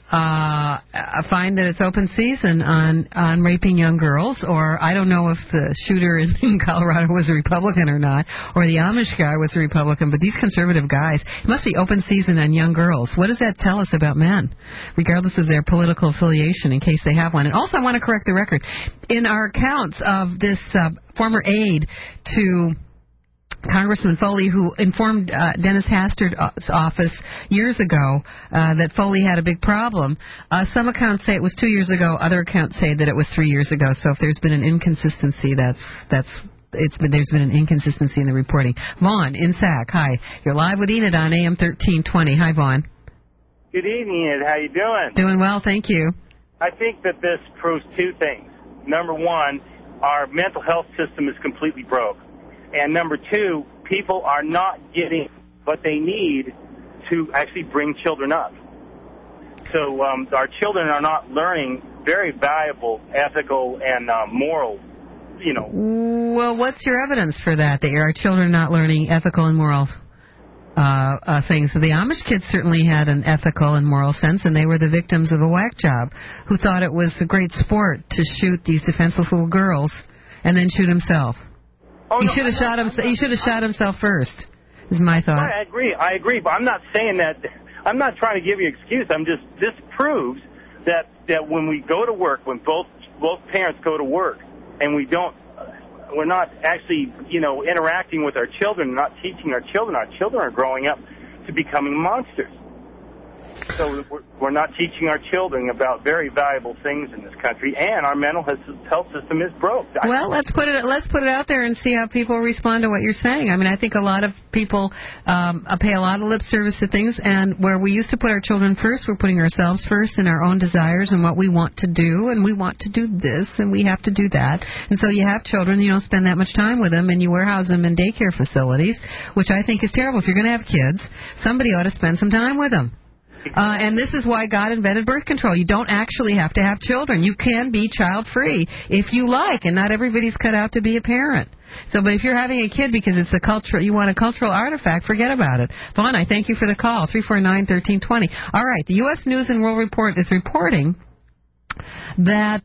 Speaker 16: find that it's open season on raping young girls, or I don't know if the shooter in Colorado was a Republican or not, or the Amish guy was a Republican, but these conservative guys, it must be open season on young girls. What does that tell us about men, regardless of their political affiliation, in case they have one? And also, I want to correct the record. In our accounts of this former aide to Congressman Foley, who informed Dennis Hasterd's office years ago that Foley had a big problem. Some accounts say it was 2 years ago. Other accounts say that it was 3 years ago. So if there's been an inconsistency, there's been an inconsistency in the reporting. Vaughn in Sac, hi. You're live with Enid on AM 1320. Hi, Vaughn.
Speaker 17: Good evening, Enid. How you doing?
Speaker 16: Doing well, thank you.
Speaker 17: I think that this proves two things. Number one, our mental health system is completely broke. And number two, people are not getting what they need to actually bring children up. So our children are not learning very valuable ethical and moral,
Speaker 16: Well, what's your evidence for that our children are not learning ethical and moral things? So the Amish kids certainly had an ethical and moral sense, and they were the victims of a whack job who thought it was a great sport to shoot these defenseless little girls and then shoot himself. He should have shot himself. He should have shot himself first. Is my thought.
Speaker 17: I agree, but I'm not saying that. I'm not trying to give you an excuse. This proves that when we go to work, when both parents go to work, and we're not actually interacting with our children, not teaching our children. Our children are growing up to becoming monsters. So we're not teaching our children about very valuable things in this country, and our mental health system is broke.
Speaker 16: Well, let's put it out there and see how people respond to what you're saying. I mean, I think a lot of people pay a lot of lip service to things, and where we used to put our children first, we're putting ourselves first and our own desires and what we want to do, and we want to do this, and we have to do that. And so you have children, you don't spend that much time with them, and you warehouse them in daycare facilities, which I think is terrible. If you're going to have kids, somebody ought to spend some time with them. And this is why God invented birth control. You don't actually have to have children. You can be child-free if you like, and not everybody's cut out to be a parent. So, but if you're having a kid because it's you want a cultural artifact, forget about it. Vaughn, I thank you for the call, 349-1320. All right, the U.S. News and World Report is reporting that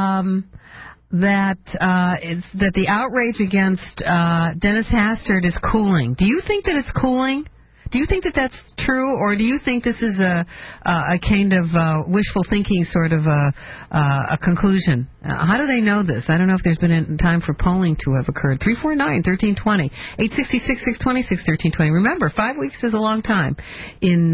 Speaker 16: the outrage against Dennis Hastert is cooling. Do you think that it's cooling? Do you think that that's true, or do you think this is a kind of wishful thinking sort of a conclusion? How do they know this? I don't know if there's been time for polling to have occurred. 349-1320, 866-626-1320. Remember, 5 weeks is a long time in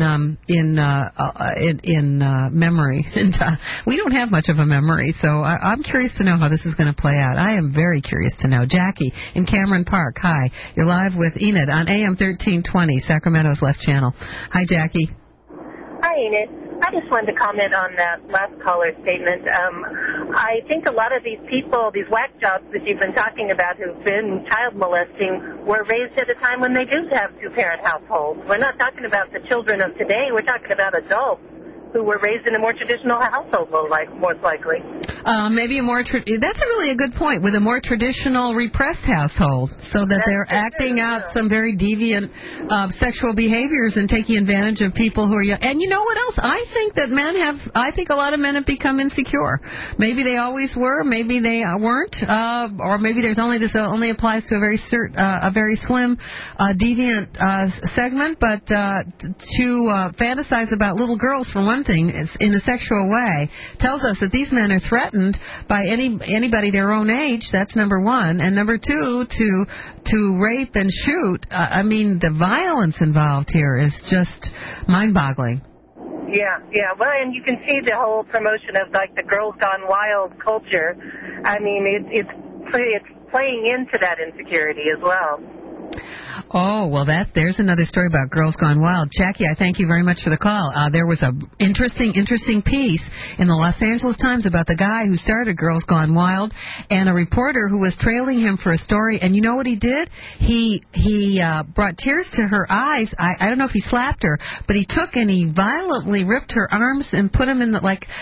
Speaker 16: memory, and we don't have much of a memory. So I'm curious to know how this is going to play out. I am very curious to know. Jackie in Cameron Park. Hi, you're live with Enid on AM 1320, Sacramento's Left Channel. Hi, Jackie.
Speaker 18: Hi, Enid. I just wanted to comment on that last caller's statement. I think a lot of these people, these whack jobs that you've been talking about who've been child molesting, were raised at a time when they do have two-parent households. We're not talking about the children of today. We're talking about adults who were raised in a more traditional household, most likely.
Speaker 16: Maybe that's really a good point, with a more traditional repressed household, so that they're acting out some very deviant sexual behaviors and taking advantage of people who are young. And you know what else? I think a lot of men have become insecure. Maybe they always were, maybe they weren't, or maybe this only applies to a very slim, deviant segment, but to fantasize about little girls, for one thing, in a sexual way, tells us that these men are threatened by anybody their own age. That's number one. And number two, to rape and shoot. I mean, the violence involved here is just mind-boggling.
Speaker 18: Yeah. Well, and you can see the whole promotion of the Girls Gone Wild culture. I mean, it's playing into that insecurity as well.
Speaker 16: Oh, well, there's another story about Girls Gone Wild. Jackie, I thank you very much for the call. There was a interesting piece in the Los Angeles Times about the guy who started Girls Gone Wild and a reporter who was trailing him for a story. And you know what he did? He brought tears to her eyes. I don't know if he slapped her, but he took and he violently ripped her arms and put them in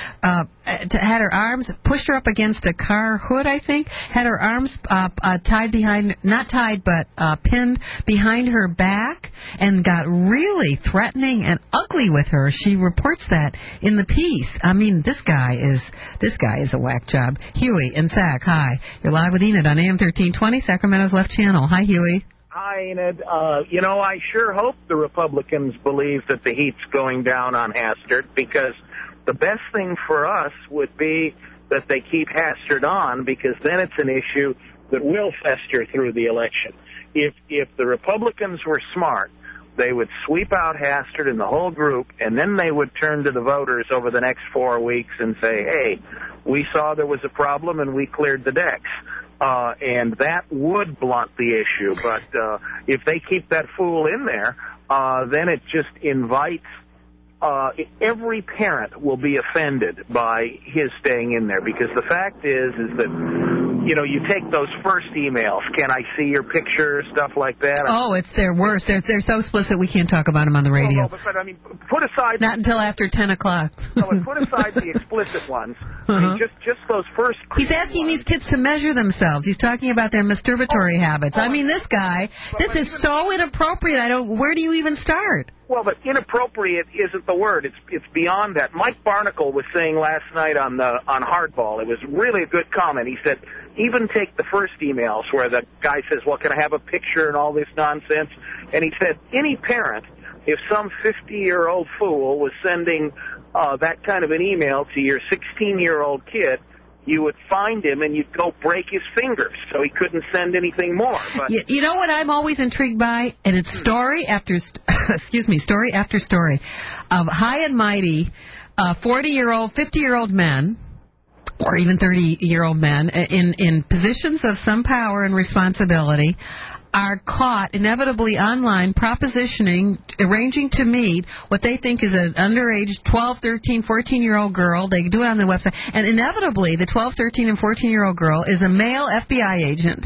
Speaker 16: had her arms, pushed her up against a car hood, I think, had her arms tied behind, not tied, but pinned behind her back, and got really threatening and ugly with her. She reports that in the piece. I mean, this guy is a whack job. Huey in Sac, hi. You're live with Enid on AM 1320, Sacramento's Left Channel. Hi, Huey.
Speaker 19: Hi, Enid. I sure hope the Republicans believe that the heat's going down on Hastert, because the best thing for us would be that they keep Hastert on, because then it's an issue that will fester through the election. If the Republicans were smart, they would sweep out Hastert and the whole group, and then they would turn to the voters over the next 4 weeks and say, hey, we saw there was a problem and we cleared the decks. And that would blunt the issue. But if they keep that fool in there, then it just invites every parent will be offended by his staying in there, because the fact is that, you take those first emails, can I see your picture, stuff like that.
Speaker 16: Oh, they're worse. They're so explicit we can't talk about them on the radio.
Speaker 19: No, but I mean, put aside...
Speaker 16: Not until after 10 o'clock.
Speaker 19: No, and put aside the explicit ones. I mean, just those first...
Speaker 16: He's asking these kids to measure themselves. He's talking about their masturbatory habits. I mean, this guy, this is so inappropriate. Where do you even start?
Speaker 19: Well, but inappropriate isn't the word. It's beyond that. Mike Barnacle was saying last night on Hardball, it was really a good comment. He said, even take the first emails where the guy says, well, can I have a picture and all this nonsense? And he said, any parent, if some 50-year-old fool was sending that kind of an email to your 16-year-old kid, you would find him and you'd go break his fingers so he couldn't send anything more. But
Speaker 16: you know what I'm always intrigued by? And it's story after story after story of high and mighty 40-year-old, 50-year-old men, or even 30-year-old men in positions of some power and responsibility are caught inevitably online arranging to meet what they think is an underage 12, 13, 14-year-old girl. They do it on the website. And inevitably, the 12, 13, and 14-year-old girl is a male FBI agent,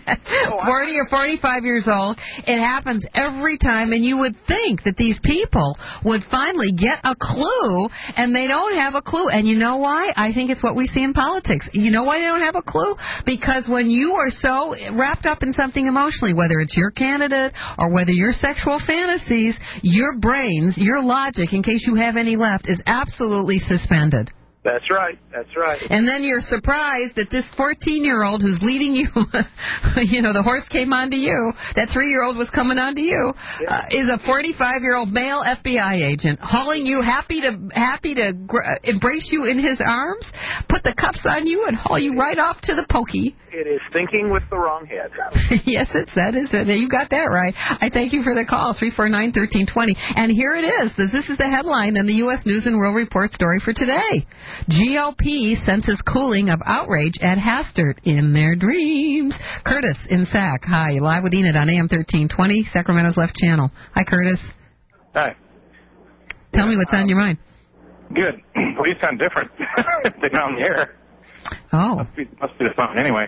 Speaker 16: 40 or 45 years old. It happens every time, and you would think that these people would finally get a clue, and they don't have a clue. And you know why? I think it's what we see in politics. You know why they don't have a clue? Because when you are so wrapped up in something emotionally, whether it's your candidate or whether your sexual fantasies, your brains, your logic, in case you have any left, is absolutely suspended.
Speaker 19: That's right. That's right.
Speaker 16: And then you're surprised that this 14-year-old who's leading you, the horse came onto you, that 3-year-old was coming onto you, is a 45-year-old male FBI agent, hauling you, happy to embrace you in his arms, put the cuffs on you, and haul you right off to the pokey.
Speaker 19: It is thinking with the wrong head.
Speaker 16: Yes, that is it. You got that right. I thank you for the call, 349-1320. And here it is. This is the headline in the U.S. News and World Report story for today. GOP senses cooling of outrage at Hastert in their dreams. Curtis in Sac. Hi, live with Enid on AM 1320, Sacramento's Left Channel. Hi, Curtis.
Speaker 20: Hi.
Speaker 16: Tell me what's on your mind.
Speaker 20: Good. Well, you sound different than on the air.
Speaker 16: Oh.
Speaker 20: Must be the phone. Anyway,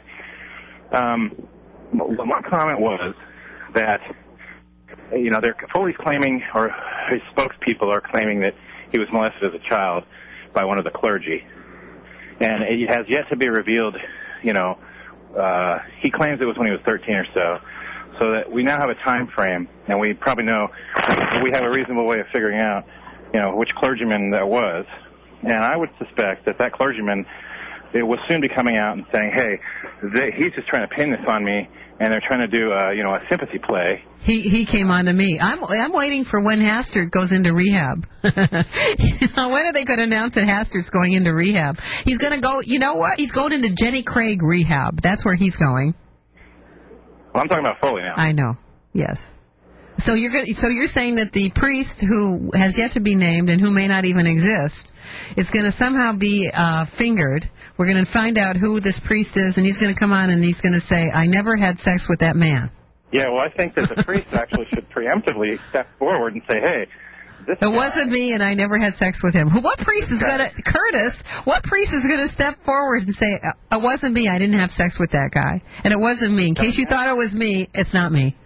Speaker 20: my comment was that, they're fully claiming, or his spokespeople are claiming that he was molested as a child by one of the clergy. And it has yet to be revealed, he claims it was when he was 13 or so. So that we now have a time frame, and we probably know, we have a reasonable way of figuring out, which clergyman that was. And I would suspect that clergyman, it will soon be coming out and saying, hey, he's just trying to pin this on me, and they're trying to do a sympathy play.
Speaker 16: He came on to me. I'm waiting for when Hastert goes into rehab. When are they going to announce that Hastert's going into rehab? He's going to go, you know what? He's going into Jenny Craig rehab. That's where he's going.
Speaker 20: Well, I'm talking about Foley now.
Speaker 16: I know. Yes. So you're saying that the priest who has yet to be named and who may not even exist is going to somehow be fingered. We're going to find out who this priest is, and he's going to come on and he's going to say, I never had sex with that man.
Speaker 20: Yeah, well, I think that the priest actually should preemptively step forward and say, hey, this
Speaker 16: It wasn't me, and I never had sex with him. What priest is going to, Curtis, what priest is going to step forward and say, it wasn't me, I didn't have sex with that guy, and it wasn't me. In case you thought it was me, it's not me.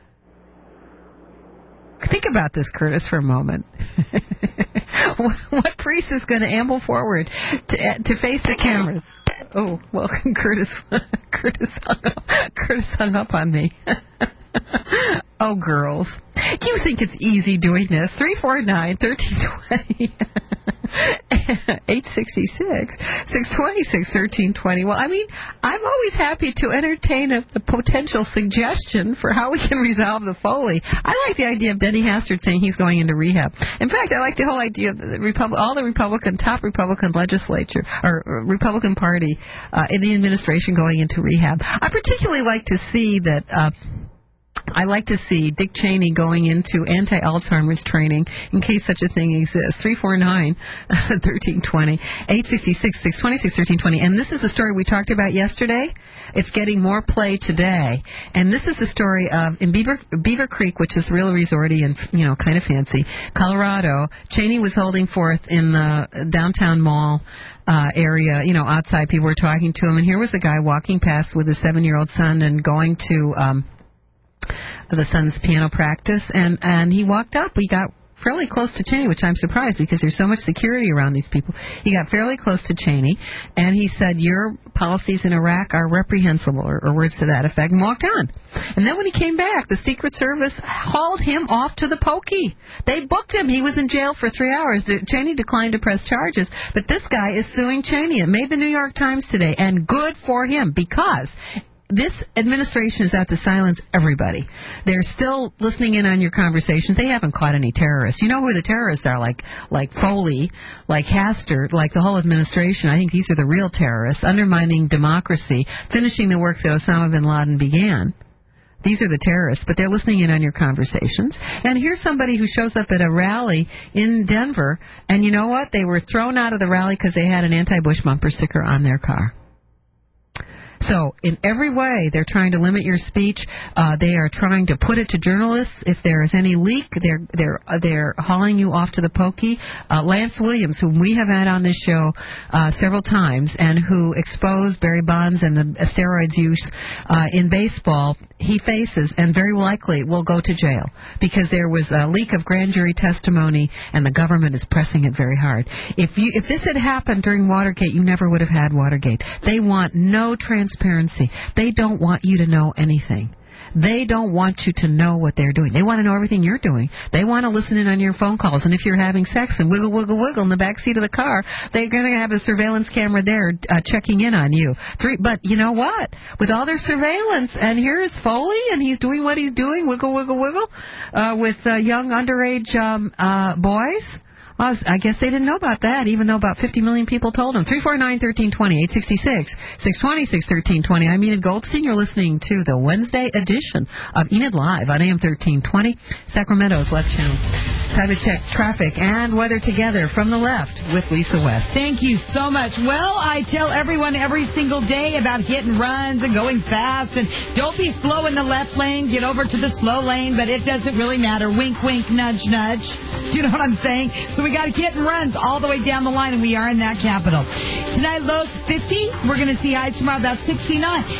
Speaker 16: Think about this, Curtis, for a moment. What priest is going to amble forward to face the cameras? Oh, well, Curtis hung up on me. Oh, girls. Do you think it's easy doing this? 349-1320. 866-626-1320. Well, I mean, I'm always happy to entertain the potential suggestion for how we can resolve the Foley. I like the idea of Denny Hastert saying he's going into rehab. In fact, I like the whole idea of all the top Republican legislature or Republican Party in the administration going into rehab. I particularly like to see that. I like to see Dick Cheney going into anti-Alzheimer's training in case such a thing exists. 349-1320, 866-626-1320. And this is a story we talked about yesterday. It's getting more play today. And this is the story of, in Beaver Creek, which is real resorty and, kind of fancy, Colorado. Cheney was holding forth in the downtown mall area, outside. People were talking to him. And here was a guy walking past with his 7-year-old son and going to the son's piano practice, and he walked up. He got fairly close to Cheney, which I'm surprised because there's so much security around these people. He got fairly close to Cheney, and he said, your policies in Iraq are reprehensible, or words to that effect, and walked on. And then when he came back, the Secret Service hauled him off to the pokey. They booked him. He was in jail for 3 hours. Cheney declined to press charges, but this guy is suing Cheney. It made the New York Times today, and good for him, because this administration is out to silence everybody. They're still listening in on your conversations. They haven't caught any terrorists. You know who the terrorists are, like Foley, like Hastert, like the whole administration. I think these are the real terrorists, undermining democracy, finishing the work that Osama bin Laden began. These are the terrorists, but they're listening in on your conversations. And here's somebody who shows up at a rally in Denver, and you know what? They were thrown out of the rally because they had an anti-Bush bumper sticker on their car. So in every way, they're trying to limit your speech. They are trying to put it to journalists. If there is any leak, they're hauling you off to the pokey. Lance Williams, whom we have had on this show several times, and who exposed Barry Bonds and the steroids use in baseball, he faces and very likely will go to jail because there was a leak of grand jury testimony, and the government is pressing it very hard. If this had happened during Watergate, you never would have had Watergate. They want no transparency. They don't want you to know anything. They don't want you to know what they're doing. They want to know everything you're doing. They want to listen in on your phone calls. And if you're having sex and wiggle, wiggle, wiggle in the back seat of the car, they're going to have a surveillance camera there checking in on you. But you know what? With all their surveillance, and here's Foley, and he's doing what he's doing, wiggle, wiggle, wiggle, with young underage boys. Well, I guess they didn't know about that, even though about 50 million people told them. 349-1320, 866-626-1320. I'm Enid Goldstein. You're listening to the Wednesday edition of Enid Live on AM 1320, Sacramento's Left Channel. Time to check traffic and weather together from the left with Lisa West.
Speaker 1: Thank you so much. Well, I tell everyone every single day about hit and runs and going fast, and don't be slow in the left lane. Get over to the slow lane, but it doesn't really matter. Wink, wink, nudge, nudge. Do you know what I'm saying? So we got hit and runs all the way down the line, and we are in that capital. Tonight, lows 50. We're going to see highs tomorrow about 69.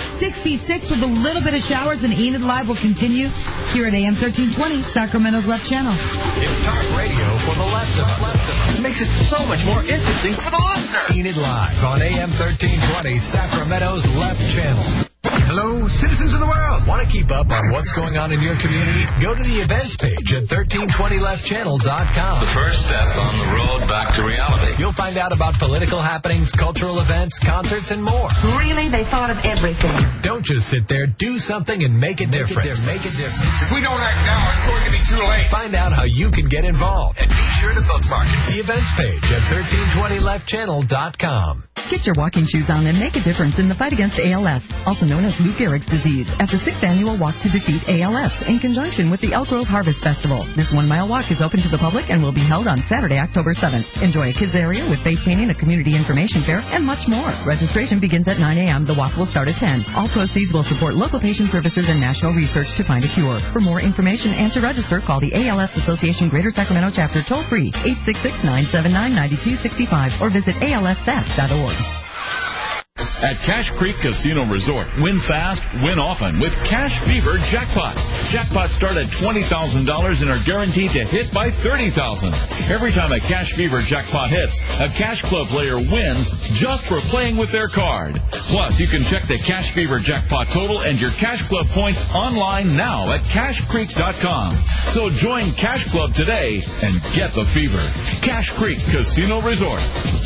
Speaker 1: 66 with a little bit of showers, and Enid Live will continue here at AM 1320, Sacramento's Left Channel.
Speaker 2: It's talk radio for the left of us. It makes it so much more interesting for the listener. Enid Live on AM 1320, Sacramento's Left Channel. Hello, citizens of the world. Want to keep up on what's going on in your community? Go to the events page at 1320leftchannel.com.
Speaker 5: The first step on the road back to reality.
Speaker 2: You'll find out about political happenings, cultural events, concerts, and more.
Speaker 6: Really, they thought of everything.
Speaker 2: Don't just sit there. Do something and make a difference. Make a difference.
Speaker 5: If we don't act now, it's going to be too late.
Speaker 2: Find out how you can get involved. And be sure to bookmark the events page at 1320leftchannel.com.
Speaker 10: Get your walking shoes on and make a difference in the fight against ALS, also known as Lou Gehrig's disease at the 6th Annual Walk to Defeat ALS in conjunction with the Elk Grove Harvest Festival. This 1-mile walk is open to the public and will be held on Saturday, October 7th. Enjoy a kids area with face painting, a community information fair, and much more. Registration begins at 9 a.m. The walk will start at 10. All proceeds will support local patient services and national research to find a cure. For more information and to register, call the ALS Association Greater Sacramento Chapter toll-free 866-979-9265 or visit alssaf.org.
Speaker 15: At Cache Creek Casino Resort, win fast, win often with Cash Fever Jackpots. Jackpots start at $20,000 and are guaranteed to hit by $30,000. Every time a Cash Fever Jackpot hits, a Cash Club player wins just for playing with their card. Plus, you can check the Cash Fever Jackpot total and your Cash Club points online now at CashCreek.com. So join Cash Club today and get the fever. Cache Creek Casino Resort.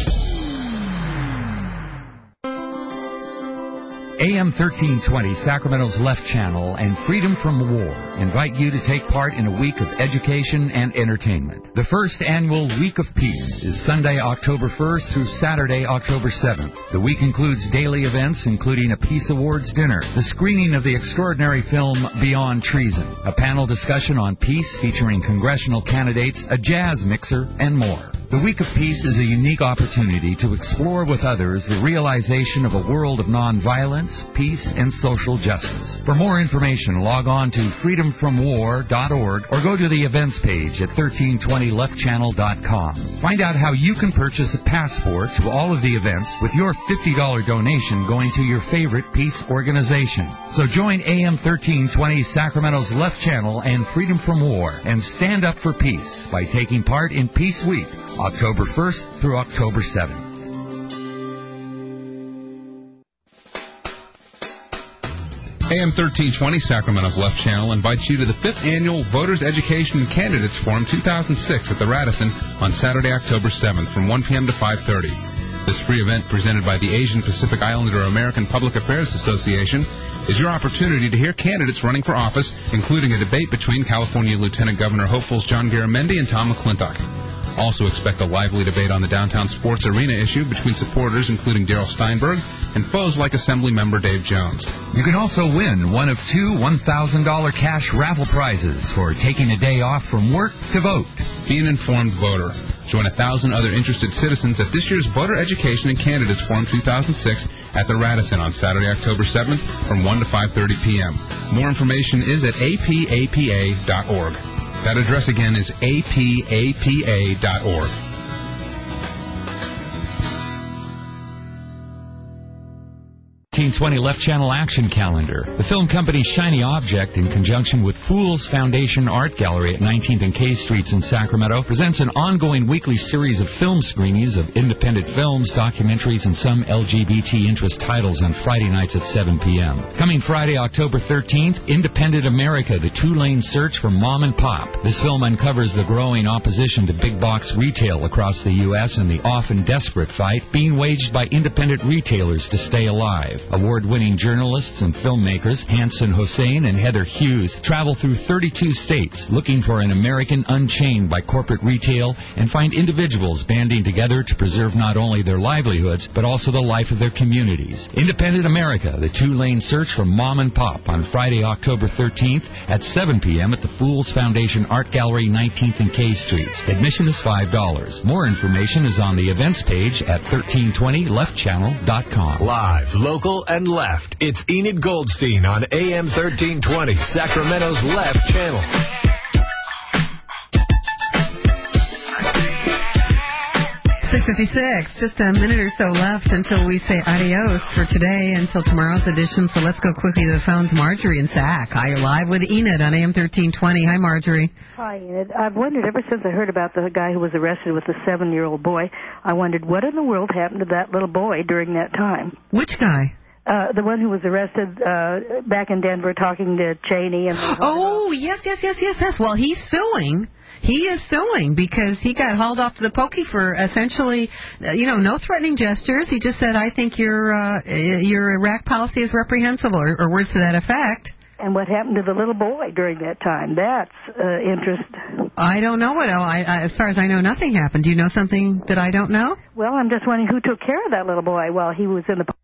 Speaker 9: AM 1320, Sacramento's Left Channel, and Freedom from War invite you to take part in a week of education and entertainment. The first annual Week of Peace is Sunday, October 1st through Saturday, October 7th. The week includes daily events, including a Peace Awards dinner, the screening of the extraordinary film Beyond Treason, a panel discussion on peace featuring congressional candidates, a jazz mixer, and more. The Week of Peace is a unique opportunity to explore with others the realization of a world of nonviolence, peace, and social justice. For more information, log on to freedomfromwar.org or go to the events page at 1320leftchannel.com. Find out how you can purchase a passport to all of the events with your $50 donation going to your favorite peace organization. So join AM 1320 Sacramento's Left Channel and Freedom from War and stand up for peace by taking part in Peace Week, October 1st through October 7th.
Speaker 21: AM 1320, Sacramento's Left Channel, invites you to the 5th Annual Voters Education and Candidates Forum 2006 at the Radisson on Saturday, October 7th from 1 p.m. to 5:30. This free event, presented by the Asian Pacific Islander American Public Affairs Association, is your opportunity to hear candidates running for office, including a debate between California Lieutenant Governor hopefuls John Garamendi and Tom McClintock. Also expect a lively debate on the downtown sports arena issue between supporters including Darrell Steinberg and foes like Assemblymember Dave Jones.
Speaker 9: You can also win one of two $1,000 cash raffle prizes for taking a day off from work to vote.
Speaker 21: Be an informed voter. Join 1,000 other interested citizens at this year's Voter Education and Candidates Forum 2006 at the Radisson on Saturday, October 7th from 1 to 5:30 p.m. More information is at apapa.org. That address again is apapa.org.
Speaker 9: 1920 Left Channel Action Calendar. The film company Shiny Object, in conjunction with Fools Foundation Art Gallery at 19th and K Streets in Sacramento, presents an ongoing weekly series of film screenings of independent films, documentaries, and some LGBT interest titles on Friday nights at 7 p.m. Coming Friday, October 13th, Independent America, the two-lane search for mom and pop. This film uncovers the growing opposition to big box retail across the U.S. and the often desperate fight being waged by independent retailers to stay alive. Award-winning journalists and filmmakers Hanson Hossein and Heather Hughes travel through 32 states looking for an American unchained by corporate retail and find individuals banding together to preserve not only their livelihoods but also the life of their communities. Independent America, the two-lane search for mom and pop on Friday, October 13th at 7 p.m. at the Fools Foundation Art Gallery, 19th and K Streets. Admission is $5. More information is on the events page at 1320leftchannel.com.
Speaker 2: Live, local, and left. It's Enid Goldstein on AM 1320, Sacramento's Left Channel.
Speaker 16: 6:56, just a minute or so left until we say adios for today, until tomorrow's edition. So let's go quickly to the phones. Marjorie and Zach. Hi, you're live with Enid on AM 1320. Hi, Marjorie.
Speaker 22: Hi, Enid. I've wondered ever since I heard about the guy who was arrested with the 7-year-old boy, I wondered what in the world happened to that little boy during that time.
Speaker 16: Which guy?
Speaker 22: The one who was arrested back in Denver talking to Cheney. And
Speaker 16: oh, yes. Well, he's suing. He is suing because he got hauled off to the pokey for essentially, no threatening gestures. He just said, I think your Iraq policy is reprehensible, or words to that effect.
Speaker 22: And what happened to the little boy during that time? That's interesting.
Speaker 16: I don't know what else. As far as I know, nothing happened. Do you know something that I don't know?
Speaker 22: Well, I'm just wondering who took care of that little boy while he was in the